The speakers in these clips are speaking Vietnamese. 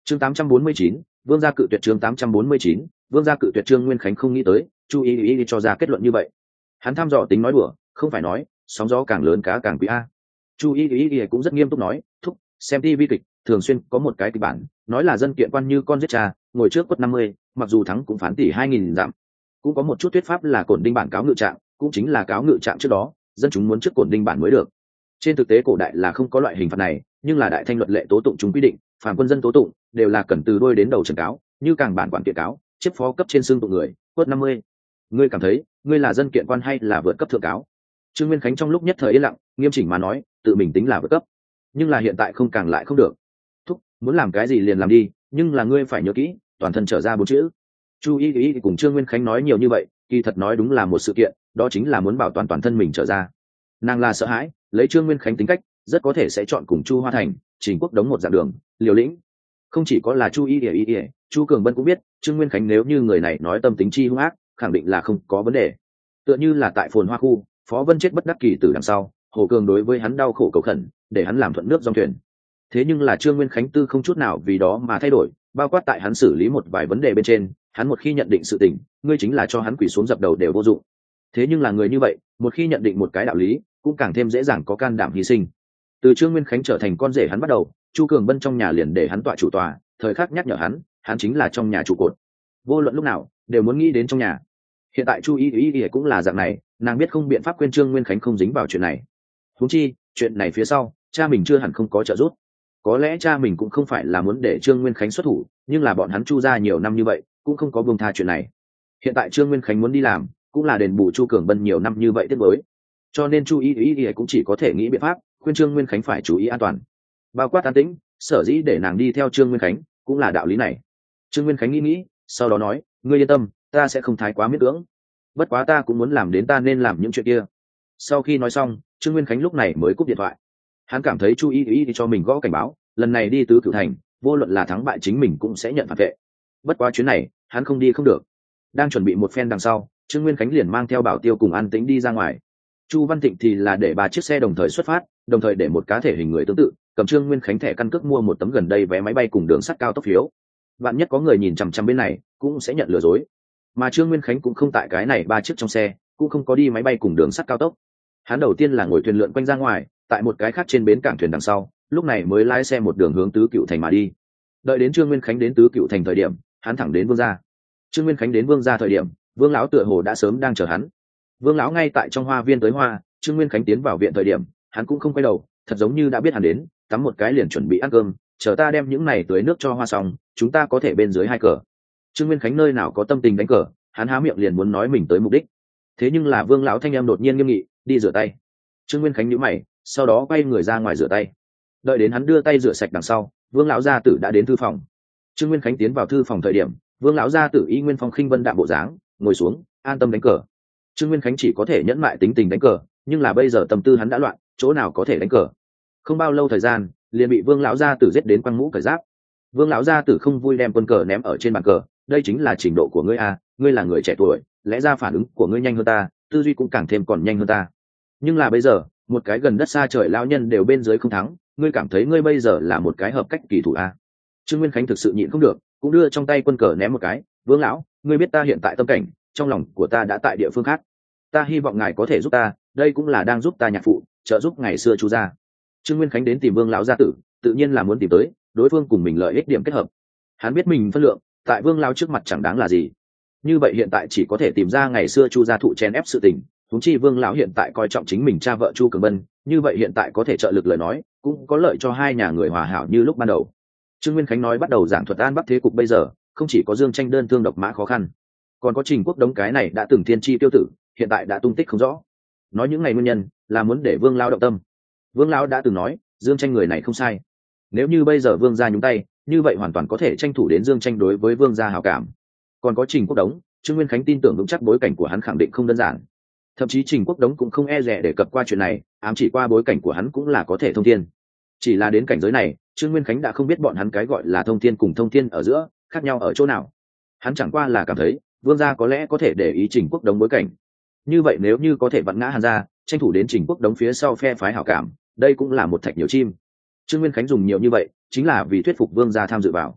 Chương 849, Vương gia cự tuyệt. Chương 849, Vương gia cự tuyệt. Trương Nguyên Khánh không nghĩ tới Chu Y cho ra kết luận như vậy. Hắn thăm dò tính nói đùa, không phải nói sóng gió càng lớn cá càng quý a. Chu Y cũng rất nghiêm túc nói, thúc, xem TV kịch thường xuyên có một cái kịch bản nói là dân kiện quan như con giết cha, ngồi trước quất 50, mặc dù thắng cũng phán tỷ 2000 dặm. Cũng có một chút thuyết pháp là cổn đinh bản cáo ngự trạng, cũng chính là cáo ngự trạng trước đó dân chúng muốn trước cổn đinh bản mới được. Trên thực tế cổ đại là không có loại hình phạt này, nhưng là đại thanh luật lệ tố tụng chúng quy định, phàm quân dân tố tụng đều là cần từ đuôi đến đầu trần cáo, như càng bản quản kiện cáo, chiếc phó cấp trên xương tụng người, quất 50. Ngươi cảm thấy ngươi là dân kiện quan hay là vượt cấp thượng cáo? Trương Nguyên Khánh trong lúc nhất thời yên lặng, nghiêm chỉnh mà nói, tự mình tính là vượt cấp, nhưng là hiện tại không càng lại không được. Thúc, muốn làm cái gì liền làm đi, nhưng là ngươi phải nhớ kỹ, toàn thân trở ra 4 chữ. Chu Y cùng Trương Nguyên Khánh nói nhiều như vậy, kỳ thật nói đúng là một sự kiện, đó chính là muốn bảo toàn toàn thân mình trở ra. Nàng là sợ hãi, lấy Trương Nguyên Khánh tính cách, rất có thể sẽ chọn cùng Chu Hoa Thành, Trình Quốc Đống một dạng đường, liều lĩnh. Không chỉ có là Chu Y, Chu Cường Bân cũng biết, Trương Nguyên Khánh nếu như người này nói tâm tính chi hung ác, khẳng định là không có vấn đề. Tựa như là tại Phồn Hoa khu, Phó Vân chết bất đắc kỳ từ đằng sau, Hồ Cường đối với hắn đau khổ cầu khẩn, để hắn làm thuận nước dòng thuyền. Thế nhưng là Trương Nguyên Khánh tư không chút nào vì đó mà thay đổi, bao quát tại hắn xử lý một vài vấn đề bên trên, hắn một khi nhận định sự tình, ngươi chính là cho hắn quỳ xuống dập đầu đều vô dụng. Thế nhưng là người như vậy, một khi nhận định một cái đạo lý, cũng càng thêm dễ dàng có can đảm hy sinh. Từ Trương Nguyên Khánh trở thành con rể hắn bắt đầu, Chu Cường Bân trong nhà liền để hắn tọa chủ tòa, thời khắc nhắc nhở hắn chính là trong nhà trụ cột, vô luận lúc nào đều muốn nghĩ đến trong nhà. Hiện tại Chu Y cũng là dạng này, nàng biết không biện pháp khuyên Trương Nguyên Khánh không dính vào chuyện này. Huống chi, chuyện này phía sau, cha mình chưa hẳn không có trợ giúp. Có lẽ cha mình cũng không phải là muốn để Trương Nguyên Khánh xuất thủ, nhưng là bọn hắn Chu gia nhiều năm như vậy, cũng không có buông tha chuyện này. Hiện tại Trương Nguyên Khánh muốn đi làm, cũng là đền bù Chu Cường Bân nhiều năm như vậy tiếc mới. Cho nên Chu Y cũng chỉ có thể nghĩ biện pháp khuyên Trương Nguyên Khánh phải chú ý an toàn, bao quát an tĩnh, sở dĩ để nàng đi theo Trương Nguyên Khánh cũng là đạo lý này. Trương Nguyên Khánh nghĩ, sau đó nói, ngươi yên tâm, ta sẽ không thái quá miễn cưỡng. Bất quá ta cũng muốn làm đến ta nên làm những chuyện kia. Sau khi nói xong, Trương Nguyên Khánh lúc này mới cúp điện thoại. Hắn cảm thấy Chu Y cho mình gõ cảnh báo, lần này đi tứ cửu thành, vô luận là thắng bại chính mình cũng sẽ nhận phạt vệ. Bất quá chuyến này, hắn không đi không được. Đang chuẩn bị một phen đằng sau, Trương Nguyên Khánh liền mang theo Bảo Tiêu cùng An Tĩnh đi ra ngoài. Chu Văn Thịnh thì là để 3 chiếc xe đồng thời xuất phát, đồng thời để một cá thể hình người tương tự, cầm Trương Nguyên Khánh thẻ căn cước mua một tấm gần đây vé máy bay cùng đường sắt cao tốc phiếu. Vạn nhất có người nhìn chằm chằm bên này, cũng sẽ nhận lừa dối. Mà Trương Nguyên Khánh cũng không tại cái này 3 chiếc trong xe, cũng không có đi máy bay cùng đường sắt cao tốc. Hắn đầu tiên là ngồi thuyền lượn quanh ra ngoài, tại một cái khác trên bến cảng thuyền đằng sau, lúc này mới lái xe một đường hướng tứ cửu thành mà đi. Đợi đến Trương Nguyên Khánh đến tứ cửu thành thời điểm, hắn thẳng đến Vương gia. Trương Nguyên Khánh đến Vương gia thời điểm, Vương lão tựa hồ đã sớm đang chờ hắn. Vương lão ngay tại trong hoa viên tới hoa, Trương Nguyên Khánh tiến vào viện thời điểm, hắn cũng không quay đầu, thật giống như đã biết hắn đến, tắm một cái liền chuẩn bị ăn cơm, chờ ta đem những này tưới nước cho hoa xong, chúng ta có thể bên dưới 2 cờ. Trương Nguyên Khánh nơi nào có tâm tình đánh cờ, hắn há miệng liền muốn nói mình tới mục đích. Thế nhưng là Vương lão thanh em đột nhiên nghiêm nghị, đi rửa tay. Trương Nguyên Khánh nhíu mày, sau đó quay người ra ngoài rửa tay. Đợi đến hắn đưa tay rửa sạch đằng sau, Vương lão gia tử đã đến thư phòng. Trương Nguyên Khánh tiến vào thư phòng thời điểm, Vương lão gia tử y nguyên phong khinh vân đạm bộ dáng, ngồi xuống, an tâm đánh cờ. Trương Nguyên Khánh chỉ có thể nhẫn mại tính tình đánh cờ, nhưng là bây giờ tâm tư hắn đã loạn, chỗ nào có thể đánh cờ. Không bao lâu thời gian, liền bị Vương lão gia tử giết đến quăng mũ cởi giáp. Vương lão gia tử không vui đem quân cờ ném ở trên bàn cờ, đây chính là trình độ của ngươi à, ngươi là người trẻ tuổi, lẽ ra phản ứng của ngươi nhanh hơn ta, tư duy cũng càng thêm còn nhanh hơn ta. Nhưng là bây giờ, một cái gần đất xa trời lão nhân đều bên dưới không thắng, ngươi cảm thấy ngươi bây giờ là một cái hợp cách kỳ thủ à? Trương Nguyên Khánh thực sự nhịn không được, cũng đưa trong tay quân cờ ném một cái. Vương lão, ngươi biết ta hiện tại tâm cảnh, trong lòng của ta đã tại địa phương khác, ta hy vọng ngài có thể giúp ta, đây cũng là đang giúp ta nhạc phụ, trợ giúp ngày xưa Chu gia. Trương Nguyên Khánh đến tìm Vương lão gia tử, tự nhiên là muốn tìm tới đối phương cùng mình lợi ích điểm kết hợp. Hắn biết mình phân lượng tại Vương lão trước mặt chẳng đáng là gì, như vậy hiện tại chỉ có thể tìm ra ngày xưa Chu gia thụ chen ép sự tình. Huống chi Vương lão hiện tại coi trọng chính mình cha vợ Chu Cường Bân, như vậy hiện tại có thể trợ lực lời nói, cũng có lợi cho hai nhà người hòa hảo như lúc ban đầu. Trương Nguyên Khánh nói bắt đầu giảng thuật an bắc thế cục bây giờ, không chỉ có Dương Tranh đơn thương độc mã khó khăn, còn có Trình Quốc Đống cái này đã từng thiên chi tiêu tử, hiện tại đã tung tích không rõ. Nói những ngày nguyên nhân là muốn để Vương lão động tâm. Vương lão đã từng nói Dương Tranh người này không sai, nếu như bây giờ Vương gia nhúng tay, như vậy hoàn toàn có thể tranh thủ đến Dương Tranh đối với Vương gia hảo cảm. Còn có Trình Quốc Đống, Trương Nguyên Khánh tin tưởng vững chắc bối cảnh của hắn khẳng định không đơn giản. Thậm chí Trình Quốc Đống cũng không e dè để cập qua chuyện này, ám chỉ qua bối cảnh của hắn cũng là có thể thông thiên. Chỉ là đến cảnh giới này, Trương Nguyên Khánh đã không biết bọn hắn cái gọi là thông thiên cùng thông thiên ở giữa khác nhau ở chỗ nào. Hắn chẳng qua là cảm thấy Vương gia có lẽ có thể để ý Trình Quốc Đống bối cảnh, như vậy nếu như có thể vặn ngã Hàn gia, tranh thủ đến Trình Quốc Đống phía sau phe phái hảo cảm, đây cũng là một thạch nhiều chim. Trương Nguyên Khánh dùng nhiều như vậy chính là vì thuyết phục Vương gia tham dự vào.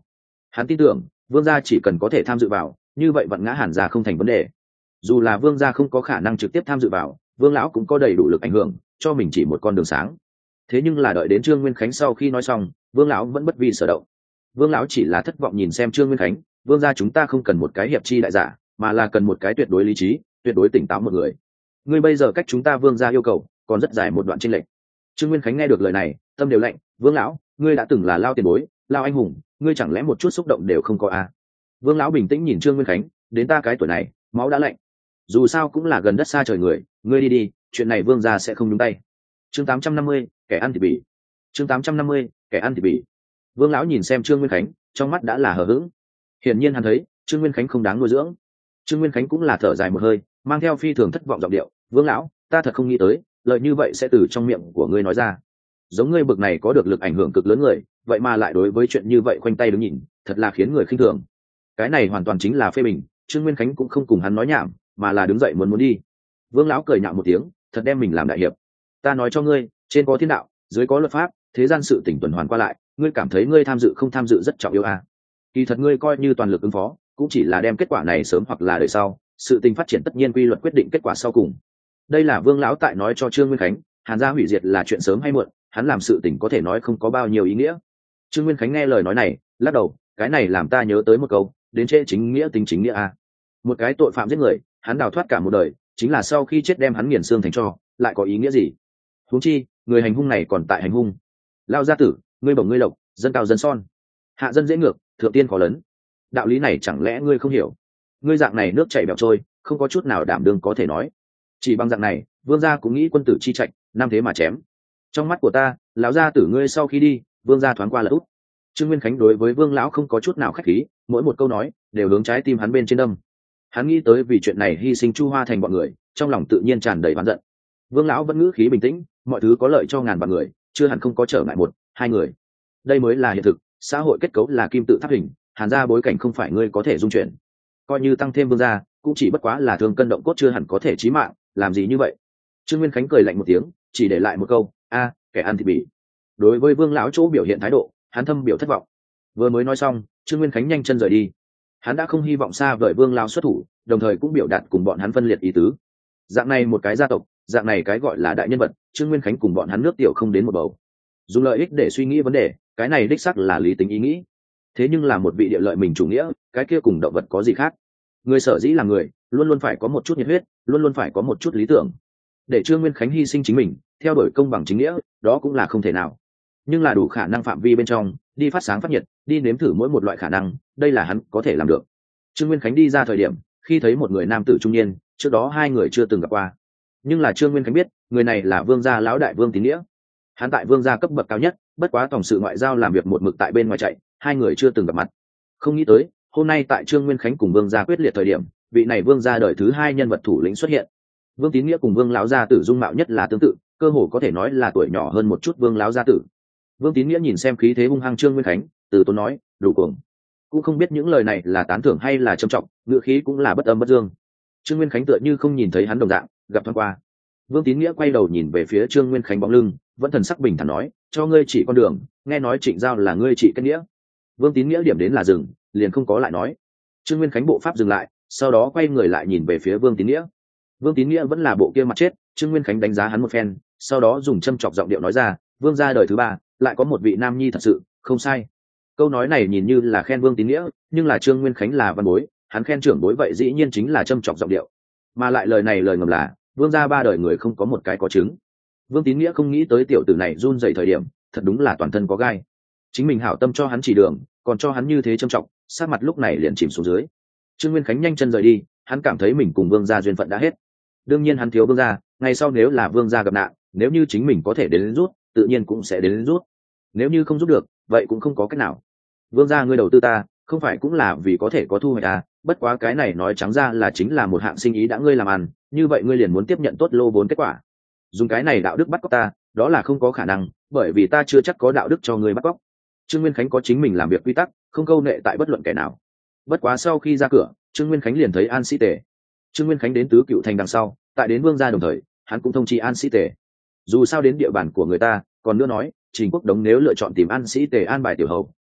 Hắn tin tưởng vương gia chỉ cần có thể tham dự vào, như vậy vạn ngã Hàn gia không thành vấn đề. Dù là vương gia không có khả năng trực tiếp tham dự vào, vương lão cũng có đầy đủ lực ảnh hưởng cho mình chỉ một con đường sáng. Thế nhưng là đợi đến Trương Nguyên Khánh sau khi nói xong, vương lão vẫn bất vi sở động. Vương lão chỉ là thất vọng nhìn xem Trương Nguyên Khánh, vương gia chúng ta không cần một cái hiệp chi đại giả, mà là cần một cái tuyệt đối lý trí, tuyệt đối tỉnh táo một người. Ngươi bây giờ cách chúng ta vương gia yêu cầu còn rất dài một đoạn chênh lệch. Trương Nguyên Khánh nghe được lời này, tâm đều lạnh. Vương lão, ngươi đã từng là lao tiền bối, lao anh hùng, ngươi chẳng lẽ một chút xúc động đều không có à? Vương lão bình tĩnh nhìn Trương Nguyên Khánh, đến ta cái tuổi này máu đã lạnh, dù sao cũng là gần đất xa trời người, ngươi đi đi, chuyện này vương gia sẽ không nhúng tay. Chương 850, kẻ ăn thịt bỉ. Chương 850, kẻ ăn thịt bỉ. Vương lão nhìn xem Trương Nguyên Khánh, trong mắt đã là hờ hững. Hiển nhiên hắn thấy Trương Nguyên Khánh không đáng nuôi dưỡng. Trương Nguyên Khánh cũng là thở dài một hơi, mang theo phi thường thất vọng giọng điệu, vương lão, ta thật không nghĩ tới lời như vậy sẽ từ trong miệng của ngươi nói ra. Giống ngươi bực này có được lực ảnh hưởng cực lớn người, vậy mà lại đối với chuyện như vậy khoanh tay đứng nhìn, thật là khiến người khinh thường. Cái này hoàn toàn chính là phê bình. Trương Nguyên Khánh cũng không cùng hắn nói nhảm, mà là đứng dậy muốn đi. Vương lão cười nhạo một tiếng, thật đem mình làm đại hiệp. Ta nói cho ngươi, trên có thiên đạo, dưới có luật pháp, thế gian sự tỉnh tuần hoàn qua lại, ngươi cảm thấy ngươi tham dự không tham dự rất trọng yếu à? Kỳ thật ngươi coi như toàn lực ứng phó, cũng chỉ là đem kết quả này sớm hoặc là đời sau, sự tình phát triển tất nhiên quy luật quyết định kết quả sau cùng. Đây là Vương lão tại nói cho Trương Nguyên Khánh, Hàn gia hủy diệt là chuyện sớm hay muộn, hắn làm sự tình có thể nói không có bao nhiêu ý nghĩa. Trương Nguyên Khánh nghe lời nói này, lắc đầu, cái này làm ta nhớ tới một câu, đến trễ chính nghĩa tính chính nghĩa à? Một cái tội phạm giết người, hắn đào thoát cả một đời, chính là sau khi chết đem hắn nghiền xương thành tro, lại có ý nghĩa gì? Huống chi người hành hung này còn tại hành hung. Lao gia tử, ngươi bổng ngươi lộc, dân cao dân son, hạ dân dễ ngược, thượng tiên khó lớn. Đạo lý này chẳng lẽ ngươi không hiểu? Ngươi dạng này nước chảy bẹo trôi, không có chút nào đảm đương có thể nói. Chỉ bằng dạng này, vương gia cũng nghĩ quân tử chi trạch, nam thế mà chém. Trong mắt của ta, lão gia tử ngươi sau khi đi, vương gia thoáng qua là út. Trương Nguyên Khánh đối với vương lão không có chút nào khách khí, mỗi một câu nói đều hướng trái tim hắn bên trên đâm. Hắn nghĩ tới vì chuyện này hy sinh Chu Hoa Thành bọn người, trong lòng tự nhiên tràn đầy oán giận. Vương lão vẫn ngữ khí bình tĩnh, mọi thứ có lợi cho ngàn vạn người, chưa hẳn không có trở ngại một hai người. Đây mới là hiện thực, xã hội kết cấu là kim tự tháp hình, Hàn gia bối cảnh không phải ngươi có thể dung chuyển. Coi như tăng thêm vương gia, cũng chỉ bất quá là thương cân động cốt, chưa hẳn có thể chí mạng, làm gì như vậy? Trương Nguyên Khánh cười lạnh một tiếng, chỉ để lại một câu, a, kẻ ăn thịt bỉ. Đối với vương lão chỗ biểu hiện thái độ, hắn thâm biểu thất vọng. Vừa mới nói xong, Trương Nguyên Khánh nhanh chân rời đi. Hắn đã không hy vọng xa vời vương lão xuất thủ, đồng thời cũng biểu đạt cùng bọn hắn phân liệt ý tứ. Dạng này một cái gia tộc, dạng này cái gọi là đại nhân vật, Trương Nguyên Khánh cùng bọn hắn nước tiểu không đến một bầu. Dùng lợi ích để suy nghĩ vấn đề, cái này đích xác là lý tính ý nghĩ. Thế nhưng là một vị địa lợi mình chủ nghĩa, cái kia cùng động vật có gì khác? Người sở dĩ là người, luôn luôn phải có một chút nhiệt huyết, luôn luôn phải có một chút lý tưởng. Để Trương Nguyên Khánh hy sinh chính mình, theo đuổi công bằng chính nghĩa, đó cũng là không thể nào. Nhưng là đủ khả năng phạm vi bên trong, đi phát sáng phát nhiệt, đi nếm thử mỗi một loại khả năng, đây là hắn có thể làm được. Trương Nguyên Khánh đi ra thời điểm, khi thấy một người nam tử trung niên, trước đó hai người chưa từng gặp qua. Nhưng là Trương Nguyên Khánh biết, người này là vương gia lão đại Vương Tín Nghĩa. Hắn tại vương gia cấp bậc cao nhất, bất quá tổng sự ngoại giao làm việc một mực tại bên ngoài chạy, hai người chưa từng gặp mặt. Không nghĩ tới, hôm nay tại Trương Nguyên Khánh cùng vương gia quyết liệt thời điểm, vị này vương gia đời thứ hai nhân vật thủ lĩnh xuất hiện. Vương Tín Nghĩa cùng vương lão gia tử dung mạo nhất là tương tự, cơ hồ có thể nói là tuổi nhỏ hơn một chút vương lão gia tử. Vương Tín Nghĩa nhìn xem khí thế hung hăng Trương Nguyên Khánh, từ tốn nói, đủ cuồng. Cũng không biết những lời này là tán thưởng hay là trâm trọng, ngữ khí cũng là bất âm bất dương. Trương Nguyên Khánh tựa như không nhìn thấy hắn đồng dạng, gặp thoáng qua. Vương Tín Nghĩa quay đầu nhìn về phía Trương Nguyên Khánh bóng lưng, vẫn thần sắc bình thản nói, cho ngươi chỉ con đường, nghe nói Trịnh Giao là ngươi chị kết nghĩa. Vương Tín Nghĩa điểm đến là dừng, liền không có lại nói. Trương Nguyên Khánh bộ pháp dừng lại, sau đó quay người lại nhìn về phía Vương Tín Nghĩa. Vương Tín Nghĩa vẫn là bộ kia mặt chết. Trương Nguyên Khánh đánh giá hắn một phen, sau đó dùng châm chọc giọng điệu nói ra, vương gia đời thứ ba, lại có một vị nam nhi thật sự, không sai. Câu nói này nhìn như là khen Vương Tín Nghĩa, nhưng là Trương Nguyên Khánh là văn bối, hắn khen trưởng bối vậy dĩ nhiên chính là châm chọc giọng điệu. Mà lại lời này lời ngầm là, vương gia ba đời người không có một cái có chứng. Vương Tín Nghĩa không nghĩ tới tiểu tử này run rẩy thời điểm, thật đúng là toàn thân có gai. Chính mình hảo tâm cho hắn chỉ đường, còn cho hắn như thế châm trọng, sát mặt lúc này liền chìm xuống dưới. Trương Nguyên Khánh nhanh chân rời đi, hắn cảm thấy mình cùng vương gia duyên phận đã hết. Đương nhiên hắn thiếu vương gia, ngày sau nếu là vương gia gặp nạn, nếu như chính mình có thể đến rút, tự nhiên cũng sẽ đến rút. Nếu như không giúp được, vậy cũng không có cách nào. Vương gia ngươi đầu tư ta, không phải cũng là vì có thể có thu hoạch à? Bất quá cái này nói trắng ra là chính là một hạng sinh ý đã ngươi làm ăn, như vậy ngươi liền muốn tiếp nhận tốt lô vốn kết quả. Dùng cái này đạo đức bắt cóc ta, đó là không có khả năng, bởi vì ta chưa chắc có đạo đức cho ngươi bắt cóc. Trương Nguyên Khánh có chính mình làm việc quy tắc, không câu nệ tại bất luận kẻ nào. Bất quá sau khi ra cửa, Trương Nguyên Khánh liền thấy An Sĩ Tề. Trương Nguyên Khánh đến Tứ Cựu Thành đằng sau, tại đến vương gia đồng thời, hắn cũng thông chi An Sĩ Tề. Dù sao đến địa bàn của người ta, còn nữa nói, Trình Quốc Đống nếu lựa chọn tìm An Sĩ Tề an bài tiểu hầu,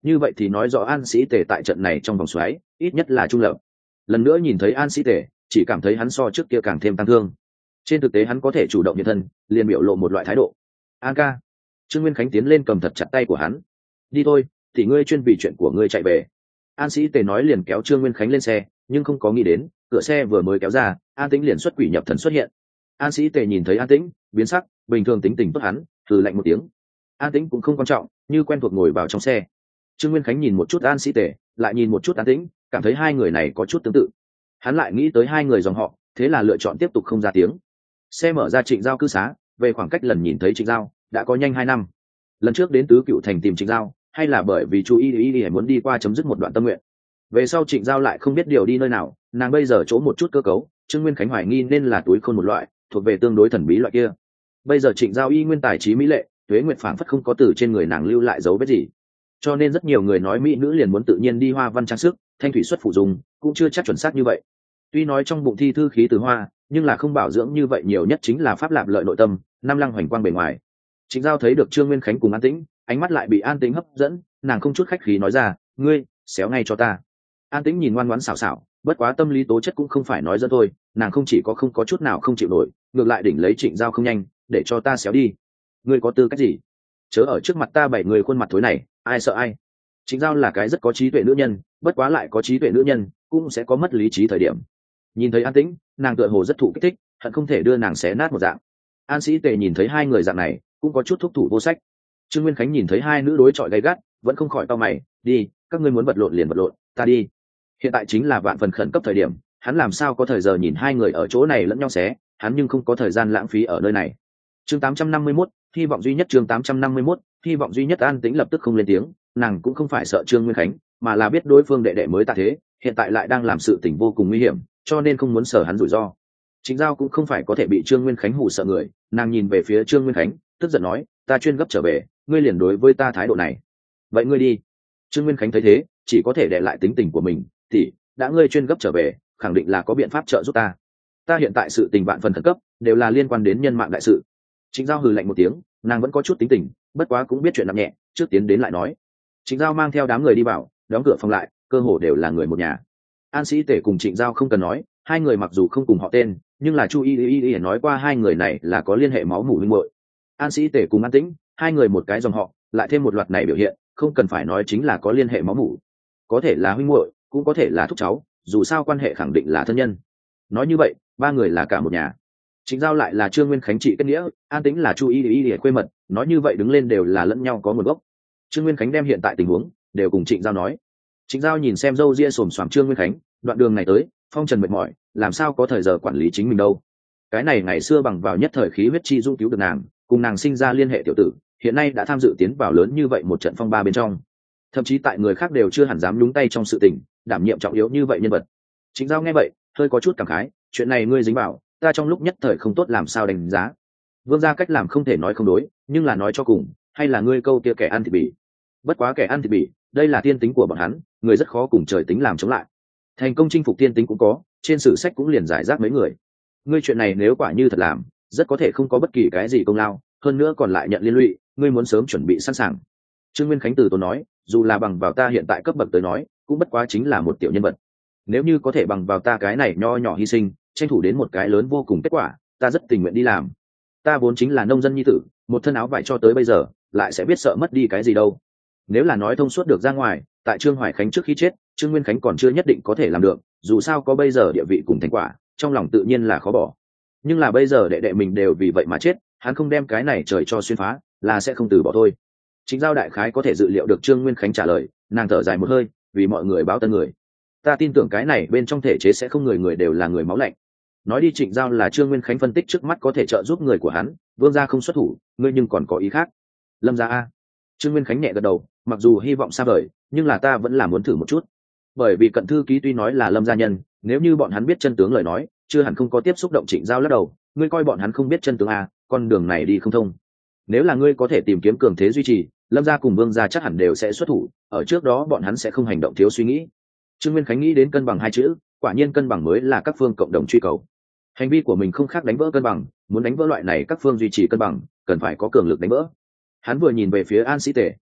như vậy thì nói rõ An Sĩ Tề tại trận này trong vòng xoáy ít nhất là trung lập. Lần nữa nhìn thấy An Sĩ Tề, chỉ cảm thấy hắn so trước kia càng thêm tăng thương. Trên thực tế hắn có thể chủ động hiện thân, liền biểu lộ một loại thái độ. An ca. Trương Nguyên Khánh tiến lên cầm thật chặt tay của hắn. Đi thôi, thì ngươi chuyên vì chuyện của ngươi chạy về. An Sĩ Tề nói liền kéo Trương Nguyên Khánh lên xe, nhưng không có nghĩ đến cửa xe vừa mới kéo ra, An Tĩnh liền xuất quỷ nhập thần xuất hiện. An Sĩ Tề nhìn thấy An Tĩnh, biến sắc, bình thường tính tình tốt hắn, hừ lạnh một tiếng. An Tĩnh cũng không quan trọng, như quen thuộc ngồi vào trong xe. Trương Nguyên Khánh nhìn một chút An Sĩ Tề, lại nhìn một chút An Tĩnh, cảm thấy hai người này có chút tương tự. Hắn lại nghĩ tới hai người dòng họ, thế là lựa chọn tiếp tục không ra tiếng. Xe mở ra Trịnh Giao cư xá, về khoảng cách lần nhìn thấy Trịnh Giao đã có nhanh 2 năm. Lần trước đến Tứ Cựu Thành tìm Trịnh Giao, hay là bởi vì Chu Y muốn đi qua chấm dứt một đoạn tâm nguyện. Về sau Trịnh Giao lại không biết điều đi nơi nào, nàng bây giờ chỗ một chút cơ cấu, Trương Nguyên Khánh hoài nghi nên là túi khôn một loại, thuộc về tương đối thần bí loại kia. Bây giờ Trịnh Giao y nguyên tài trí mỹ lệ, Tuế Nguyệt phảng phất không có từ trên người nàng lưu lại dấu vết gì. Cho nên rất nhiều người nói mỹ nữ liền muốn tự nhiên đi hoa văn trang sức, thanh thủy xuất phụ dùng, cũng chưa chắc chuẩn xác như vậy. Tuy nói trong bụng thi thư khí từ hoa, nhưng là không bảo dưỡng như vậy, nhiều nhất chính là pháp lạp lợi nội tâm, năm lăng hoành quang bề ngoài. Trịnh Giao thấy được Trương Nguyên Khánh cùng An Tĩnh, ánh mắt lại bị An Tĩnh hấp dẫn, nàng không chút khách khí nói ra, ngươi xéo ngay cho ta. An Tĩnh nhìn ngoan ngoãn xảo xảo, bất quá tâm lý tố chất cũng không phải nói dẫn thôi, nàng không chỉ có không có chút nào không chịu nổi, ngược lại đỉnh lấy Trịnh Giao không nhanh, để cho ta xéo đi. Ngươi có tư cách gì? Chớ ở trước mặt ta bảy người khuôn mặt thối này, ai sợ ai? Trịnh Giao là cái rất có trí tuệ nữ nhân, bất quá lại có trí tuệ nữ nhân cũng sẽ có mất lý trí thời điểm. Nhìn thấy An Tĩnh, nàng tựa hồ rất thụ kích thích, hận không thể đưa nàng xé nát một dạng. An Sĩ Tề nhìn thấy hai người dạng này, cũng có chút thúc thủ vô sách. Trương Nguyên Khánh nhìn thấy hai nữ đối chọi gay gắt, vẫn không khỏi cau mày, đi, các ngươi muốn vật lộn liền vật lộn, ta đi. Hiện tại chính là vạn phần khẩn cấp thời điểm, hắn làm sao có thời giờ nhìn hai người ở chỗ này lẫn nhau xé, hắn nhưng không có thời gian lãng phí ở nơi này. Chương 851, hy vọng duy nhất. Chương 851, hy vọng duy nhất. An Tĩnh lập tức không lên tiếng, nàng cũng không phải sợ Trương Nguyên Khánh, mà là biết đối phương đệ đệ mới tạ thế, hiện tại lại đang làm sự tình vô cùng nguy hiểm, cho nên không muốn sở hắn rủi ro. Trịnh Giao cũng không phải có thể bị Trương Nguyên Khánh hù sợ người, nàng nhìn về phía Trương Nguyên Khánh, tức giận nói, ta chuyên gấp trở về, ngươi liền đối với ta thái độ này, vậy ngươi đi. Trương Nguyên Khánh thấy thế, chỉ có thể để lại tính tình của mình, thì đã ngươi chuyên gấp trở về, khẳng định là có biện pháp trợ giúp ta. Ta hiện tại sự tình vạn phần khẩn cấp, đều là liên quan đến nhân mạng đại sự. Trịnh Giao hừ lạnh một tiếng, nàng vẫn có chút tính tình, bất quá cũng biết chuyện nặng nhẹ, trước tiến đến lại nói. Trịnh Giao mang theo đám người đi vào, đóng cửa phòng lại, cơ hồ đều là người một nhà. An Sĩ Tề cùng Trịnh Giao không cần nói, hai người mặc dù không cùng họ tên, nhưng là Chu Y nói qua hai người này là có liên hệ máu mủ huynh muội. An Sĩ Tề cùng An Tĩnh, hai người một cái dòng họ, lại thêm một loạt này biểu hiện, không cần phải nói chính là có liên hệ máu mủ. Có thể là huynh muội, cũng có thể là thúc cháu, dù sao quan hệ khẳng định là thân nhân. Nói như vậy, ba người là cả một nhà. Trịnh Giao lại là Trương Nguyên Khánh chị kết nghĩa, An Tĩnh là Chu Y khuê mật, nói như vậy đứng lên đều là lẫn nhau có nguồn gốc. Trương Nguyên Khánh đem hiện tại tình huống đều cùng Trịnh Giao nói. Trịnh Giao nhìn xem râu ria xồm xoàm Trương Nguyên Khánh, đoạn đường này tới, phong trần mệt mỏi, làm sao có thời giờ quản lý chính mình đâu. Cái này ngày xưa bằng vào nhất thời khí huyết chi dung cứu được nàng, cùng nàng sinh ra liên hệ tiểu tử, hiện nay đã tham dự tiến vào lớn như vậy một trận phong ba bên trong, thậm chí tại người khác đều chưa hẳn dám nhúng tay trong sự tình, đảm nhiệm trọng yếu như vậy nhân vật. Trịnh Giao nghe vậy, hơi có chút cảm khái, chuyện này ngươi dính vào, ta trong lúc nhất thời không tốt làm sao đánh giá. Vương gia cách làm không thể nói không đối, nhưng là nói cho cùng, hay là ngươi câu kia kẻ ăn thịt bỉ. Bất quá kẻ ăn thịt bỉ, đây là tiên tính của bọn hắn, người rất khó cùng trời tính làm chống lại. Thành công chinh phục tiên tính cũng có, trên sử sách cũng liền giải rác mấy người. Ngươi chuyện này nếu quả như thật làm, rất có thể không có bất kỳ cái gì công lao, hơn nữa còn lại nhận liên lụy, ngươi muốn sớm chuẩn bị sẵn sàng. Trương Nguyên Khánh từ tốn nói, dù là bằng vào ta hiện tại cấp bậc tới nói, cũng bất quá chính là một tiểu nhân vật. Nếu như có thể bằng vào ta cái này nho nhỏ hy sinh, tranh thủ đến một cái lớn vô cùng kết quả, ta rất tình nguyện đi làm. Ta vốn chính là nông dân nhi tử, một thân áo vải cho tới bây giờ, lại sẽ biết sợ mất đi cái gì đâu. Nếu là nói thông suốt được ra ngoài, tại Trương Hoài Khánh trước khi chết, Trương Nguyên Khánh còn chưa nhất định có thể làm được, dù sao có bây giờ địa vị cùng thành quả, trong lòng tự nhiên là khó bỏ. Nhưng là bây giờ đệ đệ mình đều vì vậy mà chết, hắn không đem cái này trời cho xuyên phá, là sẽ không từ bỏ thôi. Chính Giao đại khái có thể dự liệu được Trương Nguyên Khánh trả lời, nàng thở dài một hơi, vì mọi người báo tân người. Ta tin tưởng cái này bên trong thể chế sẽ không người người đều là người máu lạnh. Nói đi Trịnh Giao là Trương Nguyên Khánh phân tích trước mắt có thể trợ giúp người của hắn, Vương gia không xuất thủ, ngươi nhưng còn có ý khác. Lâm gia a. Trương Nguyên Khánh nhẹ gật đầu, mặc dù hy vọng xa vời, nhưng là ta vẫn là muốn thử một chút. Bởi vì cận thư ký tuy nói là Lâm gia nhân, nếu như bọn hắn biết chân tướng lời nói, chưa hẳn không có tiếp xúc động. Trịnh Giao lắc đầu, ngươi coi bọn hắn không biết chân tướng a, con đường này đi không thông. Nếu là ngươi có thể tìm kiếm cường thế duy trì, Lâm gia cùng Vương gia chắc hẳn đều sẽ xuất thủ, ở trước đó bọn hắn sẽ không hành động thiếu suy nghĩ. Trương Nguyên Khánh nghĩ đến cân bằng hai chữ, quả nhiên cân bằng mới là các phương cộng đồng truy cầu. Hành vi của mình không khác đánh vỡ cân bằng, muốn đánh vỡ loại này các phương duy trì cân bằng, cần phải có cường lực đánh vỡ. Hắn vừa nhìn về phía An Sĩ Tề,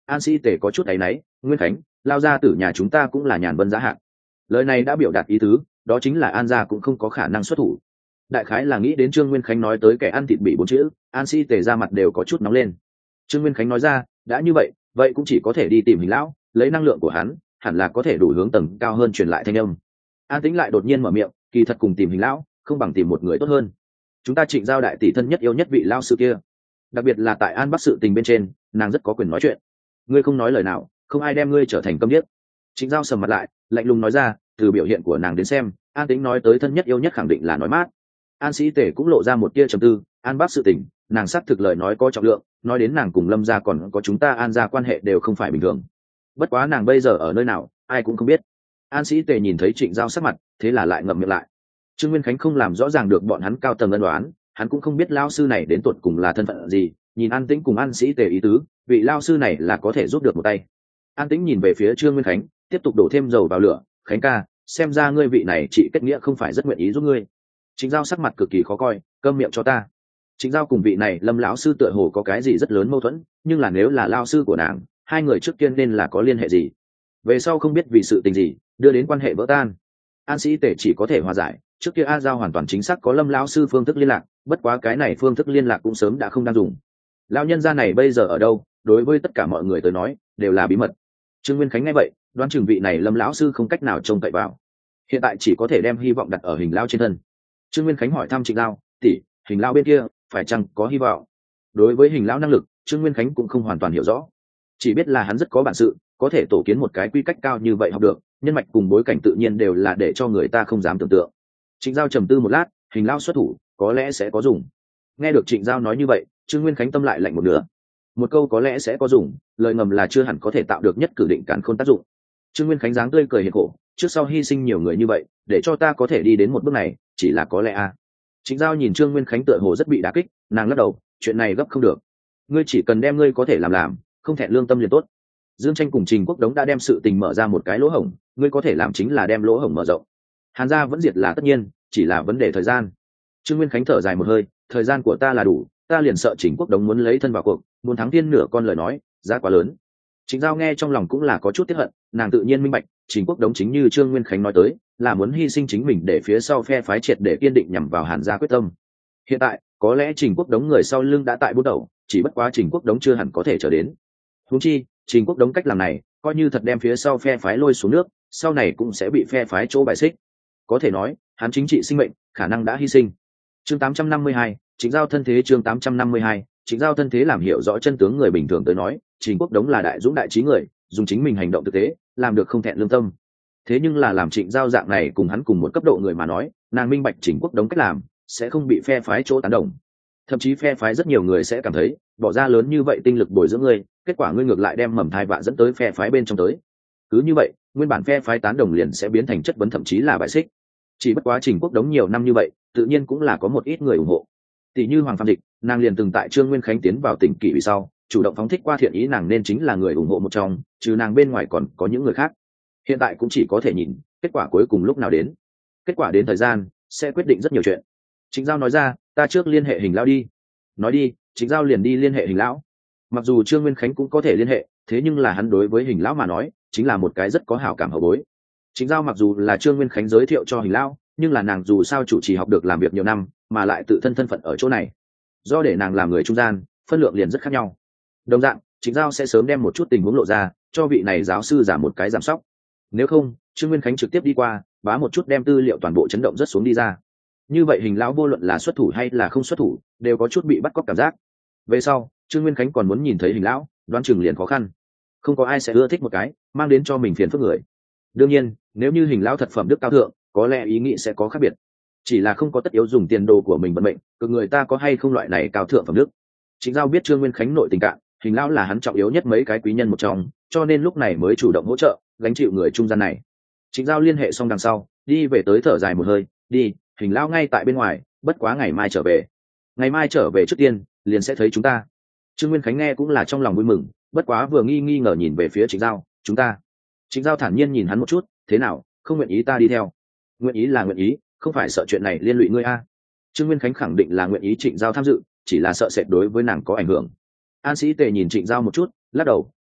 An Sĩ Tề có chút áy náy, Nguyên Khánh, lao ra tử nhà chúng ta cũng là nhàn vân giá hạng. Lời này đã biểu đạt ý tứ, đó chính là An gia cũng không có khả năng xuất thủ. Đại khái là nghĩ đến Trương Nguyên Khánh nói tới kẻ ăn thịt bị 4 chữ, An Sĩ Tề ra mặt đều có chút nóng lên. Trương Nguyên Khánh nói ra, đã như vậy, vậy cũng chỉ có thể đi tìm Hình lão, lấy năng lượng của hắn, hẳn là có thể đủ hướng tầng cao hơn truyền lại thanh âm. An Tĩnh lại đột nhiên mở miệng, kỳ thật cùng tìm Hình lão, không bằng tìm một người tốt hơn. Chúng ta Trịnh giao đại tỷ thân nhất yêu nhất vị lao sư kia, đặc biệt là tại An Bắc sự tình bên trên, nàng rất có quyền nói chuyện. Ngươi không nói lời nào, không ai đem ngươi trở thành câm điếc. Trịnh giao sầm mặt lại, lạnh lùng nói ra, từ biểu hiện của nàng đến xem, An Tĩnh nói tới thân nhất yêu nhất khẳng định là nói mát. An Sĩ Tề cũng lộ ra một tia trầm tư, An Bắc sự tình, nàng xác thực lời nói có trọng lượng, nói đến nàng cùng Lâm gia còn có chúng ta An gia quan hệ đều không phải bình thường. Bất quá nàng bây giờ ở nơi nào, ai cũng không biết. An Sĩ Tề nhìn thấy Trịnh giao sắc mặt, thế là lại ngậm miệng lại. Trương Nguyên Khánh không làm rõ ràng được bọn hắn cao tầng ân đoán, hắn cũng không biết lao sư này đến tuột cùng là thân phận gì. Nhìn An Tĩnh cùng An Sĩ Tề ý tứ, vị lao sư này là có thể giúp được một tay. An Tĩnh nhìn về phía Trương Nguyên Khánh, tiếp tục đổ thêm dầu vào lửa. Khánh ca, xem ra ngươi vị này chị kết nghĩa không phải rất nguyện ý giúp ngươi. Trịnh giao sắc mặt cực kỳ khó coi, câm miệng cho ta. Trịnh giao cùng vị này Lâm lão sư tựa hồ có cái gì rất lớn mâu thuẫn, nhưng là nếu là lao sư của nàng, hai người trước kia nên là có liên hệ gì. Về sau không biết vì sự tình gì đưa đến quan hệ vỡ tan. An Sĩ Tề chỉ có thể hòa giải, trước kia A Giao hoàn toàn chính xác có Lâm lão sư phương thức liên lạc, bất quá cái này phương thức liên lạc cũng sớm đã không đang dùng. Lão nhân gia này bây giờ ở đâu, đối với tất cả mọi người tới nói đều là bí mật. Trương Nguyên Khánh nghe vậy, đoán chừng vị này Lâm lão sư không cách nào trông cậy vào, hiện tại chỉ có thể đem hy vọng đặt ở Hình lão trên thân. Trương Nguyên Khánh hỏi thăm Trịnh giao, tỷ, Hình lão bên kia phải chăng có hy vọng? Đối với Hình lão năng lực, Trương Nguyên Khánh cũng không hoàn toàn hiểu rõ, chỉ biết là hắn rất có bản sự, có thể tổ kiến một cái quy cách cao như vậy học được, nhân mạch cùng bối cảnh tự nhiên đều là để cho người ta không dám tưởng tượng. Trịnh giao trầm tư một lát, Hình lão xuất thủ có lẽ sẽ có dùng. Nghe được Trịnh giao nói như vậy, Trương Nguyên Khánh tâm lại lạnh một nửa. Một câu có lẽ sẽ có dùng, lời ngầm là chưa hẳn có thể tạo được nhất cử định cản khôn tác dụng. Trương Nguyên Khánh dáng tươi cười hiền khổ, trước sau hy sinh nhiều người như vậy, để cho ta có thể đi đến một bước này, chỉ là có lẽ a. Trịnh giao nhìn Trương Nguyên Khánh tựa hồ rất bị đả kích, nàng lắc đầu, chuyện này gấp không được. Ngươi chỉ cần đem ngươi có thể làm, không thẹn lương tâm liền tốt. Dương Tranh cùng Trình Quốc Đống đã đem sự tình mở ra một cái lỗ hổng, ngươi có thể làm chính là đem lỗ hổng mở rộng. Hàn gia vẫn diệt là tất nhiên, chỉ là vấn đề thời gian. Trương Nguyên Khánh thở dài một hơi, thời gian của ta là đủ, ta liền sợ Trình Quốc Đống muốn lấy thân vào cuộc, muốn thắng thiên nửa con lời nói, giá quá lớn. Trịnh giao nghe trong lòng cũng là có chút tiếc hận, nàng tự nhiên minh bạch, Trình Quốc Đống chính như Trương Nguyên Khánh nói tới, là muốn hy sinh chính mình để phía sau phe phái triệt để kiên định nhằm vào Hàn gia quyết tâm. Hiện tại, có lẽ Trình Quốc Đống người sau lưng đã tại bút đầu, chỉ bất quá Trình Quốc Đống chưa hẳn có thể trở đến. Huống chi, Trình Quốc Đống cách làm này, coi như thật đem phía sau phe phái lôi xuống nước, sau này cũng sẽ bị phe phái chỗ bài xích. Có thể nói, hắn chính trị sinh mệnh, khả năng đã hy sinh. Chương 852, Trịnh giao thân thế. Chương 852, Trịnh giao thân thế. Làm hiểu rõ chân tướng người bình thường tới nói, Trình Quốc Đống là đại dũng đại trí người, dùng chính mình hành động thực tế, làm được không thẹn lương tâm. Thế nhưng là làm Trịnh giao dạng này cùng hắn cùng một cấp độ người mà nói, nàng minh bạch Trình Quốc Đống cách làm sẽ không bị phe phái chỗ tán đồng. Thậm chí phe phái rất nhiều người sẽ cảm thấy, bỏ ra lớn như vậy tinh lực bồi dưỡng ngươi, kết quả ngươi ngược lại đem mầm thai vạ dẫn tới phe phái bên trong tới. Cứ như vậy, nguyên bản phe phái tán đồng liền sẽ biến thành chất vấn, thậm chí là bại xích. Chỉ bất quá Trình Quốc Đống nhiều năm như vậy, tự nhiên cũng là có một ít người ủng hộ. Tỷ như Hoàng Phạm Địch, nàng liền từng tại Trương Nguyên Khánh tiến vào tỉnh kỷ vì sau, chủ động phóng thích qua thiện ý nàng nên chính là người ủng hộ một trong, trừ nàng bên ngoài còn có những người khác. Hiện tại cũng chỉ có thể nhìn kết quả cuối cùng lúc nào đến. Kết quả đến thời gian sẽ quyết định rất nhiều chuyện. Trịnh giao nói ra, ta trước liên hệ Hình lão đi. Nói đi, Trịnh giao liền đi liên hệ Hình lão. Mặc dù Trương Nguyên Khánh cũng có thể liên hệ, thế nhưng là hắn đối với Hình lão mà nói chính là một cái rất có hảo cảm hậu bối. Trịnh giao mặc dù là Trương Nguyên Khánh giới thiệu cho Hình lão, nhưng là nàng dù sao chủ trì học được làm việc nhiều năm, mà lại tự thân phận ở chỗ này, do để nàng làm người trung gian, phân lượng liền rất khác nhau. Đồng dạng, Trịnh giao sẽ sớm đem một chút tình huống lộ ra, cho vị này giáo sư giảm một cái giảm sóc. Nếu không, Trương Nguyên Khánh trực tiếp đi qua, bá một chút đem tư liệu toàn bộ chấn động rất xuống đi ra. Như vậy Hình lão vô luận là xuất thủ hay là không xuất thủ, đều có chút bị bắt cóc cảm giác. Về sau, Trương Nguyên Khánh còn muốn nhìn thấy Hình lão, đoán chừng liền khó khăn. Không có ai sẽ ưa thích một cái mang đến cho mình phiền phức người. Đương nhiên, nếu như Hình lão thật phẩm đức cao thượng, có lẽ ý nghĩ sẽ có khác biệt. Chỉ là không có tất yếu dùng tiền đồ của mình vận mệnh, cực người ta có hay không loại này cao thượng phẩm đức. Trịnh giao biết Trương Nguyên Khánh nội tình cảm, Hình lão là hắn trọng yếu nhất mấy cái quý nhân một trong, cho nên lúc này mới chủ động hỗ trợ, gánh chịu người trung gian này. Trịnh giao liên hệ xong đằng sau, đi về tới thở dài một hơi, đi, Hình lão ngay tại bên ngoài, bất quá ngày mai trở về. Ngày mai trở về trước tiên, liền sẽ thấy chúng ta. Trương Nguyên Khánh nghe cũng là trong lòng vui mừng, bất quá vừa nghi ngờ nhìn về phía Trịnh giao, chúng ta. Trịnh giao thản nhiên nhìn hắn một chút, thế nào, không nguyện ý ta đi theo? Nguyện ý là nguyện ý, không phải sợ chuyện này liên lụy ngươi a. Trương Nguyên Khánh khẳng định là nguyện ý Trịnh giao tham dự, chỉ là sợ sệt đối với nàng có ảnh hưởng. An Sĩ Tề nhìn Trịnh giao một chút, lắc đầu,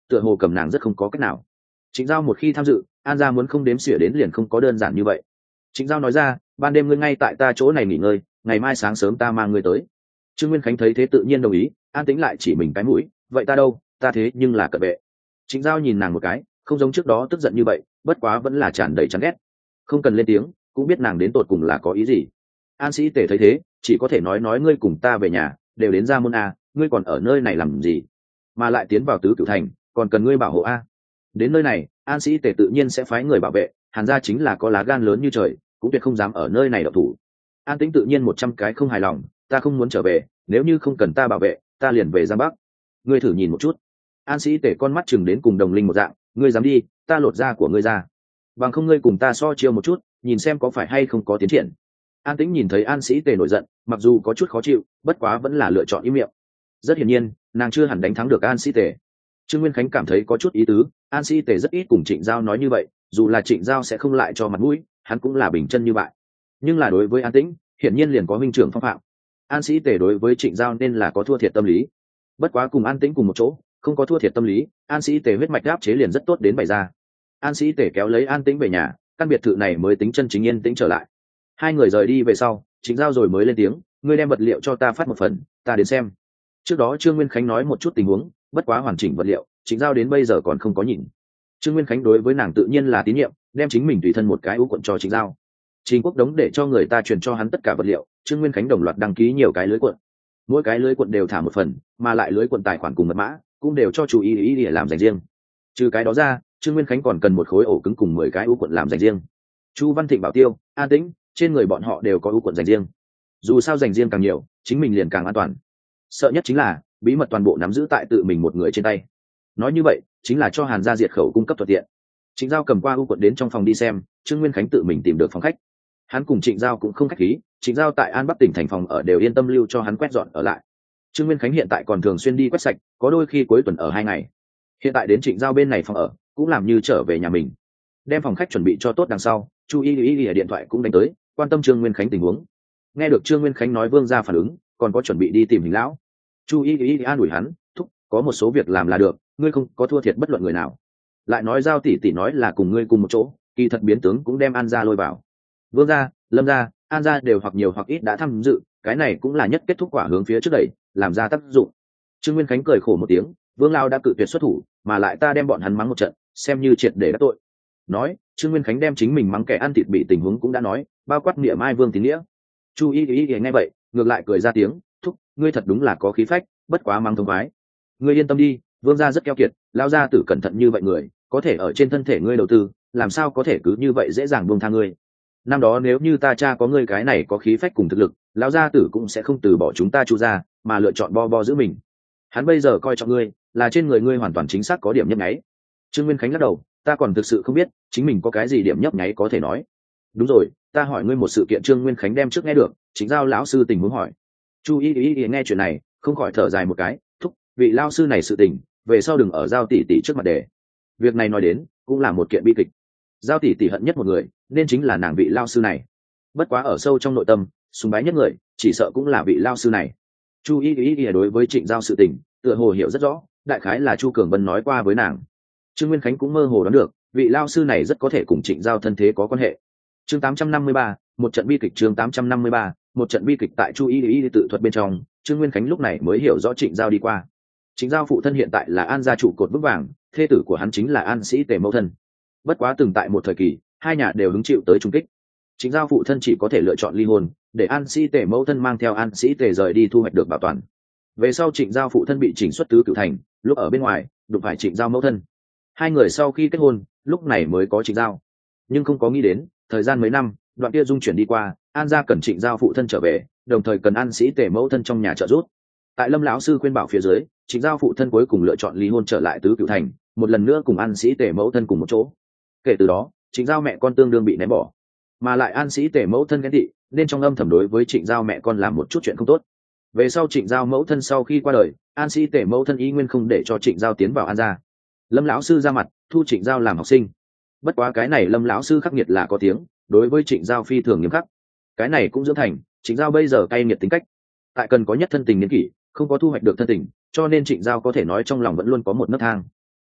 tựa hồ cầm nàng rất không có cách nào. Trịnh Giao một khi tham dự, An gia muốn không đếm xỉa đến liền không có đơn giản như vậy. Trịnh Giao nói ra, ban đêm ngươi ngay tại ta chỗ này nghỉ ngơi, ngày mai sáng sớm ta mang ngươi tới. Trương Nguyên Khánh thấy thế tự nhiên đồng ý, an tĩnh lại chỉ mình cái mũi, vậy ta đâu, ta thế nhưng là cận vệ. Trịnh Giao nhìn nàng một cái, không giống trước đó tức giận như vậy, bất quá vẫn là tràn đầy chán ghét. Không cần lên tiếng, cũng biết nàng đến tột cùng là có ý gì. An Sĩ Tề thấy thế, chỉ có thể nói ngươi cùng ta về nhà, đều đến Gia Môn a, ngươi còn ở nơi này làm gì? Mà lại tiến vào Tứ Cửu Thành, còn cần ngươi bảo hộ a. Đến nơi này, An Sĩ Tề tự nhiên sẽ phái người bảo vệ, Hàn gia chính là có lá gan lớn như trời, cũng tuyệt không dám ở nơi này độc thủ. An Tĩnh tự nhiên 100 cái không hài lòng, ta không muốn trở về, nếu như không cần ta bảo vệ, ta liền về Giang Bắc. Ngươi thử nhìn một chút. An Sĩ Tề con mắt chừng đến cùng đồng linh một dạng, ngươi dám đi, ta lột da của ngươi ra. Bằng không ngươi cùng ta so chiêu một chút, nhìn xem có phải hay không có tiến triển. An Tĩnh nhìn thấy An Sĩ Tề nổi giận, mặc dù có chút khó chịu, bất quá vẫn là lựa chọn im miệng. Rất hiển nhiên, nàng chưa hẳn đánh thắng được An Sĩ Tề. Trương Nguyên Khánh cảm thấy có chút ý tứ, An Sĩ Tề rất ít cùng Trịnh Giao nói như vậy, dù là Trịnh Giao sẽ không lại cho mặt mũi, hắn cũng là bình chân như vậy. Nhưng là đối với An Tĩnh, hiển nhiên liền có huynh trưởng phong phạm. An Sĩ Tề đối với Trịnh Giao nên là có thua thiệt tâm lý. Bất quá cùng An Tĩnh cùng một chỗ, không có thua thiệt tâm lý, An Sĩ Tề huyết mạch áp chế liền rất tốt đến bày ra. An Sĩ Tề kéo lấy An Tĩnh về nhà, căn biệt thự này mới tính chân chính yên tĩnh trở lại. Hai người rời đi về sau, Trịnh Giao rồi mới lên tiếng, ngươi đem vật liệu cho ta phát một phần, ta đến xem. Trước đó Trương Nguyên Khánh nói một chút tình huống, bất quá hoàn chỉnh vật liệu, Trịnh Giao đến bây giờ còn không có nhìn. Trương Nguyên Khánh đối với nàng tự nhiên là tín nhiệm, đem chính mình tùy thân một cái ưu cuộn cho Trịnh Giao. Trình Quốc Đống để cho người ta truyền cho hắn tất cả vật liệu, Trương Nguyên Khánh đồng loạt đăng ký nhiều cái lưới cuộn. Mỗi cái lưới cuộn đều thả một phần, mà lại lưới cuộn tài khoản cùng mật mã cũng đều cho chú ý để làm dành riêng. Trừ cái đó ra, Trương Nguyên Khánh còn cần một khối ổ cứng cùng 10 cái ưu cuộn làm dành riêng. Chu Văn Thịnh, Bảo Tiêu, An Tĩnh, trên người bọn họ đều có ưu cuộn dành riêng. Dù sao dành riêng càng nhiều, chính mình liền càng an toàn. Sợ nhất chính là bí mật toàn bộ nắm giữ tại tự mình một người trên tay. Nói như vậy, chính là cho Hàn gia diệt khẩu cung cấp thuận tiện. Trịnh Giao cầm qua ưu cuộn đến trong phòng đi xem, Trương Nguyên Khánh tự mình tìm được phòng khách. Hắn cùng Trịnh Giao cũng không khách khí, Trịnh Giao tại An Bắc tỉnh thành phòng ở đều yên tâm lưu cho hắn quét dọn ở lại. Trương Nguyên Khánh hiện tại còn thường xuyên đi quét sạch, có đôi khi cuối tuần ở 2 ngày. Hiện tại đến Trịnh Giao bên này phòng ở, cũng làm như trở về nhà mình. Đem phòng khách chuẩn bị cho tốt đằng sau, Chu Y ở điện thoại cũng đánh tới, quan tâm Trương Nguyên Khánh tình huống. Nghe được Trương Nguyên Khánh nói Vương gia phản ứng, còn có chuẩn bị đi tìm Hình lão. Chu Y an ủi hắn, thúc, có một số việc làm là được, ngươi không có thua thiệt bất luận người nào. Lại nói Giao tỷ nói là cùng ngươi cùng một chỗ, kỳ thật biến tướng cũng đem An gia lôi vào. Vương gia, Lâm gia, An gia đều hoặc nhiều hoặc ít đã tham dự, cái này cũng là nhất kết thúc quả hướng phía trước đẩy, làm ra tác dụng. Trương Nguyên Khánh cười khổ một tiếng, Vương Lao đã cự tuyệt xuất thủ, mà lại ta đem bọn hắn mắng một trận, xem như triệt để đắc tội. Nói, Trương Nguyên Khánh đem chính mình mắng kẻ ăn thịt bị tình huống cũng đã nói, bao quát niệm ai Vương Tín Nghĩa. Chu Y nghe vậy, ngược lại cười ra tiếng, thúc, ngươi thật đúng là có khí phách, bất quá mắng thông khoái. Ngươi yên tâm đi, Vương gia rất keo kiệt, Lao gia tử cẩn thận như vậy người, có thể ở trên thân thể ngươi đầu tư, làm sao có thể cứ như vậy dễ dàng buông tha ngươi. Năm đó nếu như ta cha có ngươi cái này có khí phách cùng thực lực, lão gia tử cũng sẽ không từ bỏ chúng ta Chu gia, mà lựa chọn bo bo giữ mình. Hắn bây giờ coi trọng ngươi, là trên người ngươi hoàn toàn chính xác có điểm nhấp nháy. Trương Nguyên Khánh lắc đầu, ta còn thực sự không biết chính mình có cái gì điểm nhấp nháy có thể nói. Đúng rồi, ta hỏi ngươi một sự kiện. Trương Nguyên Khánh đem trước nghe được, chính Giao lão sư tình huống hỏi. Chu Y nghe chuyện này, không khỏi thở dài một cái, thúc, vị lão sư này sự tình, về sau đừng ở Giao tỷ tỷ trước mặt đề. Việc này nói đến, cũng là một kiện bi kịch. Giao tỷ tỷ hận nhất một người, nên chính là nàng vị lão sư này. Bất quá ở sâu trong nội tâm, sùng bái nhất người, chỉ sợ cũng là vị lão sư này. Chu Y đối với Trịnh Giao sự tình, tựa hồ hiểu rất rõ, đại khái là Chu Cường Vân nói qua với nàng. Trương Nguyên Khánh cũng mơ hồ đoán được, vị lão sư này rất có thể cùng Trịnh Giao thân thế có quan hệ. Chương 853, một trận bi kịch. Chương 853, một trận bi kịch. Tại Chu Y tự thuật bên trong, Trương Nguyên Khánh lúc này mới hiểu rõ Trịnh Giao đi qua. Trịnh Giao phụ thân hiện tại là An gia trụ cột vững vàng, thê tử của hắn chính là An Sĩ Tề mẫu thân. Bất quá từng tại một thời kỳ, hai nhà đều hứng chịu tới trung kích. Trịnh Giao phụ thân chỉ có thể lựa chọn ly hôn, để An Sĩ Tề mẫu thân mang theo An Sĩ Tề rời đi thu hoạch được bảo toàn. Về sau Trịnh Giao phụ thân bị chỉnh xuất Tứ Cửu Thành, lúc ở bên ngoài đụng phải Trịnh Giao mẫu thân. Hai người sau khi kết hôn, lúc này mới có Trịnh Giao. Nhưng không có nghĩ đến, thời gian mấy năm, đoạn kia dung chuyển đi qua, An gia cần Trịnh Giao phụ thân trở về, đồng thời cần An Sĩ Tề mẫu thân trong nhà trợ giúp. Tại Lâm lão sư khuyên bảo phía dưới, Trịnh Giao phụ thân cuối cùng lựa chọn ly hôn trở lại Tứ Cửu Thành, một lần nữa cùng An Sĩ Tề mẫu thân cùng một chỗ. Kể từ đó, Trịnh Giao mẹ con tương đương bị ném bỏ, mà lại An Sĩ Tề mẫu thân ghen tị, nên trong âm thầm đối với Trịnh Giao mẹ con làm một chút chuyện không tốt. Về sau Trịnh Giao mẫu thân sau khi qua đời, An Sĩ Tề mẫu thân ý nguyên không để cho Trịnh Giao tiến vào An gia. Lâm lão sư ra mặt thu Trịnh Giao làm học sinh. Bất quá cái này Lâm lão sư khắc nghiệt là có tiếng, đối với Trịnh Giao phi thường nghiêm khắc. Cái này cũng dưỡng thành Trịnh Giao bây giờ cay nghiệt tính cách. Tại cần có nhất thân tình niên kỷ, không có thu hoạch được thân tình, cho nên Trịnh Giao có thể nói trong lòng vẫn luôn có một nấc thang.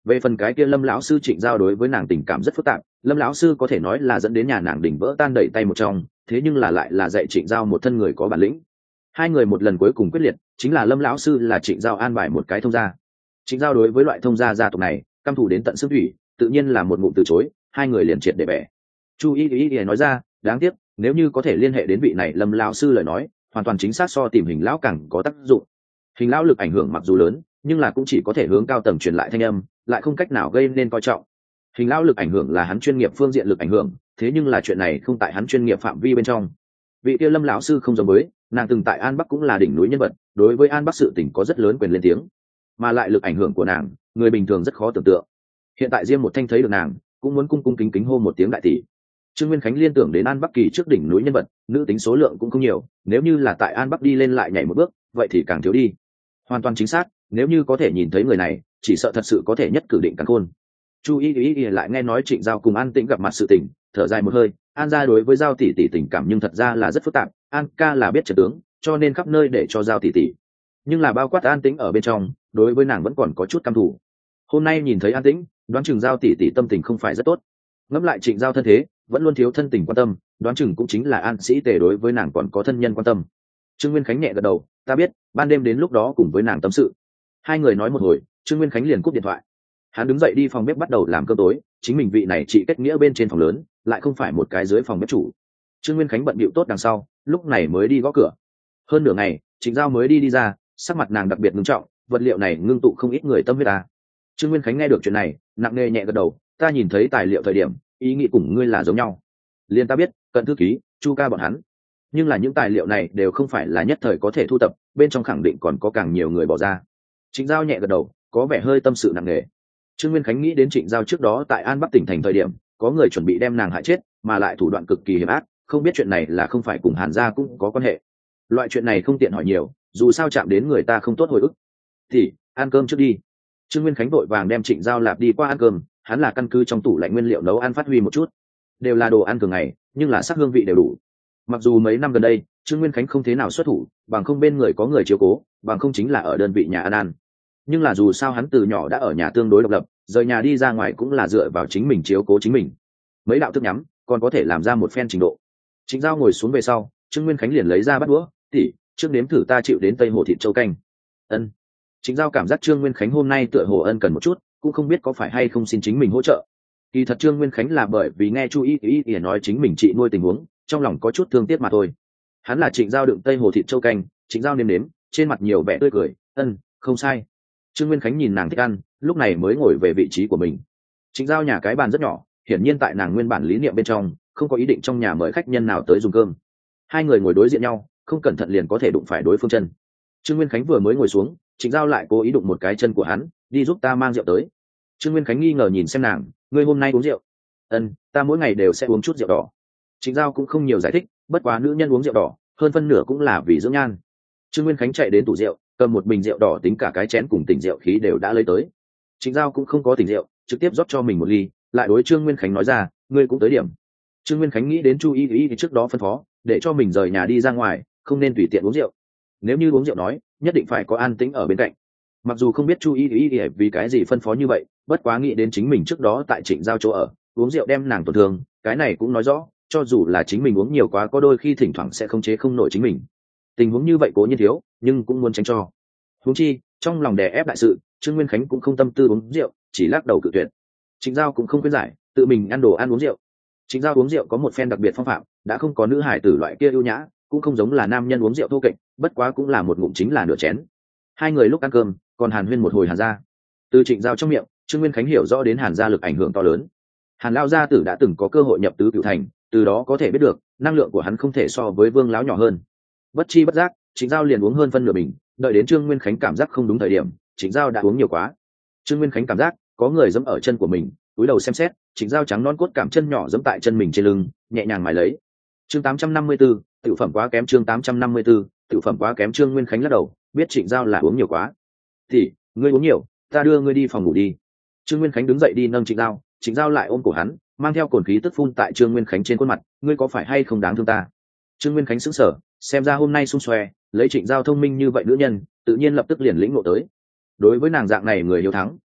Về phần cái kia Lâm lão sư Trịnh Giao đối với nàng tình cảm rất phức tạp, Lâm lão sư có thể nói là dẫn đến nhà nàng đỉnh vỡ tan đẩy tay một trong, thế nhưng là lại là dạy Trịnh Giao một thân người có bản lĩnh. Hai người một lần cuối cùng quyết liệt, chính là Lâm lão sư là Trịnh Giao an bài một cái thông gia. Trịnh Giao đối với loại thông gia gia tộc này căm thù đến tận xương thủy, tự nhiên là một ngụm từ chối, hai người liền triệt để bẻ. Chu Y nói ra, đáng tiếc, nếu như có thể liên hệ đến vị này Lâm lão sư lời nói, hoàn toàn chính xác so tìm Hình lão càng có tác dụng. Hình lão lực ảnh hưởng mặc dù lớn, nhưng là cũng chỉ có thể hướng cao tầng truyền lại thanh âm, lại không cách nào gây nên coi trọng. Hình lão lực ảnh hưởng là hắn chuyên nghiệp phương diện lực ảnh hưởng, thế nhưng là chuyện này không tại hắn chuyên nghiệp phạm vi bên trong. Vị kia Lâm lão sư không giống với, nàng từng tại An Bắc cũng là đỉnh núi nhân vật, đối với An Bắc sự tình có rất lớn quyền lên tiếng, mà lại lực ảnh hưởng của nàng, người bình thường rất khó tưởng tượng. Hiện tại Diêm Một Thanh thấy được nàng, cũng muốn cung cung kính kính hô một tiếng đại tỷ. Trương Nguyên Khánh liên tưởng đến An Bắc kỳ trước đỉnh núi nhân vật, nữ tính số lượng cũng không nhiều, nếu như là tại An Bắc đi lên lại nhảy một bước, vậy thì càng thiếu đi. Hoàn toàn chính xác, nếu như có thể nhìn thấy người này, chỉ sợ thật sự có thể nhất cử định căn khôn. Chu Y lại nghe nói Trịnh Giao cùng An Tĩnh gặp mặt sự tình, thở dài một hơi, An gia đối với Giao tỷ tỷ tình cảm nhưng thật ra là rất phức tạp, An ca là biết trận tướng, cho nên khắp nơi để cho Giao tỷ tỷ. Nhưng là bao quát An Tĩnh ở bên trong, đối với nàng vẫn còn có chút căm thù. Hôm nay nhìn thấy An Tĩnh, đoán chừng Giao tỷ tỷ tâm tình không phải rất tốt. Ngẫm lại Trịnh Giao thân thế, vẫn luôn thiếu thân tình quan tâm, đoán chừng cũng chính là An Sĩ Tề đối với nàng còn có thân nhân quan tâm. Trương Nguyên Khánh nhẹ gật đầu, ta biết, ban đêm đến lúc đó cùng với nàng tâm sự. Hai người nói một hồi, Trương Nguyên Khánh liền cúp điện thoại. Hắn đứng dậy đi phòng bếp bắt đầu làm cơm tối, chính mình vị này chị kết nghĩa bên trên phòng lớn, lại không phải một cái dưới phòng bếp chủ. Trương Nguyên Khánh bận bịu tốt đằng sau, lúc này mới đi gõ cửa. Hơn nửa ngày, Trịnh Giao mới đi ra, sắc mặt nàng đặc biệt nghiêm trọng, vật liệu này ngưng tụ không ít người tâm huyết ta. Trương Nguyên Khánh nghe được chuyện này, nặng nề nhẹ gật đầu, ta nhìn thấy tài liệu thời điểm, ý nghĩ cùng ngươi là giống nhau. Liên ta biết, cận thư ký, Chu ca bọn hắn. Nhưng là những tài liệu này đều không phải là nhất thời có thể thu tập, bên trong khẳng định còn có càng nhiều người bỏ ra. Trịnh Giao nhẹ gật đầu, có vẻ hơi tâm sự nặng nề. Trương Nguyên Khánh nghĩ đến Trịnh Giao trước đó tại An Bắc tỉnh thành thời điểm, có người chuẩn bị đem nàng hại chết, mà lại thủ đoạn cực kỳ hiểm ác, không biết chuyện này là không phải cùng Hàn gia cũng có quan hệ. Loại chuyện này không tiện hỏi nhiều, dù sao chạm đến người ta không tốt hồi ức. Thì ăn cơm trước đi. Trương Nguyên Khánh vội vàng đem Trịnh Giao lạp đi qua ăn cơm, hắn là căn cứ trong tủ lạnh nguyên liệu nấu ăn phát huy một chút, đều là đồ ăn thường ngày, nhưng là sắc hương vị đều đủ. Mặc dù mấy năm gần đây, Trương Nguyên Khánh không thế nào xuất thủ, bằng không bên người có người chiếu cố, bằng không chính là ở đơn vị nhà ăn. Nhưng là dù sao hắn từ nhỏ đã ở nhà tương đối độc lập, rời nhà đi ra ngoài cũng là dựa vào chính mình chiếu cố chính mình. Mấy đạo thức nhắm, còn có thể làm ra một phen trình độ. Trịnh Giao ngồi xuống về sau, Trương Nguyên Khánh liền lấy ra bát đũa, "Tỷ, trước nếm thử ta chịu đến Tây Hồ thịt châu canh." Ân. Trịnh Giao cảm giác Trương Nguyên Khánh hôm nay tựa hồ ân cần một chút, cũng không biết có phải hay không xin chính mình hỗ trợ. Kỳ thật Trương Nguyên Khánh là bởi vì nghe Chu Y nói chính mình chị nuôi tình huống, trong lòng có chút thương tiếc mà thôi. Hắn là Trịnh Giao đựng Tây Hồ thịt châu canh, Trịnh Giao nếm nếm, trên mặt nhiều vẻ tươi cười, "Ân, không sai." Trương Nguyên Khánh nhìn nàng thích ăn, lúc này mới ngồi về vị trí của mình. Trịnh Giao nhà cái bàn rất nhỏ, hiển nhiên tại nàng nguyên bản lý niệm bên trong, không có ý định trong nhà mời khách nhân nào tới dùng cơm. Hai người ngồi đối diện nhau, không cẩn thận liền có thể đụng phải đối phương chân. Trương Nguyên Khánh vừa mới ngồi xuống, Trịnh Giao lại cố ý đụng một cái chân của hắn, "Đi giúp ta mang rượu tới." Trương Nguyên Khánh nghi ngờ nhìn xem nàng, "Ngươi hôm nay uống rượu?" "Ân, ta mỗi ngày đều sẽ uống chút rượu đỏ." Trịnh Giao cũng không nhiều giải thích, bất quá nữ nhân uống rượu đỏ, hơn phân nửa cũng là vì dưỡng nhan. Trương Nguyên Khánh chạy đến tủ rượu, cầm một bình rượu đỏ tính cả cái chén cùng tỉnh rượu khí đều đã lấy tới. Trịnh Giao cũng không có tỉnh rượu, trực tiếp rót cho mình một ly, lại đối Trương Nguyên Khánh nói ra, "Ngươi cũng tới điểm." Trương Nguyên Khánh nghĩ đến Chu Y thì trước đó phân phó, để cho mình rời nhà đi ra ngoài, không nên tùy tiện uống rượu. Nếu như uống rượu nói, nhất định phải có An Tĩnh ở bên cạnh. Mặc dù không biết Chu Y vì cái gì phân phó như vậy, bất quá nghĩ đến chính mình trước đó tại Trịnh Giao chỗ ở, uống rượu đem nàng tổn thương, cái này cũng nói rõ, cho dù là chính mình uống nhiều quá có đôi khi thỉnh thoảng sẽ không chế không nổi chính mình. Tình huống như vậy cố nhiên thiếu, nhưng cũng muốn tránh cho. Huống chi, trong lòng đè ép đại sự, Trương Nguyên Khánh cũng không tâm tư uống rượu, chỉ lắc đầu cự tuyệt. Trịnh Giao cũng không khuyên giải, tự mình ăn đồ ăn uống rượu. Trịnh Giao uống rượu có một phen đặc biệt phong phạm, đã không có nữ hải tử loại kia ưu nhã, cũng không giống là nam nhân uống rượu thô kệch, bất quá cũng là một ngụm chính là nửa chén. Hai người lúc ăn cơm, còn hàn huyên một hồi Hàn gia. Từ Trịnh Giao trong miệng, Trương Nguyên Khánh hiểu rõ đến Hàn gia lực ảnh hưởng to lớn. Hàn lão gia tử đã từng có cơ hội nhập tứ cửu thành, từ đó có thể biết được, năng lượng của hắn không thể so với Vương lão nhỏ hơn. Bất chi bất giác, Trịnh Giao liền uống hơn phân nửa bình, đợi đến Trương Nguyên Khánh cảm giác không đúng thời điểm, Trịnh Giao đã uống nhiều quá. Trương Nguyên Khánh cảm giác có người giẫm ở chân của mình, cúi đầu xem xét, Trịnh Giao trắng non cốt cảm chân nhỏ giẫm tại chân mình trên lưng, nhẹ nhàng mài lấy. Chương 854, tiểu phẩm quá kém. Chương 854, tiểu phẩm quá kém. Trương Nguyên Khánh lắc đầu, biết Trịnh Giao là uống nhiều quá. "Thì, ngươi uống nhiều, ta đưa ngươi đi phòng ngủ đi." Trương Nguyên Khánh đứng dậy đi nâng Trịnh Giao, Trịnh Giao lại ôm cổ hắn, mang theo cồn khí tức phun tại Trương Nguyên Khánh trên khuôn mặt, "Ngươi có phải hay không đáng thương ta?" Trương Nguyên Khánh sững sờ, xem ra hôm nay xung xoe, lấy Trịnh Giao thông minh như vậy nữ nhân, tự nhiên lập tức liền lĩnh ngộ tới. Đối với nàng dạng này người hiếu thắng,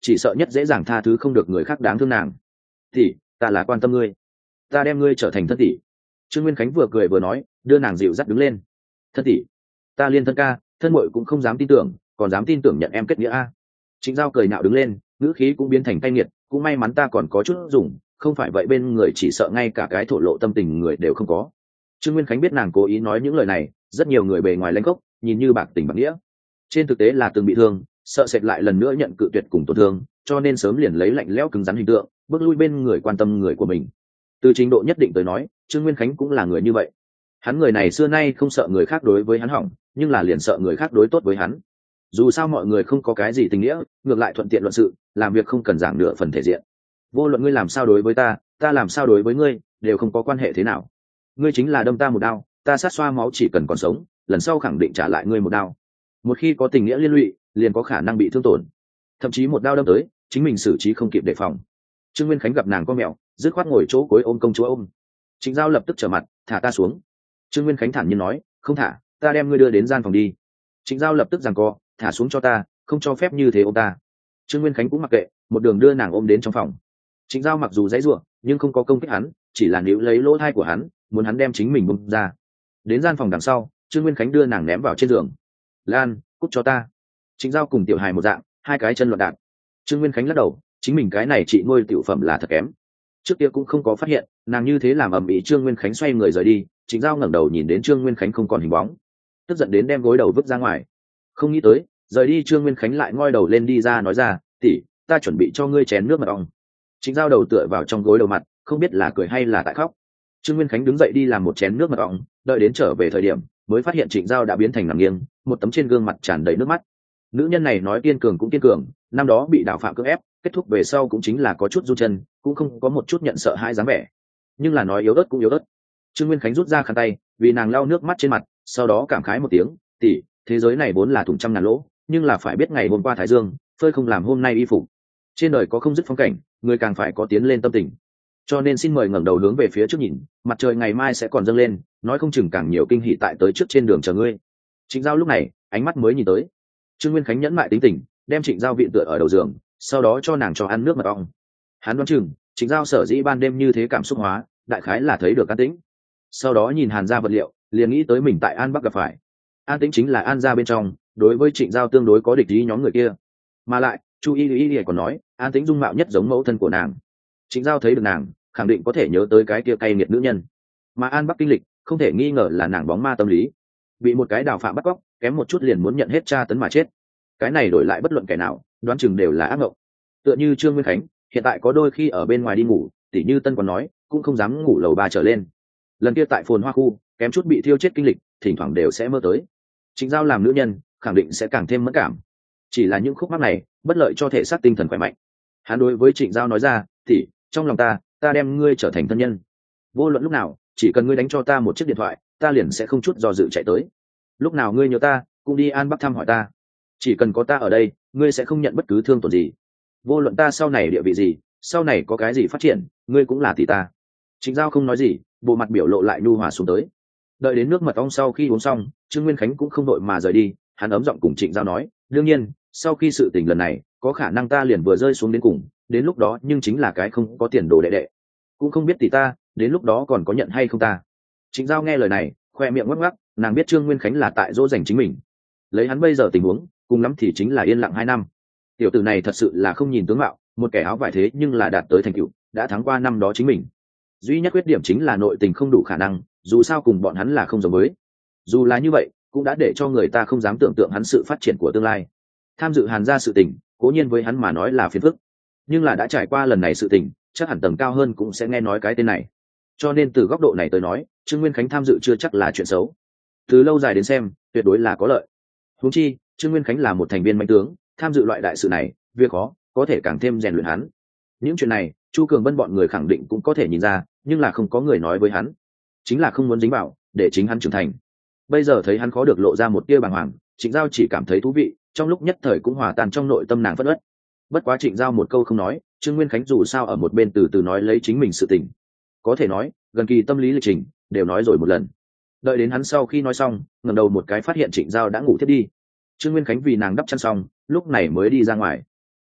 chỉ sợ nhất dễ dàng tha thứ không được người khác đáng thương nàng. Tỷ, ta là quan tâm ngươi, ta đem ngươi trở thành thân tỷ. Trương Nguyên Khánh vừa cười vừa nói, đưa nàng dịu dắt đứng lên. Thân tỷ, ta liên thân ca, thân muội cũng không dám tin tưởng, còn dám tin tưởng nhận em kết nghĩa a. Trịnh Giao cười nhạo đứng lên, ngữ khí cũng biến thành cay nghiệt, cũng may mắn ta còn có chút dùng, không phải vậy bên người chỉ sợ ngay cả cái thổ lộ tâm tình người đều không có. Trương Nguyên Khánh biết nàng cố ý nói những lời này, rất nhiều người bề ngoài lãnh gốc, nhìn như bạc tình bạc nghĩa, trên thực tế là từng bị thương, sợ sệt lại lần nữa nhận cự tuyệt cùng tổn thương, cho nên sớm liền lấy lạnh lẽo cứng rắn hình tượng, bước lui bên người quan tâm người của mình. Từ trình độ nhất định tới nói, Trương Nguyên Khánh cũng là người như vậy. Hắn người này xưa nay không sợ người khác đối với hắn hỏng, nhưng là liền sợ người khác đối tốt với hắn. Dù sao mọi người không có cái gì tình nghĩa, ngược lại thuận tiện luận sự, làm việc không cần giảng nửa phần thể diện. Vô luận ngươi làm sao đối với ta, ta làm sao đối với ngươi, đều không có quan hệ thế nào. Ngươi chính là đâm ta một đao, ta sát xoa máu chỉ cần còn sống, lần sau khẳng định trả lại ngươi một đao. Một khi có tình nghĩa liên lụy, liền có khả năng bị thương tổn, thậm chí một đao đâm tới, chính mình xử trí không kịp đề phòng. Trương Nguyên Khánh gặp nàng có mẹo, dứt khoát ngồi chỗ cối ôm công chúa ôm. Trịnh Giao lập tức trở mặt, thả ta xuống. Trương Nguyên Khánh thản nhiên nói, không thả, ta đem ngươi đưa đến gian phòng đi. Trịnh Giao lập tức giằng co, thả xuống cho ta, không cho phép như thế ôm ta. Trương Nguyên Khánh cũng mặc kệ, một đường đưa nàng ôm đến trong phòng. Trịnh Giao mặc dù dãy rủa, nhưng không có công kích hắn, chỉ là níu lấy lỗ tai của hắn, muốn hắn đem chính mình bung ra. Đến gian phòng đằng sau, Trương Nguyên Khánh đưa nàng ném vào trên giường. Lan, cút cho ta. Trịnh Giao cùng Tiểu Hài một dạng, hai cái chân loạn đạn. Trương Nguyên Khánh lắc đầu, chính mình cái này chị nuôi tiểu phẩm là thật kém. Trước kia cũng không có phát hiện, nàng như thế làm ầm ĩ. Trương Nguyên Khánh xoay người rời đi, Trịnh Giao ngẩng đầu nhìn đến Trương Nguyên Khánh không còn hình bóng, tức giận đến đem gối đầu vứt ra ngoài. Không nghĩ tới, rời đi Trương Nguyên Khánh lại ngoi đầu lên đi ra nói ra, tỷ, ta chuẩn bị cho ngươi chén nước mật ong. Trịnh Giao đầu tựa vào trong gối đầu mặt, không biết là cười hay là tại khóc. Trương Nguyên Khánh đứng dậy đi làm một chén nước mật ong, đợi đến trở về thời điểm, mới phát hiện Trịnh Giao đã biến thành nằm nghiêng, một tấm trên gương mặt tràn đầy nước mắt. Nữ nhân này nói kiên cường cũng kiên cường, năm đó bị đạo phạm cưỡng ép, kết thúc về sau cũng chính là có chút run chân, cũng không có một chút nhận sợ hãi dáng vẻ, nhưng là nói yếu ớt cũng yếu ớt. Trương Nguyên Khánh rút ra khăn tay, vì nàng lau nước mắt trên mặt, sau đó cảm khái một tiếng, tỷ, thế giới này vốn là thủng trăm ngàn lỗ, nhưng là phải biết ngày hôm qua thái dương phơi không làm hôm nay y phục. Trên đời có không dứt phong cảnh, người càng phải có tiến lên tâm tình. Cho nên xin mời ngẩng đầu hướng về phía trước nhìn, mặt trời ngày mai sẽ còn dâng lên, nói không chừng càng nhiều kinh hỉ tại tới trước trên đường chờ ngươi. Trịnh Giao lúc này ánh mắt mới nhìn tới. Trương Nguyên Khánh nhẫn mại tính tình, đem Trịnh Giao viện tựa ở đầu giường, sau đó cho nàng cho ăn nước mật ong. Hắn đoán chừng Trịnh Giao sở dĩ ban đêm như thế cảm xúc hóa, đại khái là thấy được an tĩnh. Sau đó nhìn Hàn gia vật liệu, liền nghĩ tới mình tại An Bắc gặp phải. An Tĩnh chính là An gia bên trong, đối với Trịnh Giao tương đối có địch ý nhóm người kia. Mà lại Chu Y còn nói An Tĩnh dung mạo nhất giống mẫu thân của nàng. Trịnh Giao thấy được nàng, khẳng định có thể nhớ tới cái kia cay nghiệt nữ nhân. Mà An Bắc kinh lịch, không thể nghi ngờ là nàng bóng ma tâm lý, bị một cái đào phạm bắt cóc, kém một chút liền muốn nhận hết tra tấn mà chết. Cái này đổi lại bất luận kẻ nào, đoán chừng đều là ác mộng. Tựa như Trương Nguyên Khánh, hiện tại có đôi khi ở bên ngoài đi ngủ, tỉ như Tân còn nói, cũng không dám ngủ lầu 3 trở lên. Lần kia tại Phồn Hoa khu, kém chút bị thiêu chết kinh lịch, thỉnh thoảng đều sẽ mơ tới. Trịnh Giao làm nữ nhân, khẳng định sẽ càng thêm mẫn cảm. Chỉ là những khúc mắc này, bất lợi cho thể xác tinh thần khỏe mạnh. Hắn đối với Trịnh Giao nói ra, "Tỷ, trong lòng ta đem ngươi trở thành thân nhân. Vô luận lúc nào, chỉ cần ngươi đánh cho ta một chiếc điện thoại, ta liền sẽ không chút do dự chạy tới. Lúc nào ngươi nhớ ta, cũng đi An Bắc thăm hỏi ta. Chỉ cần có ta ở đây, ngươi sẽ không nhận bất cứ thương tổn gì. Vô luận ta sau này địa vị gì, sau này có cái gì phát triển, ngươi cũng là tỷ ta." Trịnh Giao không nói gì, bộ mặt biểu lộ lại nhu hòa xuống tới. Đợi đến nước mật ong sau khi uống xong, Trương Nguyên Khánh cũng không đội mà rời đi, hắn ấm giọng cùng Trịnh Giao nói, đương nhiên, sau khi sự tình lần này, có khả năng ta liền vừa rơi xuống đến cùng, đến lúc đó nhưng chính là cái không có tiền đồ đệ đệ, cũng không biết tỷ ta, đến lúc đó còn có nhận hay không ta. Trịnh Giao nghe lời này, khoe miệng ngắc ngắc, nàng biết Trương Nguyên Khánh là tại dỗ dành chính mình. Lấy hắn bây giờ tình huống, cùng lắm thì chính là yên lặng 2 năm. Tiểu tử này thật sự là không nhìn tướng mạo, một kẻ áo vải thế nhưng là đạt tới thành tựu, đã thắng qua năm đó chính mình. Duy nhất khuyết điểm chính là nội tình không đủ khả năng, dù sao cùng bọn hắn là không giống với. Dù là như vậy, cũng đã để cho người ta không dám tưởng tượng hắn sự phát triển của tương lai. Tham dự Hàn gia sự tình, cố nhiên với hắn mà nói là phiền phức, nhưng là đã trải qua lần này sự tình, chắc hẳn tầng cao hơn cũng sẽ nghe nói cái tên này. Cho nên từ góc độ này tới nói, Trương Nguyên Khánh tham dự chưa chắc là chuyện xấu. Từ lâu dài đến xem, tuyệt đối là có lợi. Huống chi, Trương Nguyên Khánh là một thành viên mạnh tướng, tham dự loại đại sự này, việc khó, có thể càng thêm rèn luyện hắn. Những chuyện này, Chu Cường Vân bọn người khẳng định cũng có thể nhìn ra, nhưng là không có người nói với hắn, chính là không muốn dính vào, để chính hắn trưởng thành. Bây giờ thấy hắn khó được lộ ra một tia bàng hoàng, Trịnh Giao chỉ cảm thấy thú vị, trong lúc nhất thời cũng hòa tan trong nội tâm nàng phất uất. Bất quá Trịnh Giao một câu không nói, Trương Nguyên Khánh dù sao ở một bên từ từ nói lấy chính mình sự tình. Có thể nói, gần kỳ tâm lý lịch trình đều nói rồi một lần. Đợi đến hắn sau khi nói xong, ngẩng đầu một cái phát hiện Trịnh Giao đã ngủ thiếp đi. Trương Nguyên Khánh vì nàng đắp chăn xong, lúc này mới đi ra ngoài.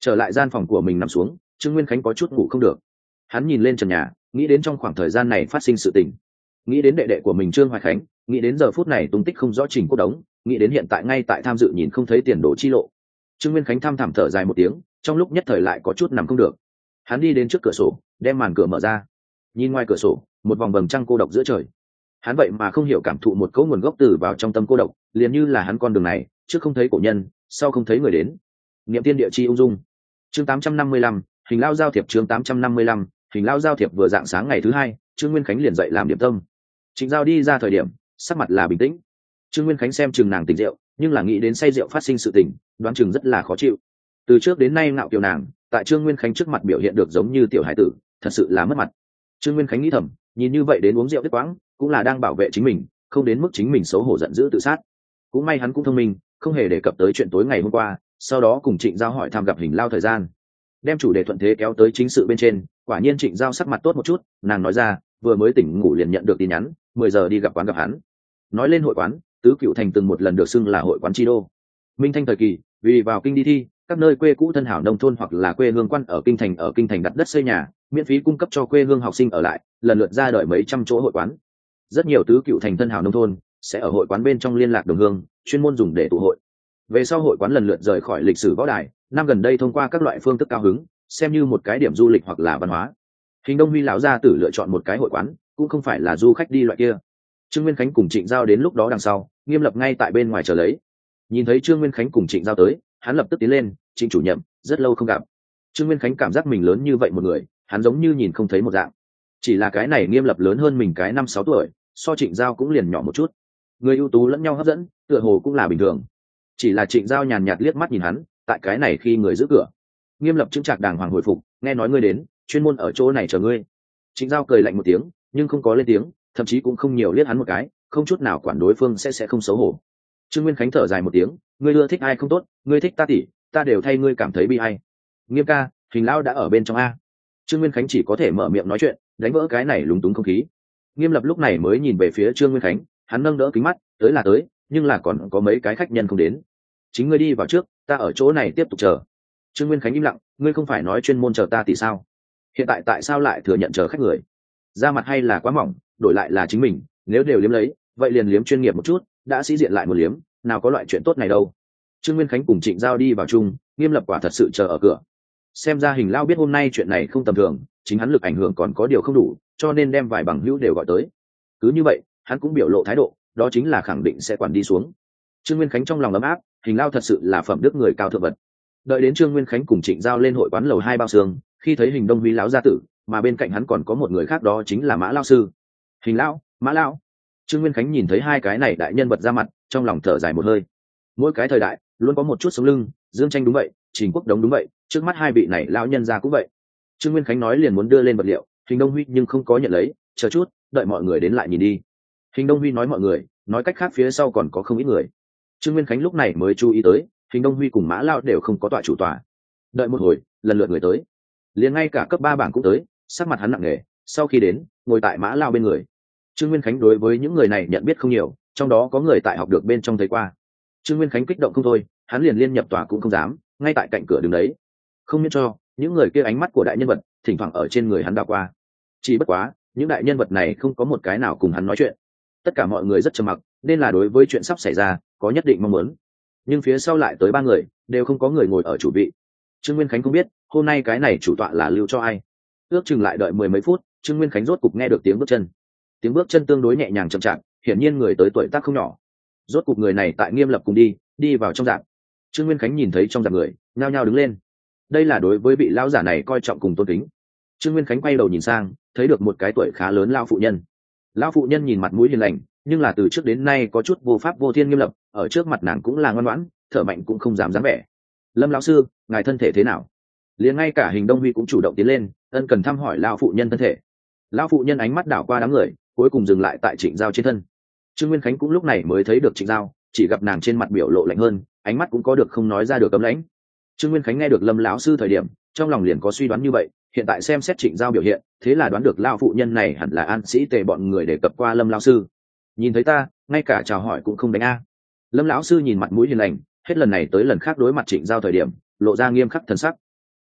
Trở lại gian phòng của mình nằm xuống, Trương Nguyên Khánh có chút ngủ không được. Hắn nhìn lên trần nhà, nghĩ đến trong khoảng thời gian này phát sinh sự tình, nghĩ đến đệ đệ của mình Trương Hoài Khánh, nghĩ đến giờ phút này tung tích không rõ Trình Quốc Đống, nghĩ đến hiện tại ngay tại tham dự nhìn không thấy tiền đồ chi lộ. Trương Nguyên Khánh thăm thẳm thở dài một tiếng, trong lúc nhất thời lại có chút nằm không được. Hắn đi đến trước cửa sổ, đem màn cửa mở ra, nhìn ngoài cửa sổ một vòng vầng trăng cô độc giữa trời. Hắn vậy mà không hiểu cảm thụ một cấu nguồn gốc từ vào trong tâm cô độc, liền như là hắn con đường này trước không thấy cổ nhân, sau không thấy người đến. Niệm tiên địa chi ung dung. Chương 855, hình lao giao thiệp. Chương 855, hình lao giao thiệp. Vừa dạng sáng ngày thứ hai, Trương Nguyên Khánh liền dậy làm điểm tâm. Trịnh Giao đi ra thời điểm sắc mặt là bình tĩnh. Trương Nguyên Khánh xem chừng nàng tỉnh rượu, nhưng là nghĩ đến say rượu phát sinh sự tình, đoán chừng rất là khó chịu. Từ trước đến nay ngạo kiều nàng, tại Trương Nguyên Khánh trước mặt biểu hiện được giống như tiểu hải tử, thật sự là mất mặt. Trương Nguyên Khánh nghĩ thầm, nhìn như vậy đến uống rượu đứt quãng, cũng là đang bảo vệ chính mình, không đến mức chính mình xấu hổ giận dữ tự sát. Cũng may hắn cũng thông minh, không hề đề cập tới chuyện tối ngày hôm qua, sau đó cùng Trịnh Giao hỏi thăm gặp hình lao thời gian, đem chủ đề thuận thế kéo tới chính sự bên trên. Quả nhiên Trịnh Giao sắc mặt tốt một chút, nàng nói ra, vừa mới tỉnh ngủ liền nhận được tin nhắn, 10 giờ đi gặp quán gặp hắn. Nói lên hội quán, Tứ Cựu Thành từng một lần được xưng là hội quán chi đô. Minh Thanh thời kỳ, vì vào kinh đi thi, các nơi quê cũ thân hảo nông thôn hoặc là quê hương quan ở kinh thành đặt đất xây nhà, miễn phí cung cấp cho quê hương học sinh ở lại, lần lượt ra đời mấy trăm chỗ hội quán. Rất nhiều Tứ Cựu Thành thân hảo nông thôn sẽ ở hội quán bên trong liên lạc đồng hương, chuyên môn dùng để tụ hội. Về sau hội quán lần lượt rời khỏi lịch sử võ đài, năm gần đây thông qua các loại phương thức cao hứng, xem như một cái điểm du lịch hoặc là văn hóa. Hình Đông Huy lão gia tử lựa chọn một cái hội quán, cũng không phải là du khách đi loại kia. Trương Nguyên Khánh cùng Trịnh Giao đến lúc đó đằng sau, Nghiêm Lập ngay tại bên ngoài chờ lấy. Nhìn thấy Trương Nguyên Khánh cùng Trịnh Giao tới, hắn lập tức tiến lên, "Trịnh chủ nhiệm, rất lâu không gặp." Trương Nguyên Khánh cảm giác mình lớn như vậy một người, hắn giống như nhìn không thấy một dạng. Chỉ là cái này Nghiêm Lập lớn hơn mình cái 5-6 tuổi, so Trịnh Giao cũng liền nhỏ một chút. Người ưu tú lẫn nhau hấp dẫn, tựa hồ cũng là bình thường. Chỉ là Trịnh Giao nhàn nhạt liếc mắt nhìn hắn, tại cái này khi người giữ cửa. Nghiêm Lập chững chạc đàng hoàng hồi phục, "Nghe nói ngươi đến, chuyên môn ở chỗ này chờ ngươi." Trịnh Giao cười lạnh một tiếng, nhưng không có lên tiếng, thậm chí cũng không nhiều liếc hắn một cái, không chút nào quản đối phương sẽ không xấu hổ. Trương Nguyên Khánh thở dài một tiếng, "Ngươi ưa thích ai không tốt, ngươi thích ta tỷ, ta đều thay ngươi cảm thấy bi ai." "Nghiêm ca, Hình lão đã ở bên trong a." Trương Nguyên Khánh chỉ có thể mở miệng nói chuyện, đánh vỡ cái này lúng túng không khí. Nghiêm Lập lúc này mới nhìn về phía Trương Nguyên Khánh, hắn nâng đỡ kính mắt, "Tới là tới, nhưng là còn có mấy cái khách nhân không đến. Chính ngươi đi vào trước, ta ở chỗ này tiếp tục chờ." Trương Nguyên Khánh im lặng, "Ngươi không phải nói chuyên môn chờ ta tỷ sao? Hiện tại tại sao lại thừa nhận chờ khách người? Da mặt hay là quá mỏng, đổi lại là chính mình, nếu đều liếm lấy, vậy liền liếm chuyên nghiệp một chút, đã sĩ diện lại một liếm, nào có loại chuyện tốt này đâu." Trương Nguyên Khánh cùng Trịnh Giao đi vào chung, Nghiêm Lập quả thật sự chờ ở cửa. Xem ra Hình lão biết hôm nay chuyện này không tầm thường, chính hắn lực ảnh hưởng còn có điều không đủ, cho nên đem vài bằng hữu đều gọi tới. Cứ như vậy, hắn cũng biểu lộ thái độ, đó chính là khẳng định sẽ quản đi xuống. Trương Nguyên Khánh trong lòng ấm áp, Hình lão thật sự là phẩm đức người cao thượng vật. Đợi đến Trương Nguyên Khánh cùng Trịnh Giao lên hội quán lầu 2 bao xương, khi thấy Hình Đông Huy lão gia tử, mà bên cạnh hắn còn có một người khác, đó chính là Mã lão sư. "Hình lão, Mã lão." Trương Nguyên Khánh nhìn thấy hai cái này đại nhân vật ra mặt, trong lòng thở dài một hơi. Mỗi cái thời đại luôn có một chút sống lưng, Dương Tranh đúng vậy, Trình Quốc Đống đúng vậy, trước mắt hai vị này lão nhân gia cũng vậy. Trương Nguyên Khánh nói liền muốn đưa lên vật liệu, Hình Đông Huy nhưng không có nhận lấy, "Chờ chút, đợi mọi người đến lại nhìn đi." Hình Đông Huy nói mọi người, nói cách khác phía sau còn có không ít người. Trương Nguyên Khánh lúc này mới chú ý tới, Hình Đông Huy cùng Mã lão đều không có tọa chủ tọa. Đợi một hồi, lần lượt người tới, liền ngay cả cấp 3 bảng cũng tới, sắc mặt hắn nặng nề, sau khi đến, ngồi tại Mã lão bên người. Trương Nguyên Khánh đối với những người này nhận biết không nhiều, trong đó có người tại học được bên trong thấy qua. Trương Nguyên Khánh kích động không thôi, hắn liền liên nhập tòa cũng không dám, ngay tại cạnh cửa đứng đấy, không miễn cho những người kia ánh mắt của đại nhân vật thỉnh thoảng ở trên người hắn đảo qua. Chỉ bất quá, những đại nhân vật này không có một cái nào cùng hắn nói chuyện. Tất cả mọi người rất trầm mặc, nên là đối với chuyện sắp xảy ra có nhất định mong muốn. Nhưng phía sau lại tới 3 người, đều không có người ngồi ở chủ vị. Trương Nguyên Khánh không biết hôm nay cái này chủ tọa là lưu cho ai. Ước chừng lại đợi 10 mấy phút, Trương Nguyên Khánh rốt cục nghe được tiếng bước chân. Tiếng bước chân tương đối nhẹ nhàng chậm chạp, hiển nhiên người tới tuổi tác không nhỏ. Rốt cục người này tại Nghiêm Lập cùng đi vào trong dạp. Trương Nguyên Khánh nhìn thấy trong dạp người, nhao nhao đứng lên. Đây là đối với vị lão giả này coi trọng cùng tôn kính. Trương Nguyên Khánh quay đầu nhìn sang, thấy được một cái tuổi khá lớn lão phụ nhân. Lão phụ nhân nhìn mặt mũi hiền lành, nhưng là từ trước đến nay có chút vô pháp vô thiên Nghiêm Lập, ở trước mặt nàng cũng là ngoan ngoãn, thở mạnh cũng không dám dáng vẻ. "Lâm lão sư, ngài thân thể thế nào?" Liền ngay cả Hình Đông Huy cũng chủ động tiến lên, ân cần thăm hỏi lão phụ nhân thân thể. Lão phụ nhân ánh mắt đảo qua đám người, cuối cùng dừng lại tại Trịnh Giao trên thân. Trương Nguyên Khánh cũng lúc này mới thấy được Trịnh Giao, chỉ gặp nàng trên mặt biểu lộ lạnh hơn, ánh mắt cũng có được không nói ra được cấm lãnh. Trương Nguyên Khánh nghe được Lâm lão sư thời điểm, trong lòng liền có suy đoán như vậy, hiện tại xem xét Trịnh Giao biểu hiện, thế là đoán được lão phụ nhân này hẳn là An Sĩ Tề bọn người để cập qua Lâm lão sư. "Nhìn thấy ta, ngay cả chào hỏi cũng không đánh a." Lâm lão sư nhìn mặt mũi hiền lành, hết lần này tới lần khác đối mặt Trịnh Giao thời điểm, lộ ra nghiêm khắc thần sắc.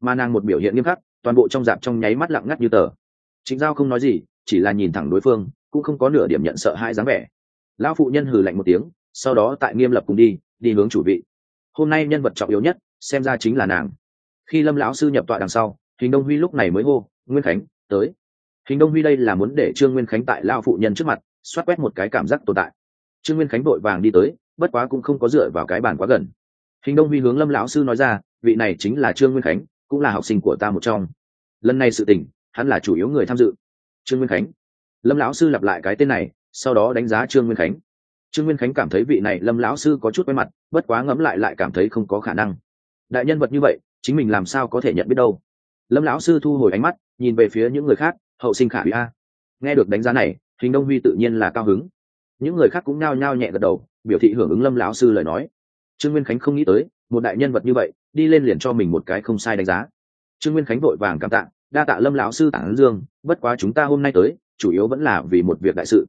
mà nàng một biểu hiện nghiêm khắc, toàn bộ trong dạp trong nháy mắt lặng ngắt như tờ. Trịnh Giao không nói gì, chỉ là nhìn thẳng đối phương, cũng không có nửa điểm nhận sợ hãi dáng vẻ. Lão phụ nhân hừ lạnh một tiếng, sau đó tại Nghiêm Lập cùng đi hướng chủ vị. Hôm nay nhân vật trọng yếu nhất, xem ra chính là nàng. Khi Lâm lão sư nhập tọa đằng sau, Hình Đông Huy lúc này mới hô, "Nguyên Khánh, tới." Hình Đông Huy đây là muốn để Trương Nguyên Khánh tại lão phụ nhân trước mặt, xoát quét một cái cảm giác tồn tại. Trương Nguyên Khánh vội vàng đi tới, bất quá cũng không có dựa vào cái bàn quá gần. Hình Đông Huy hướng Lâm lão sư nói ra, "Vị này chính là Trương Nguyên Khánh, cũng là học sinh của ta một trong. Lần này sự tình, hắn là chủ yếu người tham dự." Trương Nguyên Khánh. Lâm lão sư lặp lại cái tên này, sau đó đánh giá Trương Nguyên Khánh. Trương Nguyên Khánh cảm thấy vị này Lâm lão sư có chút quen mặt, bất quá ngẫm lại cảm thấy không có khả năng. Đại nhân vật như vậy, chính mình làm sao có thể nhận biết đâu. Lâm lão sư thu hồi ánh mắt, nhìn về phía những người khác, hậu sinh khả hủy a. Nghe được đánh giá này, Hình Đông Huy tự nhiên là cao hứng. Những người khác cũng nhao nhao nhẹ gật đầu, biểu thị hưởng ứng Lâm lão sư lời nói. Trương Nguyên Khánh không nghĩ tới, một đại nhân vật như vậy, đi lên liền cho mình một cái không sai đánh giá. Trương Nguyên Khánh vội vàng cảm tạ, đa tạ Lâm lão sư tán dương, bất quá chúng ta hôm nay tới, chủ yếu vẫn là vì một việc đại sự.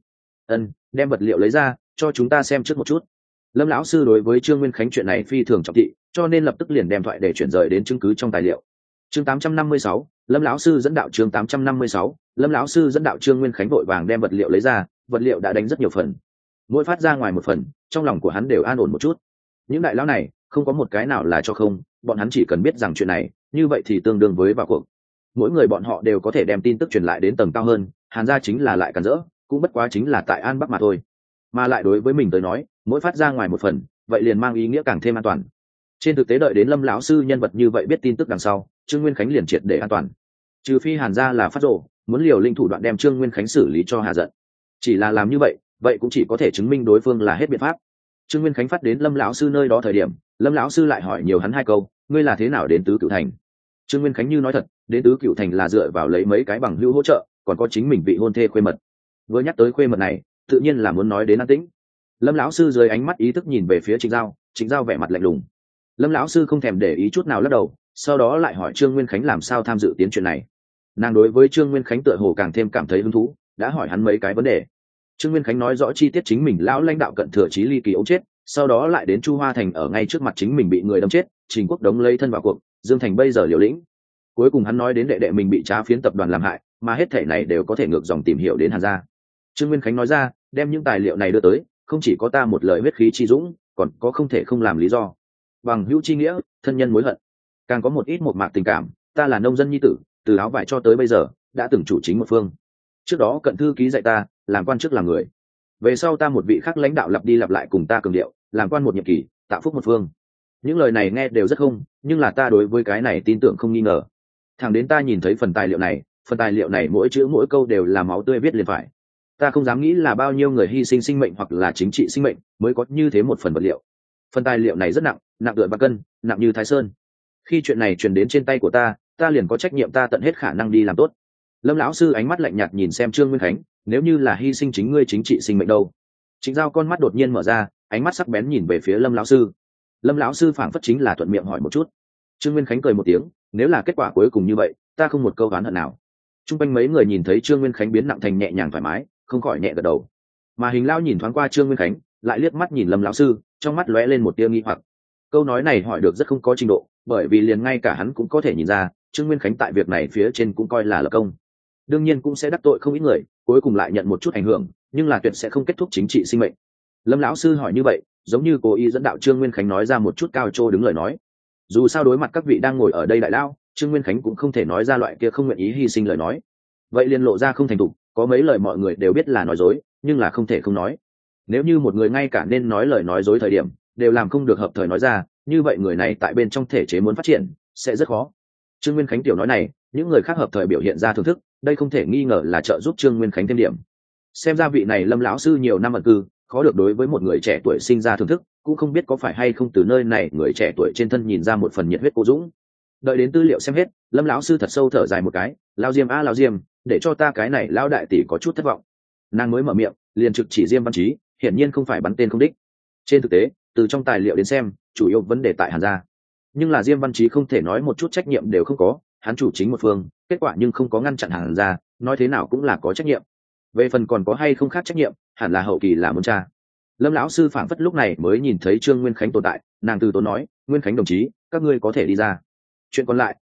Đem vật liệu lấy ra, cho chúng ta xem trước một chút. Lâm lão sư đối với Trương Nguyên Khánh chuyện này phi thường trọng thị, cho nên lập tức liền đem thoại để chuyển rời đến chứng cứ trong tài liệu. Chương 856, Lâm lão sư dẫn đạo. Chương 856, Lâm lão sư dẫn đạo. Trương Nguyên Khánh vội vàng đem vật liệu lấy ra, vật liệu đã đánh rất nhiều phần. Mỗi phát ra ngoài một phần, trong lòng của hắn đều an ổn một chút. Những đại lão này, không có một cái nào là cho không, bọn hắn chỉ cần biết rằng chuyện này, như vậy thì tương đương với vào cuộc. Mỗi người bọn họ đều có thể đem tin tức truyền lại đến tầng cao hơn, Hàn gia chính là lại cản rỡ, cũng bất quá chính là tại An Bắc mà thôi. Mà lại đối với mình tới nói, mỗi phát ra ngoài một phần, vậy liền mang ý nghĩa càng thêm an toàn. Trên thực tế đợi đến Lâm lão sư nhân vật như vậy biết tin tức đằng sau, Trương Nguyên Khánh liền triệt để an toàn. Trừ phi Hàn gia là phát rồ, muốn liều linh thủ đoạn đem Trương Nguyên Khánh xử lý cho hạ giận. Chỉ là làm như vậy, vậy cũng chỉ có thể chứng minh đối phương là hết biện pháp. Trương Nguyên Khánh phát đến Lâm lão sư nơi đó thời điểm, Lâm lão sư lại hỏi nhiều hắn hai câu, ngươi là thế nào đến Tứ Cửu Thành? Trương Nguyên Khánh như nói thật, đến Tứ Cửu Thành là dựa vào lấy mấy cái bằng hữu hỗ trợ, còn có chính mình vị hôn thê khuê mật. Vừa nhắc tới khuê mật này, tự nhiên là muốn nói đến an tĩnh. Lâm lão sư dưới ánh mắt ý thức nhìn về phía Trịnh Giao, Trịnh Giao vẻ mặt lạnh lùng. Lâm lão sư không thèm để ý chút nào lắc đầu, sau đó lại hỏi Trương Nguyên Khánh làm sao tham dự tiến chuyện này. Nàng đối với Trương Nguyên Khánh tựa hồ càng thêm cảm thấy hứng thú, đã hỏi hắn mấy cái vấn đề. Trương Nguyên Khánh nói rõ chi tiết chính mình lão lãnh đạo cận thừa Chí Ly Kỳ ống chết, sau đó lại đến Chu Hoa Thành ở ngay trước mặt chính mình bị người đâm chết, Trình Quốc Đống lấy thân vào cuộc, Dương Thành bây giờ liều lĩnh. Cuối cùng hắn nói đến đệ đệ mình bị trá phiến tập đoàn làm hại, mà hết thể này đều có thể ngược dòng tìm hiểu đến Hàn gia. Trương Nguyên Khánh nói ra, đem những tài liệu này đưa tới, không chỉ có ta một lời huyết khí chi dũng, còn có không thể không làm lý do. Bằng hữu chi nghĩa, thân nhân mối hận, càng có một ít một mạc tình cảm, ta là nông dân nhi tử, từ áo vải cho tới bây giờ, đã từng chủ chính một phương. Trước đó cận thư ký dạy ta, làm quan trước làm người. Về sau ta một vị khác lãnh đạo lặp đi lặp lại cùng ta cường điệu, làm quan một nhiệm kỳ, tạo phúc một phương. Những lời này nghe đều rất không, nhưng là ta đối với cái này tin tưởng không nghi ngờ. Thẳng đến ta nhìn thấy phần tài liệu này mỗi chữ mỗi câu đều là máu tươi viết liền phải. Ta không dám nghĩ là bao nhiêu người hy sinh sinh mệnh hoặc là chính trị sinh mệnh mới có như thế một phần vật liệu. Phần tài liệu này rất nặng, nặng tựa bạc cân, nặng như Thái Sơn. Khi chuyện này truyền đến trên tay của ta liền có trách nhiệm ta tận hết khả năng đi làm tốt. Lâm lão sư ánh mắt lạnh nhạt nhìn xem Trương Nguyên Khánh, nếu như là hy sinh chính ngươi chính trị sinh mệnh đâu? Trịnh Giao con mắt đột nhiên mở ra, ánh mắt sắc bén nhìn về phía Lâm lão sư. Lâm lão sư phảng phất chính là thuận miệng hỏi một chút. Trương Nguyên Khánh cười một tiếng, nếu là kết quả cuối cùng như vậy, ta không một câu oán hận nào. Trung quanh mấy người nhìn thấy Trương Nguyên Khánh biến nặng thành nhẹ nhàng thoải mái, không khỏi nhẹ gật đầu. Mà Hình Lão nhìn thoáng qua Trương Nguyên Khánh, lại liếc mắt nhìn Lâm lão sư, trong mắt lóe lên một tia nghi hoặc. Câu nói này hỏi được rất không có trình độ, bởi vì liền ngay cả hắn cũng có thể nhìn ra, Trương Nguyên Khánh tại việc này phía trên cũng coi là lập công. Đương nhiên cũng sẽ đắc tội không ít người, cuối cùng lại nhận một chút ảnh hưởng, nhưng là tuyệt sẽ không kết thúc chính trị sinh mệnh. Lâm lão sư hỏi như vậy, giống như cố ý dẫn đạo Trương Nguyên Khánh nói ra một chút cao trô đứng lời nói. Dù sao đối mặt các vị đang ngồi ở đây đại lao, Trương Nguyên Khánh cũng không thể nói ra loại kia không nguyện ý hy sinh lời nói. Vậy liền lộ ra không thành thục, có mấy lời mọi người đều biết là nói dối, nhưng là không thể không nói. Nếu như một người ngay cả nên nói lời nói dối thời điểm đều làm không được hợp thời nói ra, như vậy người này tại bên trong thể chế muốn phát triển sẽ rất khó. Trương Nguyên Khánh tiểu nói này, những người khác hợp thời biểu hiện ra thưởng thức, đây không thể nghi ngờ là trợ giúp Trương Nguyên Khánh thêm điểm. Xem ra vị này Lâm lão sư nhiều năm ẩn cư, khó được đối với một người trẻ tuổi sinh ra thưởng thức, cũng không biết có phải hay không từ nơi này người trẻ tuổi trên thân nhìn ra một phần nhiệt huyết cô dũng. Đợi đến tư liệu xem hết, Lâm lão sư thật sâu thở dài một cái, lao Diêm lao Diêm, để cho ta cái này lao đại tỷ có chút thất vọng. Nàng mới mở miệng, liền trực chỉ Diêm Văn Chí, hiển nhiên không phải bắn tên không đích. Trên thực tế, từ trong tài liệu đến xem, chủ yếu vấn đề tại Hàn gia. Nhưng là Diêm Văn Chí không thể nói một chút trách nhiệm đều không có, hắn chủ chính một phương, kết quả nhưng không có ngăn chặn Hàn gia, nói thế nào cũng là có trách nhiệm. Về phần còn có hay không khác trách nhiệm, hẳn là hậu kỳ là muốn tra. Lâm lão sư phảng phất lúc này mới nhìn thấy Trương Nguyên Khánh tồn tại, nàng từ tốn nói, Nguyên Khánh đồng chí, các ngươi có thể đi ra. Chuyện còn lại,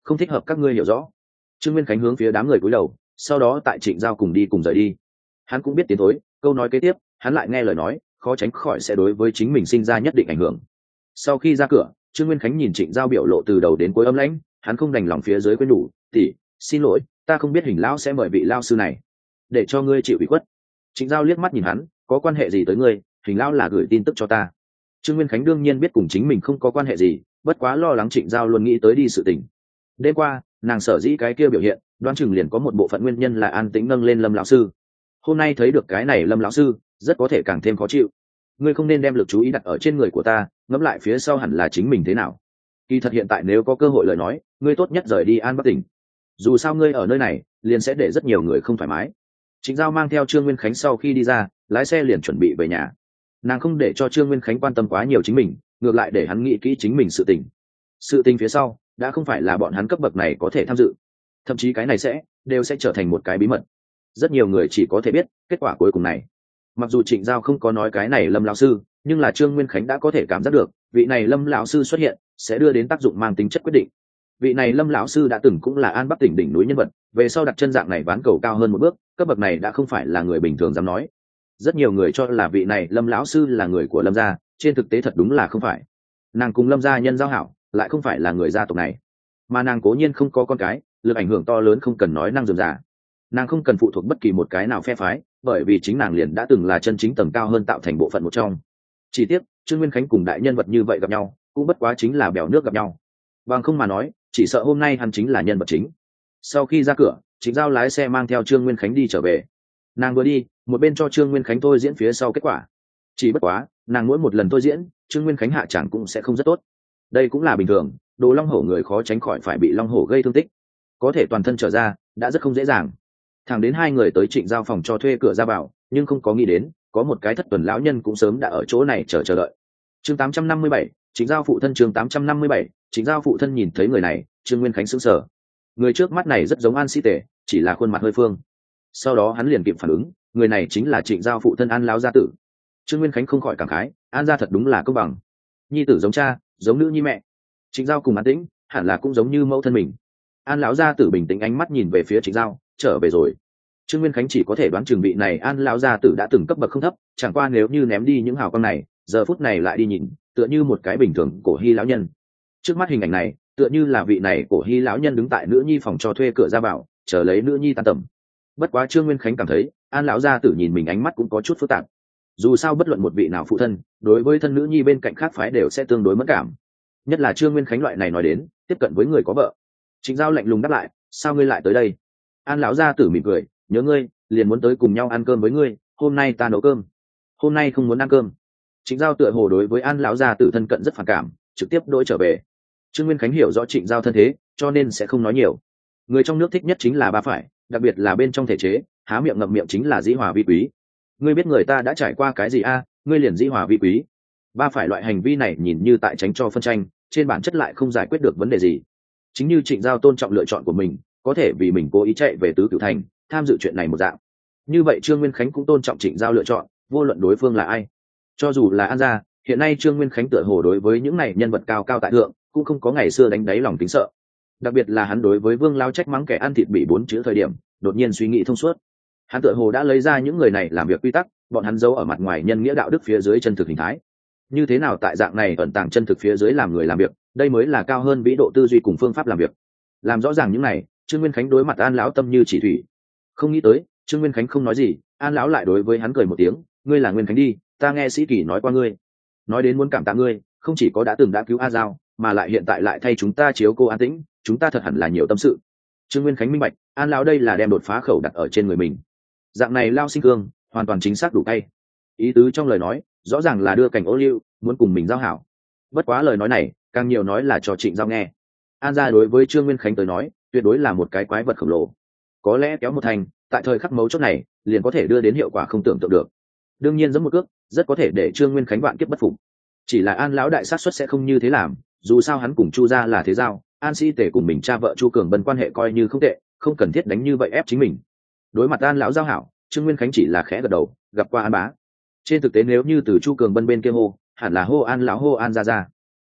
không thích hợp các ngươi hiểu rõ. Trương Nguyên Khánh hướng phía đám người cúi đầu, sau đó tại Trịnh Giao cùng đi cùng rời đi. Hắn cũng biết tiến thối, câu nói kế tiếp hắn lại nghe lời nói khó tránh khỏi sẽ đối với chính mình sinh ra nhất định ảnh hưởng. Sau khi ra cửa, Trương Nguyên Khánh nhìn Trịnh Giao biểu lộ từ đầu đến cuối âm lãnh, hắn không đành lòng phía dưới quên nhủ, tỷ, xin lỗi, ta không biết Hình lão sẽ mời vị lao sư này để cho ngươi chịu ủy khuất. Trịnh Giao liếc mắt nhìn hắn, có quan hệ gì tới ngươi, Hình lão là gửi tin tức cho ta. Trương Nguyên Khánh đương nhiên biết cùng chính mình không có quan hệ gì, bất quá lo lắng Trịnh Giao luôn nghĩ tới đi sự tình. Đêm qua nàng sở dĩ cái kia biểu hiện, đoán chừng liền có một bộ phận nguyên nhân là an tĩnh nâng lên Lâm lão sư. Hôm nay thấy được cái này Lâm lão sư, rất có thể càng thêm khó chịu. Ngươi không nên đem lực chú ý đặt ở trên người của ta, ngẫm lại phía sau hẳn là chính mình thế nào. Kỳ thật hiện tại nếu có cơ hội lời nói, ngươi tốt nhất rời đi An Bắc tỉnh. Dù sao ngươi ở nơi này, liền sẽ để rất nhiều người không thoải mái. Trịnh Giao mang theo Trương Nguyên Khánh sau khi đi ra, lái xe liền chuẩn bị về nhà. Nàng không để cho Trương Nguyên Khánh quan tâm quá nhiều chính mình, ngược lại để hắn nghĩ kỹ chính mình sự tình. Sự tình phía sau đã không phải là bọn hắn cấp bậc này có thể tham dự, thậm chí cái này đều sẽ trở thành một cái bí mật. Rất nhiều người chỉ có thể biết kết quả cuối cùng này. Mặc dù Trịnh Giao không có nói cái này Lâm lão sư, nhưng là Trương Nguyên Khánh đã có thể cảm giác được vị này Lâm lão sư xuất hiện sẽ đưa đến tác dụng mang tính chất quyết định. Vị này Lâm lão sư đã từng cũng là An Bắc tỉnh đỉnh núi nhân vật, về sau đặt chân dạng này ván cầu cao hơn một bước, cấp bậc này đã không phải là người bình thường dám nói. Rất nhiều người cho là vị này Lâm lão sư là người của Lâm gia, trên thực tế thật đúng là không phải. Nàng cùng Lâm gia nhân giao hảo, lại không phải là người gia tộc này, mà nàng cố nhiên không có con cái, lực ảnh hưởng to lớn không cần nói năng dườm giả. Nàng không cần phụ thuộc bất kỳ một cái nào phe phái, bởi vì chính nàng liền đã từng là chân chính tầng cao hơn tạo thành bộ phận một trong. Chỉ tiếc Trương Nguyên Khánh cùng đại nhân vật như vậy gặp nhau, cũng bất quá chính là bèo nước gặp nhau. Bằng không mà nói, chỉ sợ hôm nay hắn chính là nhân vật chính. Sau khi ra cửa, Trịnh Giao lái xe mang theo Trương Nguyên Khánh đi trở về. Nàng vừa đi, một bên cho Trương Nguyên Khánh thôi diễn phía sau kết quả. Chỉ bất quá, nàng mỗi một lần thôi diễn, Trương Nguyên Khánh hạ chẳng cũng sẽ không rất tốt. Đây cũng là bình thường, Đồ Long Hổ người khó tránh khỏi phải bị Long Hổ gây thương tích. Có thể toàn thân trở ra, đã rất không dễ dàng. Thẳng đến hai người tới Trịnh Giao phòng cho thuê cửa ra vào, nhưng không có nghĩ đến có một cái thất tuần lão nhân cũng sớm đã ở chỗ này chờ đợi. Chương 857, Trịnh Giao phụ thân. Chương 857, Trịnh Giao phụ thân. Nhìn thấy người này, Trương Nguyên Khánh sững sờ. Người trước mắt này rất giống An Sĩ Tề, chỉ là khuôn mặt hơi phương. Sau đó hắn liền kịp phản ứng, người này chính là Trịnh Giao phụ thân An lão gia tử. Trương Nguyên Khánh không khỏi cảm khái, An gia thật đúng là công bằng. Nhi tử giống cha, giống nữ nhi mẹ. Trịnh Giao cùng An Tĩnh, hẳn là cũng giống như mẫu thân mình. An lão gia tử bình tĩnh ánh mắt nhìn về phía Trịnh Giao, trở về rồi. Trương Nguyên Khánh chỉ có thể đoán chừng vị này An lão gia tử đã từng cấp bậc không thấp, chẳng qua nếu như ném đi những hào quang này, giờ phút này lại đi nhìn, tựa như một cái bình thường cổ Hy lão nhân. Trước mắt hình ảnh này, tựa như là vị này cổ Hy lão nhân đứng tại nữ nhi phòng cho thuê cửa ra vào, chờ lấy nữ nhi tan tầm. Bất quá Trương Nguyên Khánh cảm thấy, An lão gia tử nhìn mình ánh mắt cũng có chút phức tạp. Dù sao bất luận một vị nào phụ thân, đối với thân nữ nhi bên cạnh khác phái đều sẽ tương đối mẫn cảm. Nhất là Trương Nguyên Khánh loại này nói đến, tiếp cận với người có vợ. Trịnh Giao lạnh lùng đáp lại, sao ngươi lại tới đây? An lão gia tử mỉm cười, nhớ ngươi, liền muốn tới cùng nhau ăn cơm với ngươi, hôm nay ta nấu cơm. Hôm nay không muốn ăn cơm. Trịnh Giao tựa hồ đối với An lão gia tử thân cận rất phản cảm, trực tiếp đôi trở về. Trương Nguyên Khánh hiểu rõ Trịnh Giao thân thế, cho nên sẽ không nói nhiều. Người trong nước thích nhất chính là ba phải, đặc biệt là bên trong thể chế, há miệng ngậm miệng chính là dĩ hòa vi quý. Ngươi biết người ta đã trải qua cái gì a, ngươi liền dĩ hòa vi quý. Ba phải loại hành vi này nhìn như tại tránh cho phân tranh, trên bản chất lại không giải quyết được vấn đề gì. Chính như Trịnh Giao tôn trọng lựa chọn của mình, có thể vì mình cố ý chạy về Tứ Cửu Thành tham dự chuyện này một dạng. Như vậy Trương Nguyên Khánh cũng tôn trọng Trịnh Giao lựa chọn, vô luận đối phương là ai. Cho dù là An gia, hiện nay Trương Nguyên Khánh tựa hồ đối với những này nhân vật cao cao tại thượng cũng không có ngày xưa đánh đáy lòng tính sợ. Đặc biệt là hắn đối với Vương Lao trách mắng kẻ ăn thịt bị 4 chữ thời điểm, đột nhiên suy nghĩ thông suốt. Hắn tựa hồ đã lấy ra những người này làm việc quy tắc, bọn hắn giấu ở mặt ngoài nhân nghĩa đạo đức phía dưới chân thực hình thái. Như thế nào tại dạng này ẩn tàng chân thực phía dưới làm người làm việc, đây mới là cao hơn vĩ độ tư duy cùng phương pháp làm việc. Làm rõ ràng những này, Trương Nguyên Khánh đối mặt An lão tâm như chỉ thủy. Không nghĩ tới, Trương Nguyên Khánh không nói gì, An lão lại đối với hắn cười một tiếng, ngươi là Nguyên Khánh đi, ta nghe Sĩ Kỳ nói qua ngươi. Nói đến muốn cảm tạ ngươi, không chỉ có đã từng đã cứu A Giao, mà lại hiện tại lại thay chúng ta chiếu cô An Tĩnh, chúng ta thật hẳn là nhiều tâm sự. Trương Nguyên Khánh minh bạch, An lão đây là đem đột phá khẩu đặt ở trên người mình. Dạng này lao sinh cương, hoàn toàn chính xác đủ tay. Ý tứ trong lời nói, rõ ràng là đưa cảnh ô liu, muốn cùng mình giao hảo. Bất quá lời nói này, càng nhiều nói là cho Trịnh Giao nghe. An gia đối với Trương Nguyên Khánh tới nói, tuyệt đối là một cái quái vật khổng lồ. Có lẽ kéo một thành, tại thời khắc mấu chốt này, liền có thể đưa đến hiệu quả không tưởng tượng được. Đương nhiên giống một cước, rất có thể để Trương Nguyên Khánh vạn kiếp bất phục. Chỉ là An lão đại sát suất sẽ không như thế làm, dù sao hắn cùng Chu gia là thế giao, An Sĩ Tề cùng mình cha vợ Chu Cường Bân quan hệ coi như không tệ, không cần thiết đánh như vậy ép chính mình. Đối mặt An lão giao hảo, Trương Nguyên Khánh chỉ là khẽ gật đầu, gặp qua An bá. Trên thực tế nếu như từ Chu Cường Bân bên kia hô, hẳn là hô An lão hô An gia gia.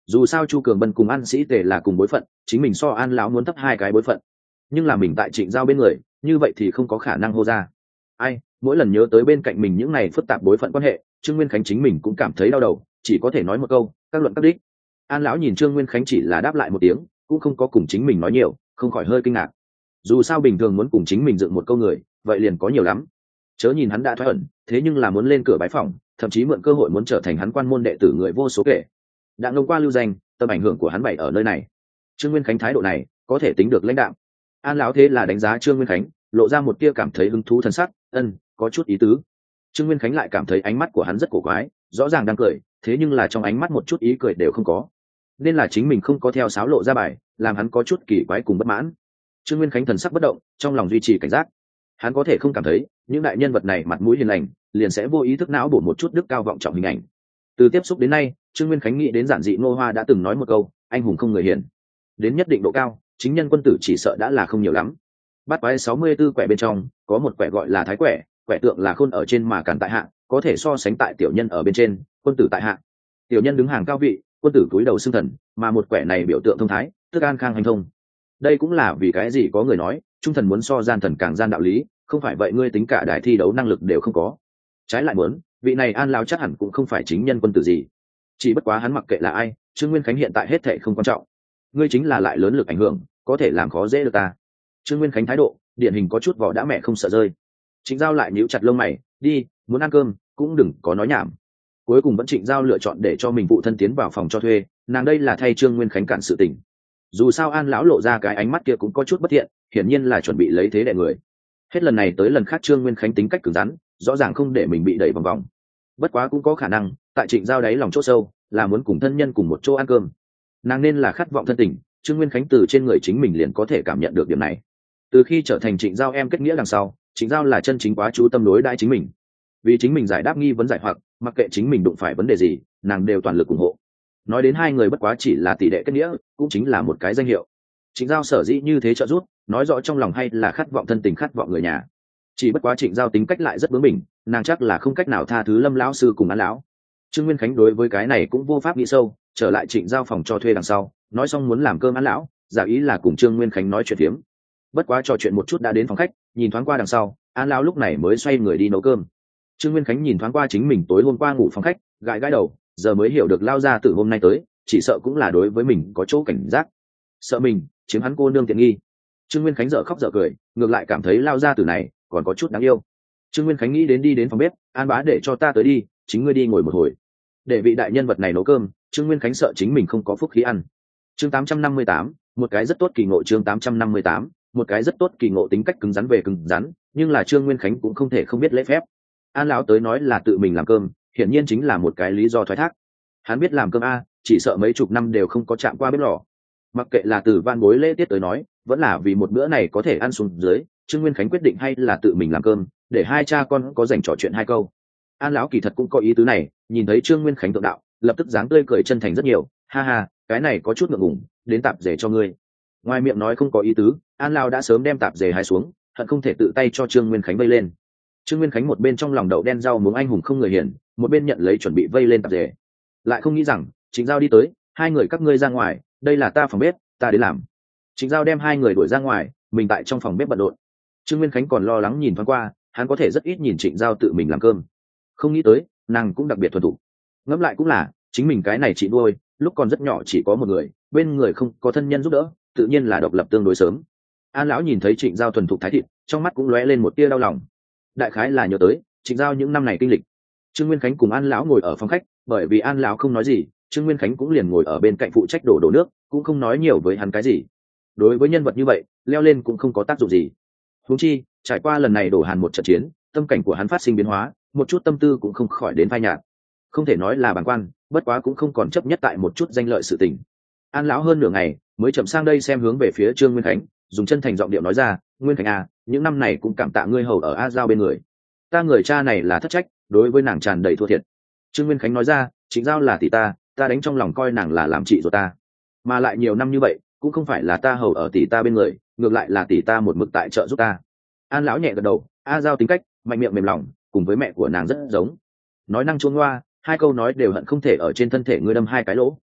Dù sao Chu Cường Bân cùng An Sĩ Tề là cùng bối phận, chính mình so An lão muốn thấp hai cái bối phận, nhưng là mình tại Trịnh Giao bên người, như vậy thì không có khả năng hô ra. Ai, mỗi lần nhớ tới bên cạnh mình những này phức tạp bối phận quan hệ, Trương Nguyên Khánh chính mình cũng cảm thấy đau đầu, chỉ có thể nói một câu, các luận các đích. An lão nhìn Trương Nguyên Khánh chỉ là đáp lại một tiếng, cũng không có cùng chính mình nói nhiều, không khỏi hơi kinh ngạc. Dù sao bình thường muốn cùng chính mình dựng một câu người, vậy liền có nhiều lắm. Chớ nhìn hắn đã thoái ẩn, thế nhưng là muốn lên cửa bái phỏng, thậm chí mượn cơ hội muốn trở thành hắn quan môn đệ tử người vô số kể. Đã ngông qua lưu danh, tầm ảnh hưởng của hắn bày ở nơi này. Trương Nguyên Khánh thái độ này, có thể tính được lãnh đạo. An lão thế là đánh giá Trương Nguyên Khánh, lộ ra một tia cảm thấy hứng thú thần sắc, có chút ý tứ. Trương Nguyên Khánh lại cảm thấy ánh mắt của hắn rất cổ quái, rõ ràng đang cười, thế nhưng là trong ánh mắt một chút ý cười đều không có. Nên là chính mình không có theo sáo lộ ra bài, làm hắn có chút kỳ quái cùng bất mãn. Trương Nguyên Khánh thần sắc bất động, trong lòng duy trì cảnh giác. Hắn có thể không cảm thấy những đại nhân vật này mặt mũi hiền lành, liền sẽ vô ý thức não bổ một chút đức cao vọng trọng hình ảnh. Từ tiếp xúc đến nay, Trương Nguyên Khánh nghĩ đến giản dị Ngô Hoa đã từng nói một câu, anh hùng không người hiền. Đến nhất định độ cao, chính nhân quân tử chỉ sợ đã là không nhiều lắm. Bát quái 64 quẻ bên trong, có một quẻ gọi là thái quẻ, quẻ tượng là khôn ở trên mà càn tại hạ, có thể so sánh tại tiểu nhân ở bên trên, quân tử tại hạ. Tiểu nhân đứng hàng cao vị, quân tử cúi đầu xưng thần, mà một quẻ này biểu tượng thông thái, tức an khang hành thông. Đây cũng là vì cái gì có người nói, trung thần muốn so gian thần càng gian đạo lý, không phải vậy ngươi tính cả đài thi đấu năng lực đều không có. Trái lại muốn, vị này An lão chắc hẳn cũng không phải chính nhân quân tử gì. Chỉ bất quá hắn mặc kệ là ai, Trương Nguyên Khánh hiện tại hết thảy không quan trọng. Ngươi chính là lại lớn lực ảnh hưởng, có thể làm khó dễ được ta. Trương Nguyên Khánh thái độ, điển hình có chút vỏ đã mẹ không sợ rơi. Trịnh Giao lại nhíu chặt lông mày, đi, muốn ăn cơm, cũng đừng có nói nhảm. Cuối cùng vẫn Trịnh Giao lựa chọn để cho mình phụ thân tiến vào phòng cho thuê, nàng đây là thay Trương Nguyên Khánh cản sự tình. Dù sao An lão lộ ra cái ánh mắt kia cũng có chút bất thiện, hiển nhiên là chuẩn bị lấy thế đè người. Hết lần này tới lần khác Trương Nguyên Khánh tính cách cứng rắn, rõ ràng không để mình bị đẩy vòng vòng. Bất quá cũng có khả năng, tại Trịnh Giao đáy lòng chỗ sâu, là muốn cùng thân nhân cùng một chỗ ăn cơm. Nàng nên là khát vọng thân tình, Trương Nguyên Khánh từ trên người chính mình liền có thể cảm nhận được điểm này. Từ khi trở thành Trịnh Giao em kết nghĩa đằng sau, Trịnh Giao là chân chính quá chú tâm đối đãi chính mình. Vì chính mình giải đáp nghi vấn giải hoặc, mặc kệ chính mình đụng phải vấn đề gì, nàng đều toàn lực ủng hộ. Nói đến hai người bất quá chỉ là tỷ đệ kết nghĩa, cũng chính là một cái danh hiệu. Trịnh Giao sở dĩ như thế trợ giúp, nói rõ trong lòng hay là khát vọng thân tình, khát vọng người nhà. Chỉ bất quá Trịnh Giao tính cách lại rất bướng bỉnh, nàng chắc là không cách nào tha thứ Lâm lão sư cùng An lão. Trương Nguyên Khánh đối với cái này cũng vô pháp nghĩ sâu, trở lại Trịnh Giao phòng cho thuê đằng sau, nói xong muốn làm cơm An lão, giả ý là cùng Trương Nguyên Khánh nói chuyện phiếm. Bất quá trò chuyện một chút đã đến phòng khách, nhìn thoáng qua đằng sau, An lão lúc này mới xoay người đi nấu cơm. Trương Nguyên Khánh nhìn thoáng qua chính mình tối hôm qua ngủ phòng khách, gãi gãi đầu, giờ mới hiểu được lao ra từ hôm nay tới, chỉ sợ cũng là đối với mình có chỗ cảnh giác, sợ mình chiếm hắn cô nương tiện nghi. Trương Nguyên Khánh dở khóc dở cười, ngược lại cảm thấy lao ra từ này còn có chút đáng yêu. Trương Nguyên Khánh nghĩ đến đi đến phòng bếp, An bá để cho ta tới đi, chính ngươi đi ngồi một hồi. Để vị đại nhân vật này nấu cơm, Trương Nguyên Khánh sợ chính mình không có phúc khí ăn. Chương 858, một cái rất tốt kỳ ngộ. Chương 858, một cái rất tốt kỳ ngộ. Tính cách cứng rắn về cứng rắn, nhưng là Trương Nguyên Khánh cũng không thể không biết lễ phép. An lão tới nói là tự mình làm cơm, hiển nhiên chính là một cái lý do thoái thác. Hắn biết làm cơm chỉ sợ mấy chục năm đều không có chạm qua bếp lò. Mặc kệ là từ van bối lễ tiết tới nói, vẫn là vì một bữa này có thể ăn xuống dưới, Trương Nguyên Khánh quyết định hay là tự mình làm cơm, để hai cha con có dành trò chuyện hai câu. An lão kỳ thật cũng có ý tứ này, nhìn thấy Trương Nguyên Khánh tượng đạo, lập tức dáng tươi cười chân thành rất nhiều, ha ha, cái này có chút ngượng ngùng, đến tạp dề cho ngươi. Ngoài miệng nói không có ý tứ, An lão đã sớm đem tạp dề hái xuống, hận không thể tự tay cho Trương Nguyên Khánh vây lên. Trương Nguyên Khánh một bên trong lòng đậu đen rau muống anh hùng không người hiền, một bên nhận lấy chuẩn bị vây lên tạp dề. Lại không nghĩ rằng Trịnh Giao đi tới, hai người các ngươi ra ngoài, đây là ta phòng bếp, ta đến làm. Trịnh Giao đem hai người đuổi ra ngoài, mình tại trong phòng bếp bận rộn. Trương Nguyên Khánh còn lo lắng nhìn thoáng qua, hắn có thể rất ít nhìn Trịnh Giao tự mình làm cơm, không nghĩ tới nàng cũng đặc biệt thuần thục. Ngẫm lại cũng là, chính mình cái này chị nuôi, lúc còn rất nhỏ chỉ có một người, bên người không có thân nhân giúp đỡ, tự nhiên là độc lập tương đối sớm. An lão nhìn thấy Trịnh Giao thuần thục thái thịt, trong mắt cũng lóe lên một tia đau lòng. Đại khái là nhớ tới Trịnh Giao những năm này kinh lịch. Trương Nguyên Khánh cùng An lão ngồi ở phòng khách, bởi vì An lão không nói gì, Trương Nguyên Khánh cũng liền ngồi ở bên cạnh phụ trách đổ nước, cũng không nói nhiều với hắn cái gì. Đối với nhân vật như vậy, leo lên cũng không có tác dụng gì. Huống chi, trải qua lần này đổ hàn một trận chiến, tâm cảnh của hắn phát sinh biến hóa, một chút tâm tư cũng không khỏi đến phai nhạt. Không thể nói là bàng quan, bất quá cũng không còn chấp nhất tại một chút danh lợi sự tình. An lão hơn nửa ngày mới chậm sang đây xem hướng về phía Trương Nguyên Khánh, dùng chân thành giọng điệu nói ra, Nguyên Khánh những năm này cũng cảm tạ ngươi hầu ở A Giao bên người. Ta người cha này là thất trách, đối với nàng tràn đầy thua thiệt. Trương Nguyên Khánh nói ra, Trịnh Giao là tỷ ta đánh trong lòng coi nàng là làm chị ruột ta, mà lại nhiều năm như vậy cũng không phải là ta hầu ở tỷ ta bên người, ngược lại là tỷ ta một mực tại trợ giúp ta. An lão nhẹ gật đầu, A Giao tính cách mạnh miệng mềm lòng, cùng với mẹ của nàng rất giống, nói năng chuông loa, hai câu nói đều hận không thể ở trên thân thể ngươi đâm hai cái lỗ.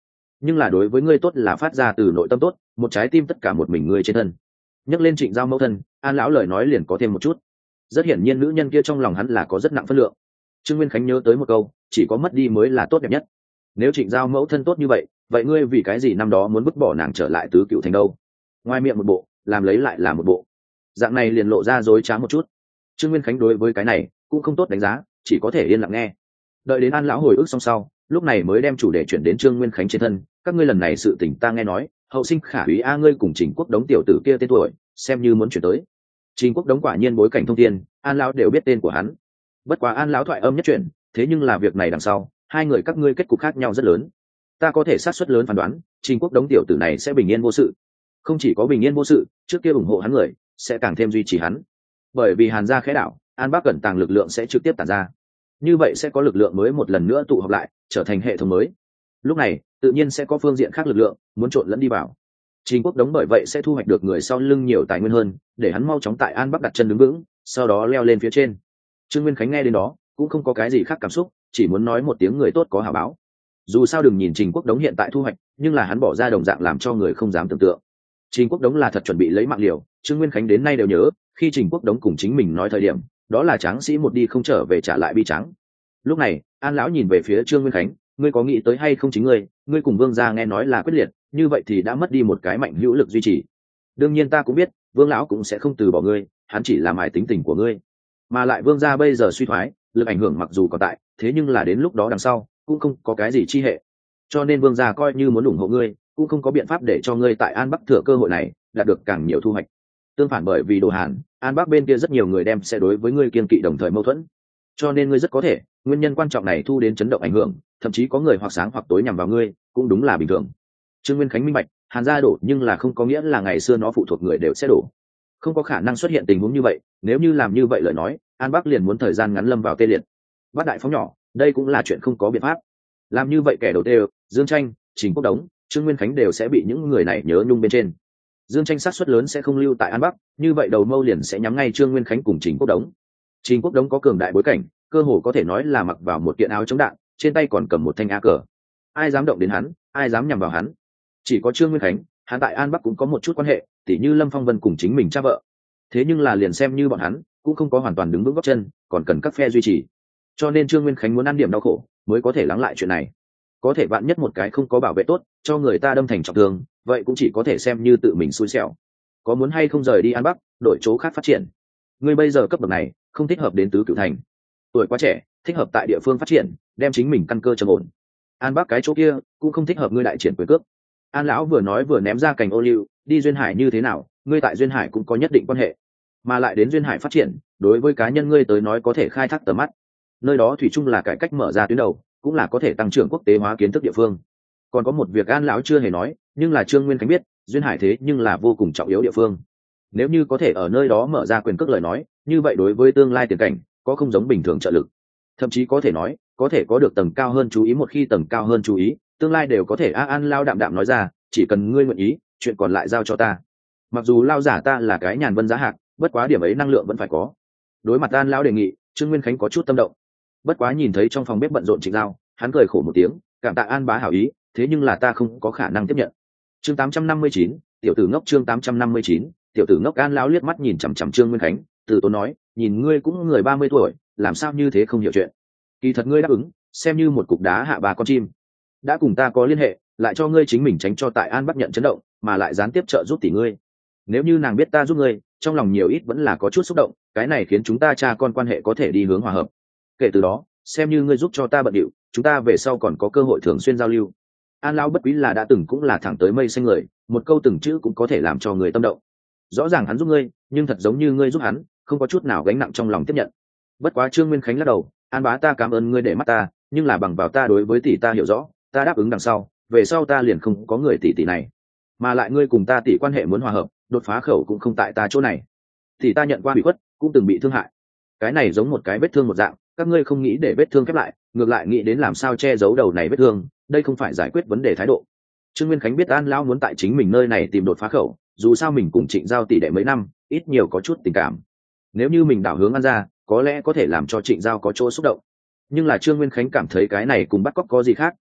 nhưng là đối với ngươi tốt là phát ra từ nội tâm tốt, một trái tim tất cả một mình ngươi trên thân. Nhắc lên Trịnh Giao mẫu thân, An lão lời nói liền có thêm một chút. Rất hiển nhiên nữ nhân kia trong lòng hắn là có rất nặng phân lượng. Trương Nguyên Khánh nhớ tới một câu, chỉ có mất đi mới là tốt đẹp nhất. Nếu Trịnh Giao mẫu thân tốt như vậy, vậy ngươi vì cái gì năm đó muốn vứt bỏ nàng trở lại Tứ Cựu Thành đâu? Ngoài miệng một bộ, làm lấy lại là một bộ. Dạng này liền lộ ra dối trá một chút. Trương Nguyên Khánh đối với cái này cũng không tốt đánh giá, chỉ có thể yên lặng nghe. Đợi đến An lão hồi ức xong sau, lúc này mới đem chủ đề chuyển đến Trương Nguyên Khánh trên thân. Các ngươi lần này sự tình ta nghe nói, hậu sinh khả úy a ngươi cùng Trình Quốc Đống tiểu tử kia tên tuổi, xem như muốn chuyển tới. Trình Quốc Đống quả nhiên bối cảnh thông thiên, An lão đều biết tên của hắn. Bất quá An lão thoại âm nhất chuyển, thế nhưng là việc này đằng sau, hai người các ngươi kết cục khác nhau rất lớn. Ta có thể xác suất lớn phán đoán, Trình Quốc Đống tiểu tử này sẽ bình yên vô sự. Không chỉ có bình yên vô sự, trước kia ủng hộ hắn người sẽ càng thêm duy trì hắn. Bởi vì Hàn gia khẽ đảo, An Bắc cẩn tàng lực lượng sẽ trực tiếp tản ra. Như vậy sẽ có lực lượng mới một lần nữa tụ họp lại, trở thành hệ thống mới. Lúc này, tự nhiên sẽ có phương diện khác lực lượng muốn trộn lẫn đi vào. Trình Quốc Đống bởi vậy sẽ thu hoạch được người sau lưng nhiều tài nguyên hơn, để hắn mau chóng tại An Bắc đặt chân đứng vững, sau đó leo lên phía trên. Trương Nguyên Khánh nghe đến đó, cũng không có cái gì khác cảm xúc, chỉ muốn nói một tiếng người tốt có hảo báo. Dù sao đừng nhìn Trình Quốc Đống hiện tại thu hoạch, nhưng là hắn bỏ ra đồng dạng làm cho người không dám tưởng tượng. Trình Quốc Đống là thật chuẩn bị lấy mạng liều, Trương Nguyên Khánh đến nay đều nhớ, khi Trình Quốc Đống cùng chính mình nói thời điểm, đó là tráng sĩ một đi không trở về trả lại bi trắng. Lúc này, An lão nhìn về phía Trương Nguyên Khánh, ngươi có nghĩ tới hay không chính ngươi cùng Vương gia nghe nói là quyết liệt, như vậy thì đã mất đi một cái mạnh hữu lực duy trì. Đương nhiên ta cũng biết, Vương lão cũng sẽ không từ bỏ ngươi, hắn chỉ là mài tính tình của ngươi. Mà lại Vương gia bây giờ suy thoái, lực ảnh hưởng mặc dù còn tại, thế nhưng là đến lúc đó đằng sau, cũng không có cái gì chi hệ. Cho nên Vương gia coi như muốn ủng hộ ngươi, cũng không có biện pháp để cho ngươi tại An Bắc thừa cơ hội này đạt được càng nhiều thu hoạch. Tương phản bởi vì đồ Hàn, An Bắc bên kia rất nhiều người đem sẽ đối với ngươi kiên kỵ đồng thời mâu thuẫn. Cho nên ngươi rất có thể, nguyên nhân quan trọng này thu đến chấn động ảnh hưởng, thậm chí có người hoặc sáng hoặc tối nhằm vào ngươi, cũng đúng là bình thường. Trương Nguyên Khánh minh bạch, Hàn gia đổ nhưng là không có nghĩa là ngày xưa nó phụ thuộc người đều sẽ đổ. Không có khả năng xuất hiện tình huống như vậy, nếu như làm như vậy lời nói, An Bắc liền muốn thời gian ngắn lâm vào tê liệt. Bắt đại phóng nhỏ, đây cũng là chuyện không có biện pháp. Làm như vậy kẻ đầu tê, Dương Tranh, Trình Quốc Đống, Trương Nguyên Khánh đều sẽ bị những người này nhớ nhung bên trên. Dương Tranh sát suất lớn sẽ không lưu tại An Bắc, như vậy đầu mâu liền sẽ nhắm ngay Trương Nguyên Khánh cùng Trình Quốc Đống. Trình Quốc Đống có cường đại bối cảnh, cơ hồ có thể nói là mặc vào một kiện áo chống đạn, trên tay còn cầm một thanh A cờ. Ai dám động đến hắn, ai dám nhằm vào hắn? Chỉ có Trương Nguyên Khánh, hắn tại An Bắc cũng có một chút quan hệ, tỉ như Lâm Phong Vân cùng chính mình cha vợ. Thế nhưng là liền xem như bọn hắn, cũng không có hoàn toàn đứng vững gót chân, còn cần các phe duy trì. Cho nên Trương Nguyên Khánh muốn ăn điểm đau khổ, mới có thể lắng lại chuyện này. Có thể bạn nhất một cái không có bảo vệ tốt, cho người ta đâm thành trọng thương, vậy cũng chỉ có thể xem như tự mình xui xẻo. Có muốn hay không rời đi An Bắc, đổi chỗ khác phát triển? Ngươi bây giờ cấp bậc này, không thích hợp đến Tứ Cửu Thành. Tuổi quá trẻ, thích hợp tại địa phương phát triển, đem chính mình căn cơ trầm ổn. An Bắc cái chỗ kia, cũng không thích hợp ngươi đại triển quyền cước. An lão vừa nói vừa ném ra cành ô liu, đi Duyên Hải như thế nào, ngươi tại Duyên Hải cũng có nhất định quan hệ, mà lại đến Duyên Hải phát triển, đối với cá nhân ngươi tới nói có thể khai thác tầm mắt. Nơi đó thủy chung là cải cách mở ra tuyến đầu, cũng là có thể tăng trưởng quốc tế hóa kiến thức địa phương. Còn có một việc An lão chưa hề nói, nhưng là Trương Nguyên Khánh biết, Duyên Hải thế nhưng là vô cùng trọng yếu địa phương. Nếu như có thể ở nơi đó mở ra quyền cước lời nói, như vậy đối với tương lai tiền cảnh có không giống bình thường trợ lực, thậm chí có thể nói có thể có được tầng cao hơn chú ý. Một khi tầng cao hơn chú ý, tương lai đều có thể An lao đạm đạm nói ra, chỉ cần ngươi nguyện ý, chuyện còn lại giao cho ta. Mặc dù lao giả ta là cái nhàn vân giá hạc, bất quá điểm ấy năng lượng vẫn phải có. Đối mặt An lão đề nghị, Trương Nguyên Khánh có chút tâm động. Bất quá nhìn thấy trong phòng bếp bận rộn Trịnh Giao, hắn cười khổ một tiếng, cảm tạ An bá hảo ý, thế nhưng là ta không có khả năng tiếp nhận. Chương 859, tiểu tử ngốc. Chương 859, tiểu tử ngốc. An lão liếc mắt nhìn chằm chằm Trương Nguyên Khánh, từ tốn nói, nhìn ngươi cũng người 30 tuổi, làm sao như thế không hiểu chuyện. Kỳ thật ngươi đáp ứng, xem như một cục đá hạ ba con chim. Đã cùng ta có liên hệ, lại cho ngươi chính mình tránh cho tại An Bắc nhận chấn động, mà lại gián tiếp trợ giúp tỷ ngươi. Nếu như nàng biết ta giúp ngươi, trong lòng nhiều ít vẫn là có chút xúc động, cái này khiến chúng ta cha con quan hệ có thể đi hướng hòa hợp. Kể từ đó, xem như ngươi giúp cho ta bận điệu, chúng ta về sau còn có cơ hội thường xuyên giao lưu. An lão bất quý là đã từng cũng là thẳng tới mây xanh người, một câu từng chữ cũng có thể làm cho người tâm động. Rõ ràng hắn giúp ngươi, nhưng thật giống như ngươi giúp hắn, không có chút nào gánh nặng trong lòng tiếp nhận. Bất quá Trương Nguyên Khánh lắc đầu, An bá ta cảm ơn ngươi để mắt ta, nhưng là bằng vào ta đối với tỷ ta hiểu rõ, ta đáp ứng đằng sau, về sau ta liền không có người tỷ này. Mà lại ngươi cùng ta tỷ quan hệ muốn hòa hợp, đột phá khẩu cũng không tại ta chỗ này. Tỷ ta nhận qua bị khuất, cũng từng bị thương hại. Cái này giống một cái vết thương một dạng, các ngươi không nghĩ để vết thương khép lại, ngược lại nghĩ đến làm sao che giấu đầu này vết thương, đây không phải giải quyết vấn đề thái độ. Trương Nguyên Khánh biết An lão muốn tại chính mình nơi này tìm đột phá khẩu, dù sao mình cùng Trịnh Giao tỷ đệ mấy năm, ít nhiều có chút tình cảm. Nếu như mình đảo hướng An ra, có lẽ có thể làm cho Trịnh Giao có chỗ xúc động. Nhưng là Trương Nguyên Khánh cảm thấy cái này cùng bắt cóc có gì khác,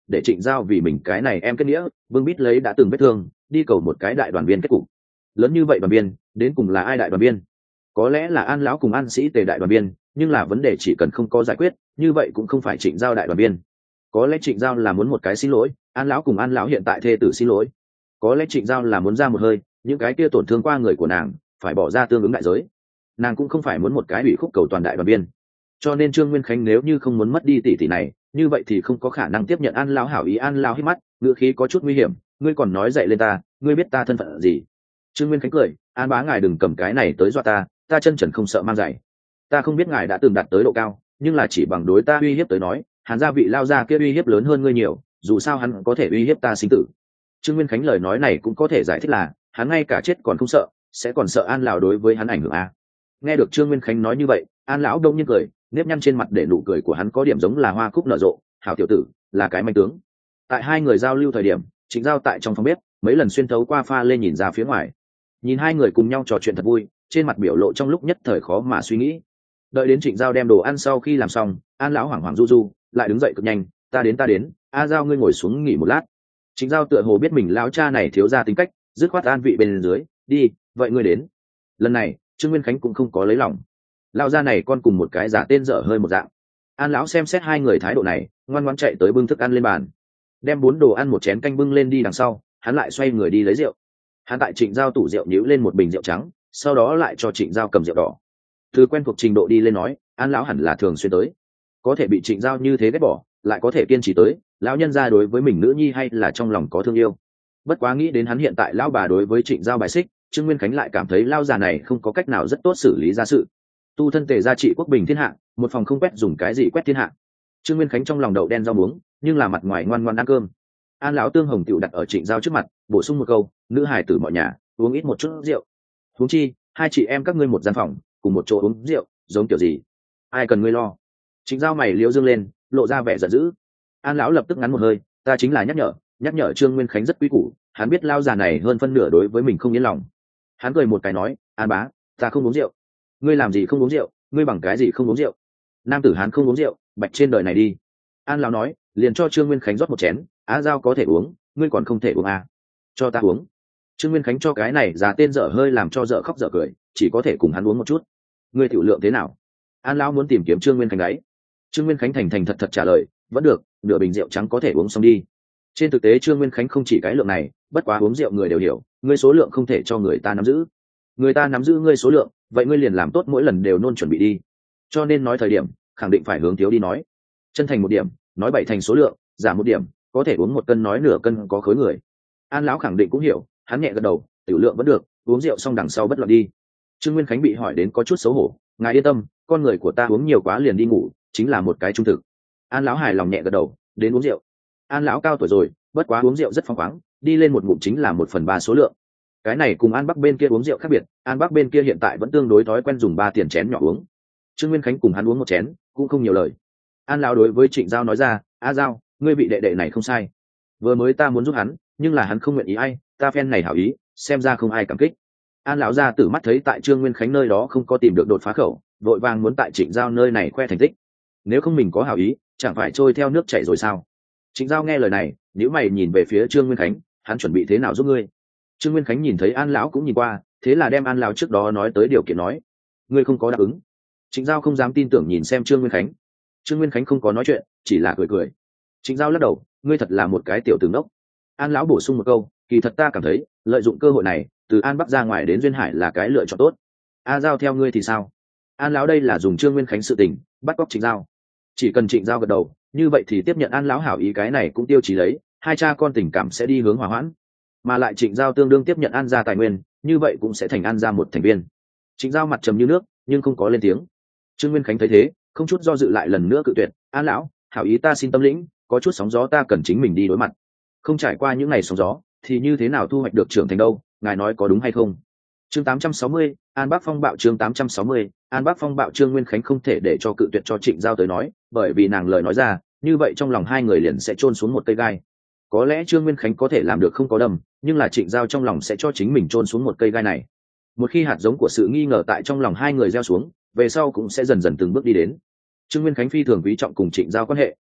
để Trịnh Giao vì mình cái này em kết nghĩa vương bít lấy đã từng vết thương đi cầu một cái đại đoàn viên kết cục. Lớn như vậy đoàn viên đến cùng là ai đại đoàn viên? Có lẽ là An lão cùng An Sĩ Tề đại đoàn viên, nhưng là vấn đề chỉ cần không có giải quyết như vậy cũng không phải Trịnh Giao đại đoàn viên. Có lẽ Trịnh Giao là muốn một cái xin lỗi, An lão cùng An lão hiện tại thê tử xin lỗi. Có lẽ Trịnh Giao là muốn ra một hơi, những cái kia tổn thương qua người của nàng phải bỏ ra tương ứng đại giới. Nàng cũng không phải muốn một cái bị khúc cầu toàn đại đoàn viên. Cho nên Trương Nguyên Khánh nếu như không muốn mất đi tỷ tỷ này, như vậy thì không có khả năng tiếp nhận An lão hảo ý. An lão hít mắt, ngữ khí có chút nguy hiểm, ngươi còn nói dậy lên ta, ngươi biết ta thân phận gì? Trương Nguyên Khánh cười, An bá ngài đừng cầm cái này tới dọa ta chân trần không sợ mang giày. Ta không biết ngài đã từng đạt tới độ cao, nhưng là chỉ bằng đối ta uy hiếp tới nói, Hàn gia vị lao gia kia uy hiếp lớn hơn ngươi nhiều, dù sao hắn có thể uy hiếp ta sinh tử. Trương Nguyên Khánh lời nói này cũng có thể giải thích là hắn ngay cả chết còn không sợ, sẽ còn sợ An lão đối với hắn ảnh hưởng à? Nghe được Trương Nguyên Khánh nói như vậy, An lão đông nhiên cười, nếp nhăn trên mặt để nụ cười của hắn có điểm giống là hoa cúc nở rộ. Hảo tiểu tử, là cái manh tướng. Tại hai người giao lưu thời điểm, Trịnh Giao tại trong phòng bếp mấy lần xuyên thấu qua pha lên nhìn ra phía ngoài, nhìn hai người cùng nhau trò chuyện thật vui, trên mặt biểu lộ trong lúc nhất thời khó mà suy nghĩ. Đợi đến Trịnh Giao đem đồ ăn sau khi làm xong, An lão hoảng hoảng du du lại đứng dậy cực nhanh, ta đến, A Giao ngươi ngồi xuống nghỉ một lát. Trịnh Giao tựa hồ biết mình lão cha này thiếu ra tính cách, dứt khoát an vị bên dưới, đi, vậy ngươi đến. Lần này Trương Nguyên Khánh cũng không có lấy lòng, lão gia này con cùng một cái giả tên dở hơi một dạng. An lão xem xét hai người thái độ này, ngoan ngoãn chạy tới bưng thức ăn lên bàn, đem 4 đồ ăn một chén canh bưng lên đi đằng sau, hắn lại xoay người đi lấy rượu. Hắn tại Trịnh Giao tủ rượu nhíu lên một bình rượu trắng, sau đó lại cho Trịnh Giao cầm rượu đỏ. Từ quen thuộc trình độ đi lên nói, An lão hẳn là thường xuyên tới, có thể bị Trịnh Giao như thế ghét bỏ lại có thể kiên trì tới, lão nhân gia đối với mình nữ nhi hay là trong lòng có thương yêu. Bất quá nghĩ đến hắn hiện tại lão bà đối với Trịnh Giao bài xích, Trương Nguyên Khánh lại cảm thấy lão già này không có cách nào rất tốt xử lý ra sự. Tu thân tề gia trị quốc bình thiên hạ, một phòng không quét dùng cái gì quét thiên hạ. Trương Nguyên Khánh trong lòng đậu đen rau muống, nhưng là mặt ngoài ngoan ngoãn ăn cơm. An lão tương hồng tiểu đặt ở Trịnh Giao trước mặt, bổ sung một câu, nữ hài tử mọi nhà uống ít một chút rượu. Huống chi hai chị em các ngươi một gian phòng cùng một chỗ uống rượu giống kiểu gì, ai cần ngươi lo. Trịnh Giao mày liễu dương lên, lộ ra vẻ giận dữ. An lão lập tức ngắn một hơi, ta chính là nhắc nhở Trương Nguyên Khánh rất quý củ, hắn biết lao già này hơn phân nửa đối với mình không yên lòng. Hắn cười một cái nói, An bá, ta không uống rượu. Ngươi làm gì không uống rượu, ngươi bằng cái gì không uống rượu? Nam tử hắn không uống rượu, bạch trên đời này đi. An lão nói, liền cho Trương Nguyên Khánh rót một chén, Á Giao có thể uống, ngươi còn không thể uống à? Cho ta uống. Trương Nguyên Khánh cho cái này giá tên dở hơi làm cho dở khóc dở cười, chỉ có thể cùng hắn uống một chút. Ngươi tiểu lượng thế nào? An lão muốn tìm kiếm Trương Nguyên Khánh đấy. Trương Nguyên Khánh thành thành thật thật trả lời, vẫn được, nửa bình rượu trắng có thể uống xong đi. Trên thực tế Trương Nguyên Khánh không chỉ cái lượng này, bất quá uống rượu người đều hiểu, ngươi số lượng không thể cho người ta nắm giữ. Người ta nắm giữ ngươi số lượng, vậy ngươi liền làm tốt mỗi lần đều nôn chuẩn bị đi. Cho nên nói thời điểm, khẳng định phải hướng thiếu đi nói. Chân thành một điểm, nói 7 thành số lượng, giảm một điểm, có thể uống 1 cân nói nửa cân có khối người. An lão khẳng định cũng hiểu, hắn nhẹ gật đầu, tiểu lượng vẫn được, uống rượu xong đằng sau bất loạn đi. Trương Nguyên Khánh bị hỏi đến có chút xấu hổ, ngài yên tâm, con người của ta uống nhiều quá liền đi ngủ, chính là một cái trung thực. An lão hài lòng nhẹ gật đầu, đến uống rượu. An lão cao tuổi rồi, bất quá uống rượu rất phóng khoáng, đi lên một ngụm chính là 1/3 số lượng. Cái này cùng An Bắc bên kia uống rượu khác biệt, An Bắc bên kia hiện tại vẫn tương đối thói quen dùng 3 tiền chén nhỏ uống. Trương Nguyên Khánh cùng hắn uống một chén, cũng không nhiều lời. An lão đối với Trịnh Giao nói ra, A Giao, ngươi vị đệ đệ này không sai. Vừa mới ta muốn giúp hắn, nhưng là hắn không nguyện ý ai, ta phen này hảo ý, xem ra không ai cảm kích. An lão ra tử mắt thấy tại Trương Nguyên Khánh nơi đó không có tìm được đột phá khẩu, vội vàng muốn tại Trịnh Giao nơi này khoe thành tích. Nếu không mình có hảo ý, chẳng phải trôi theo nước chảy rồi sao? Trịnh Giao nghe lời này, nếu mày nhìn về phía Trương Nguyên Khánh, hắn chuẩn bị thế nào giúp ngươi? Trương Nguyên Khánh nhìn thấy An lão cũng nhìn qua, thế là đem An lão trước đó nói tới điều kiện nói, ngươi không có đáp ứng. Trịnh Giao không dám tin tưởng nhìn xem Trương Nguyên Khánh. Trương Nguyên Khánh không có nói chuyện, chỉ là cười cười. Trịnh Giao lắc đầu, ngươi thật là một cái tiểu tử ngốc. An lão bổ sung một câu, kỳ thật ta cảm thấy lợi dụng cơ hội này từ An Bắc ra ngoài đến Duyên Hải là cái lựa chọn tốt. A Giao theo ngươi thì sao? An lão đây là dùng Trương Nguyên Khánh sự tình bắt cóc Trịnh Giao. Chỉ cần Trịnh Giao gật đầu, như vậy thì tiếp nhận An lão hảo ý, cái này cũng tiêu chí lấy hai cha con tình cảm sẽ đi hướng hòa hoãn. Mà lại Trịnh Giao tương đương tiếp nhận An gia tài nguyên, như vậy cũng sẽ thành An gia một thành viên. Trịnh Giao mặt trầm như nước, nhưng không có lên tiếng. Trương Nguyên Khánh thấy thế, không chút do dự lại lần nữa cự tuyệt, An lão, hảo ý ta xin tâm lĩnh, có chút sóng gió ta cần chính mình đi đối mặt. Không trải qua những ngày sóng gió, thì như thế nào thu hoạch được trưởng thành đâu, ngài nói có đúng hay không? Chương 860, An Bắc phong bạo. Chương 860, An Bắc phong bạo. Trương Nguyên Khánh không thể để cho cự tuyệt cho Trịnh Giao tới nói, bởi vì nàng lời nói ra, như vậy trong lòng hai người liền sẽ chôn xuống một cây gai. Có lẽ Trương Nguyên Khánh có thể làm được không có đầm, nhưng là Trịnh Giao trong lòng sẽ cho chính mình chôn xuống một cây gai này. Một khi hạt giống của sự nghi ngờ tại trong lòng hai người gieo xuống, về sau cũng sẽ dần dần từng bước đi đến. Trương Nguyên Khánh phi thường quý trọng cùng Trịnh Giao quan hệ,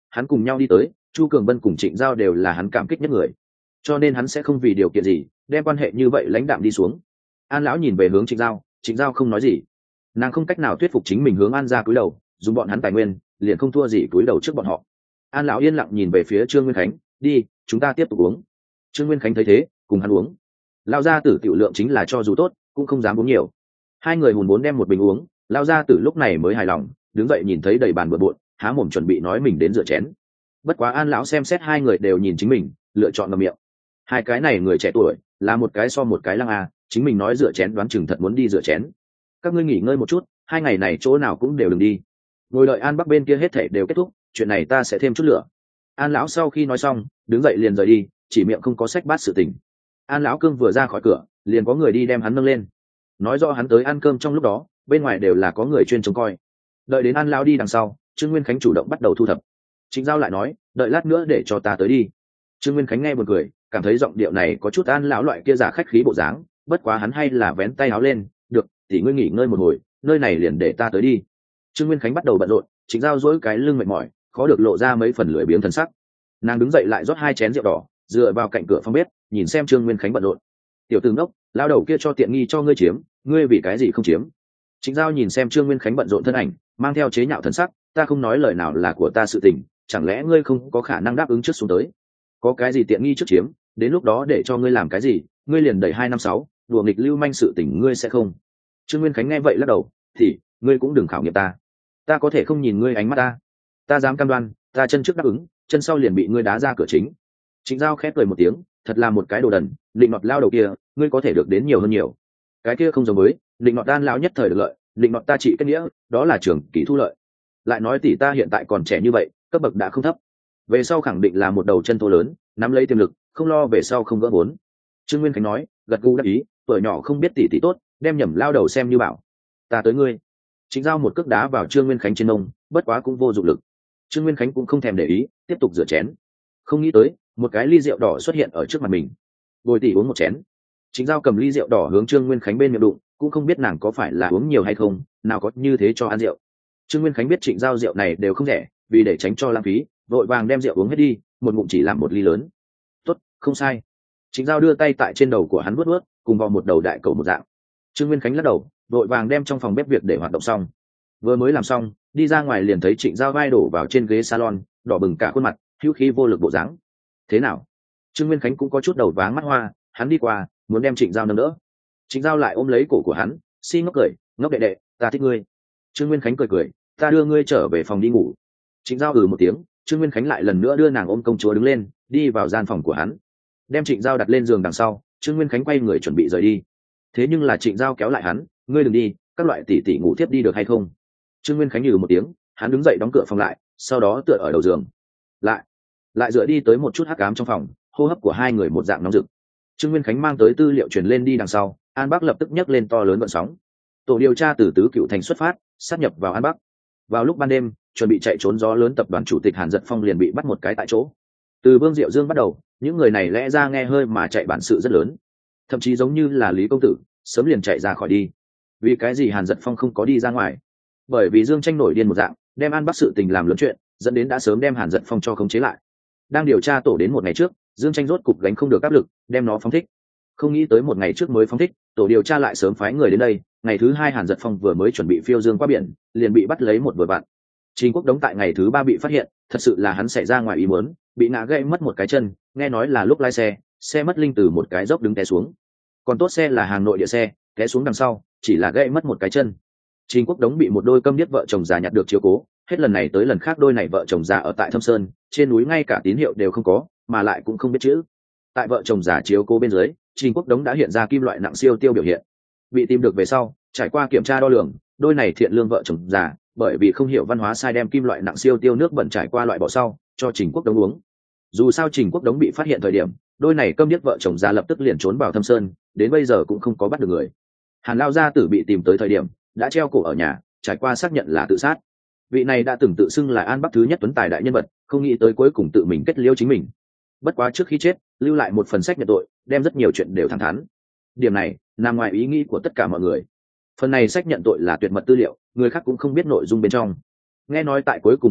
hắn cùng nhau đi tới, Chu Cường Bân cùng Trịnh Giao đều là hắn cảm kích nhất người, cho nên hắn sẽ không vì điều kiện gì đem quan hệ như vậy lãnh đạm đi xuống. An lão nhìn về hướng Trịnh Giao không nói gì, nàng không cách nào thuyết phục chính mình hướng An ra cúi đầu, dùng bọn hắn tài nguyên liền không thua gì cúi đầu trước bọn họ. An lão yên lặng nhìn về phía Trương Nguyên Khánh, đi, chúng ta tiếp tục uống. Trương Nguyên Khánh thấy thế cùng hắn uống. Lao gia tử tiểu lượng chính là cho dù tốt cũng không dám uống nhiều. Hai người hùn vốn đem một bình uống, Lao gia tử lúc này mới hài lòng, đứng dậy nhìn thấy đầy bàn bừa bộn, há mồm chuẩn bị nói mình đến rửa chén. Bất quá An lão xem xét hai người đều nhìn chính mình, lựa chọn ngậm miệng. Hai cái này người trẻ tuổi là một cái so một cái lăng a, chính mình nói rửa chén đoán chừng thật muốn đi rửa chén. Các ngươi nghỉ ngơi một chút, hai ngày này chỗ nào cũng đều đừng đi. Ngồi đợi An Bắc bên kia hết thảy đều kết thúc, chuyện này ta sẽ thêm chút lửa. An lão sau khi nói xong, đứng dậy liền rời đi, chỉ miệng không có sách bát sự tình. An lão cương vừa ra khỏi cửa, liền có người đi đem hắn nâng lên. Nói rõ hắn tới ăn cơm trong lúc đó, bên ngoài đều là có người chuyên trông coi. Đợi đến An lão đi đằng sau, Trương Nguyên Khánh chủ động bắt đầu thu thập. Trịnh Giao lại nói, đợi lát nữa để cho ta tới đi. Trương Nguyên Khánh nghe buồn cười, cảm thấy giọng điệu này có chút An lão loại kia giả khách khí bộ dáng, bất quá hắn hay là vén tay áo lên, được, tỷ ngươi nghỉ ngơi một hồi, nơi này liền để ta tới đi. Trương Nguyên Khánh bắt đầu bận rộn, Trịnh Giao dỗi cái lưng mệt mỏi, khó được lộ ra mấy phần lười biếng thần sắc. Nàng đứng dậy lại rót 2 chén rượu đỏ, dựa vào cạnh cửa phòng bếp, nhìn xem Trương Nguyên Khánh bận rộn. Tiểu tử ngốc, lao đầu kia cho tiện nghi cho ngươi chiếm, ngươi vì cái gì không chiếm? Trịnh Giao nhìn xem Trương Nguyên Khánh bận rộn thân ảnh, mang theo chế nhạo thần sắc, ta không nói lời nào là của ta sự tình, chẳng lẽ ngươi không có khả năng đáp ứng trước xuống tới? Có cái gì tiện nghi trước chiếm, đến lúc đó để cho ngươi làm cái gì, ngươi liền đẩy 256, đùa nghịch lưu manh sự tình ngươi sẽ không. Trương Nguyên Khánh nghe vậy lắc đầu, thì ngươi cũng đừng khảo nghiệm ta có thể không nhìn ngươi ánh mắt ta dám cam đoan, ta chân trước đáp ứng, chân sau liền bị ngươi đá ra cửa chính. Trịnh Giao khép cười một tiếng, thật là một cái đồ đần, định nọt lao đầu kia, ngươi có thể được đến nhiều hơn nhiều. Cái kia không giống với, định nọt đan lão nhất thời được lợi, định nọt ta trị kết nghĩa, đó là trường kỳ thu lợi. Lại nói tỷ ta hiện tại còn trẻ như vậy, cấp bậc đã không thấp, về sau khẳng định là một đầu chân thô lớn, nắm lấy tiềm lực, không lo về sau không gỡ vốn. Trương Nguyên Khánh nói, gật gù đáp ý, tuổi nhỏ không biết tỷ tốt, đem nhầm lao đầu xem như bảo. Ta tới ngươi. Trịnh Giao một cước đá vào Trương Nguyên Khánh trên mông, bất quá cũng vô dụng lực. Trương Nguyên Khánh cũng không thèm để ý, tiếp tục rửa chén. Không nghĩ tới, một cái ly rượu đỏ xuất hiện ở trước mặt mình. Bồi tỷ uống một chén. Trịnh Giao cầm ly rượu đỏ hướng Trương Nguyên Khánh bên miệng đụng, cũng không biết nàng có phải là uống nhiều hay không, nào có như thế cho ăn rượu. Trương Nguyên Khánh biết Trịnh Giao rượu này đều không rẻ, vì để tránh cho lãng phí, vội vàng đem rượu uống hết đi, một ngụm chỉ làm một ly lớn. Tốt, không sai. Trịnh Giao đưa tay tại trên đầu của hắn vuốt vuốt, cùng vào một đầu đại cầu một dạng. Trương Nguyên Khánh lắc đầu, vội vàng đem trong phòng bếp việc để hoạt động xong. Vừa mới làm xong, đi ra ngoài liền thấy Trịnh Giao vai đổ vào trên ghế salon, đỏ bừng cả khuôn mặt, hữu khí vô lực bộ dáng. Thế nào? Trương Nguyên Khánh cũng có chút đầu váng mắt hoa, hắn đi qua, muốn đem Trịnh Giao nâng đỡ. Trịnh Giao lại ôm lấy cổ của hắn, si ngốc cười, ngốc đệ đệ, ta thích ngươi. Trương Nguyên Khánh cười cười, ta đưa ngươi trở về phòng đi ngủ. Trịnh Giao một tiếng, Trương Nguyên Khánh lại lần nữa đưa nàng ôm công chúa đứng lên, đi vào gian phòng của hắn, đem Trịnh Giao đặt lên giường đằng sau. Trương Nguyên Khánh quay người chuẩn bị rời đi, thế nhưng là Trịnh Giao kéo lại hắn, ngươi đừng đi, các loại tỷ tỷ ngủ tiếp đi được hay không? Trương Nguyên Khánh nhừ một tiếng, hắn đứng dậy đóng cửa phòng lại, sau đó tựa ở đầu giường, lại dựa đi tới một chút hắc ám trong phòng, hô hấp của hai người một dạng nóng rực. Trương Nguyên Khánh mang tới tư liệu truyền lên đi đằng sau, An Bắc lập tức nhấc lên to lớn gợn sóng. Tổ điều tra từ Tứ Cựu Thành xuất phát, sát nhập vào An Bắc. Vào lúc ban đêm, chuẩn bị chạy trốn gió lớn tập đoàn chủ tịch Hàn Dật Phong liền bị bắt một cái tại chỗ. Từ Vương Diệu Dương bắt đầu, những người này lẽ ra nghe hơi mà chạy bản sự rất lớn, thậm chí giống như là Lý công tử, sớm liền chạy ra khỏi đi. Vì cái gì Hàn Dật Phong không có đi ra ngoài? Bởi vì Dương Tranh nổi điên một dạng, đem An Bắc sự tình làm lớn chuyện, dẫn đến đã sớm đem Hàn Dật Phong cho khống chế lại. Đang điều tra tổ đến một ngày trước, Dương Tranh rốt cục gánh không được áp lực, đem nó phóng thích. Không nghĩ tới một ngày trước mới phóng thích, tổ điều tra lại sớm phái người đến đây. Ngày thứ 2 Hàn Dật Phong vừa mới chuẩn bị phiêu dương qua biển, liền bị bắt lấy một vừa vặn. Trình Quốc Đống tại ngày thứ 3 bị phát hiện, thật sự là hắn xảy ra ngoài ý muốn, bị ngã gãy mất một cái chân, nghe nói là lúc lái xe mất linh từ một cái dốc đứng té xuống. Còn tốt xe là hàng nội địa xe, té xuống đằng sau, chỉ là gãy mất một cái chân. Trình Quốc Đống bị một đôi câm điếc vợ chồng già nhặt được chiếu cố, hết lần này tới lần khác đôi này vợ chồng già ở tại Thâm Sơn, trên núi ngay cả tín hiệu đều không có, mà lại cũng không biết chữ. Tại vợ chồng già chiếu cố bên dưới, Trình Quốc Đống đã hiện ra kim loại nặng siêu tiêu biểu hiện. Bị tìm được về sau, trải qua kiểm tra đo lường, đôi này thiện lương vợ chồng già, bởi vì không hiểu văn hóa sai đem kim loại nặng siêu tiêu nước bẩn trải qua loại bỏ sau, cho Trình Quốc Đống uống. Dù sao Trình Quốc Đống bị phát hiện thời điểm, đôi này câm điếc vợ chồng già lập tức liền trốn vào Thâm Sơn, đến bây giờ cũng không có bắt được người. Hàn Lao gia tử bị tìm tới thời điểm, đã treo cổ ở nhà, trải qua xác nhận là tự sát. Vị này đã từng tự xưng là An Bắc thứ nhất tuấn tài đại nhân vật, không nghĩ tới cuối cùng tự mình kết liễu chính mình. Bất quá trước khi chết, lưu lại một phần sách nhận tội, đem rất nhiều chuyện đều thẳng thắn. Điểm này nằm ngoài ý nghĩ của tất cả mọi người. Phần này sách nhận tội là tuyệt mật tư liệu, người khác cũng không biết nội dung bên trong. Nghe nói tại cuối cùng một đoạn,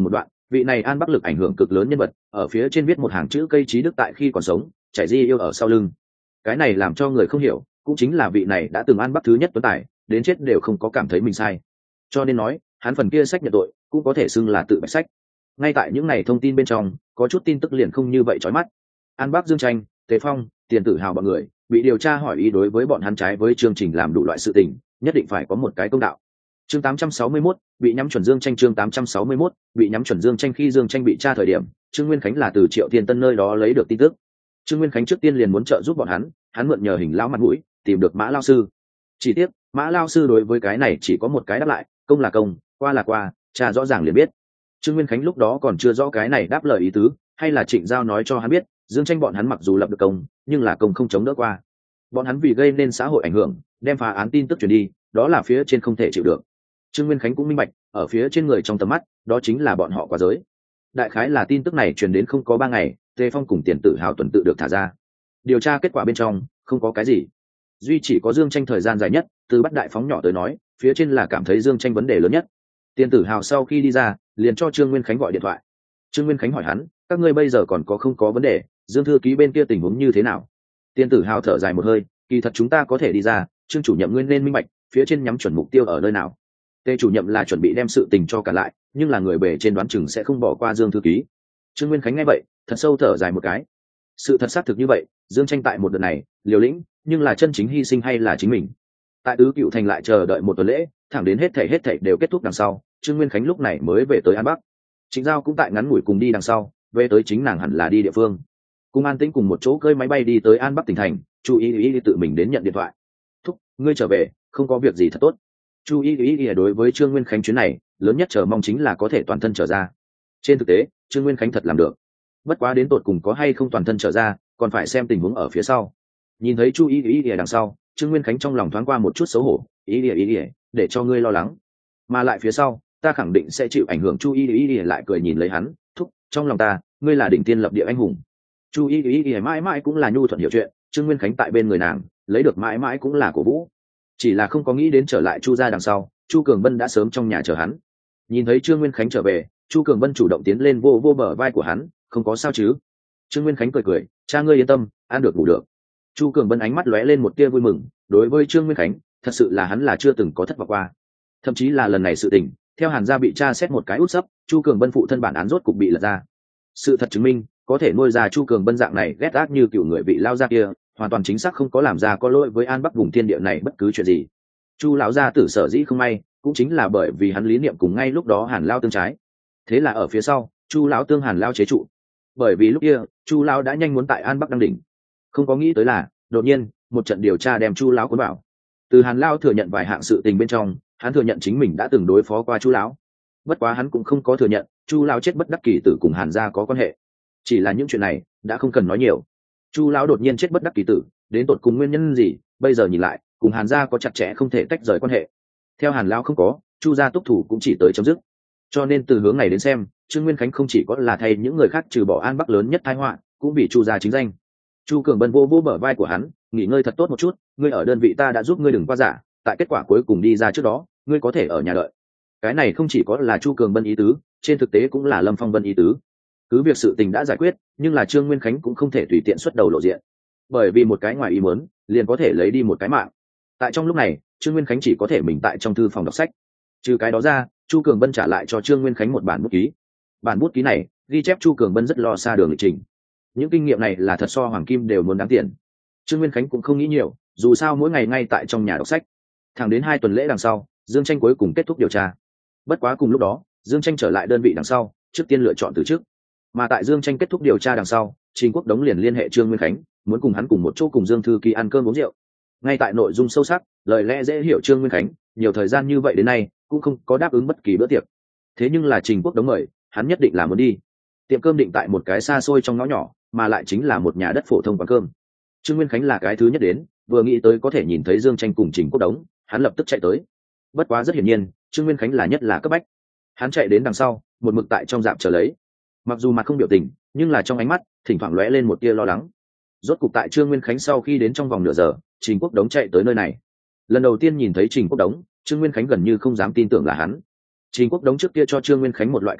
vị này An Bắc lực ảnh hưởng cực lớn nhân vật, ở phía trên viết một hàng chữ cây trí đức tại khi còn sống, chảy di yêu ở sau lưng. Cái này làm cho người không hiểu, cũng chính là vị này đã từng An Bắc thứ nhất tuấn tài, đến chết đều không có cảm thấy mình sai. Cho nên nói, hắn phần kia sách nhận tội, cũng có thể xưng là tự bạch sách. Ngay tại những này thông tin bên trong, có chút tin tức liền không như vậy chói mắt. An Bắc Dương Tranh, Tề Phong, Tiền Tử Hào bọn người bị điều tra hỏi ý đối với bọn hắn trái với chương trình làm đủ loại sự tình, nhất định phải có một cái công đạo. Chương 861, bị nhắm chuẩn Dương Tranh. Chương 861, bị nhắm chuẩn Dương Tranh. Khi Dương Tranh bị tra thời điểm, Trương Nguyên Khánh là từ Triệu Thiên Tân nơi đó lấy được tin tức. Trương Nguyên Khánh trước tiên liền muốn trợ giúp bọn hắn mượn nhờ Hình lão mặt mũi tìm được Mã lão sư. Chỉ tiếc Mã lão sư đối với cái này chỉ có một cái đáp lại, công là công, qua là qua, cha rõ ràng liền biết. Trương Nguyên Khánh lúc đó còn chưa rõ cái này đáp lời ý tứ, hay là Trịnh Giao nói cho hắn biết, Dương Tranh bọn hắn mặc dù lập được công, nhưng là công không chống đỡ qua. Bọn hắn vì gây nên xã hội ảnh hưởng, đem phá án tin tức truyền đi, đó là phía trên không thể chịu được. Trương Nguyên Khánh cũng minh bạch, ở phía trên người trong tầm mắt, đó chính là bọn họ quá giới. Đại khái là tin tức này truyền đến không có 3 ngày, Tề Phong cùng Tiền Tử Hào tuần tự được thả ra. Điều tra kết quả bên trong không có cái gì, duy chỉ có Dương Tranh thời gian dài nhất, từ bắt đại phóng nhỏ tới nói, phía trên là cảm thấy Dương Tranh vấn đề lớn nhất. Tiền Tử Hào sau khi đi ra, liền cho Trương Nguyên Khánh gọi điện thoại. Trương Nguyên Khánh hỏi hắn, các ngươi bây giờ còn có không có vấn đề, Dương thư ký bên kia tình huống như thế nào? Tiền Tử Hào thở dài một hơi, kỳ thật chúng ta có thể đi ra, Trương chủ nhiệm nguyên nên minh bạch, phía trên nhắm chuẩn mục tiêu ở nơi nào. Tề chủ nhiệm là chuẩn bị đem sự tình cho cả lại, nhưng là người bề trên đoán chừng sẽ không bỏ qua Dương thư ký. Trương Nguyên Khánh nghe vậy, thật sâu thở dài một cái. Sự thật xác thực như vậy, Dương Tranh tại một đợt này liều lĩnh, nhưng là chân chính hy sinh hay là chính mình. Tại Tứ Cựu Thành lại chờ đợi một tuần lễ, thẳng đến hết thảy đều kết thúc đằng sau, Trương Nguyên Khánh lúc này mới về tới An Bắc. Trịnh Giao cũng tại ngắn ngủi cùng đi đằng sau, về tới chính nàng hẳn là đi địa phương. Cùng An Tĩnh cùng một chỗ cơi máy bay đi tới An Bắc tỉnh thành, Chu Y tự mình đến nhận điện thoại. Thúc, ngươi trở về, không có việc gì thật tốt. Chu Y đối với Trương Nguyên Khánh chuyến này, lớn nhất chờ mong chính là có thể toàn thân trở ra. Trên thực tế, Trương Nguyên Khánh thật làm được. Bất quá đến tột cùng có hay không toàn thân trở ra, còn phải xem tình huống ở phía sau. Nhìn thấy Chu Y đằng sau, Trương Nguyên Khánh trong lòng thoáng qua một chút xấu hổ. Y, để cho ngươi lo lắng. Mà lại phía sau, ta khẳng định sẽ chịu ảnh hưởng. Chu Y lại cười nhìn lấy hắn, thúc, trong lòng ta, ngươi là đỉnh tiên lập địa anh hùng. Chu Y mãi mãi cũng là nhu thuận hiểu chuyện, Trương Nguyên Khánh tại bên người nàng, lấy được mãi mãi cũng là cổ vũ. Chỉ là không có nghĩ đến trở lại Chu gia đằng sau, Chu Cường Bân đã sớm trong nhà chờ hắn. Nhìn thấy Trương Nguyên Khánh trở về, Chu Cường Bân chủ động tiến lên vô bờ vai của hắn, không có sao chứ? Trương Nguyên Khánh cười, cha ngươi yên tâm, ăn được ngủ được. Chu Cường Bân ánh mắt lóe lên một tia vui mừng, đối với Trương Nguyên Khánh, thật sự là hắn là chưa từng có thất vọng qua. Thậm chí là lần này sự tình, theo Hàn gia bị tra xét một cái út sấp, Chu Cường Bân phụ thân bản án rốt cục bị lật ra. Sự thật chứng minh, có thể nuôi ra Chu Cường Bân dạng này ghét ác như kiểu người bị lao ra kia, hoàn toàn chính xác không có làm ra có lỗi với An Bắc vùng thiên địa này bất cứ chuyện gì. Chu lão gia tử sở dĩ không may, cũng chính là bởi vì hắn lý niệm cùng ngay lúc đó Hàn Lao tương trái. Thế là ở phía sau, Chu lão tương Hàn Lao chế trụ. Bởi vì lúc kia, Chu lão đã nhanh muốn tại An Bắc đăng đỉnh. Không có nghĩ tới là, đột nhiên, một trận điều tra đem Chu lão cuốn vào. Từ Hàn Lao thừa nhận vài hạng sự tình bên trong, hắn thừa nhận chính mình đã từng đối phó qua Chu lão. Bất quá hắn cũng không có thừa nhận, Chu lão chết bất đắc kỳ tử cùng Hàn gia có quan hệ. Chỉ là những chuyện này, đã không cần nói nhiều. Chu lão đột nhiên chết bất đắc kỳ tử, đến tột cùng nguyên nhân gì, bây giờ nhìn lại, cùng Hàn gia có chặt chẽ không thể tách rời quan hệ. Theo Hàn lão không có, Chu gia túc thủ cũng chỉ tới chấm dứt. Cho nên từ hướng này đến xem, Trương Nguyên Khánh không chỉ có là thay những người khác trừ bỏ An Bắc lớn nhất tai họa, cũng vì Chu gia chính danh. Chu Cường Bân vô bờ vai của hắn, nghỉ ngơi thật tốt một chút, ngươi ở đơn vị ta đã giúp ngươi đừng qua giả, tại kết quả cuối cùng đi ra trước đó, ngươi có thể ở nhà đợi. Cái này không chỉ có là Chu Cường Bân ý tứ, trên thực tế cũng là Lâm Phong Vân ý tứ. Cứ việc sự tình đã giải quyết, nhưng là Trương Nguyên Khánh cũng không thể tùy tiện xuất đầu lộ diện, bởi vì một cái ngoài ý muốn, liền có thể lấy đi một cái mạng. Tại trong lúc này, Trương Nguyên Khánh chỉ có thể mình tại trong thư phòng đọc sách. Trừ cái đó ra, Chu Cường Bân trả lại cho Trương Nguyên Khánh một bản bút ký. Bản bút ký này ghi chép Chu Cường Bân rất lo xa đường lịch trình. Những kinh nghiệm này là thật so hoàng kim đều muốn đáng tiền. Trương Nguyên Khánh cũng không nghĩ nhiều, dù sao mỗi ngày ngay tại trong nhà đọc sách. Thẳng đến 2 tuần lễ đằng sau, Dương Tranh cuối cùng kết thúc điều tra. Bất quá cùng lúc đó, Dương Tranh trở lại đơn vị đằng sau, trước tiên lựa chọn từ chức. Mà tại Dương Tranh kết thúc điều tra đằng sau, Trình Quốc Đống liền liên hệ Trương Nguyên Khánh, muốn cùng hắn cùng một chỗ cùng Dương thư ký ăn cơm uống rượu. Ngay tại nội dung sâu sắc, lời lẽ dễ hiểu Trương Nguyên Khánh, nhiều thời gian như vậy đến nay, cũng không có đáp ứng bất kỳ bữa tiệc. Thế nhưng là Trình Quốc Đống mời, hắn nhất định là muốn đi. Tiệm cơm định tại một cái xa xôi trong ngõ nhỏ, mà lại chính là một nhà đất phổ thông quán cơm. Trương Nguyên Khánh là cái thứ nhất đến, vừa nghĩ tới có thể nhìn thấy Dương Tranh cùng Trình Quốc Đống, hắn lập tức chạy tới. Bất quá rất hiển nhiên, Trương Nguyên Khánh là nhất là cấp bách. Hắn chạy đến đằng sau, một mực tại trong dạp chờ lấy. Mặc dù mặt không biểu tình, nhưng là trong ánh mắt thỉnh thoảng lóe lên một tia lo lắng. Rốt cục tại Trương Nguyên Khánh sau khi đến trong vòng nửa giờ, Trình Quốc Đống chạy tới nơi này. Lần đầu tiên nhìn thấy Trình Quốc Đống, Trương Nguyên Khánh gần như không dám tin tưởng là hắn. Trình Quốc Đống trước kia cho Trương Nguyên Khánh một loại cảm giác,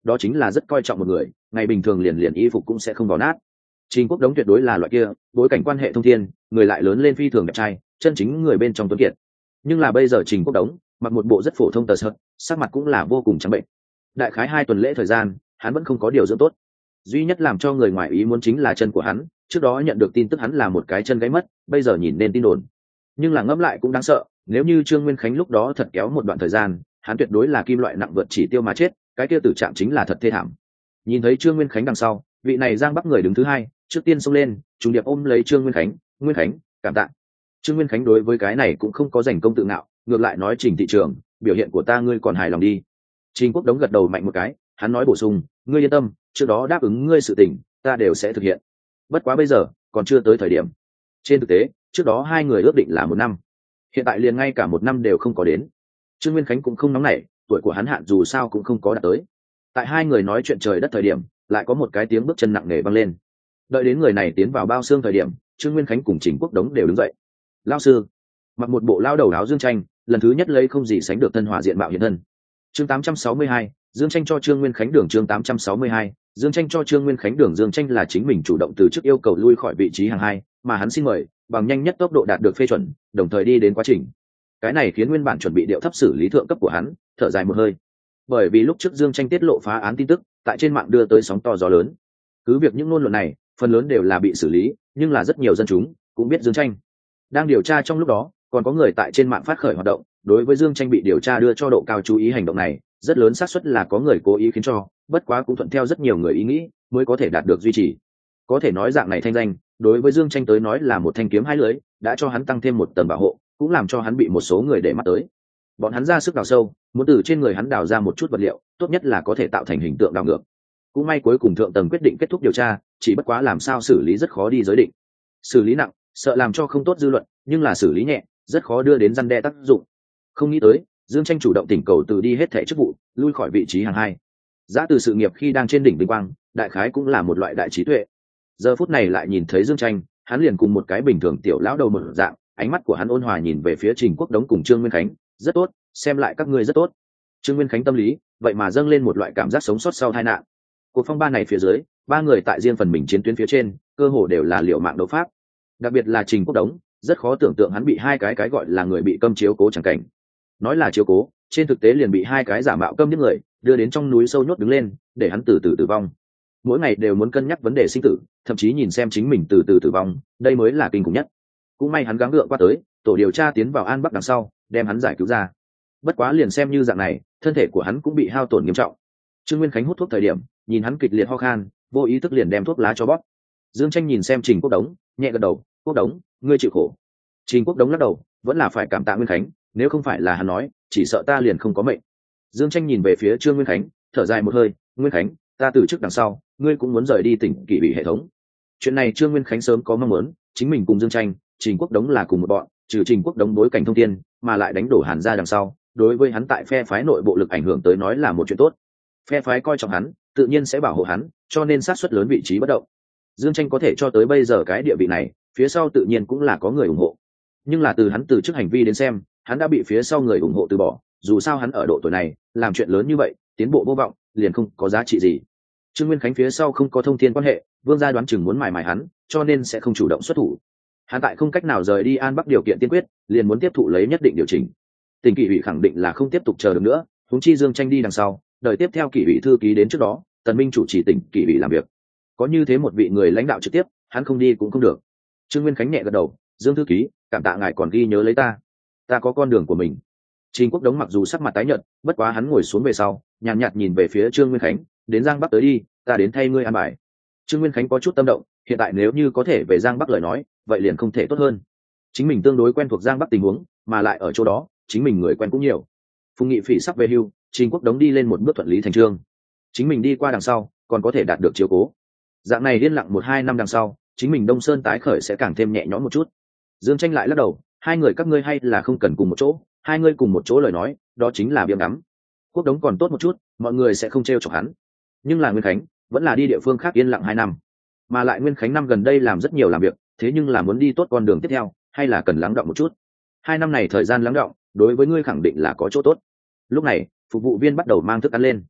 đó chính là rất coi trọng một người, ngày bình thường liền liền y phục cũng sẽ không vào nát. Trình Quốc Đống tuyệt đối là loại kia bối cảnh quan hệ thông thiên, người lại lớn lên phi thường đẹp trai, chân chính người bên trong tuấn kiệt. Nhưng là bây giờ Trình Quốc Đống mặc một bộ rất phổ thông tờ sợt, sắc mặt cũng là vô cùng trắng bệnh. Đại khái 2 tuần lễ thời gian, hắn vẫn không có điều dưỡng tốt. Duy nhất làm cho người ngoài ý muốn chính là chân của hắn, trước đó nhận được tin tức hắn là một cái chân gãy mất, bây giờ nhìn nên tin đồn. Nhưng là ngẫm lại cũng đáng sợ, nếu như Trương Nguyên Khánh lúc đó thật kéo một đoạn thời gian, hắn tuyệt đối là kim loại nặng vượt chỉ tiêu mà chết, cái kia tử trạng chính là thật thê thảm. Nhìn thấy Trương Nguyên Khánh đằng sau, vị này Giang Bắc người đứng thứ hai, trước tiên xông lên, trùng điệp ôm lấy Trương Nguyên Khánh, "Nguyên Khánh, cảm tạ." Trương Nguyên Khánh đối với cái này cũng không có giành công tự ngạo, ngược lại nói, "Trình thị trường, biểu hiện của ta ngươi còn hài lòng đi." Trình Quốc Đống gật đầu mạnh một cái, hắn nói bổ sung, "Ngươi yên tâm, trước đó đáp ứng ngươi sự tình, ta đều sẽ thực hiện. Bất quá bây giờ, còn chưa tới thời điểm." Trên thực tế, trước đó 2 người ước định là 1 năm, hiện tại liền ngay cả 1 năm đều không có đến. Trương Nguyên Khánh cũng không nóng nảy, tuổi của hắn hạn dù sao cũng không có đạt tới. Tại 2 người nói chuyện trời đất thời điểm, lại có một cái tiếng bước chân nặng nề vang lên. Đợi đến người này tiến vào bao xương thời điểm, Trương Nguyên Khánh cùng Trình Quốc Đống đều đứng dậy. "Lao sư." Mặc một bộ lao đầu áo Dương Tranh, lần thứ nhất lấy không gì sánh được thân hòa diện mạo hiện thân. Chương 862, Dương Tranh cho Trương Nguyên Khánh đường. Chương 862, Dương Tranh cho Trương Nguyên Khánh đường. Dương Tranh là chính mình chủ động từ chức yêu cầu lui khỏi vị trí hàng 2, mà hắn xin mời, bằng nhanh nhất tốc độ đạt được phê chuẩn, đồng thời đi đến quá trình. Cái này khiến nguyên bản chuẩn bị điệu thấp xử lý thượng cấp của hắn thở dài một hơi, bởi vì lúc trước Dương Tranh tiết lộ phá án tin tức, tại trên mạng đưa tới sóng to gió lớn. Cứ việc những ngôn luận này phần lớn đều là bị xử lý, nhưng là rất nhiều dân chúng cũng biết Dương Tranh đang điều tra. Trong lúc đó còn có người tại trên mạng phát khởi hoạt động, đối với Dương Tranh bị điều tra đưa cho độ cao chú ý. Hành động này rất lớn xác suất là có người cố ý khiến cho, bất quá cũng thuận theo rất nhiều người ý nghĩ mới có thể đạt được duy trì. Có thể nói dạng này thanh danh đối với Dương Tranh tới nói là một thanh kiếm hai lưỡi, đã cho hắn tăng thêm một tầng bảo hộ, cũng làm cho hắn bị một số người để mắt tới. Bọn hắn ra sức đào sâu, muốn từ trên người hắn đào ra một chút vật liệu, tốt nhất là có thể tạo thành hình tượng đảo ngược. Cũng may cuối cùng thượng tầng quyết định kết thúc điều tra, chỉ bất quá làm sao xử lý rất khó đi giới định. Xử lý nặng sợ làm cho không tốt dư luận, nhưng là xử lý nhẹ rất khó đưa đến răn đe tác dụng. Không nghĩ tới Dương Tranh chủ động tỉnh cầu từ đi hết thẻ chức vụ, lui khỏi vị trí hàng 2. Giá từ sự nghiệp khi đang trên đỉnh vinh quang, đại khái cũng là một loại đại trí tuệ. Giờ phút này lại nhìn thấy Dương Tranh, hắn liền cùng một cái bình thường tiểu lão đầu một dạng, ánh mắt của hắn ôn hòa nhìn về phía Trình Quốc Đống cùng Trương Nguyên Khánh, "Rất tốt, xem lại các ngươi rất tốt." Trương Nguyên Khánh tâm lý vậy mà dâng lên một loại cảm giác sống sót sau tai nạn. Cuộc phong ba này phía dưới, 3 người tại riêng phần mình chiến tuyến phía trên, cơ hồ đều là liều mạng đấu pháp. Đặc biệt là Trình Quốc Đống, rất khó tưởng tượng hắn bị 2 cái gọi là người bị câm chiếu cố chẳng cảnh. Nói là chiếu cố, trên thực tế liền bị 2 cái giả mạo câm điếc người đưa đến trong núi sâu nhốt đứng lên, để hắn từ từ tử vong. Mỗi ngày đều muốn cân nhắc vấn đề sinh tử, thậm chí nhìn xem chính mình từ từ tử vong, đây mới là kinh khủng nhất. Cũng may hắn gắng gượng qua tới, tổ điều tra tiến vào An Bắc đằng sau, đem hắn giải cứu ra. Bất quá liền xem như dạng này, thân thể của hắn cũng bị hao tổn nghiêm trọng. Trương Nguyên Khánh hút thuốc thời điểm, nhìn hắn kịch liệt ho khan, vô ý thức liền đem thuốc lá cho bóp. Dương Tranh nhìn xem Trình Quốc Đống, nhẹ gật đầu, "Quốc Đống, ngươi chịu khổ." Trình Quốc Đống lắc đầu, vẫn là phải cảm tạ Nguyên Khánh, nếu không phải là hắn nói, chỉ sợ ta liền không có mệnh. Dương Tranh nhìn về phía Trương Nguyên Khánh, thở dài một hơi, "Nguyên Khánh, ta từ chức đằng sau, ngươi cũng muốn rời đi tỉnh Kỷ Bị hệ thống." Chuyện này Trương Nguyên Khánh sớm có mong muốn, chính mình cùng Dương Tranh, Trình Quốc Đống là cùng một bọn, trừ Trình Quốc Đống bối cảnh thông thiên, mà lại đánh đổ Hàn gia đằng sau, đối với hắn tại phe phái nội bộ lực ảnh hưởng tới nói là một chuyện tốt. Phe phái coi trọng hắn, tự nhiên sẽ bảo hộ hắn, cho nên xác suất lớn vị trí bất động. Dương Tranh có thể cho tới bây giờ cái địa vị này, phía sau tự nhiên cũng là có người ủng hộ. Nhưng là từ hắn từ chức hành vi đến xem, hắn đã bị phía sau người ủng hộ từ bỏ, dù sao hắn ở độ tuổi này, làm chuyện lớn như vậy, tiến bộ vô vọng, liền không có giá trị gì. Trương Nguyên Khánh phía sau không có thông thiên quan hệ, Vương gia đoán chừng muốn mài mài hắn, cho nên sẽ không chủ động xuất thủ. Hắn tại không cách nào rời đi An Bắc điều kiện tiên quyết, liền muốn tiếp thụ lấy nhất định điều chỉnh. Tỉnh Kỷ ủy khẳng định là không tiếp tục chờ được nữa, huống chi Dương Tranh đi đằng sau, đợi tiếp theo Kỷ ủy thư ký đến trước đó, Tần Minh chủ trì tỉnh Kỷ ủy làm việc. Có như thế một vị người lãnh đạo trực tiếp, hắn không đi cũng không được. Trương Nguyên Khánh nhẹ gật đầu, "Dương thư ký, cảm tạ ngài còn ghi nhớ lấy ta. Ta có con đường của mình." Trình Quốc Đống mặc dù sắc mặt tái nhợt, bất quá hắn ngồi xuống về sau, nhàn nhạt nhìn về phía Trương Nguyên Khánh, "Đến Giang Bắc tới đi, ta đến thay ngươi an bài." Trương Nguyên Khánh có chút tâm động, hiện tại nếu như có thể về Giang Bắc lời nói, vậy liền không thể tốt hơn. Chính mình tương đối quen thuộc Giang Bắc tình huống, mà lại ở chỗ đó, chính mình người quen cũng nhiều. Phùng Nghị Phỉ sắp về hưu, Trình Quốc Đống đi lên một bước thuận lý thành chương. Chính mình đi qua đằng sau, còn có thể đạt được chiếu cố. Dạng này yên lặng 1-2 năm đằng sau, chính mình Đông Sơn tái khởi sẽ càng thêm nhẹ nhõm một chút. Dương Tranh lại lắc đầu, "Hai người các ngươi hay là không cần cùng một chỗ, hai ngươi cùng một chỗ lời nói, đó chính là biếng ngắm." Quốc Đống còn tốt một chút, mọi người sẽ không trêu chọc hắn. Nhưng là Nguyên Khánh, vẫn là đi địa phương khác yên lặng 2 năm. Mà lại Nguyên Khánh năm gần đây làm rất nhiều làm việc, thế nhưng là muốn đi tốt con đường tiếp theo, hay là cần lắng đọng một chút. 2 năm này thời gian lắng đọng, đối với ngươi khẳng định là có chỗ tốt. Lúc này, phục vụ viên bắt đầu mang thức ăn lên.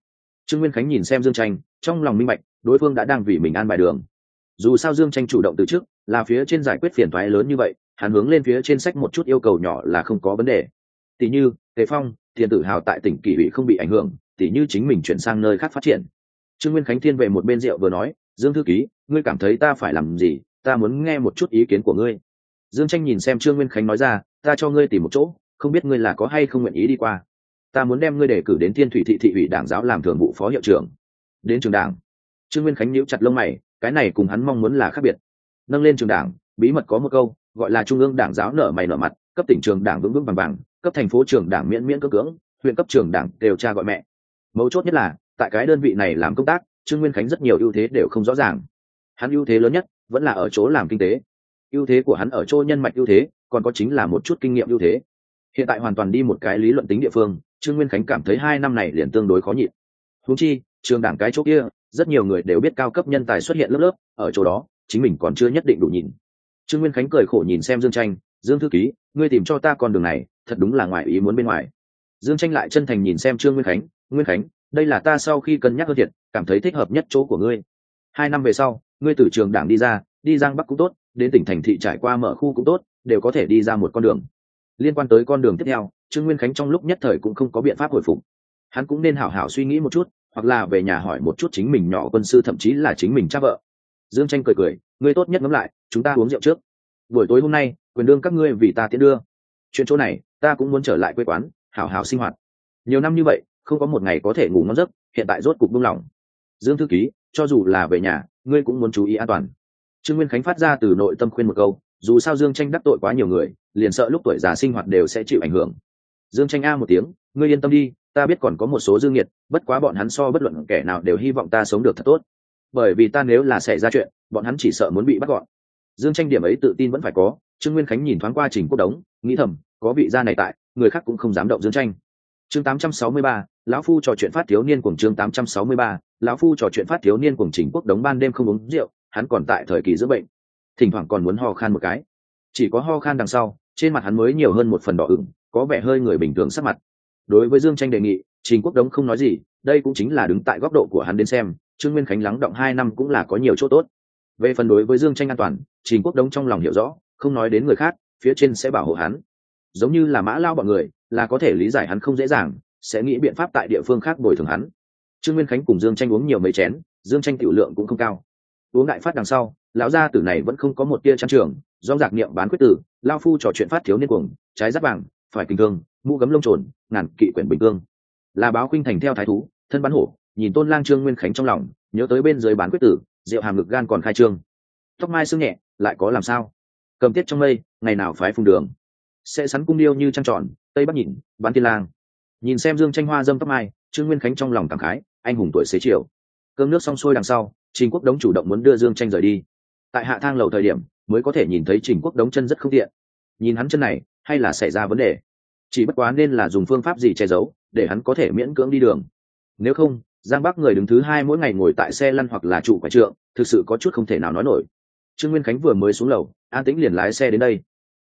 Trương Nguyên Khánh nhìn xem Dương Tranh, trong lòng minh bạch đối phương đã đang vì mình an bài đường. Dù sao Dương Tranh chủ động từ trước, là phía trên giải quyết phiền toái lớn như vậy, hắn hướng lên phía trên sách một chút yêu cầu nhỏ là không có vấn đề. Tỷ như Tề Phong, Tiền Tử Hào tại tỉnh Kỷ ủy không bị ảnh hưởng, tỷ như chính mình chuyển sang nơi khác phát triển. Trương Nguyên Khánh thiên về một bên rượu vừa nói, Dương thư ký, ngươi cảm thấy ta phải làm gì, ta muốn nghe một chút ý kiến của ngươi. Dương Tranh nhìn xem Trương Nguyên Khánh nói ra, ta cho ngươi tìm một chỗ, không biết ngươi là có hay không nguyện ý đi qua. Ta muốn đem ngươi đề cử đến Thiên Thủy thị thị ủy đảng giáo làm thường vụ phó hiệu trưởng. Đến trường đảng. Trương Nguyên Khánh nhíu chặt lông mày, cái này cùng hắn mong muốn là khác biệt. Nâng lên trường đảng, bí mật có một câu, gọi là trung ương đảng giáo nở mày nở mặt, cấp tỉnh trường đảng vững vững vàng vàng, cấp thành phố trường đảng miễn miễn cưỡng cưỡng, huyện cấp trường đảng đều cha gọi mẹ. Mấu chốt nhất là, tại cái đơn vị này làm công tác, Trương Nguyên Khánh rất nhiều ưu thế đều không rõ ràng. Hắn ưu thế lớn nhất vẫn là ở chỗ làm kinh tế. Ưu thế của hắn ở chỗ nhân mạch ưu thế, còn có chính là một chút kinh nghiệm ưu thế. Hiện tại hoàn toàn đi một cái lý luận tính địa phương, Trương Nguyên Khánh cảm thấy 2 năm này liền tương đối khó nhịn. Huống chi, trường đảng cái chỗ kia, rất nhiều người đều biết cao cấp nhân tài xuất hiện lớp lớp, ở chỗ đó, chính mình còn chưa nhất định đủ nhìn. Trương Nguyên Khánh cười khổ nhìn xem Dương Tranh, Dương thư ký, ngươi tìm cho ta con đường này, thật đúng là ngoài ý muốn bên ngoài. Dương Tranh lại chân thành nhìn xem Trương Nguyên Khánh, đây là ta sau khi cân nhắc hơn thiệt, cảm thấy thích hợp nhất chỗ của ngươi. 2 năm về sau, ngươi từ trường đảng đi ra, đi Giang Bắc cũng tốt, đến tỉnh thành thị trải qua mở khu cũng tốt, đều có thể đi ra một con đường. Liên quan tới con đường tiếp theo, Trương Nguyên Khánh trong lúc nhất thời cũng không có biện pháp hồi phục. Hắn cũng nên hảo hảo suy nghĩ một chút, hoặc là về nhà hỏi một chút chính mình nhỏ quân sư, thậm chí là chính mình cha vợ. Dương Tranh cười cười, ngươi tốt nhất ngẫm lại, chúng ta uống rượu trước. Buổi tối hôm nay, quyền đương các ngươi vì ta tiễn đưa. Chuyện chỗ này, ta cũng muốn trở lại quê quán, hảo hảo sinh hoạt. Nhiều năm như vậy, không có một ngày có thể ngủ ngon giấc, hiện tại rốt cục buông lỏng. Dương thư ký, cho dù là về nhà, ngươi cũng muốn chú ý an toàn. Trương Nguyên Khánh phát ra từ nội tâm khuyên một câu, dù sao Dương Tranh đắc tội quá nhiều người, liền sợ lúc tuổi già sinh hoạt đều sẽ chịu ảnh hưởng. Dương Tranh a một tiếng, ngươi yên tâm đi, ta biết còn có một số dương nghiệt, bất quá bọn hắn so bất luận kẻ nào đều hy vọng ta sống được thật tốt. Bởi vì ta nếu là xảy ra chuyện, bọn hắn chỉ sợ muốn bị bắt gọn. Dương Tranh điểm ấy tự tin vẫn phải có. Trương Nguyên Khánh nhìn thoáng qua Trình Quốc Đống, nghĩ thầm, có vị gia này tại, người khác cũng không dám động Dương Tranh. Chương 863, lão phu trò chuyện phát thiếu niên cùng chương 863, lão phu trò chuyện phát thiếu niên cùng Trình Quốc Đống ban đêm không uống rượu, hắn còn tại thời kỳ dưỡng bệnh, thỉnh thoảng còn muốn ho khan một cái. Chỉ có ho khan đằng sau, trên mặt hắn mới nhiều hơn một phần đỏ ửng, có vẻ hơi người bình thường sắc mặt. Đối với Dương Tranh đề nghị, Trình Quốc Đống không nói gì, đây cũng chính là đứng tại góc độ của hắn đến xem, Trương Nguyên Khánh lắng động 2 năm cũng là có nhiều chỗ tốt. Về phần đối với Dương Tranh an toàn, Trình Quốc Đống trong lòng hiểu rõ, không nói đến người khác, phía trên sẽ bảo hộ hắn. Giống như là Mã Lao bọn người, là có thể lý giải hắn không dễ dàng, sẽ nghĩ biện pháp tại địa phương khác bồi thường hắn. Trương Nguyên Khánh cùng Dương Tranh uống nhiều mấy chén, Dương Tranh tiểu lượng cũng không cao. Uống đại phát đằng sau, lão gia tử này vẫn không có một tia trang trường, do giặc niệm bán quyết tử, lao phu trò chuyện phát thiếu niên cuồng, trái giáp vàng, phải kinh thương, mũ gấm lông trồn, ngàn kỵ quyển bình cương. Là báo khuynh thành theo thái thú, thân bắn hổ, nhìn Tôn Lang Trương Nguyên Khánh trong lòng, nhớ tới bên dưới bán quyết tử, rượu hàm ngực gan còn khai trương. Tóc mai sương nhẹ, lại có làm sao? Cầm tiết trong mây, ngày nào phái phùng đường. Sẽ sắn cung điêu như trăng tròn, tây bắc nhìn, bán tiên lang. Nhìn xem Dương Tranh hoa dâm tóc mai, Trương Nguyên Khánh trong lòng cảm khái, anh hùng tuổi xế chiều. Cơm nước xong xuôi đằng sau, Trình Quốc Đống chủ động muốn đưa Dương Tranh rời đi. Tại hạ thang lầu thời điểm, mới có thể nhìn thấy Trình Quốc Đống chân rất không tiện. Nhìn hắn chân này, hay là xảy ra vấn đề? Chỉ bất quá nên là dùng phương pháp gì che giấu, để hắn có thể miễn cưỡng đi đường. Nếu không, Giang Bắc người đứng thứ 2 mỗi ngày ngồi tại xe lăn hoặc là trụ quải trượng, thực sự có chút không thể nào nói nổi. Trương Nguyên Khánh vừa mới xuống lầu, An Tĩnh liền lái xe đến đây.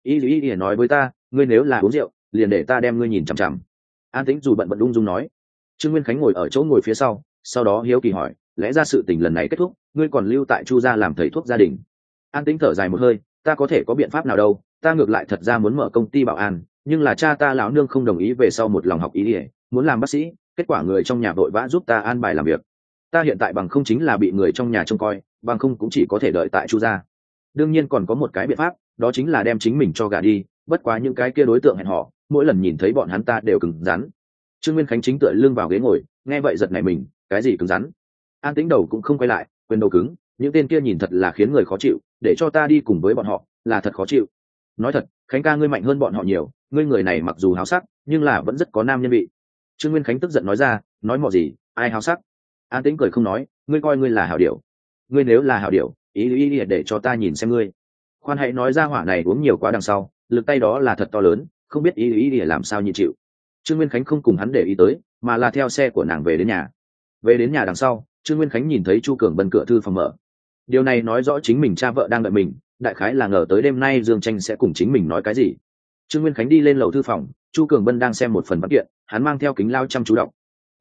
Y nói với ta, ngươi nếu là uống rượu, liền để ta đem ngươi nhìn chằm chằm. An Tĩnh dù bận ung dung nói. Trương Nguyên Khánh ngồi ở chỗ ngồi phía sau đó hiếu kỳ hỏi, lẽ ra sự tình lần này kết thúc, ngươi còn lưu tại Chu gia làm thầy thuốc gia đình? An Tĩnh thở dài một hơi, ta có thể có biện pháp nào đâu, ta ngược lại thật ra muốn mở công ty bảo an, nhưng là cha ta lão nương không đồng ý, về sau một lòng học y, muốn làm bác sĩ, kết quả người trong nhà vội vã giúp ta an bài làm việc. Ta hiện tại bằng không chính là bị người trong nhà trông coi, bằng không cũng chỉ có thể đợi tại Chu gia. Đương nhiên còn có một cái biện pháp, đó chính là đem chính mình cho gả đi, bất quá những cái kia đối tượng hẹn hò, mỗi lần nhìn thấy bọn hắn ta đều cứng rắn. Trương Nguyên Khánh chính tựa lưng vào ghế ngồi, nghe vậy giật nảy mình, cái gì cứng rắn? An Tĩnh đầu cũng không quay lại, quyền đầu cứng, những tên kia nhìn thật là khiến người khó chịu, để cho ta đi cùng với bọn họ, là thật khó chịu. Nói thật, Khánh ca ngươi mạnh hơn bọn họ nhiều, ngươi người này mặc dù háo sắc, nhưng là vẫn rất có nam nhân vị. Trương Nguyên Khánh tức giận nói ra, nói mọ gì, ai háo sắc? An Tĩnh cười không nói, ngươi coi ngươi là hảo điểu. Ngươi nếu là hảo điểu, ý để cho ta nhìn xem ngươi. Khoan hãy nói ra hỏa này uống nhiều quá đằng sau, lực tay đó là thật to lớn, không biết ý để làm sao nhịn chịu. Trương Nguyên Khánh không cùng hắn để ý tới, mà là theo xe của nàng về đến nhà. Về đến nhà đằng sau, Trương Nguyên Khánh nhìn thấy Chu Cường Bân cửa thư phòng mở. Điều này nói rõ chính mình cha vợ đang đợi mình, đại khái là ngờ tới đêm nay Dương Tranh sẽ cùng chính mình nói cái gì. Trương Nguyên Khánh đi lên lầu thư phòng, Chu Cường Bân đang xem một phần văn kiện, hắn mang theo kính lao chăm chú đọc.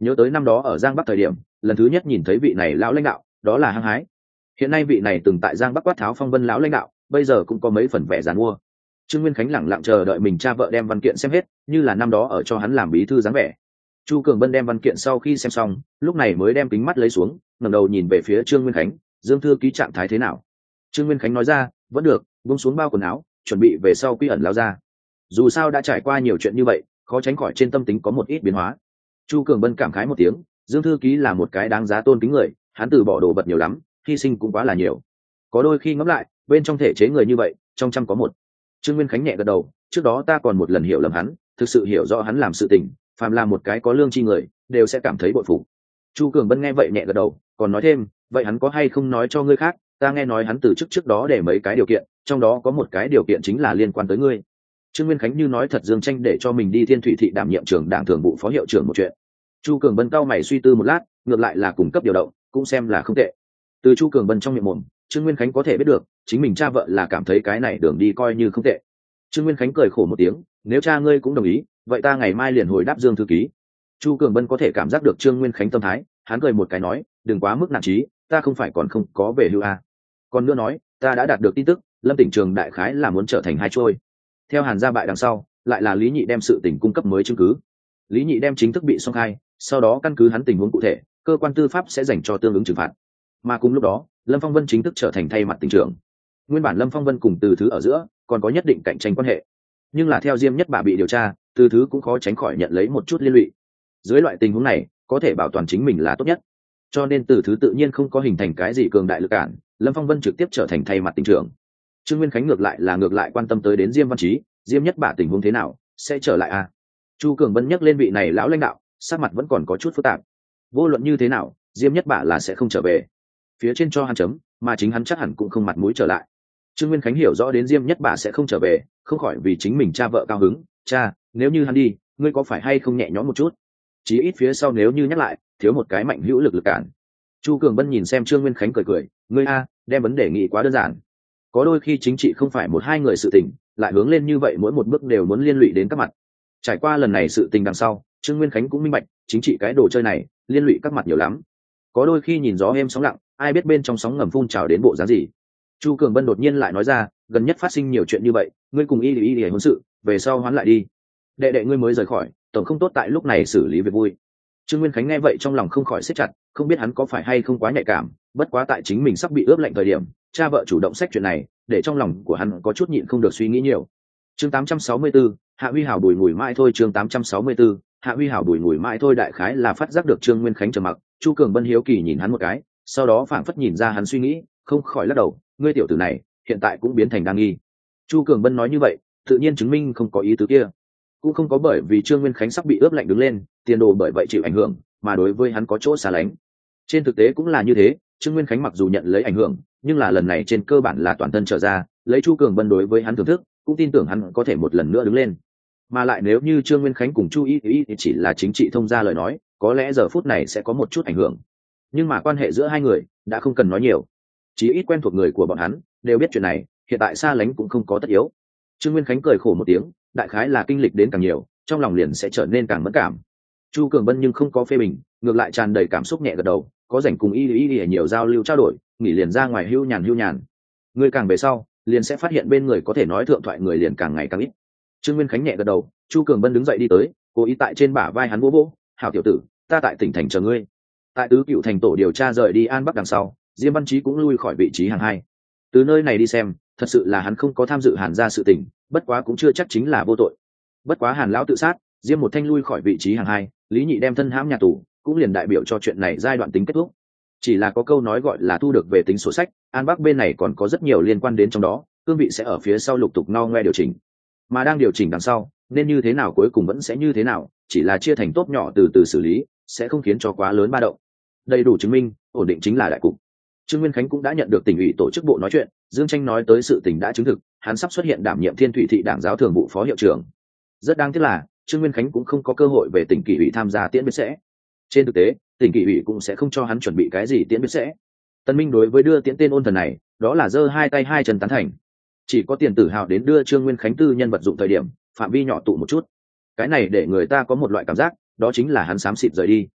nhớ tới năm đó ở Giang Bắc thời điểm lần thứ nhất nhìn thấy vị này lão lãnh đạo, đó là hăng hái. Hiện nay vị này từng tại Giang Bắc quát tháo phong vân lão lãnh đạo bây giờ cũng có mấy phần vẻ giàn mua. Trương Nguyên Khánh lẳng lặng chờ đợi mình cha vợ đem văn kiện xem hết, như là năm đó ở cho hắn làm bí thư dáng vẻ. Chu Cường Bân đem văn kiện sau khi xem xong, lúc này mới đem kính mắt lấy xuống, ngẩng đầu nhìn về phía Trương Nguyên Khánh, Dương thư ký trạng thái thế nào? Trương Nguyên Khánh nói ra, vẫn được, buông xuống bao quần áo, chuẩn bị về sau quy ẩn lao ra. Dù sao đã trải qua nhiều chuyện như vậy, khó tránh khỏi trên tâm tính có một ít biến hóa. Chu Cường Bân cảm khái một tiếng, Dương thư ký là một cái đáng giá tôn kính người, hắn từ bỏ đồ vật nhiều lắm, hy sinh cũng quá là nhiều. Có đôi khi ngẫm lại, bên trong thể chế người như vậy, trong trăm có một. Trương Nguyên Khánh nhẹ gật đầu, trước đó ta còn một lần hiểu lầm hắn, thực sự hiểu rõ hắn làm sự tình, phàm là một cái có lương tri người, đều sẽ cảm thấy bội phục. Chu Cường Bân nghe vậy nhẹ gật đầu, còn nói thêm, vậy hắn có hay không nói cho ngươi khác? Ta nghe nói hắn từ trước đó để mấy cái điều kiện, trong đó có một cái điều kiện chính là liên quan tới ngươi. Trương Nguyên Khánh như nói thật Dương Tranh để cho mình đi Thiên Thủy thị đảm nhiệm trưởng đảng thường vụ phó hiệu trưởng một chuyện. Chu Cường Bân cau mày suy tư một lát, ngược lại là cung cấp điều động, cũng xem là không tệ. Từ Chu Cường Bân trong miệng mồm, Trương Nguyên Khánh có thể biết được, chính mình cha vợ là cảm thấy cái này đường đi coi như không tệ. Trương Nguyên Khánh cười khổ một tiếng, nếu cha ngươi cũng đồng ý, vậy ta ngày mai liền hồi đáp Dương thư ký. Chu Cường Bân có thể cảm giác được Trương Nguyên Khánh tâm thái, hắn cười một cái nói, đừng quá mức nản chí, ta không phải còn không có về hưu à. Còn nữa nói, ta đã đạt được tin tức, Lâm Tỉnh Trường đại khái là muốn trở thành hai trôi. Theo Hàn gia bại đằng sau, lại là Lý Nhị đem sự tình cung cấp mới chứng cứ. Lý Nhị đem chính thức bị song khai, sau đó căn cứ hắn tình huống cụ thể, cơ quan tư pháp sẽ dành cho tương ứng trừng phạt. Mà cùng lúc đó, Lâm Phong Vân chính thức trở thành thay mặt tỉnh trưởng. Nguyên bản Lâm Phong Vân cùng Từ Thứ ở giữa còn có nhất định cạnh tranh quan hệ, nhưng là theo Diêm Nhất Bả bị điều tra, Từ Thứ cũng khó tránh khỏi nhận lấy một chút liên lụy. Dưới loại tình huống này, có thể bảo toàn chính mình là tốt nhất. Cho nên Từ Thứ tự nhiên không có hình thành cái gì cường đại lực cản, Lâm Phong Vân trực tiếp trở thành thay mặt tỉnh trưởng. Trương Nguyên Khánh ngược lại quan tâm tới đến Diêm Văn Chí, Diêm Nhất Bả tình huống thế nào, sẽ trở lại à? Chu Cường Bân nhắc lên vị này lão lãnh đạo, sắc mặt vẫn còn có chút phức tạp. Vô luận như thế nào, Diêm Nhất Bả là sẽ không trở về. Phía trên cho hắn chấm, mà chính hắn chắc hẳn cũng không mặt mũi trở lại. Trương Nguyên Khánh hiểu rõ đến Diêm Nhất Bả sẽ không trở về, không khỏi vì chính mình cha vợ cao hứng. Cha, nếu như hắn đi, ngươi có phải hay không nhẹ nhõm một chút? Chí ít phía sau nếu như nhắc lại, thiếu một cái mạnh hữu lực lực cản. Chu Cường Bân nhìn xem Trương Nguyên Khánh cười cười, ngươi a, đem vấn đề nghĩ quá đơn giản. Có đôi khi chính trị không phải một hai người sự tình, lại hướng lên như vậy mỗi một bước đều muốn liên lụy đến các mặt. Trải qua lần này sự tình đằng sau, Trương Nguyên Khánh cũng minh bạch, chính trị cái đồ chơi này liên lụy các mặt nhiều lắm. Có đôi khi nhìn gió êm sóng lặng, ai biết bên trong sóng ngầm phun trào đến bộ dáng gì. Chu Cường Bân đột nhiên lại nói ra, gần nhất phát sinh nhiều chuyện như vậy, ngươi cùng y hôn sự, về sau hoán lại đi. Đệ đệ ngươi mới rời khỏi, tổng không tốt tại lúc này xử lý việc vui. Trương Nguyên Khánh nghe vậy trong lòng không khỏi siết chặt, không biết hắn có phải hay không quá nhạy cảm, bất quá tại chính mình sắp bị ướp lạnh thời điểm, cha vợ chủ động xách chuyện này, để trong lòng của hắn có chút nhịn không được suy nghĩ nhiều. Chương 864, Hạ Huy Hảo bùi ngùi mãi thôi. Chương 864, Hạ Huy Hảo bùi ngùi mãi thôi. Đại khái là phát giác được Trương Nguyên Khánh trầm mặc, Chu Cường Bân hiếu kỳ nhìn hắn một cái, sau đó phảng phất nhìn ra hắn suy nghĩ, không khỏi lắc đầu, ngươi tiểu tử này hiện tại cũng biến thành đang nghi. Chu Cường Bân nói như vậy, tự nhiên chứng minh không có ý tứ kia, cũng không có bởi vì Trương Nguyên Khánh sắp bị ướp lạnh đứng lên, tiền đồ bởi vậy chịu ảnh hưởng, mà đối với hắn có chỗ xa lánh. Trên thực tế cũng là như thế, Trương Nguyên Khánh mặc dù nhận lấy ảnh hưởng, nhưng là lần này trên cơ bản là toàn thân trở ra, lấy Chu Cường Bân đối với hắn thưởng thức, cũng tin tưởng hắn có thể một lần nữa đứng lên. Mà lại nếu như Trương Nguyên Khánh cùng Chu Y thì chỉ là chính trị thông gia lời nói, có lẽ giờ phút này sẽ có một chút ảnh hưởng. Nhưng mà quan hệ giữa hai người đã không cần nói nhiều, chí ít quen thuộc người của bọn hắn đều biết chuyện này, hiện tại xa lánh cũng không có tất yếu. Trương Nguyên Khánh cười khổ một tiếng, đại khái là kinh lịch đến càng nhiều, trong lòng liền sẽ trở nên càng mẫn cảm. Chu Cường Bân nhưng không có phê bình, ngược lại tràn đầy cảm xúc nhẹ gật đầu, có rảnh cùng y nhiều giao lưu trao đổi, nghỉ liền ra ngoài hưu nhàn. Người càng về sau, liền sẽ phát hiện bên người có thể nói thượng thoại người liền càng ngày càng ít. Trương Nguyên Khánh nhẹ gật đầu, Chu Cường Bân đứng dậy đi tới, cố ý tại trên bả vai hắn vỗ, hảo tiểu tử, ta tại tỉnh thành chờ ngươi. Tại Tứ Cựu thành tổ điều tra rời đi An Bắc đằng sau, Diêm Văn Chí cũng lui khỏi vị trí hàng hai. Từ nơi này đi xem, thật sự là hắn không có tham dự Hàn gia sự tình, bất quá cũng chưa chắc chính là vô tội. Bất quá Hàn lão tự sát, Diêm một thanh lui khỏi vị trí hàng hai, Lý Nhị đem thân hãm nhà tù, cũng liền đại biểu cho chuyện này giai đoạn tính kết thúc. Chỉ là có câu nói gọi là thu được về tính sổ sách, An Bắc bên này còn có rất nhiều liên quan đến trong đó, cương vị sẽ ở phía sau lục tục no ngoe điều chỉnh. Mà đang điều chỉnh đằng sau, nên như thế nào cuối cùng vẫn sẽ như thế nào, chỉ là chia thành tốp nhỏ từ từ xử lý, sẽ không khiến cho quá lớn ba động. Đầy đủ chứng minh, ổn định chính là đại cục. Trương Nguyên Khánh cũng đã nhận được tỉnh ủy tổ chức bộ nói chuyện, Dương Tranh nói tới sự tình đã chứng thực, hắn sắp xuất hiện đảm nhiệm Thiên Thủy thị đảng giáo thường vụ phó hiệu trưởng. Rất đáng tiếc là Trương Nguyên Khánh cũng không có cơ hội về tỉnh kỷ ủy tham gia tiễn biệt sẽ. Trên thực tế, tỉnh kỷ ủy cũng sẽ không cho hắn chuẩn bị cái gì tiễn biệt sẽ. Tân Minh đối với đưa tiễn tên ôn thần này, đó là giơ hai tay hai chân tán thành. Chỉ có tiền tử hào đến đưa Trương Nguyên Khánh tư nhân vật dụng thời điểm, phạm vi nhỏ tụ một chút. Cái này để người ta có một loại cảm giác, đó chính là hắn xám xịt rời đi.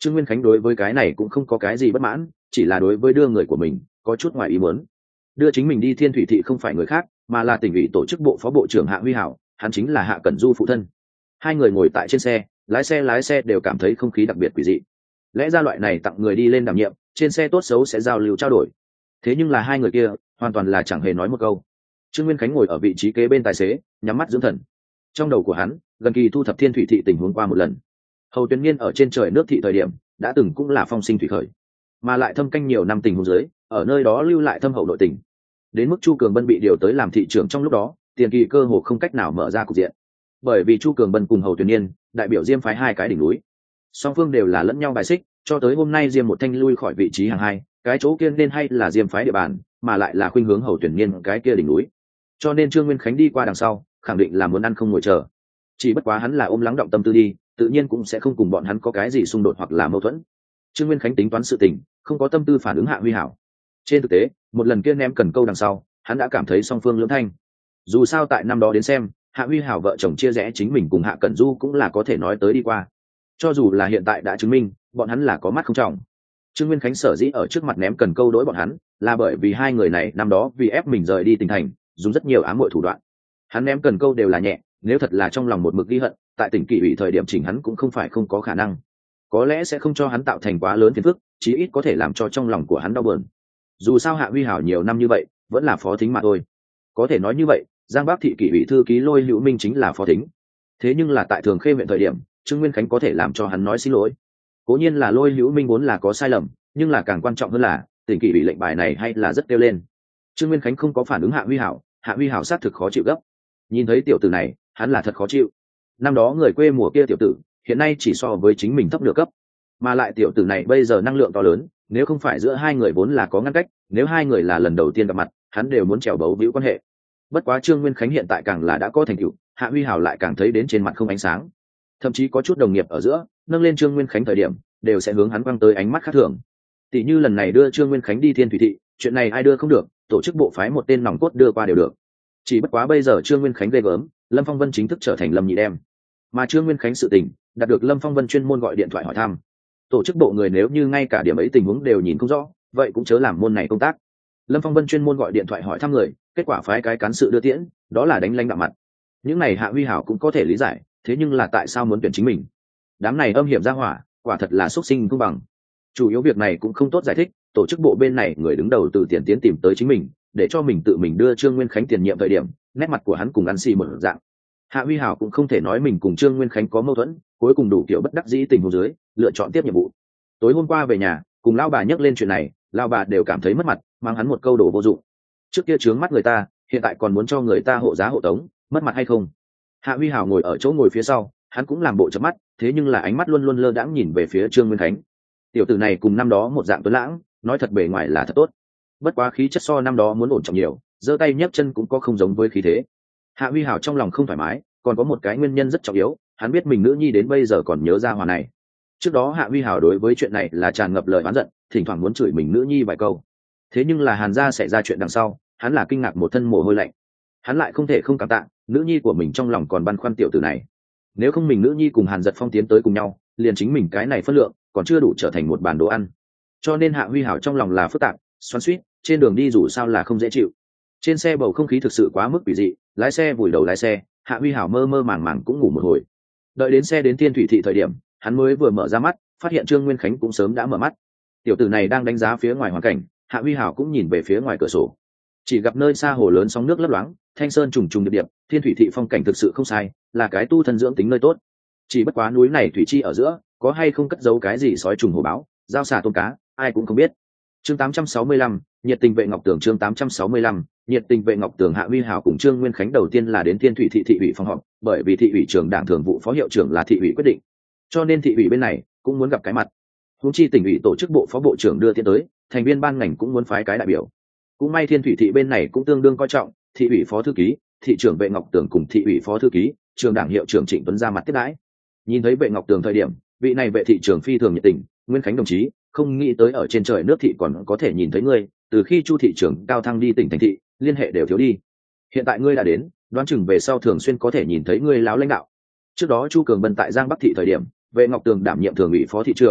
Trương Nguyên Khánh đối với cái này cũng không có cái gì bất mãn, chỉ là đối với đưa người của mình có chút ngoài ý muốn. Đưa chính mình đi Thiên Thủy thị không phải người khác, mà là tỉnh ủy tổ chức bộ phó bộ trưởng Hạ Huy Hảo, hắn chính là Hạ Cẩn Du phụ thân. Hai người ngồi tại trên xe, lái xe đều cảm thấy không khí đặc biệt quỷ dị. Lẽ ra loại này tặng người đi lên đảm nhiệm, trên xe tốt xấu sẽ giao lưu trao đổi. Thế nhưng là hai người kia hoàn toàn là chẳng hề nói một câu. Trương Nguyên Khánh ngồi ở vị trí kế bên tài xế, nhắm mắt dưỡng thần. Trong đầu của hắn gần kỳ thu thập Thiên Thủy thị tình huống qua một lần. Hầu Tuyên Niên ở trên trời nước thị thời điểm đã từng cũng là phong sinh thủy khởi, mà lại thâm canh nhiều năm tình huống dưới, ở nơi đó lưu lại thâm hậu nội tình. Đến mức Chu Cường Bân bị điều tới làm thị trưởng trong lúc đó, Tiền Kỳ cơ hồ không cách nào mở ra cục diện, bởi vì Chu Cường Bân cùng Hầu Tuyên Niên đại biểu Diêm phái hai cái đỉnh núi, song phương đều là lẫn nhau bài xích, cho tới hôm nay Diêm một thanh lui khỏi vị trí hàng hai, cái chỗ kia nên hay là Diêm phái địa bàn, mà lại là khuynh hướng Hầu Tuyên Niên cái kia đỉnh núi. Cho nên Trương Nguyên Khánh đi qua đằng sau, khẳng định là muốn ăn không ngồi chờ. Chỉ bất quá hắn là ôm lắng động tâm tư đi, tự nhiên cũng sẽ không cùng bọn hắn có cái gì xung đột hoặc là mâu thuẫn. Trương Nguyên Khánh tính toán sự tình, không có tâm tư phản ứng Hạ Huy Hảo. Trên thực tế, một lần kia ném cần câu đằng sau, hắn đã cảm thấy song phương lưỡng thanh. Dù sao tại năm đó đến xem, Hạ Huy Hảo vợ chồng chia rẽ chính mình cùng Hạ Cẩn Du cũng là có thể nói tới đi qua. Cho dù là hiện tại đã chứng minh, bọn hắn là có mắt không trọng. Trương Nguyên Khánh sở dĩ ở trước mặt ném cần câu đối bọn hắn, là bởi vì hai người này năm đó vì ép mình rời đi tỉnh thành, dùng rất nhiều ám muội thủ đoạn. Hắn ném cần câu đều là nhẹ, nếu thật là trong lòng một mực ghi hận, tại tỉnh Kỷ ủy thời điểm chỉnh hắn cũng không phải không có khả năng. Có lẽ sẽ không cho hắn tạo thành quá lớn phiền phức, chí ít có thể làm cho trong lòng của hắn đau buồn. Dù sao Hạ Huy Hảo nhiều năm như vậy, vẫn là phó thính mà thôi. Có thể nói như vậy, Giang Bắc thị Kỷ ủy thư ký Lôi Hữu Minh chính là phó thính. Thế nhưng là tại Thường Khê huyện thời điểm, Trương Nguyên Khánh có thể làm cho hắn nói xin lỗi. Cố nhiên là Lôi Hữu Minh vốn là có sai lầm, nhưng là càng quan trọng hơn là, tỉnh Kỷ ủy lệnh bài này hay là rất kêu lên. Trương Nguyên Khánh không có phản ứng Hạ Huy Hảo, Hạ Huy Hảo sát thực khó chịu gấp. Nhìn thấy tiểu tử này, hắn là thật khó chịu. Năm đó người quê mùa kia tiểu tử, hiện nay chỉ so với chính mình thấp nửa cấp, mà lại tiểu tử này bây giờ năng lượng to lớn, nếu không phải giữa hai người vốn là có ngăn cách, nếu hai người là lần đầu tiên gặp mặt, hắn đều muốn trèo bấu víu quan hệ. Bất quá Trương Nguyên Khánh hiện tại càng là đã có thành tựu, Hạ Huy Hảo lại càng thấy đến trên mặt không ánh sáng. Thậm chí có chút đồng nghiệp ở giữa nâng lên Trương Nguyên Khánh thời điểm, đều sẽ hướng hắn quăng tới ánh mắt khác thường. Tỷ như lần này đưa Trương Nguyên Khánh đi Thiên Thủy thị, chuyện này ai đưa không được, tổ chức bộ phái một tên nòng cốt đưa qua đều được. Chỉ bất quá bây giờ Trương Nguyên Khánh ghê gớm, Lâm Phong Vân chính thức trở thành Lâm Nhị Đem, mà Trương Nguyên Khánh sự tình đạt được Lâm Phong Vân chuyên môn gọi điện thoại hỏi thăm. Tổ chức bộ người nếu như ngay cả điểm ấy tình huống đều nhìn không rõ, vậy cũng chớ làm môn này công tác. Lâm Phong Vân chuyên môn gọi điện thoại hỏi thăm người, kết quả phái cái cán sự đưa tiễn, đó là đánh lanh đạm mặt. Những này Hạ Huy Hảo cũng có thể lý giải, thế nhưng là tại sao muốn tuyển chính mình? Đám này âm hiểm ra hỏa, quả thật là xuất sinh công bằng. Chủ yếu việc này cũng không tốt giải thích, tổ chức bộ bên này người đứng đầu từ tiền tiến tìm tới chính mình, để cho mình tự mình đưa Trương Nguyên Khánh tiền nhiệm thời điểm, nét mặt của hắn cùng ăn xì một dạng. Hạ Huy Hảo cũng không thể nói mình cùng Trương Nguyên Khánh có mâu thuẫn, cuối cùng đủ kiểu bất đắc dĩ tình huống dưới, lựa chọn tiếp nhiệm vụ. Tối hôm qua về nhà, cùng lão bà nhắc lên chuyện này, lão bà đều cảm thấy mất mặt, mang hắn một câu đổ vô dụng. Trước kia trướng mắt người ta, hiện tại còn muốn cho người ta hộ giá hộ tống, mất mặt hay không? Hạ Huy Hảo ngồi ở chỗ ngồi phía sau, hắn cũng làm bộ chớp mắt, thế nhưng là ánh mắt luôn luôn lơ đãng nhìn về phía Trương Nguyên Khánh. Tiểu tử này cùng năm đó một dạng tuấn lãng, nói thật bề ngoài là thật tốt, bất quá khí chất so năm đó muốn ổn trọng nhiều, giơ tay nhấc chân cũng có không giống với khí thế. Hạ Huy Hảo trong lòng không thoải mái, còn có một cái nguyên nhân rất trọng yếu, hắn biết mình nữ nhi đến bây giờ còn nhớ ra hòa này. Trước đó Hạ Huy Hảo đối với chuyện này là tràn ngập lời oán giận, thỉnh thoảng muốn chửi mình nữ nhi vài câu. Thế nhưng là Hàn gia xảy ra chuyện đằng sau, hắn là kinh ngạc một thân mồ hôi lạnh. Hắn lại không thể không cảm tạ, nữ nhi của mình trong lòng còn băn khoăn tiểu tử này. Nếu không mình nữ nhi cùng Hàn Dật Phong tiến tới cùng nhau, liền chính mình cái này phân lượng còn chưa đủ trở thành một bàn đồ ăn. Cho nên Hạ Huy Hảo trong lòng là phức tạp, xoắn xuýt, trên đường đi dù sao là không dễ chịu. Trên xe bầu không khí thực sự quá mức quỷ dị, lái xe vùi đầu lái xe, Hạ Huy Hảo mơ mơ màng màng cũng ngủ một hồi. Đợi đến xe đến Thiên Thủy thị thời điểm, hắn mới vừa mở ra mắt, phát hiện Trương Nguyên Khánh cũng sớm đã mở mắt. Tiểu tử này đang đánh giá phía ngoài hoàn cảnh, Hạ Huy Hảo cũng nhìn về phía ngoài cửa sổ. Chỉ gặp nơi xa hồ lớn sóng nước lấp loáng, thanh sơn trùng trùng điệp điệp, Thiên Thủy thị phong cảnh thực sự không sai, là cái tu thân dưỡng tính nơi tốt. Chỉ bất quá núi này thủy chi ở giữa, có hay không cất giấu cái gì sói trùng hổ báo, giao xà tôm cá, ai cũng không biết. Chương 865, nhiệt tình vệ Ngọc Tường. Chương 865, nhiệt tình vệ Ngọc Tường. Hạ Huy Hảo cùng Trương Nguyên Khánh đầu tiên là đến Thiên Thủy thị thị ủy phòng họp, bởi vì thị ủy trưởng đảng thường vụ phó hiệu trưởng là thị ủy quyết định, cho nên thị ủy bên này cũng muốn gặp cái mặt. Huống chi tỉnh ủy tổ chức bộ phó bộ trưởng đưa tiến tới, thành viên ban ngành cũng muốn phái cái đại biểu. Cũng may Thiên Thủy thị bên này cũng tương đương coi trọng, thị ủy phó thư ký, thị trưởng vệ Ngọc Tường cùng thị ủy phó thư ký, trường đảng hiệu trưởng Trịnh Tuấn ra mặt tiếp đãi. Nhìn thấy vệ Ngọc Tường thời điểm, vị này vệ thị trưởng phi thường nhiệt tình, Nguyên Khánh đồng chí, không nghĩ tới ở trên trời nước thị còn có thể nhìn thấy ngươi, từ khi Chu thị trưởng cao thăng đi tỉnh thành thị, liên hệ đều thiếu đi. Hiện tại ngươi đã đến, đoán chừng về sau thường xuyên có thể nhìn thấy ngươi láo lãnh đạo. Trước đó Chu Cường Bân tại Giang Bắc thị thời điểm, vệ Ngọc Tường đảm nhiệm thường ủy phó thị trưởng,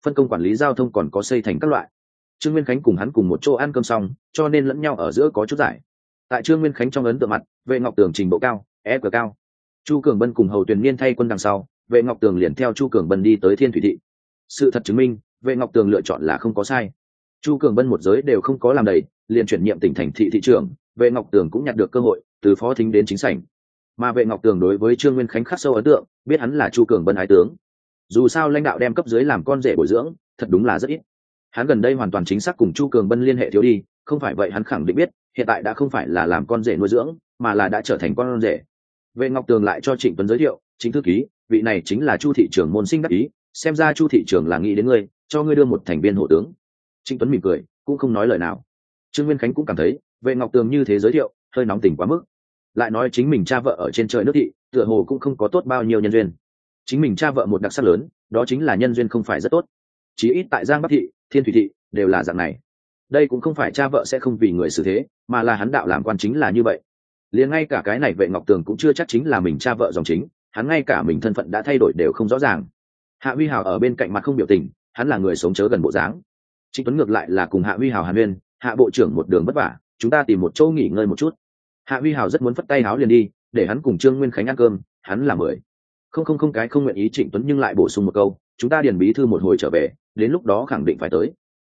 phân công quản lý giao thông còn có xây thành các loại. Trương Nguyên Khánh cùng hắn cùng một chỗ ăn cơm xong, cho nên lẫn nhau ở giữa có chút giải. Tại Trương Nguyên Khánh trong ấn tượng mặt, Vệ Ngọc Tường trình độ cao, EQ cao. Chu Cường Bân cùng Hầu Tuyền Niên thay quân đằng sau, Vệ Ngọc Tường liền theo Chu Cường Bân đi tới Thiên Thủy thị. Sự thật chứng minh, Vệ Ngọc Tường lựa chọn là không có sai. Chu Cường Bân một giới đều không có làm đầy, liền chuyển nhiệm tỉnh thành thị thị trưởng, Vệ Ngọc Tường cũng nhặt được cơ hội, từ phó thính đến chính sảnh. Mà Vệ Ngọc Tường đối với Trương Nguyên Khánh khắc sâu ấn tượng, biết hắn là Chu Cường Bân ái tướng. Dù sao lãnh đạo đem cấp dưới làm con rể bồi dưỡng, thật đúng là rất ít. Hắn gần đây hoàn toàn chính xác cùng Chu Cường Bân liên hệ thiếu đi, không phải vậy hắn khẳng định biết, hiện tại đã không phải là làm con rể nuôi dưỡng, mà là đã trở thành con rể. Vệ Ngọc Tường lại cho Trịnh Tuấn giới thiệu, chính thư ký, vị này chính là Chu thị trưởng môn sinh đắc ý, xem ra Chu thị trưởng là nghĩ đến ngươi, cho ngươi đưa một thành viên hộ tướng. Trịnh Tuấn mỉm cười, cũng không nói lời nào. Trương Nguyên Khánh cũng cảm thấy, Vệ Ngọc Tường như thế giới thiệu, hơi nóng tình quá mức. Lại nói chính mình cha vợ ở trên trời nước thị, tựa hồ cũng không có tốt bao nhiêu nhân duyên. Chính mình cha vợ một đặc sắc lớn, đó chính là nhân duyên không phải rất tốt. Chí ít tại Giang Bắc thị, Thiên Thủy thị đều là dạng này. Đây cũng không phải cha vợ sẽ không vì người xử thế, mà là hắn đạo làm quan chính là như vậy. Liền ngay cả cái này Vệ Ngọc Tường cũng chưa chắc chính là mình cha vợ dòng chính, hắn ngay cả mình thân phận đã thay đổi đều không rõ ràng. Hạ Huy Hào ở bên cạnh mặt không biểu tình, hắn là người sống chớ gần bộ dáng. Trịnh Tuấn ngược lại là cùng Hạ Huy Hào hàn huyên, Hạ bộ trưởng một đường vất vả, chúng ta tìm một chỗ nghỉ ngơi một chút. Hạ Huy Hào rất muốn phất tay háo liền đi, để hắn cùng Trương Nguyên Khánh ăn cơm, hắn là mời. Không cái không nguyện ý. Trịnh Tuấn nhưng lại bổ sung một câu, chúng ta Điền bí thư một hồi trở về, đến lúc đó khẳng định phải tới.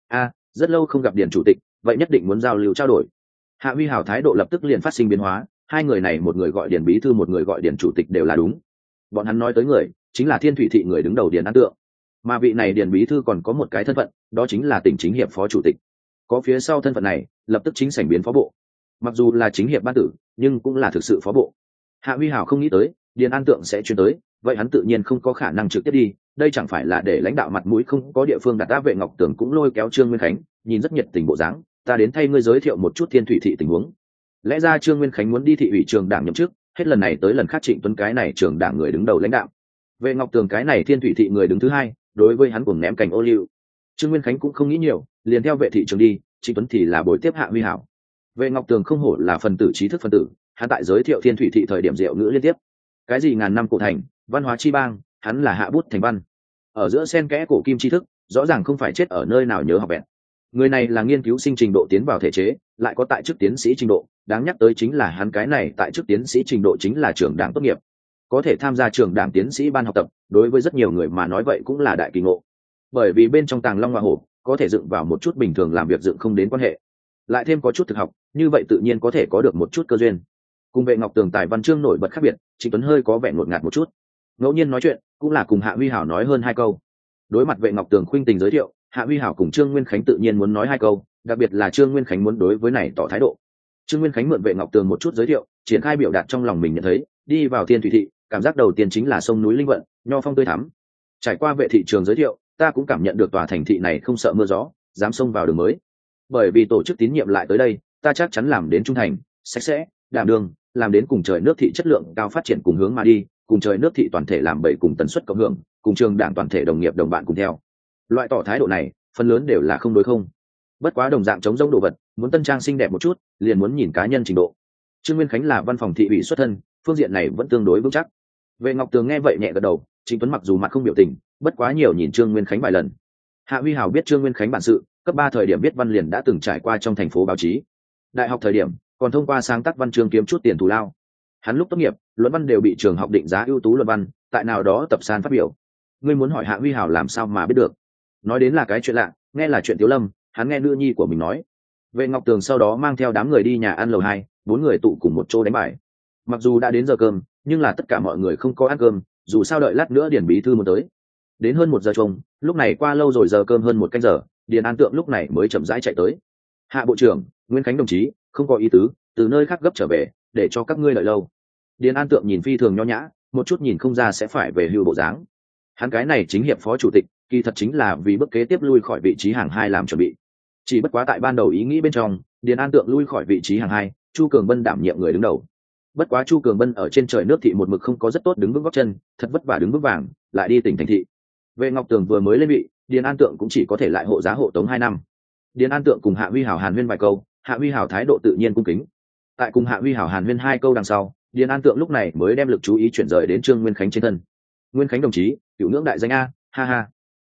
Rất lâu không gặp Điền chủ tịch, vậy nhất định muốn giao lưu trao đổi. Hạ Huy Hào thái độ lập tức liền phát sinh biến hóa, hai người này một người gọi Điền bí thư một người gọi Điền chủ tịch đều là đúng. Bọn hắn nói tới người chính là Thiên Thủy thị người đứng đầu Điền An Tượng, mà vị này Điền bí thư còn có một cái thân phận, đó chính là tỉnh chính hiệp phó chủ tịch. Có phía sau thân phận này, lập tức chính sảnh biến phó bộ. Mặc dù là chính hiệp ban tử, nhưng cũng là thực sự phó bộ. Hạ Huy Hào không nghĩ tới Điền An Tượng sẽ chuyển tới, vậy hắn tự nhiên không có khả năng trực tiếp đi, đây chẳng phải là để lãnh đạo mặt mũi không có địa phương đặt. Vệ Ngọc Tường cũng lôi kéo Trương Nguyên Khánh, nhìn rất nhiệt tình bộ dáng, ta đến thay ngươi giới thiệu một chút Thiên Thủy thị tình huống. Lẽ ra Trương Nguyên Khánh muốn đi thị ủy trường đảng nhậm chức, hết lần này tới lần khác Trịnh Tuấn cái này trường đảng người đứng đầu lãnh đạo, Vệ Ngọc Tường cái này Thiên Thủy thị người đứng thứ hai, đối với hắn cùng ném cành ô liu. Trương Nguyên Khánh cũng không nghĩ nhiều, liền theo Vệ thị trường đi, Trịnh Tuấn thì là buổi tiếp Hạ Huy Hảo. Vệ Ngọc Tường không hổ là phần tử trí thức phân tử, hắn tại giới thiệu Thiên Thủy thị thời điểm diệu ngữ liên tiếp. Cái gì ngàn năm cổ thành, văn hóa chi bang, hắn là hạ bút thành văn. Ở giữa xen kẽ cổ kim tri thức, rõ ràng không phải chết ở nơi nào nhớ học vẹn. Người này là nghiên cứu sinh trình độ tiến vào thể chế, lại có tại chức tiến sĩ trình độ, đáng nhắc tới chính là hắn cái này tại chức tiến sĩ trình độ chính là trưởng đảng tốt nghiệp, có thể tham gia trường đảng tiến sĩ ban học tập, đối với rất nhiều người mà nói vậy cũng là đại kỳ ngộ. Bởi vì bên trong tàng long hoa hổ có thể dựng vào một chút bình thường làm việc dựng không đến quan hệ, lại thêm có chút thực học, như vậy tự nhiên có thể có được một chút cơ duyên. Cùng Vệ Ngọc Tường tài văn chương nổi bật khác biệt, Trịnh Tuấn hơi có vẻ ngột ngạt một chút. Ngẫu nhiên nói chuyện cũng là cùng Hạ Huy Hảo nói hơn hai câu. Đối mặt Vệ Ngọc Tường khuynh tình giới thiệu, Hạ Huy Hảo cùng Trương Nguyên Khánh tự nhiên muốn nói hai câu, đặc biệt là Trương Nguyên Khánh muốn đối với này tỏ thái độ. Trương Nguyên Khánh mượn Vệ Ngọc Tường một chút giới thiệu, triển khai biểu đạt trong lòng mình nhận thấy, đi vào Thiên Thủy thị, cảm giác đầu tiên chính là sông núi linh vận, nho phong tươi thắm. Trải qua Vệ thị trường giới thiệu, ta cũng cảm nhận được tòa thành thị này không sợ mưa gió, dám xông vào đường mới. Bởi vì tổ chức tín nhiệm lại tới đây, ta chắc chắn làm đến trung thành, sạch sẽ, đảm đương, làm đến cùng trời nước thị chất lượng cao phát triển cùng hướng mà đi, cùng trời nước thị toàn thể làm bảy cùng tần suất cộng hưởng, cùng trường đảng toàn thể đồng nghiệp đồng bạn cùng theo. Loại tỏ thái độ này, phần lớn đều là không đối không. Bất quá đồng dạng chống rông đồ vật, muốn tân trang xinh đẹp một chút, liền muốn nhìn cá nhân trình độ. Trương Nguyên Khánh là văn phòng thị ủy xuất thân, phương diện này vẫn tương đối vững chắc. Vệ Ngọc Tường nghe vậy nhẹ gật đầu, Trịnh Tuấn mặc dù mặt không biểu tình, bất quá nhiều nhìn Trương Nguyên Khánh vài lần. Hạ Huy Hào biết Trương Nguyên Khánh bản sự, cấp 3 thời điểm viết văn liền đã từng trải qua trong thành phố báo chí. Đại học thời điểm, còn thông qua sáng tác văn chương kiếm chút tiền thù lao. Hắn lúc tốt nghiệp, luận văn đều bị trường học định giá ưu tú luận văn, tại nào đó tập san phát biểu. Ngươi muốn hỏi Hạ Huy Hào làm sao mà biết được? Nói đến là cái chuyện lạ, nghe là chuyện Tiếu Lâm, hắn nghe nữ nhi của mình nói. Vệ Ngọc Tường sau đó mang theo đám người đi nhà ăn lầu 2, 4 người tụ cùng một chỗ đánh bài. Mặc dù đã đến giờ cơm, nhưng là tất cả mọi người không có ăn cơm, dù sao đợi lát nữa Điền bí thư muốn tới. Đến hơn 1 giờ trông, lúc này qua lâu rồi giờ cơm hơn 1 canh giờ, Điền An Tượng lúc này mới chậm rãi chạy tới. Hạ bộ trưởng, Nguyên Khánh đồng chí, không có ý tứ, từ nơi khác gấp trở về, để cho các ngươi đợi lâu. Điền An Tượng nhìn phi thường nho nhã, một chút nhìn không ra sẽ phải về hưu bộ dáng. Hắn cái này chính hiệp phó chủ tịch, kỳ thật chính là vì bước kế tiếp lui khỏi vị trí hàng 2 làm chuẩn bị. Chỉ bất quá tại ban đầu ý nghĩ bên trong, Điền An Tượng lui khỏi vị trí hàng 2, Chu Cường Bân đảm nhiệm người đứng đầu. Bất quá Chu Cường Bân ở trên trời nước thị một mực không có rất tốt đứng vững gót chân, thật vất vả đứng vững vàng, lại đi tỉnh thành thị. Vệ Ngọc Tường vừa mới lên vị, Điền An Tượng cũng chỉ có thể lại hộ giá hộ tống 2 năm. Điền An Tượng cùng Hạ Huy Hảo hàn huyên vài câu, Hạ Huy Hảo thái độ tự nhiên cung kính. Tại cùng Hạ Huy Hảo hàn huyên 2 câu đằng sau, Điền An Tượng lúc này mới đem lực chú ý chuyển rời đến Trương Nguyên Khánh trên thân. Nguyên Khánh đồng chí, cựu ngưỡng đại danh a, ha ha.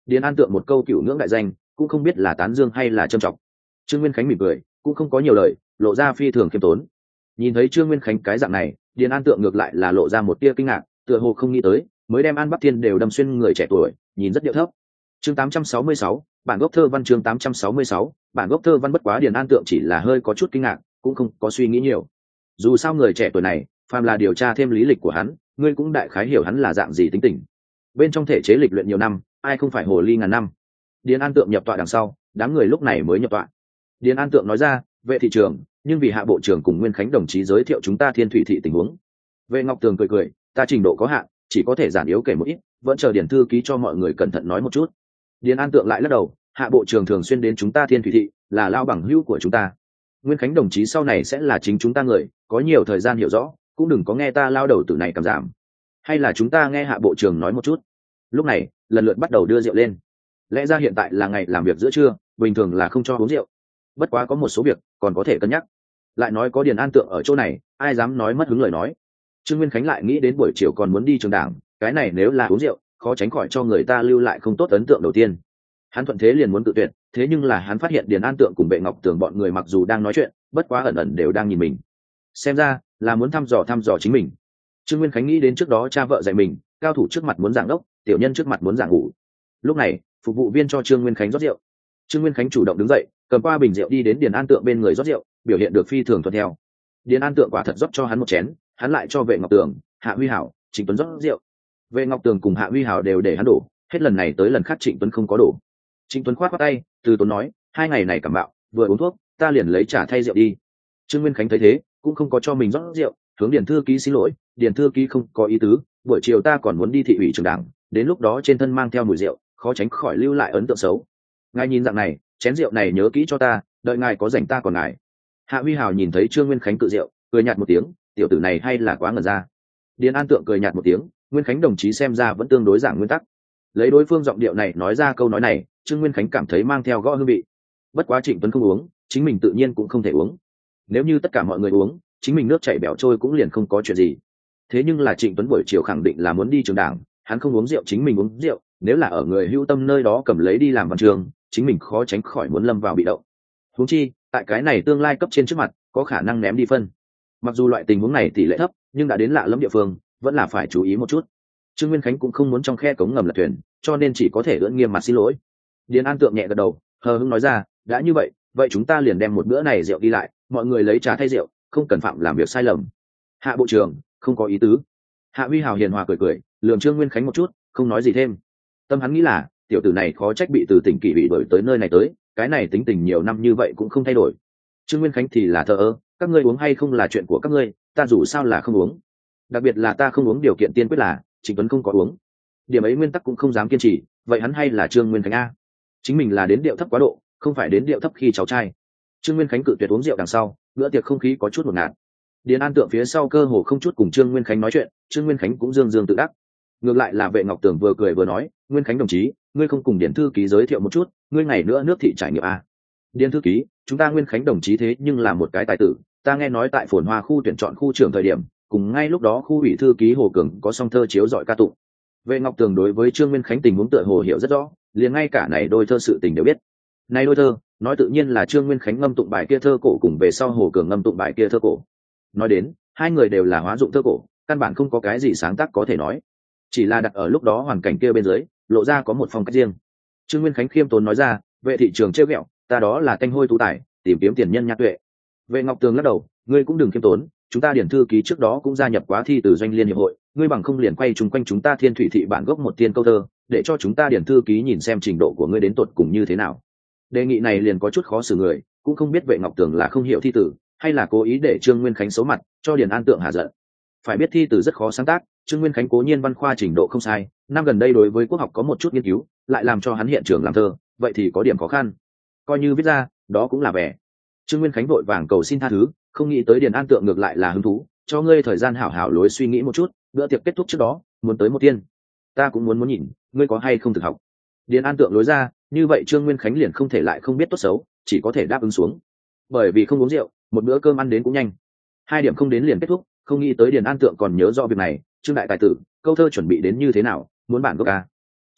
Điền An Tượng một câu cửu ngưỡng đại danh, cũng không biết là tán dương hay là trâm trọng. Trương Nguyên Khánh mỉm cười, cũng không có nhiều lời, lộ ra phi thường khiêm tốn. Nhìn thấy Trương Nguyên Khánh cái dạng này, Điền An Tượng ngược lại là lộ ra một tia kinh ngạc, tựa hồ không nghĩ tới, mới đem An Bắc Thiên đều đâm xuyên người trẻ tuổi, nhìn rất điệu thấp. Chương 866, bản gốc thơ văn chương 866, bản gốc thơ văn. Bất quá Điền An Tượng chỉ là hơi có chút kinh ngạc, cũng không có suy nghĩ nhiều. Dù sao người trẻ tuổi này, phàm là điều tra thêm lý lịch của hắn, ngươi cũng đại khái hiểu hắn là dạng gì tính tình. Bên trong thể chế lịch luyện nhiều năm, ai không phải hồ ly ngàn năm. Điền An Tượng nhập tọa đằng sau, đám người lúc này mới nhập tọa. Điền An Tượng nói ra, vệ thị trường, nhưng vì hạ bộ trưởng cùng Nguyên Khánh đồng chí giới thiệu chúng ta Thiên Thủy thị tình huống. Vệ Ngọc Tường cười cười, ta trình độ có hạn, chỉ có thể giản yếu kể một ít, vẫn chờ Điền thư ký cho mọi người cẩn thận nói một chút. Điền An Tượng lại lắc đầu, hạ bộ trưởng thường xuyên đến chúng ta Thiên Thủy thị, là lao bằng hữu của chúng ta. Nguyên Khánh đồng chí sau này sẽ là chính chúng ta người, có nhiều thời gian hiểu rõ, cũng đừng có nghe ta lao đầu từ này cảm giảm. Hay là chúng ta nghe hạ bộ trưởng nói một chút. Lúc này, lần lượt bắt đầu đưa rượu lên. Lẽ ra hiện tại là ngày làm việc giữa trưa, bình thường là không cho uống rượu. Bất quá có một số việc còn có thể cân nhắc. Lại nói có Điền An Tượng ở chỗ này, ai dám nói mất hứng lời nói. Trương Nguyên Khánh lại nghĩ đến buổi chiều còn muốn đi trường đảng, cái này nếu là uống rượu, khó tránh khỏi cho người ta lưu lại không tốt ấn tượng đầu tiên. Hắn thuận thế liền muốn tự tuyệt, thế nhưng là hắn phát hiện Điền An Tượng cùng Bệ Ngọc Tường bọn người mặc dù đang nói chuyện, bất quá ẩn ẩn đều đang nhìn mình. Xem ra là muốn thăm dò chính mình. Trương Nguyên Khánh nghĩ đến trước đó cha vợ dạy mình, cao thủ trước mặt muốn giảng đốc, tiểu nhân trước mặt muốn giảng ngủ. Lúc này, phục vụ viên cho Trương Nguyên Khánh rót rượu. Trương Nguyên Khánh chủ động đứng dậy, cầm qua bình rượu đi đến Điền An Tượng bên người rót rượu, biểu hiện được phi thường thuận theo. Điền An Tượng quả thật rót cho hắn một chén, hắn lại cho Vệ Ngọc Tường, Hạ Huy Hảo, Trịnh Tuấn rót rượu. Vệ Ngọc Tường cùng Hạ Huy Hảo đều để hắn đổ, hết lần này tới lần khác Trịnh Tuấn không có đổ. Trịnh Tuấn khoát tay, từ tốn nói, 2 ngày này cảm mạo, vừa uống thuốc, ta liền lấy trà thay rượu đi. Trương Nguyên Khánh thấy thế, cũng không có cho mình rót rượu, hướng Điền thư ký xin lỗi, Điền thư ký không có ý tứ, buổi chiều ta còn muốn đi thị ủy trường đảng, đến lúc đó trên thân mang theo mùi rượu, khó tránh khỏi lưu lại ấn tượng xấu. Ngài nhìn dạng này, chén rượu này nhớ kỹ cho ta, đợi ngài có rảnh ta còn ngài. Hạ Huy Hào nhìn thấy Trương Nguyên Khánh cự rượu, cười nhạt một tiếng, tiểu tử này hay là quá ngần ra. Điền An Tượng cười nhạt một tiếng, Nguyên Khánh đồng chí xem ra vẫn tương đối giảng nguyên tắc. Lấy đối phương giọng điệu này nói ra câu nói này, Trương Nguyên Khánh cảm thấy mang theo gõ hương vị. Bất quá Trịnh Tuấn không uống, chính mình tự nhiên cũng không thể uống. Nếu như tất cả mọi người uống, chính mình nước chảy bẻo trôi cũng liền không có chuyện gì. Thế nhưng là Trịnh Tuấn buổi chiều khẳng định là muốn đi trường đảng, hắn không uống rượu chính mình uống rượu, nếu là ở người hữu tâm nơi đó cầm lấy đi làm văn trường, chính mình khó tránh khỏi muốn lâm vào bị động. Huống chi, tại cái này tương lai cấp trên trước mặt, có khả năng ném đi phân. Mặc dù loại tình huống này tỷ lệ thấp, nhưng đã đến lạ lẫm địa phương, vẫn là phải chú ý một chút. Trương Nguyên Khánh cũng không muốn trong khe cống ngầm lật thuyền, cho nên chỉ có thể ưỡn nghiêm mặt xin lỗi. Điền An Tượng nhẹ gật đầu, hờ hững nói ra, đã như vậy, vậy chúng ta liền đem một bữa này rượu đi lại, mọi người lấy trà thay rượu, không cần phạm làm việc sai lầm. Hạ bộ trưởng, không có ý tứ. Hạ Huy Hào hiền hòa cười cười, lườm Trương Nguyên Khánh một chút, không nói gì thêm. Tâm hắn nghĩ là, tiểu tử này khó trách bị từ tỉnh kỷ bị đổi tới nơi này tới, cái này tính tình nhiều năm như vậy cũng không thay đổi. Trương Nguyên Khánh thì là thờ ơ, các ngươi uống hay không là chuyện của các ngươi, ta dù sao là không uống. Đặc biệt là ta không uống điều kiện tiên quyết là Trịnh Tuấn không có uống. Điểm ấy nguyên tắc cũng không dám kiên trì, vậy hắn hay là Trương Nguyên Khánh a? Chính mình là đến điệu thấp quá độ, không phải đến điệu thấp khi cháu trai. Trương Nguyên Khánh cự tuyệt uống rượu đằng sau, bữa tiệc không khí có chút hỗn loạn. Điền An Tượng phía sau cơ hồ không chút cùng Trương Nguyên Khánh nói chuyện, Trương Nguyên Khánh cũng dương dương tự đắc. Ngược lại là Vệ Ngọc Tường vừa cười vừa nói, Nguyên Khánh đồng chí, ngươi không cùng Điền thư ký giới thiệu một chút, ngươi ngày nữa nước thị trải nghiệm a? Điền thư ký, chúng ta Nguyên Khánh đồng chí thế nhưng là một cái tài tử, ta nghe nói tại Phồn Hoa khu tuyển chọn khu trưởng thời điểm, cùng ngay lúc đó khu ủy thư ký Hồ Cường có song thơ chiếu dọi ca tụng. Vệ Ngọc Tường đối với Trương Nguyên Khánh tình huống tựa hồ hiểu rất rõ, liền ngay cả này đôi thơ sự tình đều biết. Này đôi thơ, nói tự nhiên là Trương Nguyên Khánh ngâm tụng bài kia thơ cổ cùng về sau Hồ Cường ngâm tụng bài kia thơ cổ. Nói đến, hai người đều là hóa dụng thơ cổ, căn bản không có cái gì sáng tác có thể nói. Chỉ là đặt ở lúc đó hoàn cảnh kia bên dưới, lộ ra có một phong cách riêng. Trương Nguyên Khánh khiêm tốn nói ra, vệ thị trường trêu ghẹo, ta đó là tanh hôi tú tài, tìm kiếm tiền nhân nhạc tuệ. Vệ Ngọc Tường lắc đầu, ngươi cũng đừng khiêm tốn, chúng ta điển thư ký trước đó cũng gia nhập quá thi từ doanh liên hiệp hội, ngươi bằng không liền quay chung quanh chúng ta Thiên Thủy thị bản gốc một tiên câu thơ, để cho chúng ta điển thư ký nhìn xem trình độ của ngươi đến tột cùng như thế nào. Đề nghị này liền có chút khó xử người, cũng không biết Vệ Ngọc Tường là không hiểu thi tử, hay là cố ý để Trương Nguyên Khánh xấu mặt, cho Điền An Tượng hạ giận. Phải biết thi tử rất khó sáng tác, Trương Nguyên Khánh cố nhiên văn khoa trình độ không sai, năm gần đây đối với quốc học có một chút nghiên cứu, lại làm cho hắn hiện trường làm thơ, vậy thì có điểm khó khăn. Coi như viết ra, đó cũng là vẻ. Trương Nguyên Khánh vội vàng cầu xin tha thứ, không nghĩ tới Điền An Tượng ngược lại là hứng thú, cho ngươi thời gian hảo hảo lối suy nghĩ một chút, bữa tiệc kết thúc trước đó, muốn tới một tiên. Ta cũng muốn nhìn, ngươi có hay không thực học. Điền An Tượng lối ra, như vậy Trương Nguyên Khánh liền không thể lại không biết tốt xấu, chỉ có thể đáp ứng xuống. Bởi vì không uống rượu, một bữa cơm ăn đến cũng nhanh. 2 điểm không đến liền kết thúc, không nghĩ tới Điền An Tượng còn nhớ rõ việc này, Trương đại tài tử, câu thơ chuẩn bị đến như thế nào, muốn bản gốc a.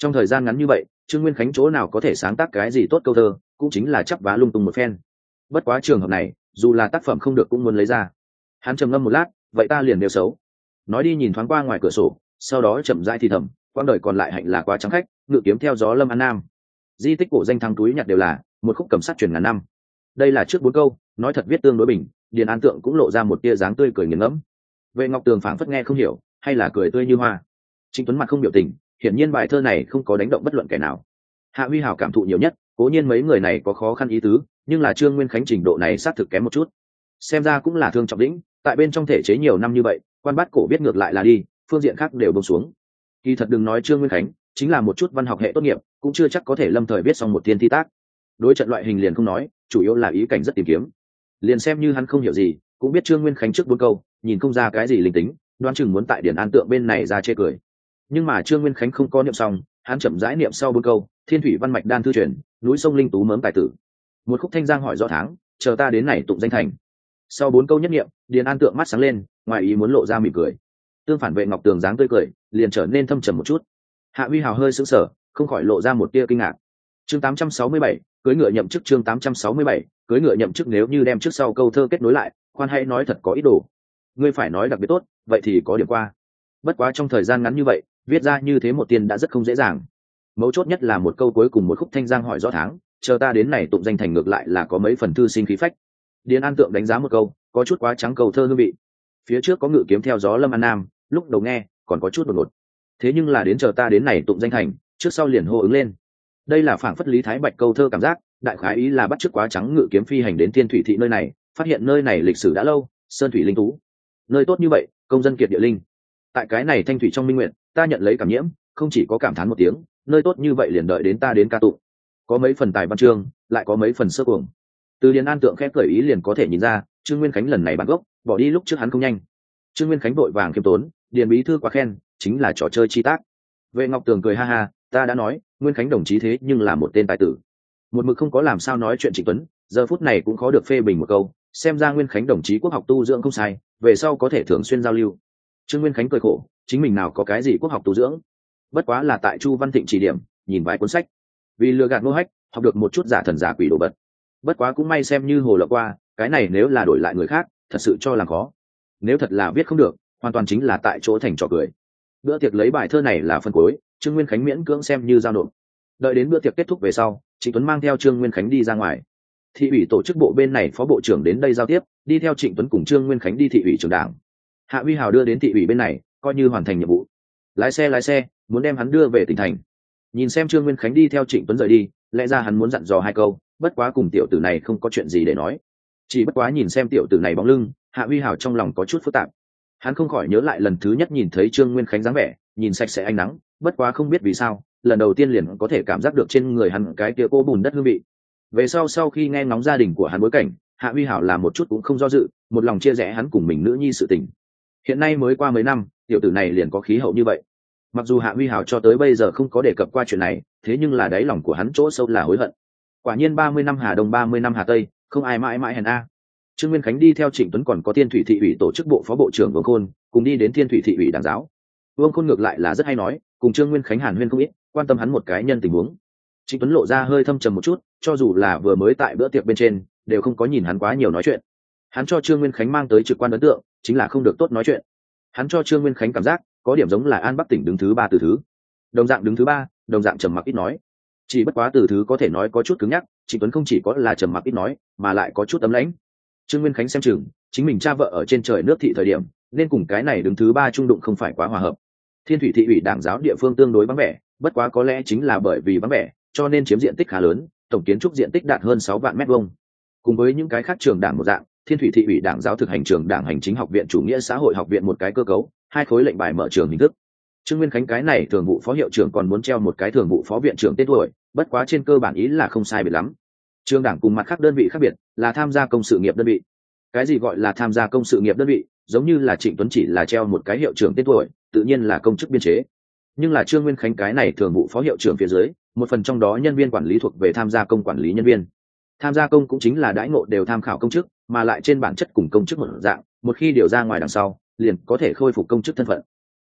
Trong thời gian ngắn như vậy, Trương Nguyên Khánh chỗ nào có thể sáng tác cái gì tốt câu thơ, cũng chính là chắp vá lung tung một phen. Bất quá trường hợp này, dù là tác phẩm không được cũng muốn lấy ra. Hắn trầm ngâm một lát, vậy ta liền nêu xấu. Nói đi nhìn thoáng qua ngoài cửa sổ, sau đó chậm rãi thì thầm, quãng đời còn lại hạnh là quá trắng khách, ngự kiếm theo gió lâm an nam. Di tích cổ danh thắng túi nhặt đều là một khúc cầm sát truyền ngàn năm. Đây là trước 4 câu, nói thật viết tương đối bình, Điền An Tượng cũng lộ ra một tia dáng tươi cười nghiền ngẫm. Vệ Ngọc Tường phảng phất nghe không hiểu, hay là cười tươi như hoa. Trịnh Tuấn mặt không biểu tình, hiển nhiên bài thơ này không có đánh động bất luận kẻ nào. Hạ Huy Hảo cảm thụ nhiều nhất, cố nhiên mấy người này có khó khăn ý tứ, nhưng là Trương Nguyên Khánh trình độ này xác thực kém một chút. Xem ra cũng là thương trọng lĩnh, tại bên trong thể chế nhiều năm như vậy, quan bát cổ biết ngược lại là đi, phương diện khác đều buông xuống. Kỳ thật đừng nói Trương Nguyên Khánh, chính là một chút văn học hệ tốt nghiệp, cũng chưa chắc có thể lâm thời viết xong một tiên thi tác. Đối trận loại hình liền không nói, chủ yếu là ý cảnh rất tìm kiếm. Liền xem như hắn không hiểu gì, cũng biết Trương Nguyên Khánh trước 4 câu, nhìn không ra cái gì linh tính, đoán chừng muốn tại Điển An Tượng bên này ra chê cười. Nhưng mà Trương Nguyên Khánh không có niệm xong, hắn chậm rãi niệm sau 4 câu, thiên thủy văn mạch đan thư truyền, núi sông linh tú mớm tài tử. Một khúc thanh giang hỏi rõ tháng, chờ ta đến này tụng danh thành. Sau 4 câu nhất niệm, Điền An Tượng mắt sáng lên, ngoài ý muốn lộ ra mỉm cười. Tương phản Vệ Ngọc Tường dáng tươi cười, liền trở nên thâm trầm một chút. Hạ Huy Hào hơi sững sờ, không khỏi lộ ra một tia kinh ngạc. Chương 867, cưới ngựa nhậm chức. Chương 867, cưới ngựa nhậm chức. Nếu như đem trước sau câu thơ kết nối lại, khoan hãy nói thật có ý đồ. Ngươi phải nói đặc biệt tốt, vậy thì có điểm qua. Bất quá trong thời gian ngắn như vậy, viết ra như thế một tiên đã rất không dễ dàng. Mấu chốt nhất là một câu cuối cùng một khúc thanh giang hỏi rõ tháng, chờ ta đến này tụng danh thành ngược lại là có mấy phần thư sinh khí phách. Điền An Tượng đánh giá một câu, có chút quá trắng câu thơ hương vị. Phía trước có ngự kiếm theo gió lâm an nam, lúc đầu nghe còn có chút đột ngột. Thế nhưng là đến chờ ta đến này tụng danh thành, trước sau liền hô ứng lên. Đây là phảng phất Lý Thái Bạch câu thơ cảm giác, đại khái ý là bắt chước quá trắng ngự kiếm phi hành đến Thiên Thủy thị nơi này, phát hiện nơi này lịch sử đã lâu, sơn thủy linh tú. Nơi tốt như vậy, công dân kiệt địa linh. Tại cái này thanh thủy trong minh nguyện, ta nhận lấy cảm nhiễm, không chỉ có cảm thán một tiếng, nơi tốt như vậy liền đợi đến ta đến ca tụng. Có mấy phần tài văn chương, lại có mấy phần sơ cuồng. Từ Điền An Tượng khép cởi ý liền có thể nhìn ra, Trương Nguyên Khánh lần này bản gốc, bỏ đi lúc trước hắn không nhanh. Trương Nguyên Khánh vội vàng khiêm tốn, Điền bí thư quá khen, chính là trò chơi chi tác. Vệ Ngọc Tường cười ha ha, ta đã nói, Nguyên Khánh đồng chí thế nhưng là một tên tài tử. Một mực không có làm sao nói chuyện Trịnh Tuấn, giờ phút này cũng khó được phê bình một câu, xem ra Nguyên Khánh đồng chí quốc học tu dưỡng không sai, về sau có thể thường xuyên giao lưu. Trương Nguyên Khánh cười khổ, chính mình nào có cái gì quốc học tu dưỡng, bất quá là tại Chu Văn Thịnh chỉ điểm, nhìn vài cuốn sách, vì lừa gạt Ngô Hách, học được một chút giả thần giả quỷ đồ vật. Bất quá cũng may xem như hồ lộng qua, cái này nếu là đổi lại người khác, thật sự cho làm khó. Nếu thật là viết không được, hoàn toàn chính là tại chỗ thành trò cười. Bữa tiệc lấy bài thơ này là phân cuối, Trương Nguyên Khánh miễn cưỡng xem như giao nộp. Đợi đến bữa tiệc kết thúc về sau, Trịnh Tuấn mang theo Trương Nguyên Khánh đi ra ngoài. Thị ủy tổ chức bộ bên này phó bộ trưởng đến đây giao tiếp, đi theo Trịnh Tuấn cùng Trương Nguyên Khánh đi thị ủy trưởng đảng. Hạ Huy Hào đưa đến thị ủy bên này, coi như hoàn thành nhiệm vụ. Lái xe, muốn đem hắn đưa về tỉnh thành. Nhìn xem Trương Nguyên Khánh đi theo Trịnh Tuấn rời đi, lẽ ra hắn muốn dặn dò 2 câu, bất quá cùng tiểu tử này không có chuyện gì để nói. Chỉ bất quá nhìn xem tiểu tử này bóng lưng, Hạ Huy Hào trong lòng có chút phức tạp. Hắn không khỏi nhớ lại lần thứ nhất nhìn thấy Trương Nguyên Khánh dáng vẻ, nhìn sạch sẽ ánh nắng, bất quá không biết vì sao, lần đầu tiên liền có thể cảm giác được trên người hắn cái kia cô bùn đất hương vị. Về sau khi nghe ngóng gia đình của hắn bối cảnh, Hạ Huy Hảo là một chút cũng không do dự, một lòng chia rẽ hắn cùng mình nữ nhi sự tình. Hiện nay mới qua mấy năm, tiểu tử này liền có khí hậu như vậy. Mặc dù Hạ Huy Hảo cho tới bây giờ không có đề cập qua chuyện này, thế nhưng là đáy lòng của hắn chỗ sâu là hối hận. Quả nhiên 30 năm Hà Đông 30 năm Hà Tây, không ai mãi mãi hèn a. Trương Nguyên Khánh đi theo Trịnh Tuấn còn có Thiên Thủy thị ủy tổ chức bộ phó bộ trưởng Vương Khôn, cùng đi đến Thiên Thủy thị ủy đảng giáo. Vương Khôn ngược lại là rất hay nói, cùng Trương Nguyên Khánh hàn huyên không ít, quan tâm hắn một cái nhân tình huống. Trịnh Tuấn lộ ra hơi thâm trầm một chút, cho dù là vừa mới tại bữa tiệc bên trên, đều không có nhìn hắn quá nhiều nói chuyện. Hắn cho Trương Nguyên Khánh mang tới trực quan ấn tượng, chính là không được tốt nói chuyện. Hắn cho Trương Nguyên Khánh cảm giác có điểm giống là An Bắc tỉnh đứng thứ 3 từ thứ. Đồng dạng đứng thứ 3, đồng dạng trầm mặc ít nói. Chỉ bất quá từ thứ có thể nói có chút cứng nhắc, Trịnh Tuấn không chỉ có là trầm mặc ít nói, mà lại có chút ấm lãnh. Trương Nguyên Khánh xem chừng, chính mình cha vợ ở trên trời nước thị thời điểm, nên cùng cái này đứng thứ 3 trung đụng không phải quá hòa hợp. Thiên Thủy thị ủy đảng giáo địa phương tương đối vắng vẻ, bất quá có lẽ chính là bởi vì vắng vẻ, cho nên chiếm diện tích khá lớn, tổng kiến trúc diện tích đạt hơn 6 vạn mét vuông. Cùng với những cái khác trường đảng một dạng, Thiên Thủy thị ủy đảng giáo thực hành trường đảng hành chính học viện chủ nghĩa xã hội học viện một cái cơ cấu, 2 khối lệnh bài mở trường hình thức. Trương Nguyên Khánh cái này thường vụ phó hiệu trưởng còn muốn treo một cái thường vụ phó viện trưởng tên tuổi, bất quá trên cơ bản ý là không sai biệt lắm. Trường đảng cùng mặt khác đơn vị khác biệt, là tham gia công sự nghiệp đơn vị. Cái gì gọi là tham gia công sự nghiệp đơn vị, giống như là Trịnh Tuấn chỉ là treo một cái hiệu trưởng tên tuổi, tự nhiên là công chức biên chế. Nhưng là Trương Nguyên Khánh cái này thường vụ phó hiệu trưởng phía dưới, một phần trong đó nhân viên quản lý thuộc về tham gia công quản lý nhân viên. Tham gia công cũng chính là đãi ngộ đều tham khảo công chức, mà lại trên bản chất cùng công chức một dạng, một khi điều ra ngoài đằng sau, liền có thể khôi phục công chức thân phận.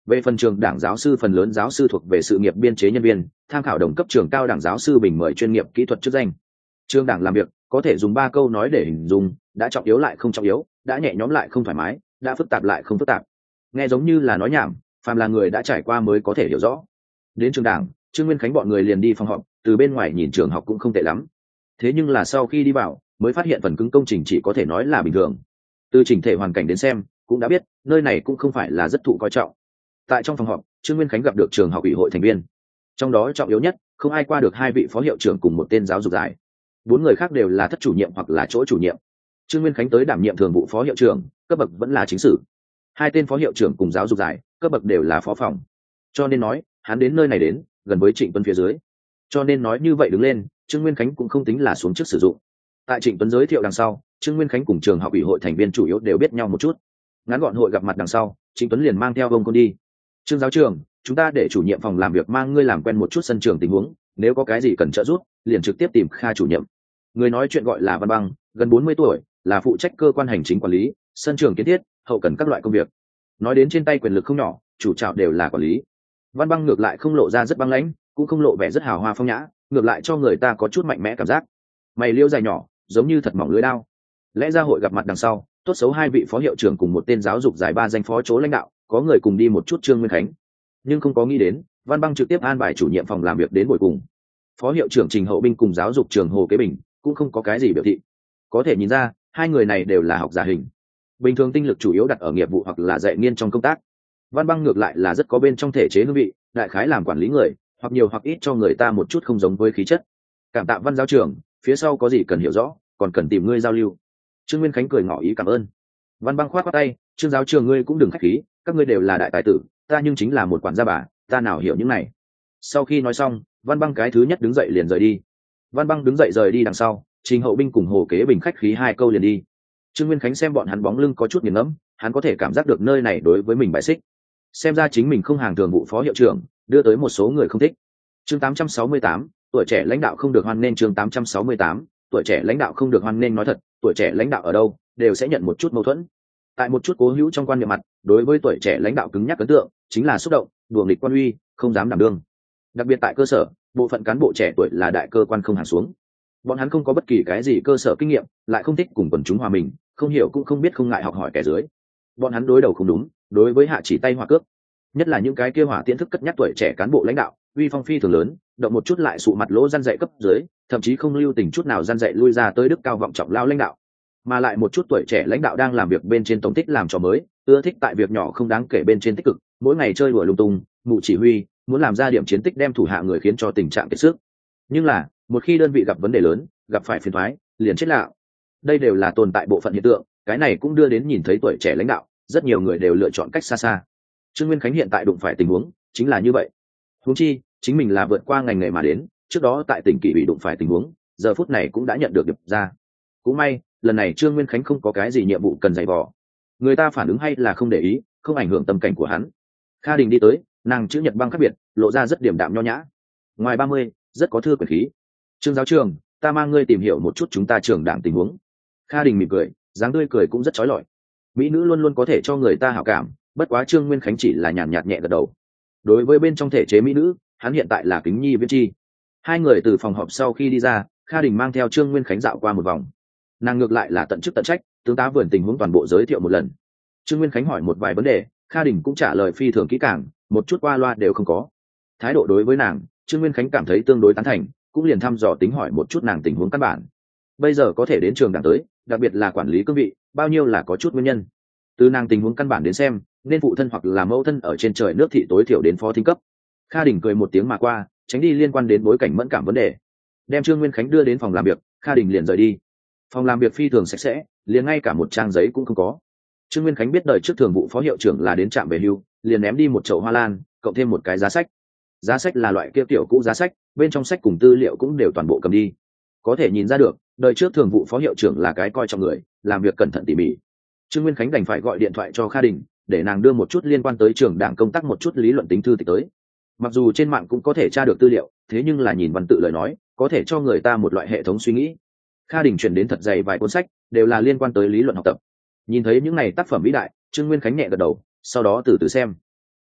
Về phần trường đảng giáo sư, phần lớn giáo sư thuộc về sự nghiệp biên chế nhân viên, tham khảo đồng cấp trường cao đẳng giáo sư bình mời chuyên nghiệp kỹ thuật chức danh. Trường đảng làm việc có thể dùng 3 câu nói để hình dung: đã trọng yếu lại không trọng yếu, đã nhẹ nhõm lại không thoải mái, đã phức tạp lại không phức tạp. Nghe giống như là nói nhảm, phàm là người đã trải qua mới có thể hiểu rõ. Đến trường đảng, Trương Nguyên Khánh bọn người liền đi phòng họp, từ bên ngoài nhìn trường học cũng không tệ lắm. Thế nhưng là sau khi đi vào, mới phát hiện phần cứng công trình chỉ có thể nói là bình thường. Từ chỉnh thể hoàn cảnh đến xem, cũng đã biết nơi này cũng không phải là rất thụ coi trọng. Tại trong phòng họp, Trương Nguyên Khánh gặp được trường học ủy hội thành viên, trong đó trọng yếu nhất không ai qua được 2 vị phó hiệu trưởng cùng một tên giáo dục giải. 4 người khác đều là thất chủ nhiệm hoặc là chỗ chủ nhiệm. Trương Nguyên Khánh tới đảm nhiệm thường vụ phó hiệu trưởng, cấp bậc vẫn là chính sử. 2 tên phó hiệu trưởng cùng giáo dục giải, cấp bậc đều là phó phòng. Cho nên nói, hắn đến nơi này đến, gần với Trịnh Tuấn phía dưới. Cho nên nói như vậy đứng lên, Trương Nguyên Khánh cũng không tính là xuống trước sử dụng. Tại Trịnh Tuấn giới thiệu đằng sau, Trương Nguyên Khánh cùng trường học ủy hội thành viên chủ yếu đều biết nhau một chút. Ngắn gọn hội gặp mặt đằng sau, Trịnh Tuấn liền mang theo ông con đi. Trương giáo trưởng, chúng ta để chủ nhiệm phòng làm việc mang ngươi làm quen một chút sân trường tình huống, nếu có cái gì cần trợ giúp, liền trực tiếp tìm Kha chủ nhiệm. Người nói chuyện gọi là Văn Băng, gần 40 tuổi, là phụ trách cơ quan hành chính quản lý, sân trường kiến thiết, hậu cần các loại công việc. Nói đến trên tay quyền lực không nhỏ, chủ trạo đều là quản lý. Văn Băng ngược lại không lộ ra rất băng lãnh, cũng không lộ vẻ rất hào hoa phong nhã, ngược lại cho người ta có chút mạnh mẽ cảm giác. Mày liêu dài nhỏ, giống như thật mỏng lưới đao. Lẽ ra hội gặp mặt đằng sau, tốt xấu 2 vị phó hiệu trưởng cùng một tên giáo dục giải 3 danh phó chỗ lãnh đạo, có người cùng đi một chút Trương Nguyên Khánh. Nhưng không có nghĩ đến, Văn Băng trực tiếp an bài chủ nhiệm phòng làm việc đến buổi cùng. Phó hiệu trưởng Trình Hậu Binh cùng giáo dục trường Hồ Kế Bình cũng không có cái gì biểu thị. Có thể nhìn ra, 2 người này đều là học giả hình. Bình thường tinh lực chủ yếu đặt ở nghiệp vụ hoặc là dạy nghiên trong công tác. Văn Băng ngược lại là rất có bên trong thể chế hương vị, đại khái làm quản lý người, hoặc nhiều hoặc ít cho người ta một chút không giống với khí chất. Cảm tạ Văn giáo trưởng, phía sau có gì cần hiểu rõ, còn cần tìm ngươi giao lưu. Trương Nguyên Khánh cười ngỏ ý cảm ơn. Văn Băng khoát khoát tay, Trương giáo trưởng ngươi cũng đừng khách khí, các ngươi đều là đại tài tử, ta nhưng chính là một quản gia bà, ta nào hiểu những này. Sau khi nói xong, Văn Băng cái thứ nhất đứng dậy liền rời đi. Văn Băng đứng dậy rời đi đằng sau, Trình Hậu Binh cùng Hồ Kế Bình khách khí 2 câu liền đi. Trương Nguyên Khánh xem bọn hắn bóng lưng có chút nghiền ngẫm, hắn có thể cảm giác được nơi này đối với mình bài xích. Xem ra chính mình không hàng thường vụ phó hiệu trưởng, đưa tới một số người không thích. Chương 868, tuổi trẻ lãnh đạo không được hoan nghênh. Chương 868, tuổi trẻ lãnh đạo không được hoan nghênh. Nói thật, tuổi trẻ lãnh đạo ở đâu đều sẽ nhận một chút mâu thuẫn. Tại một chút cố hữu trong quan niệm mặt, đối với tuổi trẻ lãnh đạo cứng nhắc ấn tượng chính là xúc động, đùa nghịch quan uy, không dám đảm đương. Đặc biệt tại cơ sở, bộ phận cán bộ trẻ tuổi là đại cơ quan không hàng xuống. Bọn hắn không có bất kỳ cái gì cơ sở kinh nghiệm, lại không thích cùng quần chúng hòa mình, không hiểu cũng không biết, không ngại học hỏi kẻ dưới. Bọn hắn đối đầu không đúng, đối với hạ chỉ tay hòa cước. Nhất là những cái kia hỏa tiễn thức cất nhắc tuổi trẻ cán bộ lãnh đạo, uy phong phi thường lớn, động một chút lại sụ mặt lỗ răn dạy cấp dưới, thậm chí không lưu tình chút nào răn dạy lui ra tới đức cao vọng trọng lao lãnh đạo. Mà lại một chút tuổi trẻ lãnh đạo đang làm việc bên trên tổng tích làm trò mới, ưa thích tại việc nhỏ không đáng kể bên trên tích cực, mỗi ngày chơi đùa lung tung, mụ chỉ huy, muốn làm ra điểm chiến tích đem thủ hạ người khiến cho tình trạng kiệt sức. Nhưng là, một khi đơn vị gặp vấn đề lớn, gặp phải phiền toái, liền chết lạo. Đây đều là tồn tại bộ phận hiện tượng, cái này cũng đưa đến nhìn thấy tuổi trẻ lãnh đạo, rất nhiều người đều lựa chọn cách xa xa. Trương Nguyên Khánh hiện tại đụng phải tình huống chính là như vậy. Huống chi, chính mình là vượt qua ngành nghề mà đến, trước đó tại tỉnh Kỷ bị đụng phải tình huống, giờ phút này cũng đã nhận được điệp ra. Cũng may, lần này Trương Nguyên Khánh không có cái gì nhiệm vụ cần dày vò. Người ta phản ứng hay là không để ý, không ảnh hưởng tâm cảnh của hắn. Kha Đình đi tới, nàng chữ nhật băng khác biệt, lộ ra rất điềm đạm nho nhã. Ngoài 30, rất có thư quyền khí. Trương giáo trường, ta mang ngươi tìm hiểu một chút chúng ta trường đảng tình huống. Kha Đình mỉm cười, dáng tươi cười cũng rất chói lọi. Mỹ nữ luôn luôn có thể cho người ta hảo cảm, bất quá Trương Nguyên Khánh chỉ là nhàn nhạt nhẹ gật đầu. Đối với bên trong thể chế mỹ nữ, hắn hiện tại là kính nhi viễn chi. 2 người từ phòng họp sau khi đi ra, Kha Đình mang theo Trương Nguyên Khánh dạo qua một vòng. Nàng ngược lại là tận chức tận trách, tướng tá vườn tình huống toàn bộ giới thiệu một lần. Trương Nguyên Khánh hỏi một vài vấn đề, Kha Đình cũng trả lời phi thường kỹ càng, một chút qua loa đều không có. Thái độ đối với nàng, Trương Nguyên Khánh cảm thấy tương đối tán thành, cũng liền thăm dò tính hỏi một chút nàng tình huống căn bản. Bây giờ có thể đến trường đảng tới, đặc biệt là quản lý cương vị, bao nhiêu là có chút nguyên nhân. Từ nàng tình huống căn bản đến xem, nên phụ thân hoặc là mẫu thân ở trên trời nước thị tối thiểu đến phó thính cấp. Kha Đình cười một tiếng mà qua, tránh đi liên quan đến bối cảnh mẫn cảm vấn đề. Đem Trương Nguyên Khánh đưa đến phòng làm việc, Kha Đình liền rời đi. Phòng làm việc phi thường sạch sẽ, liền ngay cả một trang giấy cũng không có. Trương Nguyên Khánh biết đời trước thường vụ phó hiệu trưởng là đến trạm về hưu, liền ném đi một chậu hoa lan, cộng thêm một cái giá sách. Giá sách là loại kia tiểu cũ giá sách, bên trong sách cùng tư liệu cũng đều toàn bộ cầm đi. Có thể nhìn ra được, đời trước thường vụ phó hiệu trưởng là cái coi trọng người, làm việc cẩn thận tỉ mỉ. Trương Nguyên Khánh đành phải gọi điện thoại cho Kha Đình, để nàng đưa một chút liên quan tới trường đảng công tác một chút lý luận tính thư tịch tới. Mặc dù trên mạng cũng có thể tra được tư liệu, thế nhưng là nhìn văn tự lời nói, có thể cho người ta một loại hệ thống suy nghĩ. Kha Đình chuyển đến thật dày vài cuốn sách, đều là liên quan tới lý luận học tập. Nhìn thấy những này tác phẩm vĩ đại, Trương Nguyên Khánh nhẹ gật đầu, sau đó từ từ xem.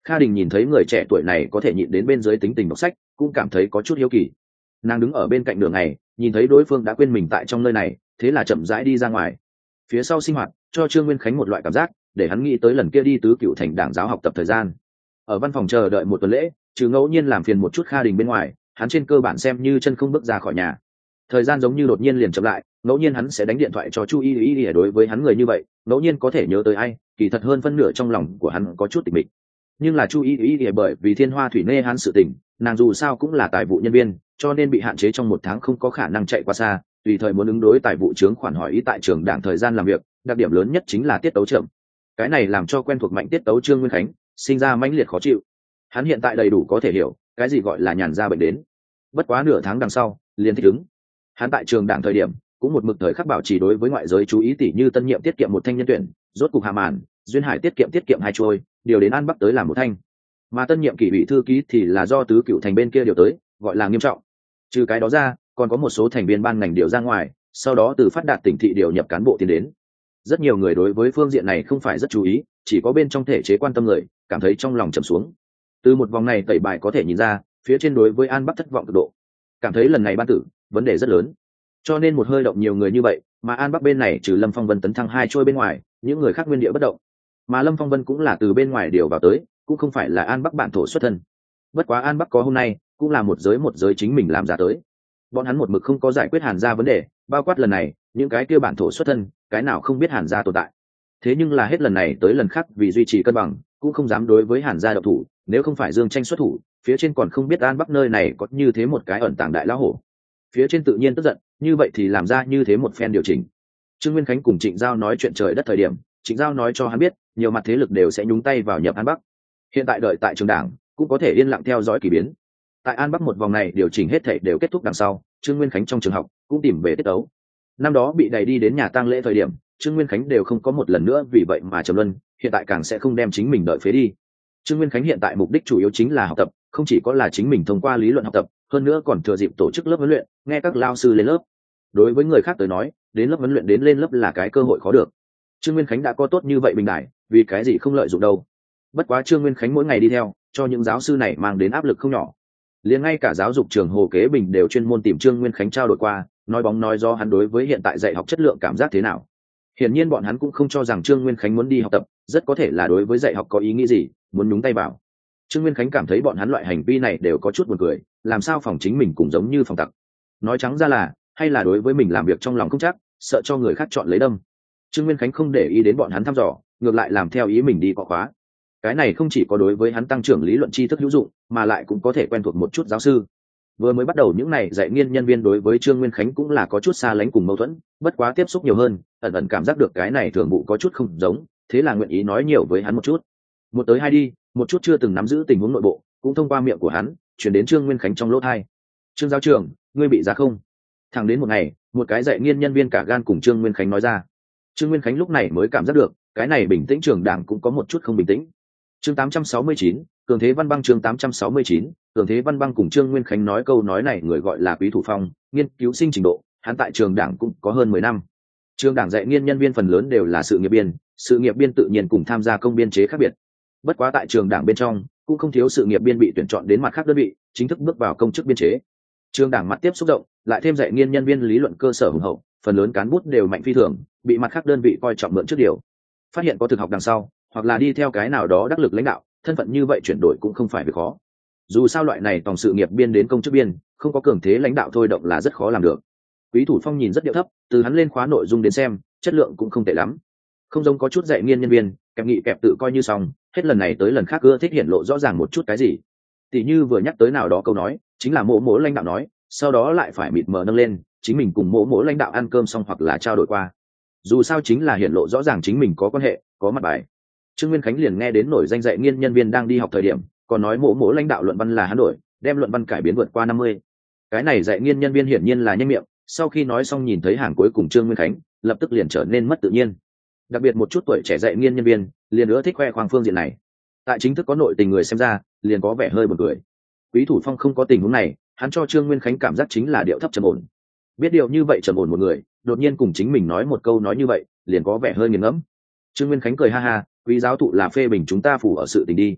Kha Đình nhìn thấy người trẻ tuổi này có thể nhịn đến bên dưới tính tình đọc sách, cũng cảm thấy có chút hiếu kỳ. Nàng đứng ở bên cạnh đường này, nhìn thấy đối phương đã quên mình tại trong nơi này, thế là chậm rãi đi ra ngoài. Phía sau sinh hoạt cho Trương Nguyên Khánh một loại cảm giác, để hắn nghĩ tới lần kia đi tứ cựu thành đảng giáo học tập thời gian. Ở văn phòng chờ đợi một tuần lễ, trừ ngẫu nhiên làm phiền một chút Kha Đình bên ngoài, hắn trên cơ bản xem như chân không bước ra khỏi nhà. Thời gian giống như đột nhiên liền chậm lại, ngẫu nhiên hắn sẽ đánh điện thoại cho Chu Y Y. Đối với hắn người như vậy, ngẫu nhiên có thể nhớ tới ai, kỳ thật hơn phân nửa trong lòng của hắn có chút tịch mịch. Nhưng là Chu Y Y bởi vì Thiên Hoa Thủy Nê hắn sự tình, nàng dù sao cũng là tài vụ nhân viên, cho nên bị hạn chế trong một tháng không có khả năng chạy qua xa, tùy thời muốn ứng đối tài vụ chướng khoản hỏi ý tại trường đảng thời gian làm việc, đặc điểm lớn nhất chính là tiết tấu chậm. Cái này làm cho quen thuộc mạnh tiết tấu Trương Nguyên Khánh sinh ra mãnh liệt khó chịu. Hắn hiện tại đầy đủ có thể hiểu cái gì gọi là nhàn ra bệnh đến. Bất quá nửa tháng đằng sau, liền thích ứng. Hắn tại trường đảng thời điểm cũng một mực thời khắc bảo trì đối với ngoại giới chú ý, tỉ như tân nhiệm tiết kiệm một thanh nhân tuyển, rốt cục hạ màn, duyên hải tiết kiệm hai trôi, điều đến An Bắc tới làm một thanh. Mà tân nhiệm kỷ ủy thư ký thì là do tứ cựu thành bên kia điều tới, gọi là nghiêm trọng. Trừ cái đó ra, còn có một số thành viên ban ngành điều ra ngoài, sau đó từ phát đạt tỉnh thị điều nhập cán bộ tiến đến. Rất nhiều người đối với phương diện này không phải rất chú ý, chỉ có bên trong thể chế quan tâm người cảm thấy trong lòng trầm xuống. Từ một vòng này tẩy bài có thể nhìn ra, phía trên đối với An Bắc thất vọng cực độ, cảm thấy lần này ban tử vấn đề rất lớn, cho nên một hơi động nhiều người như vậy. Mà An Bắc bên này trừ Lâm Phong Vân tấn thăng hai trôi bên ngoài, những người khác nguyên địa bất động. Mà Lâm Phong Vân cũng là từ bên ngoài điều vào tới, cũng không phải là An Bắc bản thổ xuất thân. Bất quá An Bắc có hôm nay cũng là một giới chính mình làm ra tới. Bọn hắn một mực không có giải quyết Hàn gia vấn đề, bao quát lần này những cái kia bản thổ xuất thân cái nào không biết Hàn gia tồn tại. Thế nhưng là hết lần này tới lần khác vì duy trì cân bằng cũng không dám đối với Hàn gia động thủ, nếu không phải Dương Tranh xuất thủ, phía trên còn không biết An Bắc nơi này có như thế một cái ẩn tàng đại lão hổ. Phía trên tự nhiên tức giận, như vậy thì làm ra như thế một phen điều chỉnh. Trương Nguyên Khánh cùng Trịnh Giao nói chuyện trời đất thời điểm, Trịnh Giao nói cho hắn biết nhiều mặt thế lực đều sẽ nhúng tay vào nhập An Bắc. Hiện tại đợi tại trường đảng cũng có thể yên lặng theo dõi kỳ biến. Tại An Bắc một vòng này điều chỉnh hết thảy đều kết thúc đằng sau, Trương Nguyên Khánh trong trường học cũng tìm về tiết tấu. Năm đó bị đẩy đi đến nhà tang lễ thời điểm, Trương Nguyên Khánh đều không có một lần nữa vì vậy mà trầm luân, hiện tại càng sẽ không đem chính mình đợi phế đi. Trương Nguyên Khánh hiện tại mục đích chủ yếu chính là học tập, không chỉ có là chính mình thông qua lý luận học tập, hơn nữa còn thừa dịp tổ chức lớp huấn luyện, nghe các lao sư lên lớp. Đối với người khác tới nói, đến lớp huấn luyện đến lên lớp là cái cơ hội khó được. Trương Nguyên Khánh đã có tốt như vậy bình đại, vì cái gì không lợi dụng đâu. Bất quá Trương Nguyên Khánh mỗi ngày đi theo, cho những giáo sư này mang đến áp lực không nhỏ. Liền ngay cả giáo dục trường Hồ Kế Bình đều chuyên môn tìm Trương Nguyên Khánh trao đổi qua, nói bóng nói gió hắn đối với hiện tại dạy học chất lượng cảm giác thế nào. Hiển nhiên bọn hắn cũng không cho rằng Trương Nguyên Khánh muốn đi học tập, rất có thể là đối với dạy học có ý nghĩ gì, muốn nhúng tay vào. Trương Nguyên Khánh cảm thấy bọn hắn loại hành vi này đều có chút buồn cười, làm sao phòng chính mình cũng giống như phòng tặc. Nói trắng ra là, hay là đối với mình làm việc trong lòng không chắc, sợ cho người khác chọn lấy đâm. Trương Nguyên Khánh không để ý đến bọn hắn thăm dò, ngược lại làm theo ý mình đi qua khóa. Cái này không chỉ có đối với hắn tăng trưởng lý luận tri thức hữu dụng, mà lại cũng có thể quen thuộc một chút giáo sư. Vừa mới bắt đầu những này dạy nghiên nhân viên đối với Trương Nguyên Khánh cũng là có chút xa lánh cùng mâu thuẫn, bất quá tiếp xúc nhiều hơn, ẩn ẩn cảm giác được cái này thường vụ có chút không giống, thế là nguyện ý nói nhiều với hắn một chút. Một tới hai đi, một chút chưa từng nắm giữ tình huống nội bộ, cũng thông qua miệng của hắn chuyển đến Trương Nguyên Khánh trong lỗ tai. Trương giáo trưởng, ngươi bị giá không? Thẳng đến một ngày, một cái dạy nghiên nhân viên cả gan cùng Trương Nguyên Khánh nói ra. Trương Nguyên Khánh lúc này mới cảm giác được, cái này bình tĩnh trường đảng cũng có một chút không bình tĩnh. Chương 869, Cường Thế Văn Băng. Chương 869, Cường Thế Văn Băng cùng Trương Nguyên Khánh nói câu nói này người gọi là Quý Thủ Phong, nghiên cứu sinh trình độ, hắn tại trường đảng cũng có hơn 10 năm. Trường đảng dạy nghiên nhân viên phần lớn đều là sự nghiệp biên tự nhiên cùng tham gia công biên chế khác biệt. Bất quá tại trường đảng bên trong, cũng không thiếu sự nghiệp biên bị tuyển chọn đến mặt khác đơn vị, chính thức bước vào công chức biên chế. Trường đảng mặt tiếp xúc rộng, lại thêm dạy nghiên nhân viên lý luận cơ sở hùng hậu, phần lớn cán bút đều mạnh phi thường, bị mặt khác đơn vị coi trọng mượn trước điều. Phát hiện có thực học đằng sau, hoặc là đi theo cái nào đó đắc lực lãnh đạo, thân phận như vậy chuyển đổi cũng không phải việc khó. Dù sao loại này tổng sự nghiệp biên đến công chức biên, không có cường thế lãnh đạo thôi động là rất khó làm được. Quý Thủ Phong nhìn rất điệu thấp, từ hắn lên khóa nội dung đến xem, chất lượng cũng không tệ lắm. Không giống có chút dạy nghiên nhân viên, kẹp nghị kẹp tự coi như xong, hết lần này tới lần khác ưa thích hiện lộ rõ ràng một chút cái gì. Tỷ như vừa nhắc tới nào đó câu nói, chính là mỗ lãnh đạo nói, sau đó lại phải mịt mờ nâng lên, chính mình cùng mỗ lãnh đạo ăn cơm xong hoặc là trao đổi qua. Dù sao chính là hiện lộ rõ ràng chính mình có quan hệ, có mặt bài. Trương Nguyên Khánh liền nghe đến nổi danh dạy nghiên nhân viên đang đi học thời điểm, còn nói mỗ lãnh đạo luận văn là hắn đổi, đem luận văn cải biến vượt qua 50. Cái này dạy nghiên nhân viên hiển nhiên là nhanh miệng, sau khi nói xong nhìn thấy hàng cuối cùng Trương Nguyên Khánh, lập tức liền trở nên mất tự nhiên. Đặc biệt một chút tuổi trẻ dạy nghiên nhân viên, liền nữa thích khoe khoang phương diện này. Tại chính thức có nội tình người xem ra, liền có vẻ hơi buồn cười. Quý Thủ Phong không có tình huống này, hắn cho Trương Nguyên Khánh cảm giác chính là điệu thấp trầm ổn. Biết điều như vậy trầm ổn một người, đột nhiên cùng chính mình nói một câu nói như vậy, liền có vẻ hơi nghiền ngẫm. Trương Nguyên Khánh cười ha ha, Quý giáo thụ là phê bình chúng ta phủ ở sự tình đi.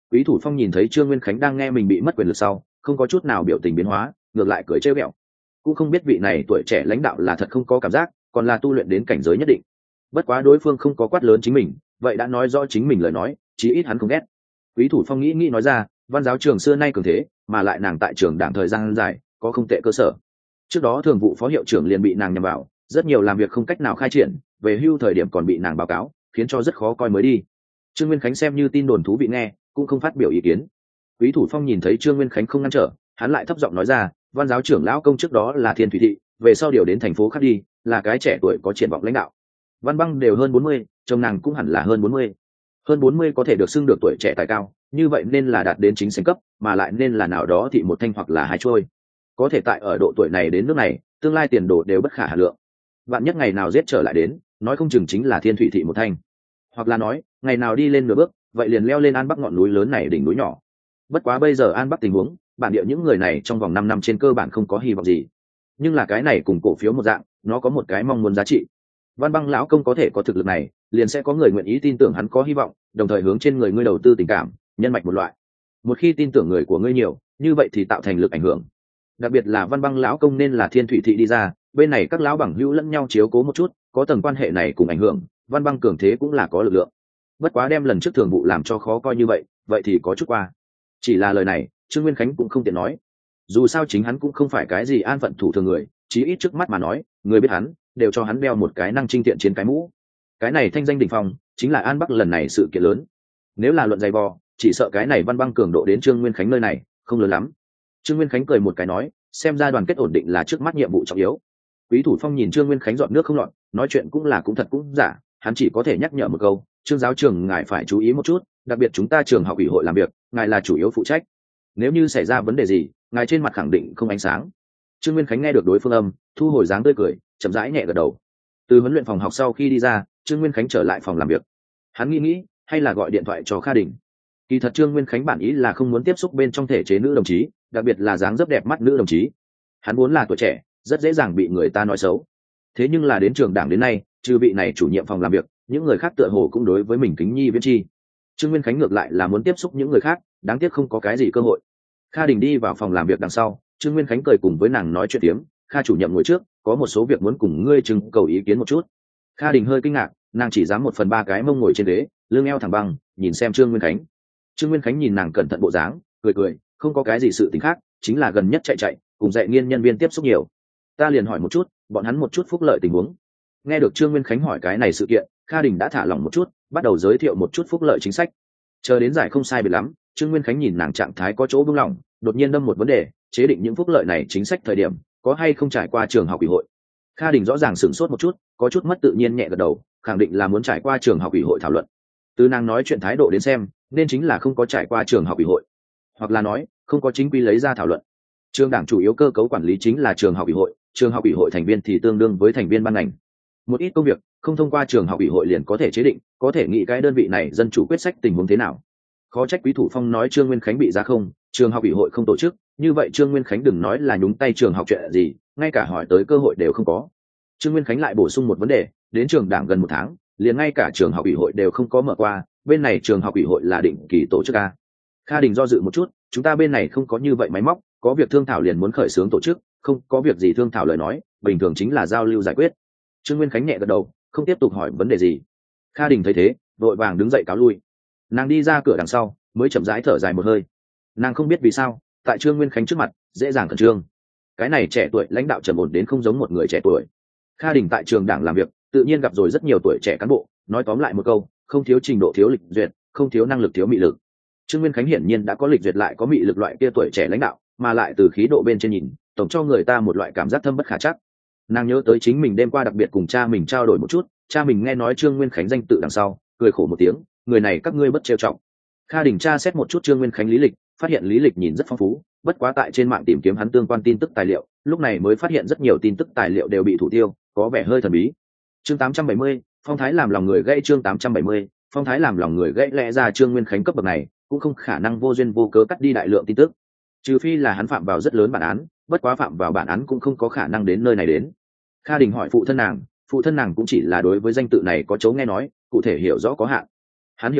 Quý Thủ Phong nhìn thấy Trương Nguyên Khánh đang nghe mình bị mất quyền lực sau, không có chút nào biểu tình biến hóa, ngược lại cười trêu ghẹo. Cũng không biết vị này tuổi trẻ lãnh đạo là thật không có cảm giác, còn là tu luyện đến cảnh giới nhất định. Bất quá đối phương không có quát lớn chính mình, vậy đã nói rõ chính mình lời nói, chí ít hắn không ghét. Quý Thủ Phong nghĩ nói ra, văn giáo trường xưa nay cường thế, mà lại nàng tại trường đảng thời gian dài, có không tệ cơ sở. Trước đó thường vụ phó hiệu trưởng liền bị nàng nhằm vào, rất nhiều làm việc không cách nào khai triển, về hưu thời điểm còn bị nàng báo cáo, khiến cho rất khó coi mới đi. Trương Nguyên Khánh xem như tin đồn thú vị nghe, cũng không phát biểu ý kiến. Quý Thủ Phong nhìn thấy Trương Nguyên Khánh không ngăn trở, hắn lại thấp giọng nói ra, văn giáo trưởng lão công trước đó là Thiên Thủy thị, về sau điều đến thành phố khác đi, là cái trẻ tuổi có triển vọng lãnh đạo. Văn Băng đều hơn 40, chồng nàng cũng hẳn là hơn 40. Hơn 40 có thể được xưng được tuổi trẻ tài cao, như vậy nên là đạt đến chính sảnh cấp, mà lại nên là nào đó thị một thanh hoặc là hai trôi. Có thể tại ở độ tuổi này đến nước này, tương lai tiền đồ đều bất khả hà lượng. Vạn nhất ngày nào giết trở lại đến, nói không chừng chính là Thiên Thủy thị một thanh. Hoặc là nói, ngày nào đi lên nửa bước, vậy liền leo lên An Bắc ngọn núi lớn này đỉnh núi nhỏ. Bất quá bây giờ An Bắc tình huống, bản địa những người này trong vòng 5 năm trên cơ bản không có hy vọng gì. Nhưng là cái này cùng cổ phiếu một dạng, nó có một cái mong muốn giá trị. Văn Băng lão công có thể có thực lực này, liền sẽ có người nguyện ý tin tưởng hắn có hy vọng, đồng thời hướng trên người ngươi đầu tư tình cảm, nhân mạch một loại. Một khi tin tưởng người của ngươi nhiều, như vậy thì tạo thành lực ảnh hưởng. Đặc biệt là Văn Băng lão công nên là Thiên Thủy thị đi ra, bên này các lão bằng hữu lẫn nhau chiếu cố một chút, có tầng quan hệ này cùng ảnh hưởng, Văn Băng cường thế cũng là có lực lượng. Bất quá đem lần trước thường vụ làm cho khó coi như vậy thì có chút qua. Chỉ là lời này, Trương Nguyên Khánh cũng không tiện nói. Dù sao chính hắn cũng không phải cái gì an phận thủ thường người, chí ít trước mắt mà nói, người biết hắn, đều cho hắn đeo một cái năng trinh thiện chiến cái mũ. Cái này thanh danh đỉnh phong, chính là An Bắc lần này sự kiện lớn. Nếu là luận dày vò, chỉ sợ cái này Văn Băng cường độ đến Trương Nguyên Khánh nơi này, không lớn lắm. Trương Nguyên Khánh cười một cái nói, xem ra đoàn kết ổn định là trước mắt nhiệm vụ trọng yếu. Quý Thủ Phong nhìn Trương Nguyên Khánh dọn nước không lọt, nói chuyện cũng là cũng thật cũng giả, hắn chỉ có thể nhắc nhở một câu, Trương giáo trưởng ngài phải chú ý một chút, đặc biệt chúng ta trường học ủy hội làm việc, ngài là chủ yếu phụ trách. Nếu như xảy ra vấn đề gì, ngài trên mặt khẳng định không ánh sáng. Trương Nguyên Khánh nghe được đối phương âm, thu hồi dáng tươi cười, chậm rãi nhẹ gật đầu. Từ huấn luyện phòng học sau khi đi ra, Trương Nguyên Khánh trở lại phòng làm việc. Hắn nghĩ hay là gọi điện thoại cho Kha Đình. Kỳ thật Trương Nguyên Khánh bản ý là không muốn tiếp xúc bên trong thể chế nữ đồng chí, đặc biệt là dáng dấp đẹp mắt nữ đồng chí. Hắn muốn là tuổi trẻ, rất dễ dàng bị người ta nói xấu. Thế nhưng là đến trường đảng đến nay, trừ vị này chủ nhiệm phòng làm việc, những người khác tựa hồ cũng đối với mình kính nhi viễn chi. Trương Nguyên Khánh ngược lại là muốn tiếp xúc những người khác, đáng tiếc không có cái gì cơ hội. Kha Đình đi vào phòng làm việc đằng sau, Trương Nguyên Khánh cười cùng với nàng nói chuyện tiếng. Kha chủ nhiệm ngồi trước, có một số việc muốn cùng ngươi trưng cầu ý kiến một chút. Kha Đình hơi kinh ngạc, nàng chỉ dám 1/3 cái mông ngồi trên ghế, lưng eo thẳng băng, nhìn xem Trương Nguyên Khánh. Trương Nguyên Khánh nhìn nàng cẩn thận bộ dáng, cười, không có cái gì sự tình khác, chính là gần nhất chạy, cùng dạy nghiên nhân viên tiếp xúc nhiều. Ta liền hỏi một chút, bọn hắn một chút phúc lợi tình huống. Nghe được Trương Nguyên Khánh hỏi cái này sự kiện, Kha Đình đã thả lỏng một chút, bắt đầu giới thiệu một chút phúc lợi chính sách. Chờ đến giải không sai biệt lắm, Trương Nguyên Khánh nhìn nàng trạng thái có chỗ buông lỏng, đột nhiên đâm một vấn đề, chế định những phúc lợi này chính sách thời điểm, có hay không trải qua trường học ủy hội. Kha Đình rõ ràng sửng sốt một chút, có chút mất tự nhiên nhẹ gật đầu, khẳng định là muốn trải qua trường học ủy hội thảo luận. Từ nàng nói chuyện thái độ đến xem, nên chính là không có trải qua trường học ủy hội, hoặc là nói không có chính quy lấy ra thảo luận. Trường đảng chủ yếu cơ cấu quản lý chính là trường học ủy hội, trường học ủy hội thành viên thì tương đương với thành viên ban ngành. Một ít công việc không thông qua trường học ủy hội liền có thể chế định, có thể nghĩ cái đơn vị này dân chủ quyết sách tình huống thế nào. Khó trách Quý Thủ Phong nói Trương Nguyên Khánh bị giá không, trường học ủy hội không tổ chức, như vậy Trương Nguyên Khánh đừng nói là nhúng tay trường học chuyện gì, ngay cả hỏi tới cơ hội đều không có. Trương Nguyên Khánh lại bổ sung một vấn đề, đến trường đảng gần 1 tháng, liền ngay cả trường học ủy hội đều không có mở qua, bên này trường học ủy hội là định kỳ tổ chức a. Kha Đình do dự một chút, chúng ta bên này không có như vậy máy móc, có việc thương thảo liền muốn khởi xướng tổ chức, không có việc gì thương thảo lời nói, bình thường chính là giao lưu giải quyết. Trương Nguyên Khánh nhẹ gật đầu, không tiếp tục hỏi vấn đề gì. Kha Đình thấy thế, vội vàng đứng dậy cáo lui. Nàng đi ra cửa đằng sau, mới chậm rãi thở dài một hơi. Nàng không biết vì sao, tại Trương Nguyên Khánh trước mặt, dễ dàng khẩn trương. Cái này trẻ tuổi lãnh đạo trầm ổn đến không giống một người trẻ tuổi. Kha Đình tại trường đảng làm việc, tự nhiên gặp rồi rất nhiều tuổi trẻ cán bộ, nói tóm lại một câu, không thiếu trình độ thiếu lịch duyệt, không thiếu năng lực thiếu mị lực. Trương Nguyên Khánh hiển nhiên đã có lịch duyệt lại có mị lực loại kia tuổi trẻ lãnh đạo, mà lại từ khí độ bên trên nhìn, tổng cho người ta một loại cảm giác thâm bất khả trắc. Nàng nhớ tới chính mình đêm qua đặc biệt cùng cha mình trao đổi một chút, cha mình nghe nói Trương Nguyên Khánh danh tự đằng sau, cười khổ một tiếng, người này các ngươi bất trêu trọng. Kha Đình tra xét một chút Trương Nguyên Khánh lý lịch, phát hiện lý lịch nhìn rất phong phú, bất quá tại trên mạng tìm kiếm hắn tương quan tin tức tài liệu, lúc này mới phát hiện rất nhiều tin tức tài liệu đều bị thủ tiêu, có vẻ hơi thần bí. Chương 870, phong thái làm lòng người gãy. Chương 870, phong thái làm lòng người gãy. Lẽ ra Trương Nguyên Khánh cấp bậc này cũng không khả năng vô duyên vô cớ cắt đi đại lượng tin tức, trừ phi là hắn phạm vào rất lớn bản án, bất quá phạm vào bản án cũng không có khả năng đến nơi này đến. Kha Đình hỏi phụ thân nàng cũng chỉ là đối với danh tự này có chỗ nghe nói, cụ thể hiểu rõ có hạn. Hắn hiểu được,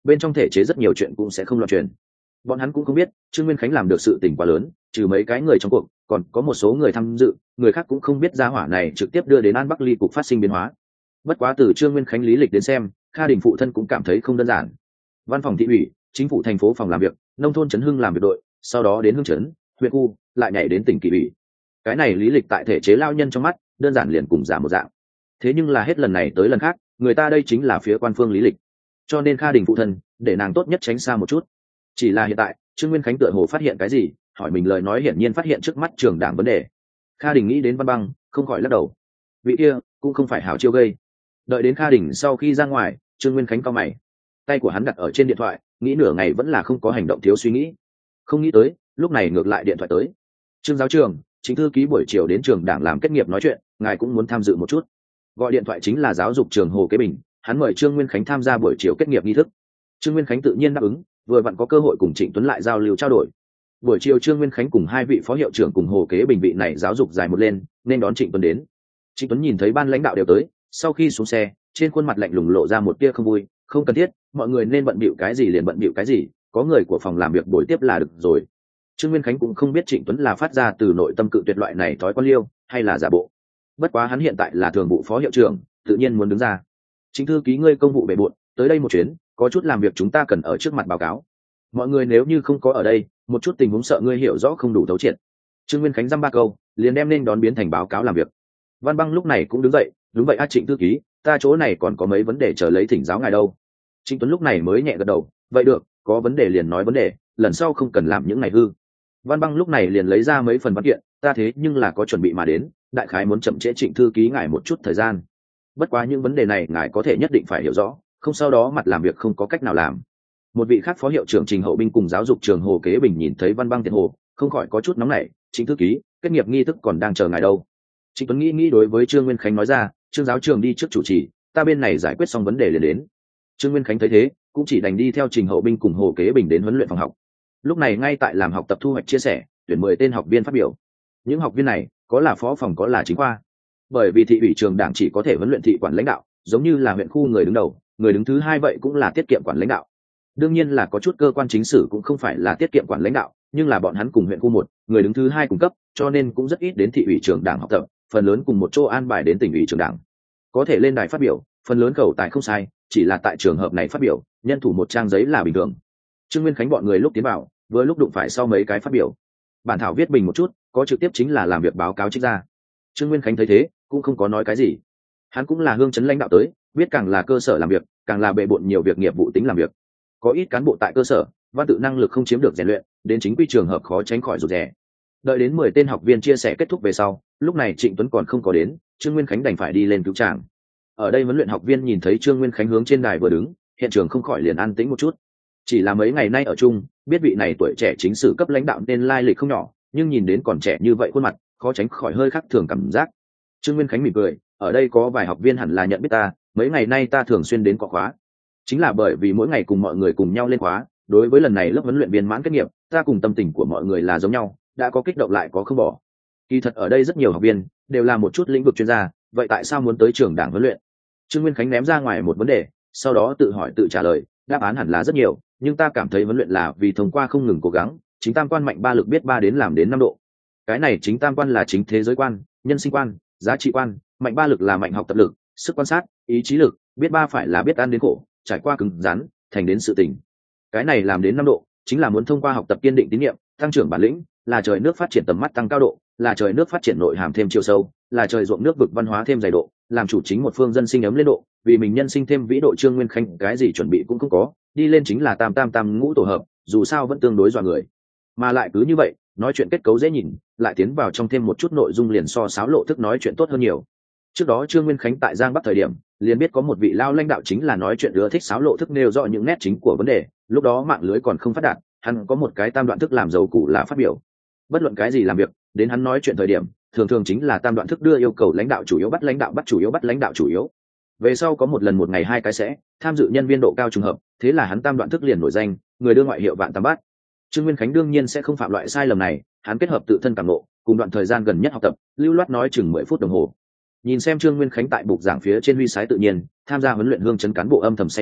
bên trong thể chế rất nhiều chuyện cũng sẽ không loạn truyền. Bọn hắn cũng không biết Trương Nguyên Khánh làm được sự tình quá lớn, trừ mấy cái người trong cuộc còn có một số người tham dự, người khác cũng không biết gia hỏa này trực tiếp đưa đến An Bắc Ly cục phát sinh biến hóa. Bất quá từ Trương Nguyên Khánh lý lịch đến xem, Kha Đình phụ thân cũng cảm thấy không đơn giản. Văn phòng thị ủy, chính phủ thành phố phòng làm việc, nông thôn trấn hưng làm việc đội, sau đó đến hương trấn, huyện khu, lại nhảy đến tỉnh kỳ ủy. Cái này lý lịch tại thể chế lao nhân trong mắt đơn giản liền cùng giả một dạng. Thế nhưng là hết lần này tới lần khác, người ta đây chính là phía quan phương lý lịch, cho nên Kha Đình phụ thân để nàng tốt nhất tránh xa một chút. Chỉ là hiện tại Trương Nguyên Khánh tựa hồ phát hiện cái gì, hỏi mình lời nói hiển nhiên phát hiện trước mắt trường đảng vấn đề. Kha Đình nghĩ đến Văn Băng, không khỏi lắc đầu. Vị kia cũng không phải hảo chiêu gây. Đợi đến Kha Đình sau khi ra ngoài, Trương Nguyên Khánh cau mày, tay của hắn đặt ở trên điện thoại, nghĩ nửa ngày vẫn là không có hành động, thiếu suy nghĩ. Không nghĩ tới lúc này ngược lại điện thoại tới. Trương giáo trường, chính thư ký buổi chiều đến trường đảng làm kết nghiệp nói chuyện, ngài cũng muốn tham dự một chút. Gọi điện thoại chính là giáo dục trường Hồ Kế Bình, hắn mời Trương Nguyên Khánh tham gia buổi chiều kết nghiệp nghi thức. Trương Nguyên Khánh tự nhiên đáp ứng, vừa vặn có cơ hội cùng Trịnh Tuấn lại giao lưu trao đổi. Buổi chiều Trương Nguyên Khánh cùng hai vị phó hiệu trưởng cùng Hồ Kế Bình vị này giáo dục dài một lên, nên đón Trịnh Tuấn đến. Trịnh Tuấn nhìn thấy ban lãnh đạo đều tới, sau khi xuống xe, trên khuôn mặt lạnh lùng lộ ra một tia không vui, không cần thiết, mọi người nên bận bịu cái gì liền bận bịu cái gì, có người của phòng làm việc buổi tiếp là được rồi. Trương Nguyên Khánh cũng không biết Trịnh Tuấn là phát ra từ nội tâm cự tuyệt loại này thói quan liêu, hay là giả bộ. Bất quá hắn hiện tại là thường vụ phó hiệu trưởng, tự nhiên muốn đứng ra. Chính thư ký ngươi công vụ bề bộn, tới đây một chuyến, có chút làm việc chúng ta cần ở trước mặt báo cáo. Mọi người nếu như không có ở đây, một chút tình huống sợ ngươi hiểu rõ không đủ thấu triệt. Trương Nguyên Khánh dăm ba câu, liền đem nên đón biến thành báo cáo làm việc. Văn Băng lúc này cũng đứng dậy, đúng vậy Trịnh thư ký, ta chỗ này còn có mấy vấn đề chờ lấy thỉnh giáo ngài đâu. Trịnh Tuấn lúc này mới nhẹ gật đầu, vậy được, có vấn đề liền nói vấn đề, lần sau không cần làm những này hư. Văn Băng lúc này liền lấy ra mấy phần văn kiện, ta thế nhưng là có chuẩn bị mà đến, đại khái muốn chậm trễ Trịnh thư ký ngài một chút thời gian. Bất quá những vấn đề này ngài có thể nhất định phải hiểu rõ, không sau đó mặt làm việc không có cách nào làm. Một vị khác phó hiệu trưởng Trình Hậu Binh cùng giáo dục trường Hồ Kế Bình nhìn thấy Văn Băng tiền hồ, không khỏi có chút nóng nảy, Trịnh thư ký, kết nghiệp nghi thức còn đang chờ ngài đâu. Trịnh Tuấn nghĩ đối với Trương Nguyên Khánh nói ra, Trương giáo trường đi trước chủ trì, ta bên này giải quyết xong vấn đề liền đến. Trương Nguyên Khánh thấy thế, cũng chỉ đành đi theo Trình Hậu Binh cùng Hồ Kế Bình đến huấn luyện phòng học. Lúc này ngay tại làm học tập thu hoạch chia sẻ, tuyển 10 tên học viên phát biểu. Những học viên này có là phó phòng có là chính khoa. Bởi vì thị ủy trường đảng chỉ có thể huấn luyện thị quản lãnh đạo, giống như là huyện khu người đứng đầu, người đứng thứ hai vậy cũng là tiết kiệm quản lãnh đạo. Đương nhiên là có chút cơ quan chính sử cũng không phải là tiết kiệm quản lãnh đạo, nhưng là bọn hắn cùng huyện khu một, người đứng thứ hai cùng cấp, cho nên cũng rất ít đến thị ủy trường đảng học tập, phần lớn cùng một chỗ an bài đến tỉnh ủy trường đảng. Có thể lên đài phát biểu, phần lớn khẩu tài không sai, chỉ là tại trường hợp này phát biểu, nhân thủ một trang giấy là bình thường. Trương Nguyên Khánh bọn người lúc tiến vào, vừa lúc đụng phải sau mấy cái phát biểu. Bản thảo viết bình một chút, có trực tiếp chính là làm việc báo cáo trích ra. Trương Nguyên Khánh thấy thế, cũng không có nói cái gì. Hắn cũng là hương chấn lãnh đạo tới, biết càng là cơ sở làm việc, càng là bệ bội nhiều việc nghiệp vụ tính làm việc. Có ít cán bộ tại cơ sở, văn tự năng lực không chiếm được rèn luyện, đến chính quy trường hợp khó tránh khỏi rụt rè. Đợi đến 10 tên học viên chia sẻ kết thúc về sau, lúc này Trịnh Tuấn còn không có đến, Trương Nguyên Khánh đành phải đi lên cứu tràng. Ở đây huấn luyện học viên nhìn thấy Trương Nguyên Khánh hướng trên đài vừa đứng, hiện trường không khỏi liền an tĩnh một chút. Chỉ là mấy ngày nay ở chung, biết vị này tuổi trẻ chính sử cấp lãnh đạo nên lai lịch không nhỏ, nhưng nhìn đến còn trẻ như vậy khuôn mặt, khó tránh khỏi hơi khác thường cảm giác. Trương Nguyên Khánh mỉm cười, ở đây có vài học viên hẳn là nhận biết ta, mấy ngày nay ta thường xuyên đến có khóa. Chính là bởi vì mỗi ngày cùng mọi người cùng nhau lên khóa, đối với lần này lớp huấn luyện viên mãn kết nghiệp, ta cùng tâm tình của mọi người là giống nhau, đã có kích động lại có không bỏ. Kỳ thật ở đây rất nhiều học viên đều là một chút lĩnh vực chuyên gia, vậy tại sao muốn tới trường đảng huấn luyện? Trương Nguyên Khánh ném ra ngoài một vấn đề, sau đó tự hỏi tự trả lời, đáp án hẳn là rất nhiều, nhưng ta cảm thấy huấn luyện là vì thông qua không ngừng cố gắng, chính tam quan mạnh ba lực biết 3 đến làm đến 5 độ. Cái này chính tam quan là chính thế giới quan, nhân sinh quan, giá trị quan, mạnh ba lực là mạnh học tập lực, sức quan sát, ý chí lực, biết 3 phải là biết ăn đến khổ, trải qua cứng rắn, thành đến sự tình. Cái này làm đến 5 độ, chính là muốn thông qua học tập kiên định tín nhiệm, tăng trưởng bản lĩnh, là trời nước phát triển tầm mắt tăng cao độ, là trời nước phát triển nội hàm thêm chiều sâu, là trời ruộng nước vực văn hóa thêm dày độ, làm chủ chính một phương dân sinh ấm lên độ, vì mình nhân sinh thêm vĩ độ. Trương Nguyên Khánh cái gì chuẩn bị cũng không có, đi lên chính là tam tam tam ngũ tổ hợp, dù sao vẫn tương đối dọa người, mà lại cứ như vậy nói chuyện kết cấu dễ nhìn, lại tiến vào trong thêm một chút nội dung liền so sáo lộ thức nói chuyện tốt hơn nhiều. Trước đó Trương Nguyên Khánh tại Giang Bắc thời điểm liền biết có một vị lao lãnh đạo chính là nói chuyện ưa thích sáo lộ thức, nêu rõ những nét chính của vấn đề. Lúc đó mạng lưới còn không phát đạt, hắn có một cái tam đoạn thức làm giàu cũ là phát biểu. Bất luận cái gì làm việc, đến hắn nói chuyện thời điểm, thường thường chính là tam đoạn thức đưa yêu cầu lãnh đạo chủ yếu bắt lãnh đạo bắt chủ yếu bắt lãnh đạo chủ yếu. Về sau có một lần một ngày 2 cái sẽ tham dự nhân viên độ cao trùng hợp, thế là hắn tam đoạn thức liền nổi danh, người đưa ngoại hiệu vạn tam bát. Trương Nguyên Khánh đương nhiên sẽ không phạm loại sai lầm này, hắn kết hợp tự thân cảm ngộ cùng đoạn thời gian gần nhất học tập, lưu loát nói chừng 10 phút đồng hồ. Nhìn xem Trương Nguyên Khánh tại bục giảng phía trên huy sái tự nhiên, tham gia huấn luyện hương chấn cán bộ âm thầm say mê,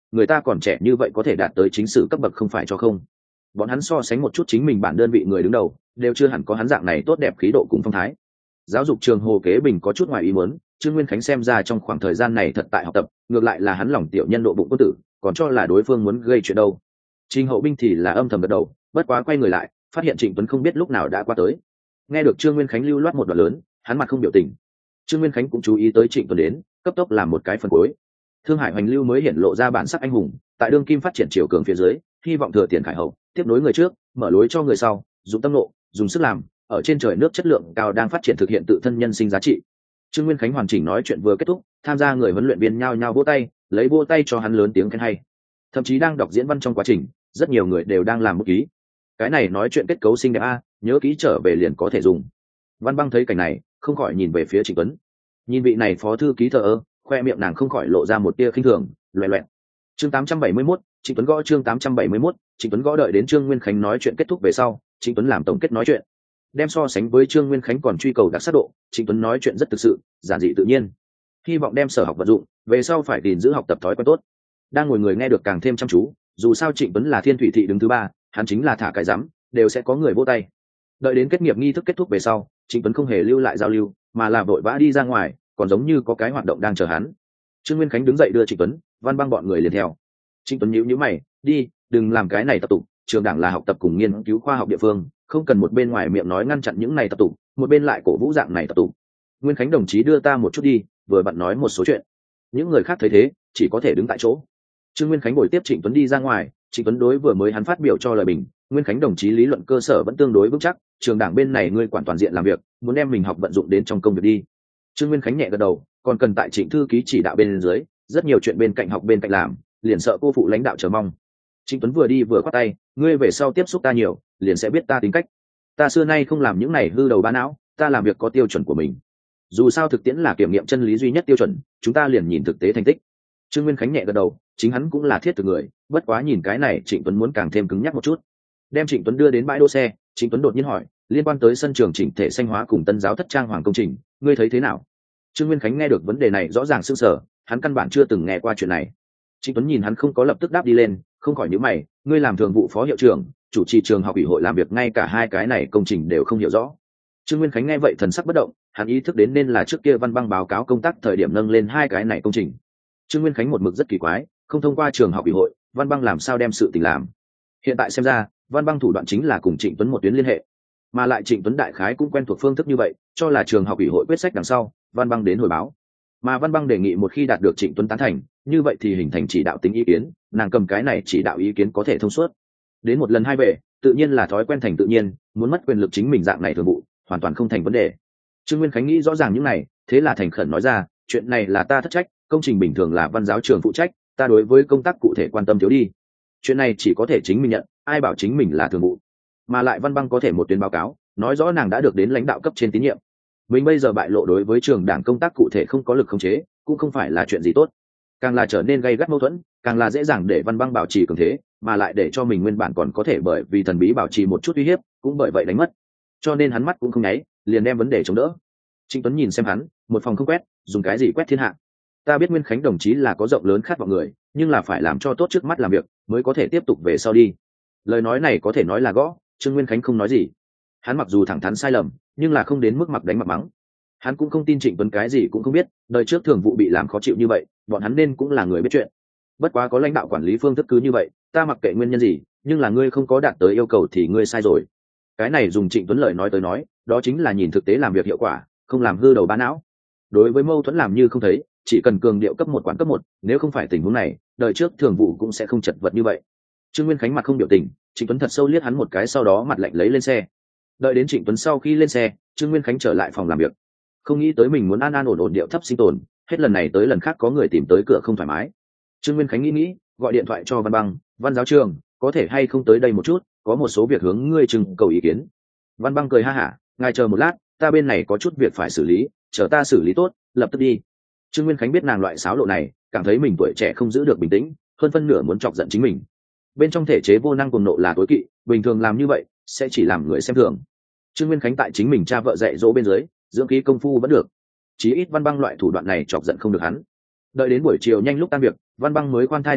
người ta còn trẻ như vậy có thể đạt tới chính sử cấp bậc không phải cho không. Bọn hắn so sánh một chút chính mình bản đơn vị người đứng đầu đều chưa hẳn có hắn dạng này tốt đẹp khí độ cùng phong thái. Giáo dục trường Hồ Kế Bình có chút ngoài ý muốn, Trương Nguyên Khánh xem ra trong khoảng thời gian này thật tại học tập, ngược lại là hắn lòng tiểu nhân độ bụng quân tử, còn cho là đối phương muốn gây chuyện đâu. Trình Hậu Binh thì là âm thầm gật đầu, bất quá quay người lại, phát hiện Trịnh Tuấn không biết lúc nào đã qua tới. Nghe được Trương Nguyên Khánh lưu loát một đoạn lớn, hắn mặt không biểu tình. Trương Nguyên Khánh cũng chú ý tới Trịnh Tuấn đến, cấp tốc làm một cái phần cuối. Thương Hải Hoành Lưu mới hiện lộ ra bản sắc anh hùng, tại đương kim phát triển triều cường phía dưới, hy vọng thừa tiền khải hậu, tiếp nối người trước, mở lối cho người sau, dùng tâm nộ, dùng sức làm, ở trên trời nước chất lượng cao đang phát triển thực hiện tự thân nhân sinh giá trị. Trương Nguyên Khánh hoàn chỉnh nói chuyện vừa kết thúc, tham gia người huấn luyện viên nhao nhao vỗ tay, lấy vỗ tay cho hắn lớn tiếng khen hay. Thậm chí đang đọc diễn văn trong quá trình, rất nhiều người đều đang làm bút ký. Cái này nói chuyện kết cấu xinh đẹp a, nhớ kỹ trở về liền có thể dùng. Văn Băng thấy cảnh này, không khỏi nhìn về phía Trịnh Tuấn. Nhìn vị này phó thư ký thờ ơ, khoe miệng nàng không khỏi lộ ra một tia khinh thường, loẹt loẹt. Chương 871, Trịnh Tuấn gõ chương 871, Trịnh Tuấn gõ đợi đến Trương Nguyên Khánh nói chuyện kết thúc về sau, Trịnh Tuấn làm tổng kết nói chuyện. Đem so sánh với Trương Nguyên Khánh còn truy cầu đặc sắc độ, Trịnh Tuấn nói chuyện rất thực sự, giản dị tự nhiên. Hy vọng đem sở học vận dụng, về sau phải gìn giữ học tập thói quen tốt. Đang ngồi người nghe được càng thêm chăm chú, dù sao Trịnh Tuấn là Thiên Thủy thị đứng thứ ba, hắn chính là thả cái rắm, đều sẽ có người vỗ tay. Đợi đến kết nghiệp nghi thức kết thúc về sau, Trịnh Tuấn không hề lưu lại giao lưu, mà là vội vã đi ra ngoài, còn giống như có cái hoạt động đang chờ hắn. Trương Nguyên Khánh đứng dậy đưa Trịnh Tuấn, Văn Băng bọn người liền theo. Trịnh Tuấn nhíu mày, đi, đừng làm cái này tập tụ, trường đảng là học tập cùng nghiên cứu khoa học địa phương, không cần một bên ngoài miệng nói ngăn chặn những này tập tụ, một bên lại cổ vũ dạng này tập tụ. Nguyên Khánh đồng chí đưa ta một chút đi, vừa bạn nói một số chuyện. Những người khác thấy thế, chỉ có thể đứng tại chỗ. Trương Nguyên Khánh ngồi tiếp Trịnh Tuấn đi ra ngoài, Trịnh Tuấn đối vừa mới hắn phát biểu cho lời bình, Nguyên Khánh đồng chí lý luận cơ sở vẫn tương đối vững chắc, trường đảng bên này ngươi quản toàn diện làm việc, muốn đem mình học vận dụng đến trong công việc đi. Trương Nguyên Khánh nhẹ gật đầu, còn cần tại Trịnh thư ký chỉ đạo bên dưới, rất nhiều chuyện bên cạnh học bên cạnh làm, liền sợ cô phụ lãnh đạo chờ mong. Trịnh Tuấn vừa đi vừa khoát tay, ngươi về sau tiếp xúc ta nhiều, liền sẽ biết ta tính cách. Ta xưa nay không làm những này hư đầu ba não, ta làm việc có tiêu chuẩn của mình. Dù sao thực tiễn là kiểm nghiệm chân lý duy nhất tiêu chuẩn, chúng ta liền nhìn thực tế thành tích. Trương Nguyên Khánh nhẹ gật đầu, chính hắn cũng là thiết thực người, bất quá nhìn cái này Trịnh Tuấn muốn càng thêm cứng nhắc một chút. Đem Trịnh Tuấn đưa đến bãi đỗ xe, Trịnh Tuấn đột nhiên hỏi, liên quan tới sân trường chỉnh thể xanh hóa cùng tân giáo thất trang hoàng công trình, ngươi thấy thế nào? Trương Nguyên Khánh nghe được vấn đề này rõ ràng sững sờ, hắn căn bản chưa từng nghe qua chuyện này. Trịnh Tuấn nhìn hắn không có lập tức đáp đi lên, không khỏi nhíu mày, ngươi làm thường vụ phó hiệu trưởng, chủ trì trường học ủy hội làm việc, ngay cả hai cái này công trình đều không hiểu rõ. Trương Nguyên Khánh nghe vậy thần sắc bất động, hắn ý thức đến nên là trước kia Văn Băng báo cáo công tác thời điểm nâng lên hai cái này công trình. Trương Nguyên Khánh một mực rất kỳ quái, không thông qua trường học ủy hội, Văn Băng làm sao đem sự tình làm. Hiện tại xem ra, Văn Băng thủ đoạn chính là cùng Trịnh Tuấn một tuyến liên hệ, mà lại Trịnh Tuấn đại khái cũng quen thuộc phương thức như vậy, cho là trường học ủy hội quyết sách đằng sau, Văn Băng đến hồi báo. Mà Văn Băng đề nghị một khi đạt được Trịnh Tuấn tán thành, như vậy thì hình thành chỉ đạo tính ý kiến, nàng cầm cái này chỉ đạo ý kiến có thể thông suốt. Đến một lần hai về, tự nhiên là thói quen thành tự nhiên, muốn mất quyền lực chính mình dạng này thường vụ, hoàn toàn không thành vấn đề. Trương Nguyên Khánh nghĩ rõ ràng những này, thế là thành khẩn nói ra, chuyện này là ta thất trách, công trình bình thường là Văn giáo trường phụ trách, ta đối với công tác cụ thể quan tâm thiếu đi. Chuyện này chỉ có thể chính mình nhận, ai bảo chính mình là thường vụ. Mà lại Văn Băng có thể một tuyên báo cáo, nói rõ nàng đã được đến lãnh đạo cấp trên tín nhiệm. Mình bây giờ bại lộ đối với trường đảng công tác cụ thể không có lực khống chế, cũng không phải là chuyện gì tốt. Càng là trở nên gây gắt mâu thuẫn, càng là dễ dàng để Văn Băng bảo trì cường thế, mà lại để cho mình nguyên bản còn có thể bởi vì thần bí bảo trì một chút uy hiếp, cũng bởi vậy đánh mất. Cho nên hắn mắt cũng không nháy, liền đem vấn đề chống đỡ. Trịnh Tuấn nhìn xem hắn, một phòng không quét, dùng cái gì quét thiên hạ. Ta biết Nguyên Khánh đồng chí là có rộng lớn khát vọng người, nhưng là phải làm cho tốt trước mắt làm việc, mới có thể tiếp tục về sau đi. Lời nói này có thể nói là gõ, Trương Nguyên Khánh không nói gì. Hắn mặc dù thẳng thắn sai lầm, nhưng là không đến mức mặc đánh mặc mắng. Hắn cũng không tin Trịnh Tuấn cái gì cũng không biết, đời trước thường vụ bị làm khó chịu như vậy, bọn hắn nên cũng là người biết chuyện. Bất quá có lãnh đạo quản lý phương thức cứ như vậy, ta mặc kệ nguyên nhân gì, nhưng là ngươi không có đạt tới yêu cầu thì ngươi sai rồi. Cái này dùng Trịnh Tuấn lời nói tới nói, đó chính là nhìn thực tế làm việc hiệu quả, không làm hư đầu ba não. Đối với mâu thuẫn làm như không thấy, chỉ cần cường điệu cấp một quản cấp một, nếu không phải tình huống này, đời trước thường vụ cũng sẽ không chật vật như vậy. Trương Nguyên Khánh mặt không biểu tình, Trịnh Tuấn thật sâu liếc hắn một cái, sau đó mặt lạnh lấy lên xe. Đợi đến Trịnh Tuấn sau khi lên xe, Trương Nguyên Khánh trở lại phòng làm việc. Không nghĩ tới mình muốn an an ổn ổn điệu thấp sinh tồn, hết lần này tới lần khác có người tìm tới cửa không thoải mái. Trương Nguyên Khánh nghĩ, gọi điện thoại cho Văn Băng, Văn giáo trường, có thể hay không tới đây một chút, có một số việc hướng ngươi trưng cầu ý kiến. Văn Băng cười ha hả, ngài chờ một lát, ta bên này có chút việc phải xử lý, chờ ta xử lý tốt, lập tức đi. Trương Nguyên Khánh biết nàng loại xáo lộ này, cảm thấy mình tuổi trẻ không giữ được bình tĩnh, hơn phân nửa muốn chọc giận chính mình. Bên trong thể chế vô năng cuồng nộ là tối kỵ, bình thường làm như vậy sẽ chỉ làm người xem thường. Trương Nguyên Khánh tại chính mình cha vợ dạy dỗ bên dưới, dưỡng khí công phu vẫn được, chí ít Văn Băng loại thủ đoạn này chọc giận không được hắn. Đợi đến buổi chiều nhanh lúc tan việc, Văn Băng mới khoan thai tới chậm,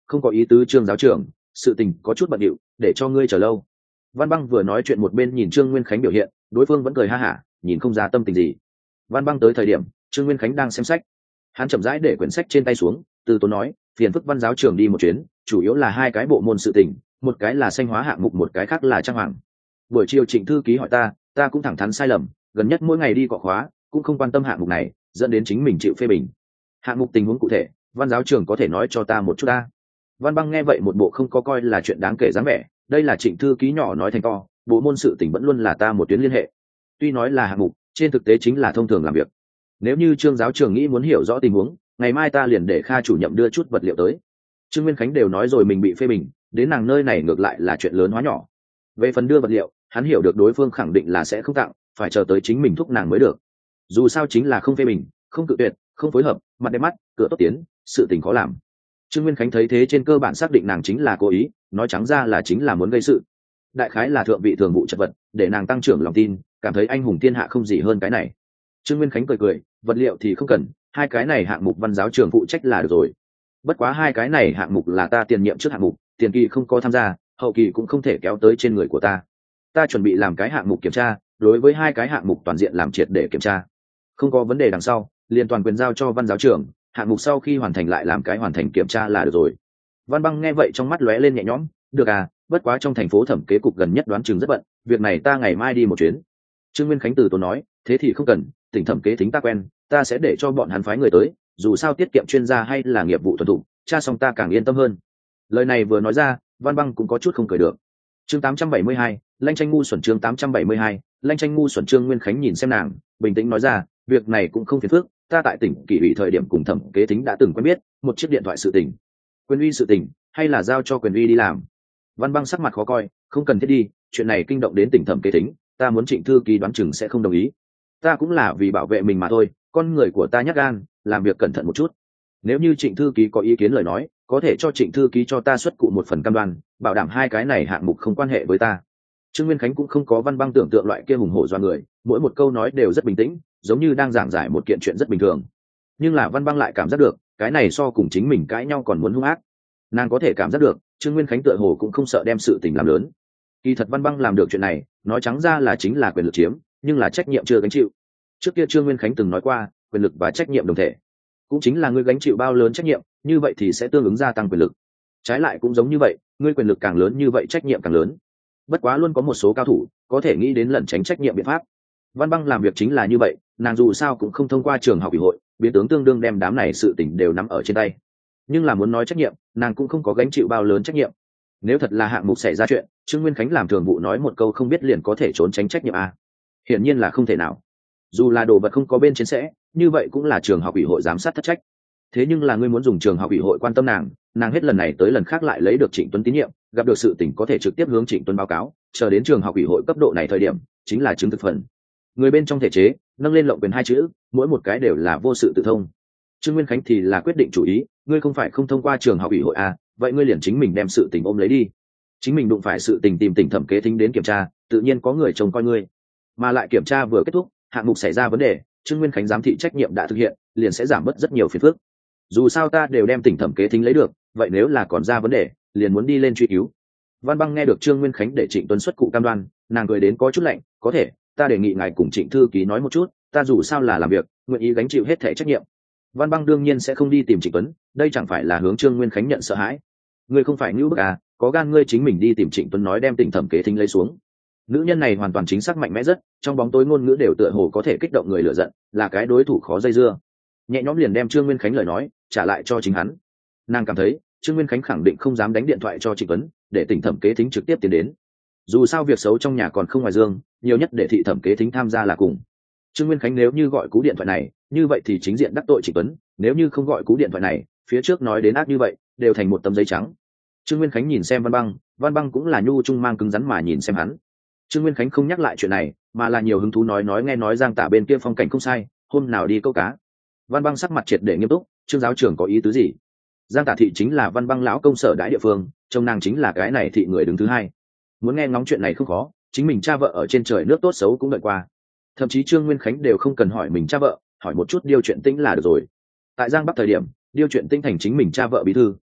không có ý tứ Trương giáo trưởng, sự tình có chút bận điệu, để cho ngươi chờ lâu. Văn Băng vừa nói chuyện một bên nhìn Trương Nguyên Khánh biểu hiện, đối phương vẫn cười ha hả, nhìn không ra tâm tình gì. Văn Băng tới thời điểm Trương Nguyên Khánh đang xem sách, hắn chậm rãi để quyển sách trên tay xuống, từ tốn nói, phiền phức Văn giáo trưởng đi một chuyến, chủ yếu là hai cái bộ môn sự tình, một cái là sanh hóa hạng mục, một cái khác là trang hoàng. Buổi chiều Trịnh thư ký hỏi ta cũng thẳng thắn sai lầm, gần nhất mỗi ngày đi cọ khóa cũng không quan tâm hạng mục này, dẫn đến chính mình chịu phê bình. Hạng mục tình huống cụ thể, Văn giáo trưởng có thể nói cho ta một chút ta. Văn Băng nghe vậy một bộ không có coi là chuyện đáng kể dáng vẻ, đây là Trịnh thư ký nhỏ nói thành to, bộ môn sự tình vẫn luôn là ta một tuyến liên hệ. Tuy nói là hạng mục, trên thực tế chính là thông thường làm việc. Nếu như Trương giáo trưởng nghĩ muốn hiểu rõ tình huống, ngày mai ta liền để Kha chủ nhiệm đưa chút vật liệu tới. Trương Nguyên Khánh đều nói rồi mình bị phê bình, đến nàng nơi này ngược lại là chuyện lớn hóa nhỏ. Về phần đưa vật liệu, hắn hiểu được đối phương khẳng định là sẽ không tặng, phải chờ tới chính mình thúc nàng mới được. Dù sao chính là không phê bình, không cự tuyệt, không phối hợp, mặt đẹp mắt, cửa tốt tiến, sự tình khó làm. Trương Nguyên Khánh thấy thế trên cơ bản xác định nàng chính là cố ý, nói trắng ra là chính là muốn gây sự. Đại khái là thượng vị thường vụ chật vật, để nàng tăng trưởng lòng tin, cảm thấy anh hùng thiên hạ không gì hơn cái này. Trương Nguyên Khánh cười cười, vật liệu thì không cần, hai cái này hạng mục Văn giáo trường phụ trách là được rồi. Bất quá hai cái này hạng mục là ta tiền nhiệm trước hạng mục, tiền kỳ không có tham gia, hậu kỳ cũng không thể kéo tới trên người của ta. Ta chuẩn bị làm cái hạng mục kiểm tra, đối với hai cái hạng mục toàn diện làm triệt để kiểm tra. Không có vấn đề đằng sau, liền toàn quyền giao cho Văn giáo trưởng, hạng mục sau khi hoàn thành lại làm cái hoàn thành kiểm tra là được rồi. Văn Băng nghe vậy trong mắt lóe lên nhẹ nhõm, được à, bất quá trong thành phố thẩm kế cục gần nhất đoán chừng rất bận, việc này ta ngày mai đi một chuyến. Trương Nguyên Khánh từ tốn nói, thế thì không cần, tỉnh thẩm kế tính ta quen, ta sẽ để cho bọn hắn phái người tới, dù sao tiết kiệm chuyên gia hay là nghiệp vụ thuần thục, tra xong ta càng yên tâm hơn. Lời này vừa nói ra, Văn Băng cũng có chút không cười được. Chương 872, lanh tranh ngu xuẩn. Chương 872, lanh tranh ngu xuẩn. Trương Nguyên Khánh nhìn xem nàng, bình tĩnh nói ra, việc này cũng không phiền phức, ta tại tỉnh kỷ ủy thời điểm cùng thẩm kế tính đã từng quen biết, một chiếc điện thoại sự tình. Quyền uy sự tình, hay là giao cho quyền uy đi làm. Văn Băng sắc mặt khó coi, không cần thiết đi, chuyện này kinh động đến tỉnh thẩm kế tính, ta muốn Trịnh thư ký đoán chừng sẽ không đồng ý. Ta cũng là vì bảo vệ mình mà thôi, con người của ta nhát gan, làm việc cẩn thận một chút. Nếu như Trịnh thư ký có ý kiến lời nói, có thể cho Trịnh thư ký cho ta xuất cụ một phần cam đoan, bảo đảm hai cái này hạng mục không quan hệ với ta. Trương Nguyên Khánh cũng không có Văn Băng tưởng tượng loại kia hùng hổ do người, mỗi một câu nói đều rất bình tĩnh, giống như đang giảng giải một kiện chuyện rất bình thường. Nhưng là Văn Băng lại cảm giác được, cái này so cùng chính mình cãi nhau còn muốn hung ác. Nàng có thể cảm giác được, Trương Nguyên Khánh tựa hồ cũng không sợ đem sự tình làm lớn. Kỳ thật Văn Băng làm được chuyện này, nói trắng ra là chính là quyền lực chiếm, nhưng là trách nhiệm chưa gánh chịu. Trước kia Trương Nguyên Khánh từng nói qua, quyền lực và trách nhiệm đồng thể, cũng chính là ngươi gánh chịu bao lớn trách nhiệm, như vậy thì sẽ tương ứng gia tăng quyền lực. Trái lại cũng giống như vậy, ngươi quyền lực càng lớn như vậy trách nhiệm càng lớn. Bất quá luôn có một số cao thủ có thể nghĩ đến lẩn tránh trách nhiệm biện pháp. Văn Băng làm việc chính là như vậy, nàng dù sao cũng không thông qua trường học ủy hội, biến tướng tương đương đem đám này sự tình đều nắm ở trên tay. Nhưng là muốn nói trách nhiệm, nàng cũng không có gánh chịu bao lớn trách nhiệm. Nếu thật là hạng mục xảy ra chuyện, Trương Nguyên Khánh làm thường vụ nói một câu không biết liền có thể trốn tránh trách nhiệm à? Hiển nhiên là không thể nào. Dù là đồ vật không có bên trên sẽ, như vậy cũng là trường học ủy hội giám sát thất trách. Thế nhưng là ngươi muốn dùng trường học ủy hội quan tâm nàng hết lần này tới lần khác lại lấy được Trịnh Tuấn tín nhiệm, gặp được sự tình có thể trực tiếp hướng Trịnh Tuấn báo cáo, chờ đến trường học ủy hội cấp độ này thời điểm, chính là chứng thực phần. Người bên trong thể chế, nâng lên lộng quyền hai chữ, mỗi một cái đều là vô sự tự thông. Trương Nguyên Khánh thì là quyết định chủ ý, ngươi không phải không thông qua trường học ủy hội à, vậy ngươi liền chính mình đem sự tình ôm lấy đi. Chính mình đụng phải sự tình tìm tỉnh thẩm kế thính đến kiểm tra, tự nhiên có người trông coi ngươi. Mà lại kiểm tra vừa kết thúc, hạng mục xảy ra vấn đề, Trương Nguyên Khánh giám thị trách nhiệm đã thực hiện, liền sẽ giảm bớt rất nhiều phiền phức. Dù sao ta đều đem tỉnh thẩm kế thính lấy được, vậy nếu là còn ra vấn đề, liền muốn đi lên truy cứu. Văn Băng nghe được Trương Nguyên Khánh để Trịnh Tuấn xuất cụ cam đoan, nàng cười đến có chút lạnh, có thể, ta đề nghị ngài cùng Trịnh thư ký nói một chút, ta dù sao là làm việc, nguyện ý gánh chịu hết thảy trách nhiệm. Văn Băng đương nhiên sẽ không đi tìm Trịnh Tuấn, đây chẳng phải là hướng Trương Nguyên Khánh nhận sợ hãi. Ngươi không phải ngưu bức à, có gan ngươi chính mình đi tìm Trịnh Tuấn nói đem tỉnh thẩm kế thính lấy xuống. Nữ nhân này hoàn toàn chính xác mạnh mẽ rất, trong bóng tối ngôn ngữ đều tựa hồ có thể kích động người lựa giận, là cái đối thủ khó dây dưa. Nhẹ nhõm liền đem Trương Nguyên Khánh lời nói trả lại cho chính hắn. Nàng cảm thấy Trương Nguyên Khánh khẳng định không dám đánh điện thoại cho Trịnh Tuấn, để tỉnh thẩm kế thính trực tiếp tiến đến. Dù sao việc xấu trong nhà còn không ngoài dương, nhiều nhất để thị thẩm kế thính tham gia là cùng. Trương Nguyên Khánh nếu như gọi cú điện thoại này, như vậy thì chính diện đắc tội Trịnh Tuấn, nếu như không gọi cú điện thoại này, phía trước nói đến ác như vậy, đều thành một tấm giấy trắng. Trương Nguyên Khánh nhìn xem Văn Băng cũng là nhu trung mang cứng rắn mà nhìn xem hắn. Trương Nguyên Khánh không nhắc lại chuyện này, mà là nhiều hứng thú nói nghe nói Giang Tả bên kia phong cảnh không sai, hôm nào đi câu cá. Văn Băng sắc mặt triệt để nghiêm túc, Trương giáo trưởng có ý tứ gì? Giang Tả thị chính là Văn Băng lão công sở đãi địa phương, trông nàng chính là cái này thị người đứng thứ hai. Muốn nghe ngóng chuyện này không khó, chính mình cha vợ ở trên trời nước tốt xấu cũng đợi qua. Thậm chí Trương Nguyên Khánh đều không cần hỏi mình cha vợ, hỏi một chút Điêu Chuyện Tĩnh là được rồi. Tại Giang Bắc thời điểm, Điêu Chuyện Tĩnh thành chính mình cha vợ bí thư,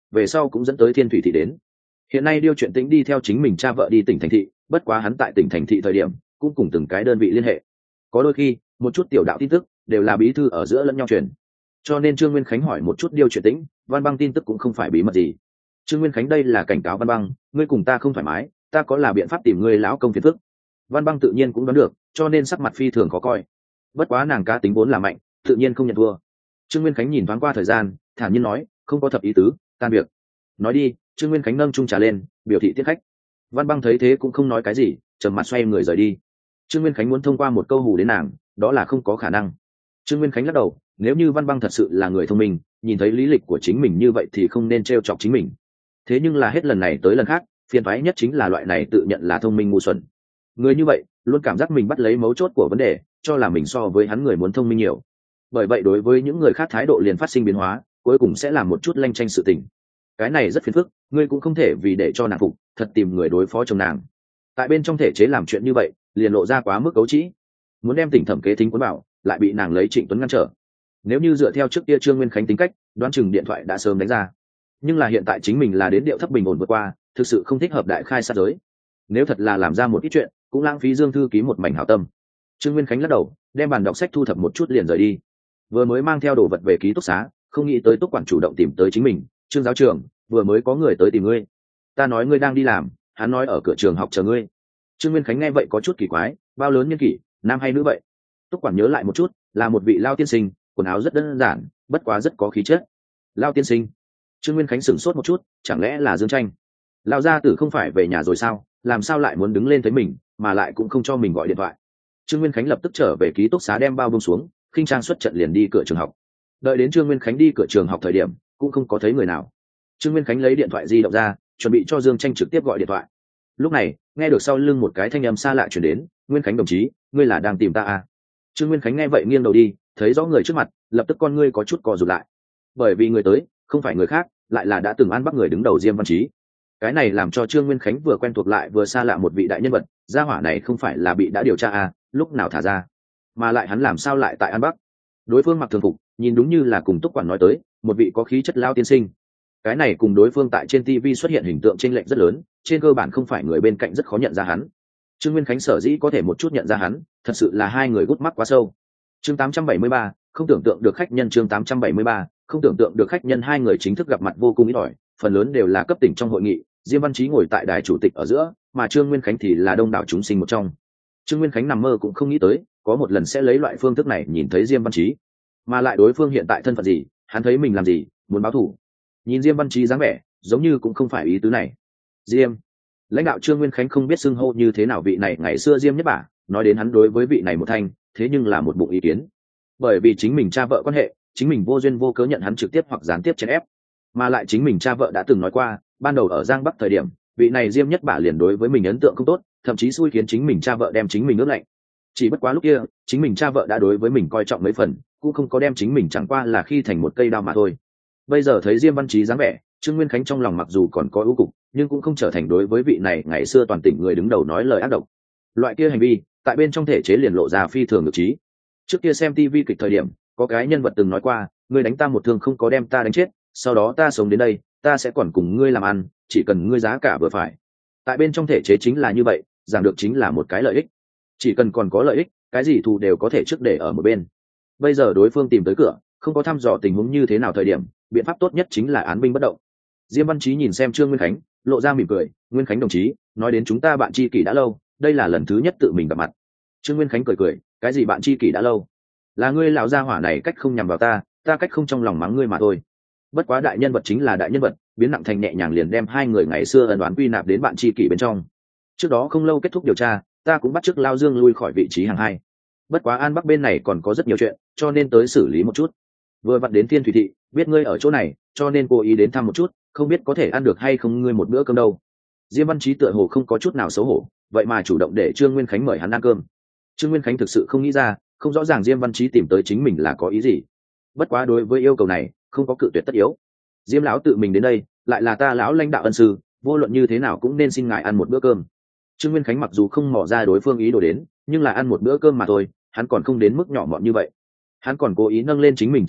về sau cũng dẫn tới thiên thủy thị đến. Hiện nay Điêu Chuyện Tĩnh đi theo chính mình cha vợ đi tỉnh thành thị, bất quá hắn tại tỉnh thành thị thời điểm cũng cùng từng cái đơn vị liên hệ, có đôi khi một chút tiểu đạo tin tức đều là bí thư ở giữa lẫn nhau truyền, cho nên Trương Nguyên Khánh hỏi một chút Điêu Chuyện Tĩnh, Văn Băng tin tức cũng không phải bí mật gì. Trương Nguyên Khánh đây là cảnh cáo Văn Băng, ngươi cùng ta không thoải mái, ta có là biện pháp tìm ngươi lão công phiền phức. Văn Băng tự nhiên cũng đoán được, cho nên sắc mặt phi thường khó coi. Bất quá nàng cá tính vốn là mạnh, tự nhiên không nhận thua. Trương Nguyên Khánh nhìn thoáng qua thời gian, thản nhiên nói, không có thập ý tứ, tan việc. Nói đi. Trương Nguyên Khánh nâng chung trà lên, biểu thị tiết khách. Văn Băng thấy thế cũng không nói cái gì, trầm mặt xoay người rời đi. Trương Nguyên Khánh muốn thông qua một câu hù đến nàng, đó là không có khả năng. Trương Nguyên Khánh lắc đầu, nếu như Văn Băng thật sự là người thông minh, nhìn thấy lý lịch của chính mình như vậy thì không nên trêu chọc chính mình. Thế nhưng là hết lần này tới lần khác, phiền toái nhất chính là loại này tự nhận là thông minh ngu xuẩn. Người như vậy luôn cảm giác mình bắt lấy mấu chốt của vấn đề, cho là mình so với hắn người muốn thông minh nhiều. Bởi vậy đối với những người khác thái độ liền phát sinh biến hóa, cuối cùng sẽ làm một chút lanh chanh sự tình. Cái này rất phiền phức, ngươi cũng không thể vì để cho nàng phục, thật tìm người đối phó chồng nàng. Tại bên trong thể chế làm chuyện như vậy, liền lộ ra quá mức cấu trĩ. Muốn đem Tỉnh Thẩm kế thính cuốn bảo, lại bị nàng lấy Trịnh Tuấn ngăn trở. Nếu như dựa theo trước kia Trương Nguyên Khánh tính cách, đoán chừng điện thoại đã sớm đánh ra. Nhưng là hiện tại chính mình là đến điệu thấp bình ổn vượt qua, thực sự không thích hợp đại khai sát giới. Nếu thật là làm ra một ít chuyện, cũng lãng phí Dương thư ký một mảnh hảo tâm. Trương Nguyên Khánh lắc đầu, đem bàn đọc sách thu thập một chút liền rời đi. Vừa mới mang theo đồ vật về ký túc xá, không nghĩ tới túc quản chủ động tìm tới chính mình. Trương giáo trưởng, vừa mới có người tới tìm ngươi. Ta nói ngươi đang đi làm, hắn nói ở cửa trường học chờ ngươi. Trương Nguyên Khánh nghe vậy có chút kỳ quái, bao lớn niên kỷ, nam hay nữ vậy? Túc quản nhớ lại một chút, là một vị lao tiên sinh, quần áo rất đơn giản, bất quá rất có khí chất. Lao tiên sinh. Trương Nguyên Khánh sửng sốt một chút, chẳng lẽ là Dương Tranh? Lao gia tử không phải về nhà rồi sao, làm sao lại muốn đứng lên thấy mình, mà lại cũng không cho mình gọi điện thoại. Trương Nguyên Khánh lập tức trở về ký túc xá đem bao bông xuống, khinh trang xuất trận liền đi cửa trường học. Đợi đến Trương Nguyên Khánh đi cửa trường học thời điểm, cũng không có thấy người nào. Trương Nguyên Khánh lấy điện thoại di động ra, chuẩn bị cho Dương Tranh trực tiếp gọi điện thoại. Lúc này, nghe được sau lưng một cái thanh âm xa lạ truyền đến, "Nguyên Khánh đồng chí, ngươi là đang tìm ta à?" Trương Nguyên Khánh nghe vậy nghiêng đầu đi, thấy rõ người trước mặt, lập tức con ngươi có chút co rụt lại. Bởi vì người tới, không phải người khác, lại là đã từng ăn bắt người đứng đầu Diêm Văn Chí. Cái này làm cho Trương Nguyên Khánh vừa quen thuộc lại vừa xa lạ một vị đại nhân vật, gia hỏa này không phải là bị đã điều tra à, lúc nào thả ra, mà lại hắn làm sao lại tại An Bắc? Đối phương mặc thường phục, nhìn đúng như là cùng Túc quản nói tới, một vị có khí chất lao tiên sinh. Cái này cùng đối phương tại trên TV xuất hiện hình tượng chênh lệch rất lớn, trên cơ bản không phải người bên cạnh rất khó nhận ra hắn. Trương Nguyên Khánh sở dĩ có thể một chút nhận ra hắn, thật sự là hai người gút mắt quá sâu. Chương 873, không tưởng tượng được khách nhân. Chương 873, không tưởng tượng được khách nhân. Hai người chính thức gặp mặt vô cùng ít ỏi, phần lớn đều là cấp tỉnh trong hội nghị. Diêm Văn Chí ngồi tại đài chủ tịch ở giữa, mà Trương Nguyên Khánh thì là đông đảo chúng sinh một trong. Trương Nguyên Khánh nằm mơ cũng không nghĩ tới, có một lần sẽ lấy loại phương thức này nhìn thấy Diêm Văn Chí, mà lại đối phương hiện tại thân phận gì, hắn thấy mình làm gì, muốn báo thù. Nhìn Diêm Văn Chí dáng vẻ, giống như cũng không phải ý tứ này. Diêm, lãnh đạo Trương Nguyên Khánh không biết xưng hô như thế nào vị này ngày xưa Diêm Nhất Bả, nói đến hắn đối với vị này một thanh, thế nhưng là một bụng ý kiến. Bởi vì chính mình cha vợ quan hệ, chính mình vô duyên vô cớ nhận hắn trực tiếp hoặc gián tiếp chèn ép, mà lại chính mình cha vợ đã từng nói qua, ban đầu ở Giang Bắc thời điểm, vị này Diêm Nhất Bả liền đối với mình ấn tượng không tốt, thậm chí xui khiến chính mình cha vợ đem chính mình ướp lạnh. Chỉ bất quá lúc kia, chính mình cha vợ đã đối với mình coi trọng mấy phần, cũng không có đem chính mình chẳng qua là khi thành một cây đao mà thôi. Bây giờ thấy Diêm Văn Chí dáng vẻ, Trương Nguyên Khánh trong lòng mặc dù còn có ưu cục, nhưng cũng không trở thành đối với vị này ngày xưa toàn tỉnh người đứng đầu nói lời ác độc. Loại kia hành vi, tại bên trong thể chế liền lộ ra phi thường ngược trí. Trước kia xem TV kịch thời điểm, có cái nhân vật từng nói qua, ngươi đánh ta một thương không có đem ta đánh chết, sau đó ta sống đến đây, ta sẽ còn cùng ngươi làm ăn, chỉ cần ngươi giá cả vừa phải. Tại bên trong thể chế chính là như vậy, giảng được chính là một cái lợi ích. Chỉ cần còn có lợi ích, cái gì thù đều có thể trước để ở một bên. Bây giờ đối phương tìm tới cửa, không có thăm dò tình huống như thế nào thời điểm, biện pháp tốt nhất chính là án binh bất động. Diêm Văn Chí nhìn xem Trương Nguyên Khánh, lộ ra mỉm cười, "Nguyên Khánh đồng chí, nói đến chúng ta bạn tri kỷ đã lâu, đây là lần thứ nhất tự mình gặp mặt." Trương Nguyên Khánh cười cười, "Cái gì bạn tri kỷ đã lâu? Là ngươi lão gia hỏa này cách không nhằm vào ta, ta cách không trong lòng mắng ngươi mà thôi. Bất quá đại nhân vật chính là đại nhân vật, biến nặng thành nhẹ nhàng liền đem hai người ngày xưa ân oán quy nạp đến bạn tri kỷ bên trong. Trước đó không lâu kết thúc điều tra, ta cũng bắt chước Lao Dương lui khỏi vị trí hàng hai. Bất quá An Bắc bên này còn có rất nhiều chuyện, cho nên tới xử lý một chút. Vừa vặn đến Thiên Thủy thị, biết ngươi ở chỗ này, cho nên cố ý đến thăm một chút, không biết có thể ăn được hay không ngươi một bữa cơm đâu." Diêm Văn Chí tựa hồ không có chút nào xấu hổ, vậy mà chủ động để Trương Nguyên Khánh mời hắn ăn cơm. Trương Nguyên Khánh thực sự không nghĩ ra, không rõ ràng Diêm Văn Chí tìm tới chính mình là có ý gì. Bất quá đối với yêu cầu này, không có cự tuyệt tất yếu. Diêm lão tự mình đến đây, lại là ta lão lãnh đạo ân sư, vô luận như thế nào cũng nên xin ngài ăn một bữa cơm. Trương Nguyên Khánh mặc dù không mò ra đối phương ý đồ đến, nhưng là ăn một bữa cơm mà thôi, hắn còn không đến mức nhỏ mọn như vậy. Hắn còn cố ý nâng lên chính mình cha vợ,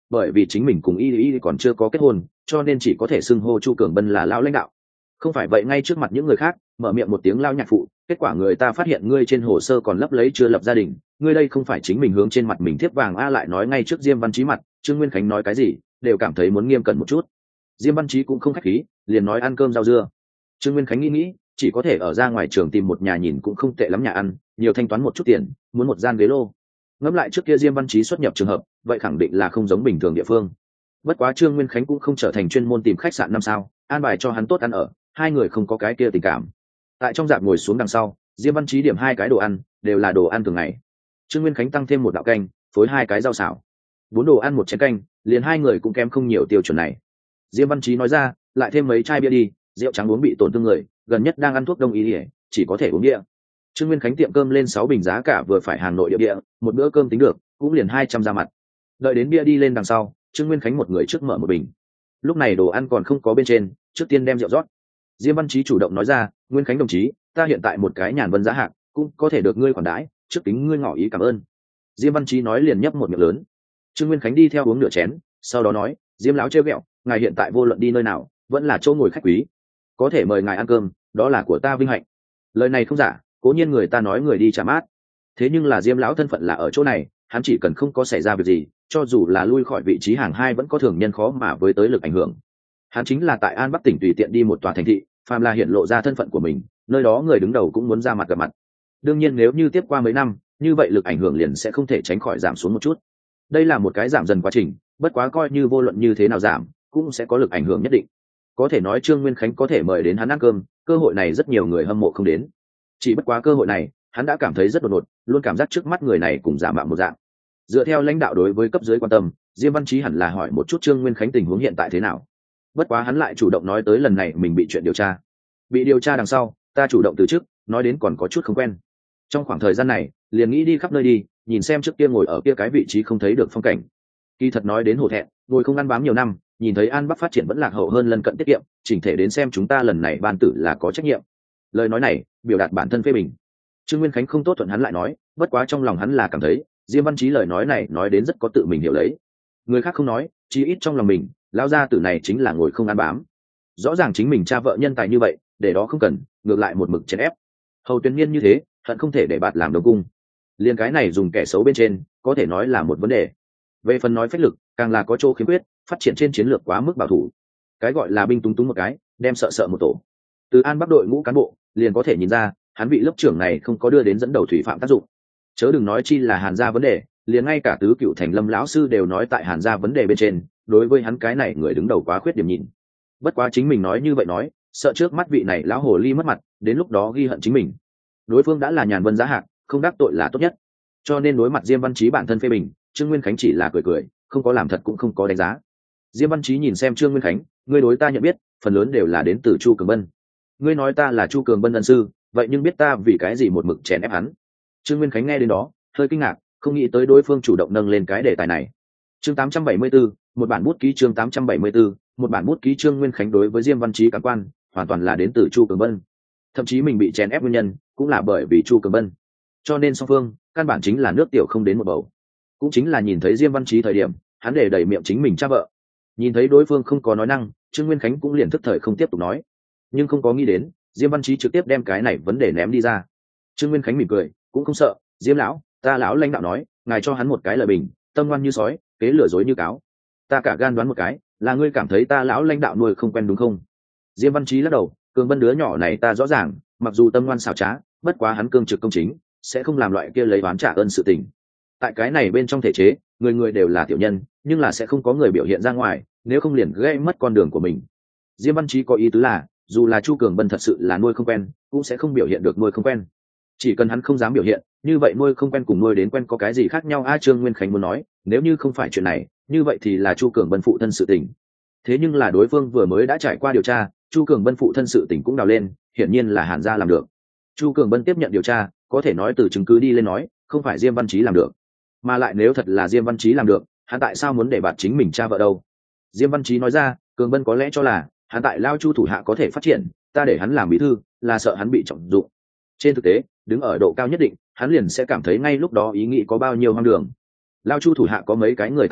bởi vì chính mình cùng y còn chưa có kết hôn, cho nên chỉ có thể xưng hô Chu Cường Bân là lão lãnh đạo. Không phải vậy ngay trước mặt những người khác mở miệng một tiếng lao nhạc phụ, kết quả người ta phát hiện ngươi trên hồ sơ còn lấp lấy chưa lập gia đình, ngươi đây không phải chính mình hướng trên mặt mình thiếp vàng a. Lại nói ngay trước Diêm Văn Chí mặt, Trương Nguyên Khánh nói cái gì đều cảm thấy muốn nghiêm cẩn một chút. Diêm Văn Chí cũng không khách khí, liền nói ăn cơm rau dưa. Trương Nguyên Khánh nghĩ, chỉ có thể ở ra ngoài trường tìm một nhà nhìn cũng không tệ lắm nhà ăn, nhiều thanh toán một chút tiền, muốn một gian ghế lô. Ngẫm lại trước kia Diêm Văn Chí xuất nhập trường hợp, vậy khẳng định là không giống bình thường địa phương. Bất quá Trương Nguyên Khánh cũng không trở thành chuyên môn tìm khách sạn 5 sao, an bài cho hắn tốt ăn ở, hai người không có cái kia tình cảm. Tại trong dạp ngồi xuống đằng sau, Diêm Văn Chí điểm 2 cái đồ ăn, đều là đồ ăn thường ngày. Trương Nguyên Khánh tăng thêm một đạo canh, phối 2 cái rau xào. 4 đồ ăn một chén canh, liền hai người cũng kém không nhiều tiêu chuẩn này. Diêm Văn Chí nói ra, lại thêm mấy chai bia đi, rượu trắng uống bị tổn thương người, gần nhất đang ăn thuốc đông y, chỉ có thể uống bia. Trương Nguyên Khánh tiệm cơm lên 6 bình giá cả vừa phải hàng nội địa, một bữa cơm tính được, cũng liền 200 ra mặt. Đợi đến bia đi lên đằng sau, Trương Nguyên Khánh một người trước mở một bình. Lúc này đồ ăn còn không có bên trên, trước tiên đem rượu rót. Diêm Văn Chí chủ động nói ra, Nguyên Khánh đồng chí, ta hiện tại một cái nhàn vân giá hạng, cũng có thể được ngươi khoản đãi, trước tính ngươi ngỏ ý cảm ơn. Diêm Văn Chí nói liền nhấp một miệng lớn. Trương Nguyên Khánh đi theo uống nửa chén, sau đó nói, Diêm lão trêu ghẹo, ngài hiện tại vô luận đi nơi nào, vẫn là chỗ ngồi khách quý, có thể mời ngài ăn cơm, đó là của ta vinh hạnh. Lời này không giả, cố nhiên người ta nói người đi trả mát, thế nhưng là Diêm lão thân phận là ở chỗ này, hắn chỉ cần không có xảy ra việc gì, cho dù là lui khỏi vị trí hàng 2 vẫn có thường nhân khó mà với tới lực ảnh hưởng. Hắn chính là tại An Bắc tỉnh tùy tiện đi một tòa thành thị, phàm là hiện lộ ra thân phận của mình, nơi đó người đứng đầu cũng muốn ra mặt gặp mặt. Đương nhiên nếu như tiếp qua mấy năm, như vậy lực ảnh hưởng liền sẽ không thể tránh khỏi giảm xuống một chút. Đây là một cái giảm dần quá trình, bất quá coi như vô luận như thế nào giảm, cũng sẽ có lực ảnh hưởng nhất định. Có thể nói Trương Nguyên Khánh có thể mời đến hắn ăn cơm, cơ hội này rất nhiều người hâm mộ không đến. Chỉ bất quá cơ hội này, hắn đã cảm thấy rất đột ngột, luôn cảm giác trước mắt người này cùng giả mạo một dạng. Dựa theo lãnh đạo đối với cấp dưới quan tâm, Diêm Văn Chí hẳn là hỏi một chút Trương Nguyên Khánh tình huống hiện tại thế nào. Bất quá hắn lại chủ động nói tới lần này mình bị chuyện điều tra. Bị điều tra đằng sau, ta chủ động từ chức, nói đến còn có chút không quen. Trong khoảng thời gian này, liền nghĩ đi khắp nơi đi, nhìn xem trước kia ngồi ở kia cái vị trí không thấy được phong cảnh. Kỳ thật nói đến hổ thẹn, ngồi không ăn bám nhiều năm, nhìn thấy An Bắc phát triển vẫn lạc hậu hơn lân cận tiết kiệm, chỉnh thể đến xem chúng ta lần này ban tử là có trách nhiệm. Lời nói này, biểu đạt bản thân phê bình. Trương Nguyên Khánh không tốt thuận hắn lại nói, bất quá trong lòng hắn là cảm thấy, Diêm Văn Chí lời nói này nói đến rất có tự mình hiểu lấy. Người khác không nói, chí ít trong lòng mình, lão gia tử này chính là ngồi không ăn bám. Rõ ràng chính mình cha vợ nhân tài như vậy, để đó không cần, ngược lại một mực chèn ép. Hầu Tuyên Nhiên như thế, hận không thể để bạt làm đồng cung. Liên cái này dùng kẻ xấu bên trên, có thể nói là một vấn đề. Về phần nói phách lực, càng là có chỗ khiếm khuyết, phát triển trên chiến lược quá mức bảo thủ. Cái gọi là binh túng túng một cái, đem sợ sợ một tổ. Từ An Bắc đội ngũ cán bộ, liền có thể nhìn ra, hắn vị lớp trưởng này không có đưa đến dẫn đầu thủy phạm tác dụng. Chớ đừng nói chi là Hàn gia vấn đề, liền ngay cả tứ cựu thành Lâm lão sư đều nói tại Hàn gia vấn đề bên trên, đối với hắn cái này người đứng đầu quá khuyết điểm nhìn. Bất quá chính mình nói như vậy nói, sợ trước mắt vị này lão hồ ly mất mặt, đến lúc đó ghi hận chính mình. Đối phương đã là nhàn vân giá hạng, không đắc tội là tốt nhất. Cho nên đối mặt Diêm Văn Chí bản thân phê bình, Trương Nguyên Khánh chỉ là cười cười, không có làm thật cũng không có đánh giá. Diêm Văn Chí nhìn xem Trương Nguyên Khánh, ngươi đối ta nhận biết, phần lớn đều là đến từ Chu Cường Bân. Ngươi nói ta là Chu Cường Bân ân sư, vậy nhưng biết ta vì cái gì một mực chèn ép hắn? Trương Nguyên Khánh nghe đến đó, hơi kinh ngạc, không nghĩ tới đối phương chủ động nâng lên cái đề tài này. Chương 874, một bản bút ký chương 874, một bản bút ký. Trương Nguyên Khánh đối với Diêm Văn Chí cảm quan, hoàn toàn là đến từ Chu Cường Bân. Thậm chí mình bị chèn ép nguyên nhân, cũng là bởi vì Chu Cường Bân. Cho nên song phương, căn bản chính là nước tiểu không đến một bầu. Cũng chính là nhìn thấy Diêm Văn Chí thời điểm, hắn để đẩy miệng chính mình cha vợ. Nhìn thấy đối phương không có nói năng, Trương Nguyên Khánh cũng liền thức thời không tiếp tục nói. Nhưng không có nghĩ đến, Diêm Văn Chí trực tiếp đem cái này vấn đề ném đi ra. Trương Nguyên Khánh mỉm cười, cũng không sợ, Diêm lão, ta lão lãnh đạo nói, ngài cho hắn một cái lời bình, tâm ngoan như sói, kế lừa dối như cáo. Ta cả gan đoán một cái, là ngươi cảm thấy ta lão lãnh đạo nuôi không quen đúng không? Diêm Văn Chí lắc đầu, Cường Bân đứa nhỏ này ta rõ ràng, mặc dù tâm ngoan xảo trá, bất quá hắn cương trực công chính, sẽ không làm loại kia lấy oán trả ơn sự tình. Tại cái này bên trong thể chế, người người đều là tiểu nhân, nhưng là sẽ không có người biểu hiện ra ngoài, nếu không liền gây mất con đường của mình. Diêm Văn Chí có ý tứ là, dù là Chu Cường Bân thật sự là nuôi không quen, cũng sẽ không biểu hiện được nuôi không quen. Chỉ cần hắn không dám biểu hiện, như vậy nuôi không quen cùng nuôi đến quen có cái gì khác nhau? Trương Nguyên Khánh muốn nói, nếu như không phải chuyện này, như vậy thì là Chu Cường Bân phụ thân sự tình. Thế nhưng là đối phương vừa mới đã trải qua điều tra, Chu Cường Bân phụ thân sự tình cũng đào lên, hiển nhiên là Hàn gia làm được. Chu Cường Bân tiếp nhận điều tra, có thể nói từ chứng cứ đi lên nói, không phải Diêm Văn Chí làm được. Mà lại nếu thật là Diêm Văn Chí làm được, hắn tại sao muốn để bạt chính mình cha vợ đâu? Diêm Văn Chí nói ra, Cường Bân có lẽ cho là hắn tại Lao Chu thủ hạ có thể phát triển, ta để hắn làm bí thư là sợ hắn bị trọng dụng. Trên thực tế, đứng ở độ cao nhất định, hắn liền sẽ cảm thấy ngay lúc đó ý nghĩ có bao nhiêu hoang đường. Lao Chu thủ hạ có mấy cái người tài ba,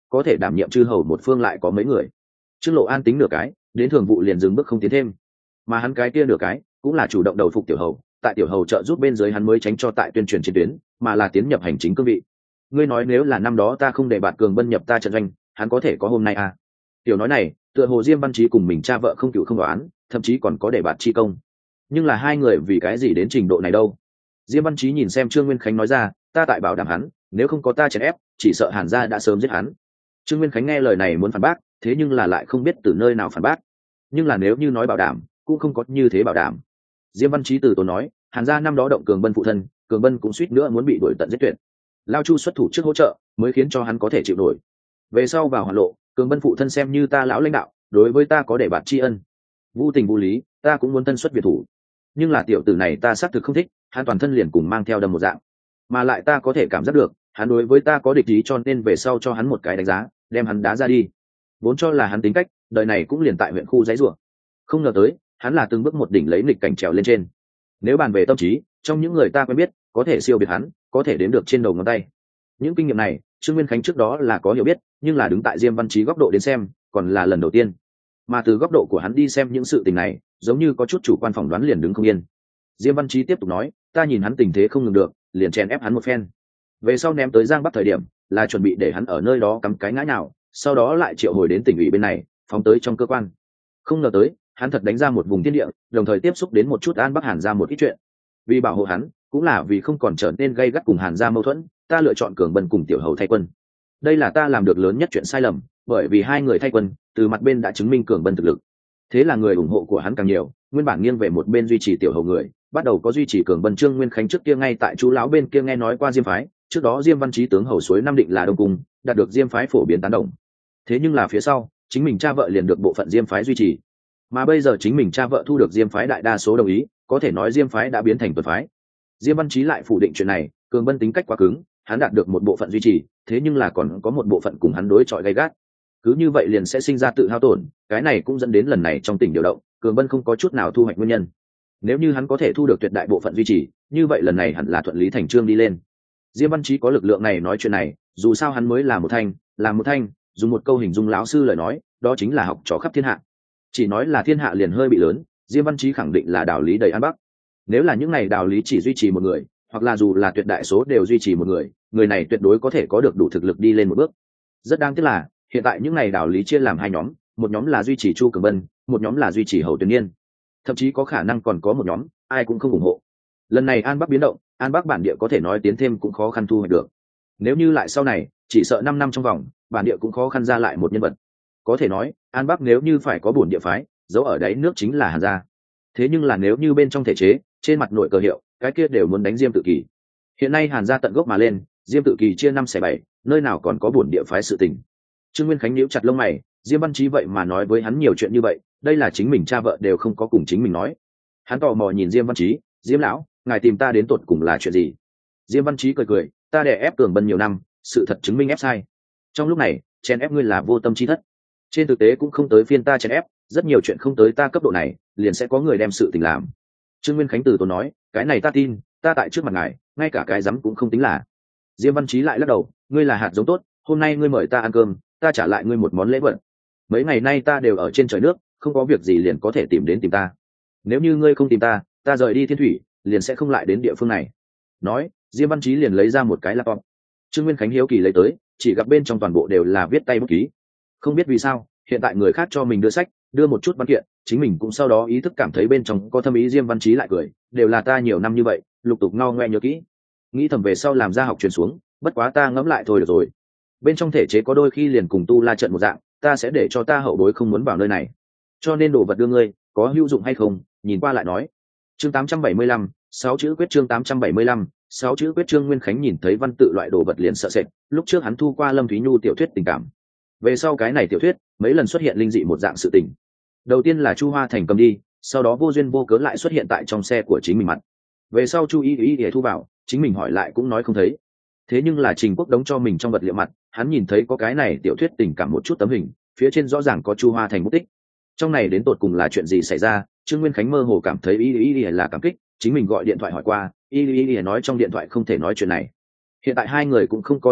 có thể đảm nhiệm chư hầu một phương lại có mấy người. Trương Lộ An tính nửa cái, đến thường vụ liền dừng bước không tiến thêm, mà hắn cái kia nửa cái cũng là chủ động đầu phục tiểu hầu, tại tiểu hầu trợ giúp bên dưới hắn mới tránh cho tại tuyên truyền chiến tuyến, mà là tiến nhập hành chính cương vị. Ngươi nói nếu là năm đó ta không để Bạt Cường Bân nhập ta trận doanh, hắn có thể có hôm nay à? Tiểu nói này tựa hồ Diêm Văn Chí cùng mình cha vợ không cựu không đoán, thậm chí còn có để Bạt chi công. Nhưng là hai người vì cái gì đến trình độ này đâu? Diêm Văn Chí nhìn xem Trương Nguyên Khánh nói ra, ta tại bảo đảm hắn, nếu không có ta chèn ép, chỉ sợ Hàn gia đã sớm giết hắn. Trương Nguyên Khánh nghe lời này muốn phản bác, thế nhưng là lại không biết từ nơi nào phản bác. Nhưng là nếu như nói bảo đảm, cũng không có như thế bảo đảm. Diêm Văn Chí từ tốn nói, Hàn gia năm đó động Cường Bân phụ thân, Cường Bân cũng suýt nữa muốn bị đuổi tận giết tuyệt. Lao Chu xuất thủ trước hỗ trợ, mới khiến cho hắn có thể chịu nổi. Về sau vào hoạt lộ, Cường Bân phụ thân xem như ta lão lãnh đạo, đối với ta có để bạt tri ân. Vô tình vô lý, ta cũng muốn thân xuất biệt thủ. Nhưng là tiểu tử này ta xác thực không thích, hắn toàn thân liền cùng mang theo đâm một dạng, mà lại ta có thể cảm giác được, hắn đối với ta có địch ý, cho nên về sau cho hắn một cái đánh giá, đem hắn đá ra đi. Vốn cho là hắn tính cách, đời này cũng liền tại huyện khu giấy rủa. Không ngờ tới, hắn là từng bước một đỉnh lấy nghịch cảnh trèo lên trên. Nếu bàn về tâm trí, trong những người ta quen biết, có thể siêu biệt hắn, có thể đếm được trên đầu ngón tay. Những kinh nghiệm này, Trương Nguyên Khánh trước đó là có hiểu biết, nhưng là đứng tại Diêm Văn Chí góc độ đến xem, còn là lần đầu tiên. Mà từ góc độ của hắn đi xem những sự tình này, giống như có chút chủ quan phỏng đoán liền đứng không yên. Diêm Văn Chí tiếp tục nói, ta nhìn hắn tình thế không ngừng được, liền chèn ép hắn một phen. Về sau ném tới Giang Bắc thời điểm, là chuẩn bị để hắn ở nơi đó cắm cái ngã nào, sau đó lại triệu hồi đến tỉnh ủy bên này, phóng tới trong cơ quan. Không ngờ tới, hắn thật đánh ra một vùng thiên địa, đồng thời tiếp xúc đến một chút An Bắc Hàn gia một ít chuyện. Vì bảo hộ hắn, cũng là vì không còn trở nên gây gắt cùng Hàn gia mâu thuẫn, ta lựa chọn Cường Bân cùng tiểu hầu thay quân. Đây là ta làm được lớn nhất chuyện sai lầm, bởi vì hai người thay quân, từ mặt bên đã chứng minh Cường Bân thực lực. Thế là người ủng hộ của hắn càng nhiều, nguyên bản nghiêng về một bên duy trì tiểu hầu người, bắt đầu có duy trì Cường Bân. Trương Nguyên Khánh trước kia ngay tại chú lão bên kia nghe nói qua Diêm phái, trước đó Diêm Văn Chí tướng hầu suối Nam Định là Đông Cung, đạt được Diêm phái phổ biến tán đồng. Thế nhưng là phía sau, chính mình cha vợ liền được bộ phận Diêm phái duy trì, mà bây giờ chính mình cha vợ thu được Diêm phái đại đa số đồng ý, có thể nói Diêm phái đã biến thành tuần phái. Diêm Văn Chí lại phủ định chuyện này, Cường Bân tính cách quá cứng, hắn đạt được một bộ phận duy trì, thế nhưng là còn có một bộ phận cùng hắn đối chọi gay gắt. Cứ như vậy liền sẽ sinh ra tự hao tổn, cái này cũng dẫn đến lần này trong tỉnh điều động, Cường Bân không có chút nào thu hoạch nguyên nhân. Nếu như hắn có thể thu được tuyệt đại bộ phận duy trì, như vậy lần này hẳn là thuận lý thành chương đi lên. Diêm Văn Chí có lực lượng này nói chuyện này, dù sao hắn mới là một thanh, làm một thanh, dùng một câu hình dung lão sư lời nói, đó chính là học trò khắp thiên hạ. Chỉ nói là thiên hạ liền hơi bị lớn, Diêm Văn Chí khẳng định là đạo lý đầy An Bắc. Nếu là những này đạo lý chỉ duy trì một người, hoặc là dù là tuyệt đại số đều duy trì một người, người này tuyệt đối có thể có được đủ thực lực đi lên một bước. Rất đáng tiếc là hiện tại những này đạo lý chia làm hai nhóm, một nhóm là duy trì Chu Cường Bân, một nhóm là duy trì Hầu Tuyên Niên, thậm chí có khả năng còn có một nhóm ai cũng không ủng hộ. Lần này An Bắc biến động, An Bắc bản địa có thể nói tiến thêm cũng khó khăn thu hoạch được. Nếu như lại sau này, chỉ sợ 5 năm trong vòng, bản địa cũng khó khăn ra lại một nhân vật. Có thể nói, An Bắc nếu như phải có bổn địa phái, giấu ở đáy nước chính là Hàn gia. Thế nhưng là nếu như bên trong thể chế, trên mặt nội cờ hiệu, cái kia đều muốn đánh Diêm Tự Kỳ. Hiện nay Hàn gia tận gốc mà lên, Diêm Tự Kỳ chia 5/7, nơi nào còn có bổn địa phái sự tình. Trương Nguyên Khánh nhíu chặt lông mày, Diêm Văn Chí vậy mà nói với hắn nhiều chuyện như vậy, đây là chính mình cha vợ đều không có cùng chính mình nói. Hắn tò mò nhìn Diêm Văn Chí, Diêm lão, ngài tìm ta đến tột cùng là chuyện gì? Diêm Văn Chí cười cười, ta đè ép Cường Bân nhiều năm, sự thật chứng minh ép sai. Trong lúc này, chèn ép ngươi là vô tâm chi thất. Trên thực tế cũng không tới phiên ta chèn ép, rất nhiều chuyện không tới ta cấp độ này, liền sẽ có người đem sự tình làm. Trương Nguyên Khánh từ tốn nói, cái này ta tin, ta tại trước mặt ngài, ngay cả cái dám cũng không tính là. Diêm Văn Chí lại lắc đầu, ngươi là hạt giống tốt, hôm nay ngươi mời ta ăn cơm, ta trả lại ngươi một món lễ vật. Mấy ngày nay ta đều ở trên trời nước, không có việc gì liền có thể tìm đến tìm ta. Nếu như ngươi không tìm ta, ta rời đi thiên thủy, liền sẽ không lại đến địa phương này. Nói, Diêm Văn Chí liền lấy ra một cái laptop. Trương Nguyên Khánh hiếu kỳ lấy tới, chỉ gặp bên trong toàn bộ đều là viết tay bút ký. Không biết vì sao, hiện tại người khác cho mình đưa sách, đưa một chút văn kiện, chính mình cũng sau đó ý thức cảm thấy bên trong có thâm ý. Diêm Văn Chí lại cười, đều là ta nhiều năm như vậy, lục tục ngao ngoe nhớ kỹ, nghĩ thầm về sau làm ra học truyền xuống, bất quá ta ngẫm lại thôi được rồi. Bên trong thể chế có đôi khi liền cùng tu la trận một dạng, ta sẽ để cho ta hậu bối không muốn vào nơi này, cho nên đồ vật đưa ngươi, có hữu dụng hay không, nhìn qua lại nói. Chương 875, 6 chữ quyết. Chương 875, 6 chữ quyết. Trương Nguyên Khánh nhìn thấy văn tự loại đồ vật liền sợ sệt, lúc trước hắn thu qua Lâm Thúy Nhu tiểu thuyết tình cảm, về sau cái này tiểu thuyết mấy lần xuất hiện linh dị một dạng sự tình. Đầu tiên là Chu Hoa Thành cầm đi, sau đó vô duyên vô cớ lại xuất hiện tại trong xe của chính mình mặt, về sau Chu Y để thu vào, chính mình hỏi lại cũng nói không thấy. Thế nhưng là Trình Quốc đóng cho mình trong vật liệu mặt, hắn nhìn thấy có cái này tiểu thuyết tình cảm một chút tấm hình, phía trên rõ ràng có Chu Hoa Thành mất tích. Trong này đến tột cùng là chuyện gì xảy ra, Trương Nguyên Khánh mơ hồ cảm thấy Y là cảm kích, chính mình gọi điện thoại hỏi qua, Y nói trong điện thoại không thể nói chuyện này. Hiện tại hai người cũng không có chạm mặt,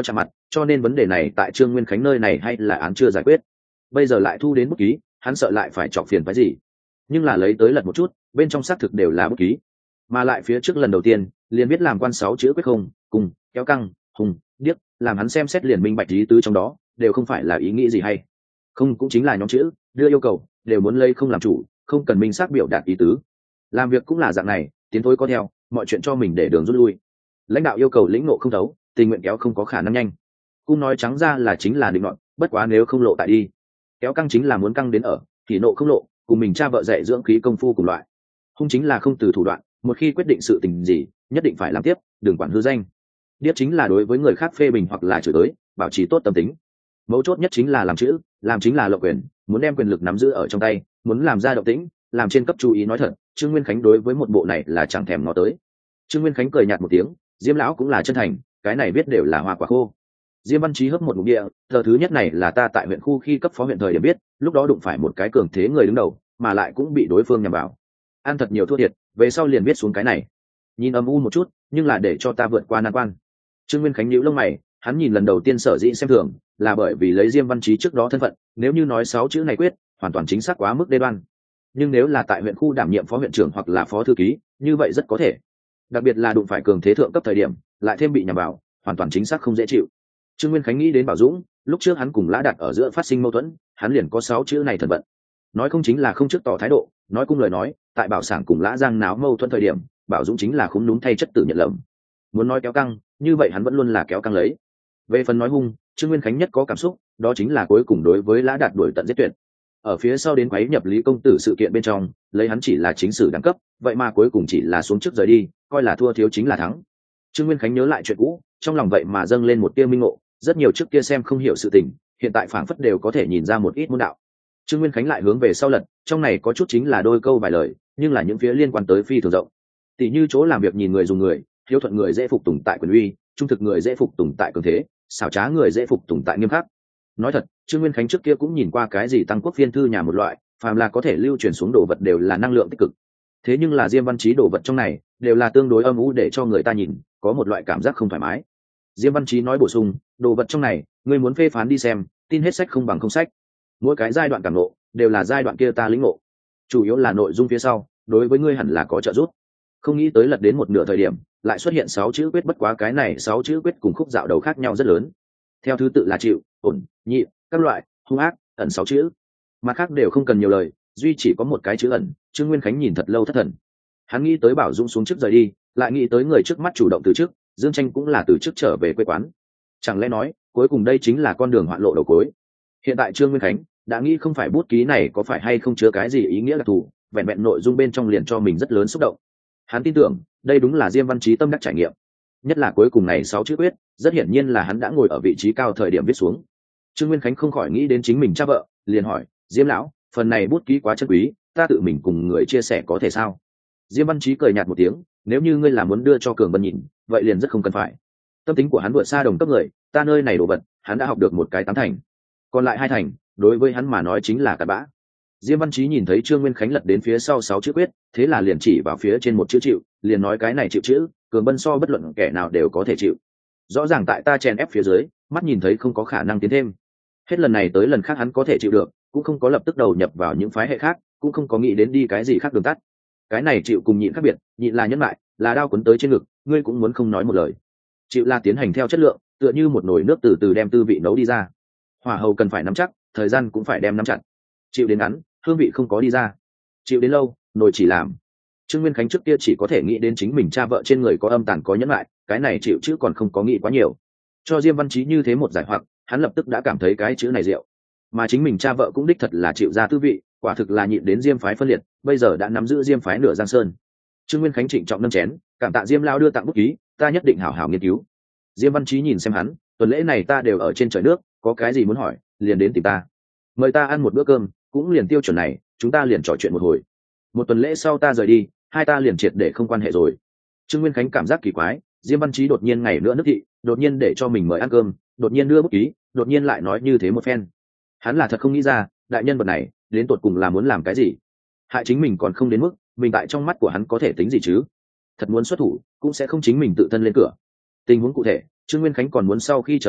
cho nên vấn đề này tại Trương Nguyên Khánh nơi này hay là án chưa giải quyết. Bây giờ lại thu đến bút ký, hắn sợ lại phải chọc phiền phái gì. Nhưng là lấy tới lật một chút, bên trong xác thực đều là bút ký, mà lại phía trước lần đầu tiên liền biết làm quan 6 chữ quyết không cùng kéo căng hùng điếc, làm hắn xem xét liền minh bạch ý tứ trong đó đều không phải là ý nghĩ gì hay. Không cũng chính là nhóm chữ đưa yêu cầu đều muốn lấy không làm chủ, không cần minh xác biểu đạt ý tứ. Làm việc cũng là dạng này, tiến thối có theo, mọi chuyện cho mình để đường rút lui. Lãnh đạo yêu cầu lĩnh ngộ không thấu, tình nguyện kéo không có khả năng nhanh. Cung nói trắng ra là chính là định luận, bất quá nếu không lộ tại đi. Kéo căng chính là muốn căng đến ở, thì nộ không lộ, cùng mình cha vợ dạy dưỡng khí công phu cùng loại. Hung chính là không từ thủ đoạn, một khi quyết định sự tình gì, nhất định phải làm tiếp, đừng quản hư danh. Điếc chính là đối với người khác phê bình hoặc là chửi tới, bảo trì tốt tâm tính. Mấu chốt nhất chính là làm chữ, làm chính là lộng quyền, muốn đem quyền lực nắm giữ ở trong tay, muốn làm ra động tĩnh, làm trên cấp chú ý nói thật. Trương Nguyên Khánh đối với một bộ này là chẳng thèm ngó tới. Trương Nguyên Khánh cười nhạt một tiếng, Diêm lão cũng là chân thành, cái này biết đều là hoa quả khô. Diêm Văn Chí hấp một ngụm địa, giờ thứ nhất này là ta tại huyện khu khi cấp phó huyện thời điểm biết, lúc đó đụng phải một cái cường thế người đứng đầu, mà lại cũng bị đối phương nhằm vào. Ăn thật nhiều thua thiệt, về sau liền biết xuống cái này. Nhìn âm u một chút, nhưng là để cho ta vượt qua nan quan. Trương Nguyên Khánh nhíu lông mày, hắn nhìn lần đầu tiên sở dĩ xem thường, là bởi vì lấy Diêm Văn Chí trước đó thân phận, nếu như nói 6 chữ này quyết, hoàn toàn chính xác quá mức đê đoan. Nhưng nếu là tại huyện khu đảm nhiệm phó huyện trưởng hoặc là phó thư ký, như vậy rất có thể. Đặc biệt là đụng phải cường thế thượng cấp thời điểm, lại thêm bị nhằm vào, hoàn toàn chính xác không dễ chịu. Trương Nguyên Khánh nghĩ đến Bảo Dũng, lúc trước hắn cùng Lã Đạt ở giữa phát sinh mâu thuẫn, hắn liền có 6 chữ này thần vận. Nói không chính là không trước tỏ thái độ, nói cung lời nói, tại Bảo Sảng cùng Lã Giang náo mâu thuẫn thời điểm, Bảo Dũng chính là khúm núm thay chất tử nhận lầm. Muốn nói kéo căng, như vậy hắn vẫn luôn là kéo căng lấy. Về phần nói hung, Trương Nguyên Khánh nhất có cảm xúc, đó chính là cuối cùng đối với Lã Đạt đuổi tận giết tuyệt. Ở phía sau đến quấy nhập Lý công tử sự kiện bên trong, lấy hắn chỉ là chính sử đẳng cấp, vậy mà cuối cùng chỉ là xuống trước rời đi, coi là thua thiếu chính là thắng. Trương Nguyên Khánh nhớ lại chuyện cũ, trong lòng vậy mà dâng lên một tia minh ngộ, rất nhiều trước kia xem không hiểu sự tình, hiện tại phảng phất đều có thể nhìn ra một ít môn đạo. Trương Nguyên Khánh lại hướng về sau lật, trong này có chút chính là đôi câu vài lời, nhưng là những phía liên quan tới phi thường rộng. Tỷ như chỗ làm việc nhìn người dùng người, hiếu thuận người dễ phục tùng tại quyền uy, trung thực người dễ phục tùng tại cường thế, xảo trá người dễ phục tùng tại nghiêm khắc. Nói thật, Trương Nguyên Khánh trước kia cũng nhìn qua cái gì tăng quốc phiên thư nhà một loại, phàm là có thể lưu truyền xuống đồ vật đều là năng lượng tích cực. Thế nhưng là Diêm Văn Chí đồ vật trong này đều là tương đối âm u, để cho người ta nhìn có một loại cảm giác không thoải mái. Diêm Văn Chí nói bổ sung, đồ vật trong này ngươi muốn phê phán đi xem, tin hết sách không bằng không sách. Mỗi cái giai đoạn cảm ngộ đều là giai đoạn kia ta lĩnh ngộ, chủ yếu là nội dung phía sau đối với ngươi hẳn là có trợ giúp. Không nghĩ tới lật đến một nửa thời điểm lại xuất hiện 6 chữ quyết, bất quá cái này 6 chữ quyết cùng khúc dạo đầu khác nhau rất lớn, theo thứ tự là chịu, ổn, nhị, các loại, hung ác, ẩn 6 chữ, mà khác đều không cần nhiều lời, duy chỉ có một cái chữ ẩn. Trương Nguyên Khánh nhìn thật lâu thất thần, hắn nghĩ tới Bảo Dũng xuống trước rời đi, lại nghĩ tới người trước mắt chủ động từ trước, Dương Tranh cũng là từ trước trở về quê quán, chẳng lẽ nói cuối cùng đây chính là con đường hoạn lộ đầu cối. Hiện tại Trương Nguyên Khánh đã nghĩ không phải bút ký này có phải hay không chứa cái gì ý nghĩa đặc thù, vẹn vẹn nội dung bên trong liền cho mình rất lớn xúc động. Hắn tin tưởng đây đúng là Diêm Văn Chí tâm đắc trải nghiệm, nhất là cuối cùng này 6 chữ quyết, rất hiển nhiên là hắn đã ngồi ở vị trí cao thời điểm viết xuống. Trương Nguyên Khánh không khỏi nghĩ đến chính mình cha vợ, liền hỏi, Diêm lão, phần này bút ký quá chân quý, ta tự mình cùng người chia sẻ có thể sao? Diêm Văn Chí cười nhạt một tiếng, nếu như ngươi là muốn đưa cho Cường Bân nhìn, vậy liền rất không cần phải. Tâm tính của hắn vượt xa đồng cấp người, ta nơi này đồ vật, hắn đã học được một cái 8 thành, còn lại 2 thành, đối với hắn mà nói chính là cặn bã. Diêm Văn Chí nhìn thấy Trương Nguyên Khánh lật đến phía sau 6 chữ quyết, thế là liền chỉ vào phía trên một chữ chịu, liền nói cái này chịu chữ, Cường Bân so bất luận kẻ nào đều có thể chịu. Rõ ràng tại ta chèn ép phía dưới, mắt nhìn thấy không có khả năng tiến thêm. Hết lần này tới lần khác hắn có thể chịu được, cũng không có lập tức đầu nhập vào những phái hệ khác, cũng không có nghĩ đến đi cái gì khác đường tắt. Cái này chịu cùng nhịn khác biệt, nhịn là nhẫn lại, là đao cuốn tới trên ngực, ngươi cũng muốn không nói một lời. Chịu là tiến hành theo chất lượng, tựa như một nồi nước từ từ đem tư vị nấu đi ra. Hỏa hầu cần phải nắm chắc, thời gian cũng phải đem nắm chặt. Chịu đến ngắn, hương vị không có đi ra. Chịu đến lâu, nồi chỉ làm. Trương Nguyên Khánh trước kia chỉ có thể nghĩ đến chính mình cha vợ trên người có âm tàn có nhẫn lại, cái này chịu chứ còn không có nghĩ quá nhiều. Cho Diêm Văn Chí như thế một giải hoặc, hắn lập tức đã cảm thấy cái chữ này rượu. Mà chính mình cha vợ cũng đích thật là chịu ra tư vị, quả thực là nhịn đến Diêm phái phân liệt, bây giờ đã nắm giữ Diêm phái nửa Giang Sơn. Trương Nguyên Khánh trịnh trọng nâng chén, cảm tạ Diêm lão đưa tặng bút ký, ta nhất định hảo hảo nghiên cứu. Diêm Văn Chí nhìn xem hắn, tuần lễ này ta đều ở trên trời nước, có cái gì muốn hỏi, liền đến tìm ta. Mời ta ăn một bữa cơm, cũng liền tiêu chuẩn này, chúng ta liền trò chuyện một hồi. Một tuần lễ sau ta rời đi, hai ta liền triệt để không quan hệ rồi. Trương Nguyên Khánh cảm giác kỳ quái, Diêm Văn Chí đột nhiên ngày nữa nước thị, đột nhiên để cho mình mời ăn cơm, đột nhiên đưa bút ký, đột nhiên lại nói như thế một phen. Hắn là thật không nghĩ ra, đại nhân vật này đến tột cùng là muốn làm cái gì. Hại chính mình còn không đến mức, mình tại trong mắt của hắn có thể tính gì chứ? Thật muốn xuất thủ, cũng sẽ không chính mình tự thân lên cửa. Tình huống cụ thể, Trương Nguyên Khánh còn muốn sau khi trở về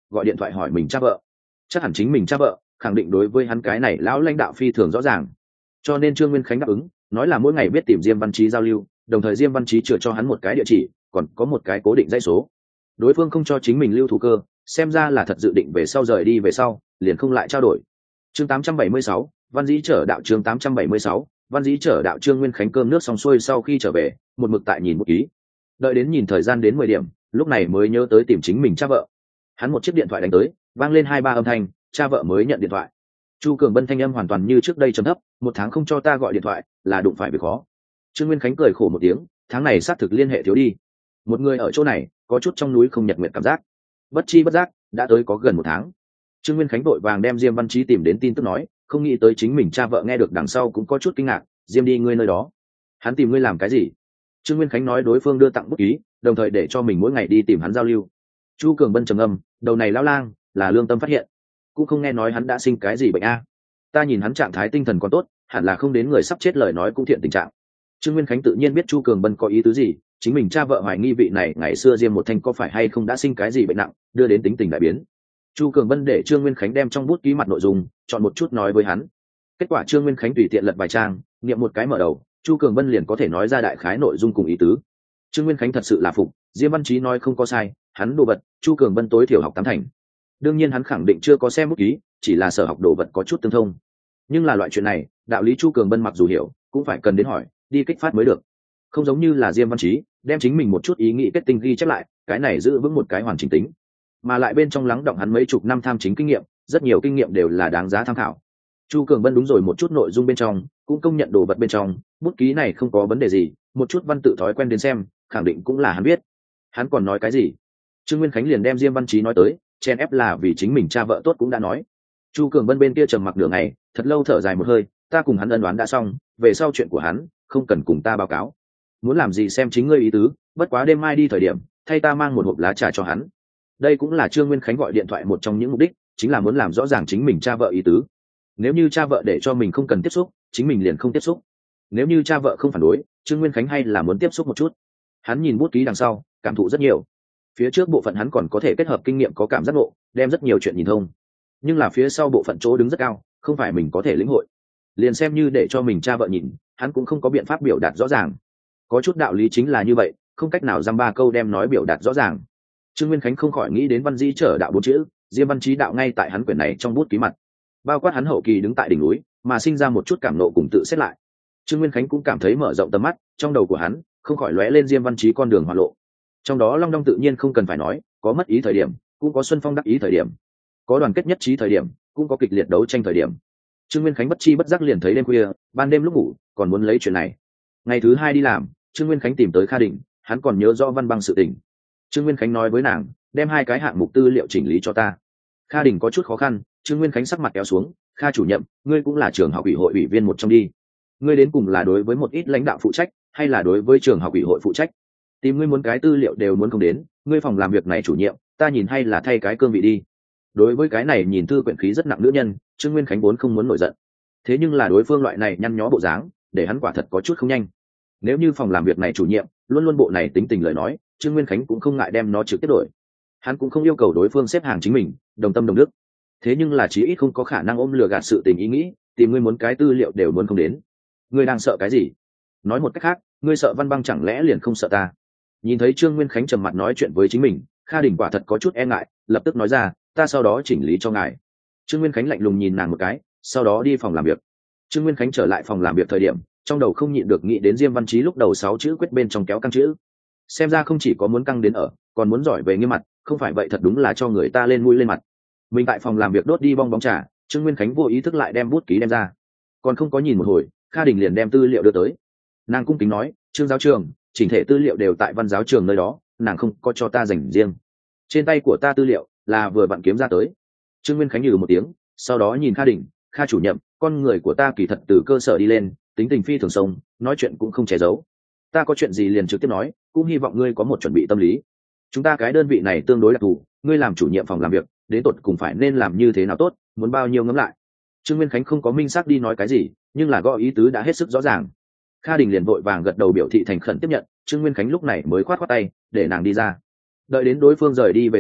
gọi điện thoại hỏi mình cha vợ. Chắc hẳn chính mình cha vợ khẳng định đối với hắn cái này lão lãnh đạo phi thường rõ ràng, cho nên Trương Nguyên Khánh đáp ứng, nói là mỗi ngày biết tìm Diêm Văn Chí giao lưu, đồng thời Diêm Văn Chí chừa cho hắn một cái địa chỉ, còn có một cái cố định dãy số. Đối phương không cho chính mình lưu thủ cơ, xem ra là thật dự định về sau rời đi về sau liền không lại trao đổi. Chương 876, Văn Dĩ Trở đạo. Chương 876, Văn Dĩ Trở đạo. Trương Nguyên Khánh cơm nước xong xuôi sau khi trở về, một mực tại nhìn bút ký, đợi đến nhìn thời gian đến 10 điểm, lúc này mới nhớ tới tìm chính mình cha vợ. Hắn một chiếc điện thoại đánh tới, vang lên 2-3 âm thanh, cha vợ mới nhận điện thoại. Chu Cường Bân thanh âm hoàn toàn như trước đây trầm thấp, 1 tháng không cho ta gọi điện thoại là đụng phải việc khó. Trương Nguyên Khánh cười khổ một tiếng, tháng này xác thực liên hệ thiếu đi. Một người ở chỗ này, có chút trong núi không nhật nguyện cảm giác. Bất chi bất giác, đã tới có gần 1 tháng. Trương Nguyên Khánh vội vàng đem Diêm Văn Chí tìm đến tin tức nói, không nghĩ tới chính mình cha vợ nghe được đằng sau cũng có chút kinh ngạc, Diêm đi ngươi nơi đó. Hắn tìm ngươi làm cái gì? Trương Nguyên Khánh nói đối phương đưa tặng bút ký, đồng thời để cho mình mỗi ngày đi tìm hắn giao lưu. Chu Cường Bân trầm ngâm, đầu này lão lang là lương tâm phát hiện, cũng không nghe nói hắn đã sinh cái gì bệnh a. Ta nhìn hắn trạng thái tinh thần còn tốt, hẳn là không đến người sắp chết lời nói cũng thiện tình trạng. Trương Nguyên Khánh tự nhiên biết Chu Cường Bân có ý tứ gì, chính mình cha vợ hoài nghi vị này ngày xưa Diêm một thanh có phải hay không đã sinh cái gì bệnh nặng, đưa đến tính tình đại biến. Chu Cường Bân để Trương Nguyên Khánh đem trong bút ký mặt nội dung chọn một chút nói với hắn. Kết quả Trương Nguyên Khánh tùy tiện lật vài trang, niệm một cái mở đầu, Chu Cường Bân liền có thể nói ra đại khái nội dung cùng ý tứ. Trương Nguyên Khánh thật sự là phục, Diêm Văn Chí nói không có sai, hắn đồ vật Chu Cường Bân tối thiểu học 8 thành. Đương nhiên hắn khẳng định chưa có xem bút ký, chỉ là sở học đồ vật có chút tương thông. Nhưng là loại chuyện này, đạo lý Chu Cường Bân mặc dù hiểu, cũng phải cần đến hỏi, đi kích phát mới được. Không giống như là Diêm Văn Chí, đem chính mình một chút ý nghĩ kết tinh ghi chép lại, cái này giữ vững một cái hoàn chỉnh tính, mà lại bên trong lắng động hắn mấy chục năm tham chính kinh nghiệm, rất nhiều kinh nghiệm đều là đáng giá tham khảo. Chu Cường Bân đúng rồi một chút nội dung bên trong, cũng công nhận đồ vật bên trong, bút ký này không có vấn đề gì, một chút văn tự thói quen đến xem, khẳng định cũng là hắn biết. Hắn còn nói cái gì? Trương Nguyên Khánh liền đem Diêm Văn Chí nói tới, chen ép là vì chính mình cha vợ tốt cũng đã nói. Chu Cường Bân bên kia trầm mặc nửa ngày, thật lâu thở dài một hơi, ta cùng hắn ân đoán đã xong, về sau chuyện của hắn không cần cùng ta báo cáo. Muốn làm gì xem chính ngươi ý tứ, bất quá đêm mai đi thời điểm, thay ta mang một hộp lá trà cho hắn. Đây cũng là Trương Nguyên Khánh gọi điện thoại một trong những mục đích, chính là muốn làm rõ ràng chính mình cha vợ ý tứ. Nếu như cha vợ để cho mình không cần tiếp xúc, chính mình liền không tiếp xúc. Nếu như cha vợ không phản đối, Trương Nguyên Khánh hay là muốn tiếp xúc một chút. Hắn nhìn bút ký đằng sau, cảm thụ rất nhiều. Phía trước bộ phận hắn còn có thể kết hợp kinh nghiệm có cảm giác ngộ, đem rất nhiều chuyện nhìn thông. Nhưng là phía sau bộ phận chỗ đứng rất cao, không phải mình có thể lĩnh hội. Liền xem như để cho mình cha vợ nhìn, hắn cũng không có biện pháp biểu đạt rõ ràng. Có chút đạo lý chính là như vậy, không cách nào dăm ba câu đem nói biểu đạt rõ ràng. Trương Nguyên Khánh không khỏi nghĩ đến Văn Dĩ Trở đạo 4 chữ, Diêm Văn Chí đạo ngay tại hắn quyển này trong bút ký mặt. Bao quát hắn hậu kỳ đứng tại đỉnh núi, mà sinh ra một chút cảm nộ cùng tự xét lại. Trương Nguyên Khánh cũng cảm thấy mở rộng tầm mắt, trong đầu của hắn không khỏi lóe lên Diêm Văn Chí con đường hoạt lộ. Trong đó Long Đong tự nhiên không cần phải nói, có mất ý thời điểm, cũng có Xuân Phong đắc ý thời điểm, có đoàn kết nhất trí thời điểm, cũng có kịch liệt đấu tranh thời điểm. Trương Nguyên Khánh bất chi bất giác liền thấy đêm khuya, ban đêm lúc ngủ, còn muốn lấy chuyện này. Ngày thứ 2 đi làm, Trương Nguyên Khánh tìm tới Kha Đình, hắn còn nhớ rõ Văn Băng sự tình. Trương Nguyên Khánh nói với nàng, đem 2 cái hạng mục tư liệu chỉnh lý cho ta. Kha Đình có chút khó khăn, Trương Nguyên Khánh sắc mặt kéo xuống, Kha chủ nhiệm, ngươi cũng là trường học ủy hội ủy viên một trong đi. Ngươi đến cùng là đối với một ít lãnh đạo phụ trách, hay là đối với trường học ủy hội phụ trách? Tìm ngươi muốn cái tư liệu đều muốn không đến, ngươi phòng làm việc này chủ nhiệm, ta nhìn hay là thay cái cương vị đi. Đối với cái này nhìn thư quyển khí rất nặng nữ nhân, Trương Nguyên Khánh vốn không muốn nổi giận. Thế nhưng là đối phương loại này nhăn nhó bộ dáng, để hắn quả thật có chút không nhanh. Nếu như phòng làm việc này chủ nhiệm luôn luôn bộ này tính tình lời nói, Trương Nguyên Khánh cũng không ngại đem nó trực tiếp đổi. Hắn cũng không yêu cầu đối phương xếp hàng chính mình, đồng tâm đồng đức. Thế nhưng là chí ít không có khả năng ôm lừa gạt sự tình ý nghĩ, tìm ngươi muốn cái tư liệu đều muốn không đến. Ngươi đang sợ cái gì? Nói một cách khác, ngươi sợ Văn Băng chẳng lẽ liền không sợ ta? Nhìn thấy Trương Nguyên Khánh trầm mặt nói chuyện với chính mình, Kha Đình quả thật có chút e ngại, lập tức nói ra, ta sau đó chỉnh lý cho ngài. Trương Nguyên Khánh lạnh lùng nhìn nàng một cái, sau đó đi phòng làm việc. Trương Nguyên Khánh trở lại phòng làm việc thời điểm, trong đầu không nhịn được nghĩ đến Diêm Văn Chí lúc đầu 6 chữ quyết bên trong kéo căng chữ. Xem ra không chỉ có muốn căng đến ở, còn muốn giỏi về nghiêm mặt, không phải vậy thật đúng là cho người ta lên mũi lên mặt. Mình tại phòng làm việc đốt đi bong bóng trà, Trương Nguyên Khánh vô ý thức lại đem bút ký đem ra. Còn không có nhìn một hồi, Kha Đình liền đem tư liệu đưa tới. Nàng cung kính nói, Trương giáo trường, chỉnh thể tư liệu đều tại Văn giáo trường nơi đó, nàng không có cho ta dành riêng. Trên tay của ta tư liệu là vừa vặn kiếm ra tới. Trương Nguyên Khánh nhừ một tiếng, sau đó nhìn Kha Đình, Kha chủ nhiệm, con người của ta kỳ thật từ cơ sở đi lên, tính tình phi thường sông, nói chuyện cũng không che giấu. Ta có chuyện gì liền trực tiếp nói, cũng hy vọng ngươi có một chuẩn bị tâm lý. Chúng ta cái đơn vị này tương đối đặc thù, ngươi làm chủ nhiệm phòng làm việc, đến tột cùng phải nên làm như thế nào tốt, muốn bao nhiêu ngẫm lại. Trương Nguyên Khánh không có minh xác đi nói cái gì, nhưng là gõ ý tứ đã hết sức rõ ràng. Kha Đình liền vội vàng gật đầu biểu thị thành khẩn tiếp nhận, Trương Nguyên Khánh lúc này mới khoát khoát tay, để nàng đi ra. Đợi đến đối phương rời đi về sau,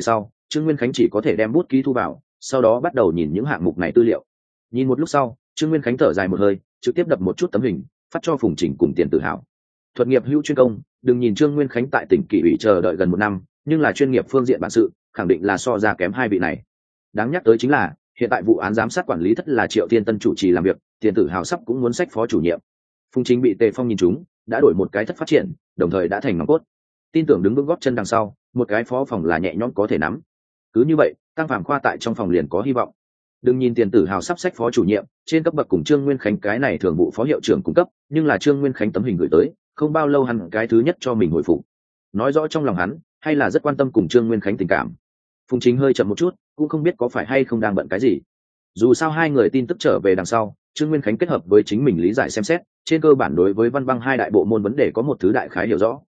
Trương Nguyên Khánh chỉ có thể đem bút ký thu vào, sau đó bắt đầu nhìn những hạng mục này tư liệu. Nhìn một lúc sau, Trương Nguyên Khánh thở dài một hơi, trực tiếp đập một chút tấm hình, phát cho Phùng Trình cùng Tiền Tử Hào. Thuật nghiệp hữu chuyên công, đừng nhìn Trương Nguyên Khánh tại tỉnh Kỷ ủy chờ đợi gần 1 năm, nhưng là chuyên nghiệp phương diện bản sự, khẳng định là so ra kém hai vị này. Đáng nhắc tới chính là, hiện tại vụ án giám sát quản lý thất là Triệu Thiên Tân chủ trì làm việc, Tiền Tử Hào sắp cũng muốn sách phó chủ nhiệm. Phùng Chính bị Tề Phong nhìn trúng, đã đổi một cái thất phát triển, đồng thời đã thành nòng cốt. Tin tưởng đứng vững gót chân đằng sau, một cái phó phòng là nhẹ nhõm có thể nắm. Cứ như vậy, Tăng Phạm Khoa tại trong phòng liền có hy vọng. Đừng nhìn Tiền Tử Hào sắp sách phó chủ nhiệm, trên cấp bậc cùng Trương Nguyên Khánh cái này thường vụ phó hiệu trưởng cung cấp, nhưng là Trương Nguyên Khánh tấm hình gửi tới, không bao lâu hắn cái thứ nhất cho mình hồi phục. Nói rõ trong lòng hắn, hay là rất quan tâm cùng Trương Nguyên Khánh tình cảm. Phùng Chính hơi chậm một chút, cũng không biết có phải hay không đang bận cái gì. Dù sao hai người tin tức trở về đằng sau, Trương Nguyên Khánh kết hợp với chính mình lý giải xem xét, trên cơ bản đối với Văn Băng hai đại bộ môn vấn đề có một thứ đại khái hiểu rõ.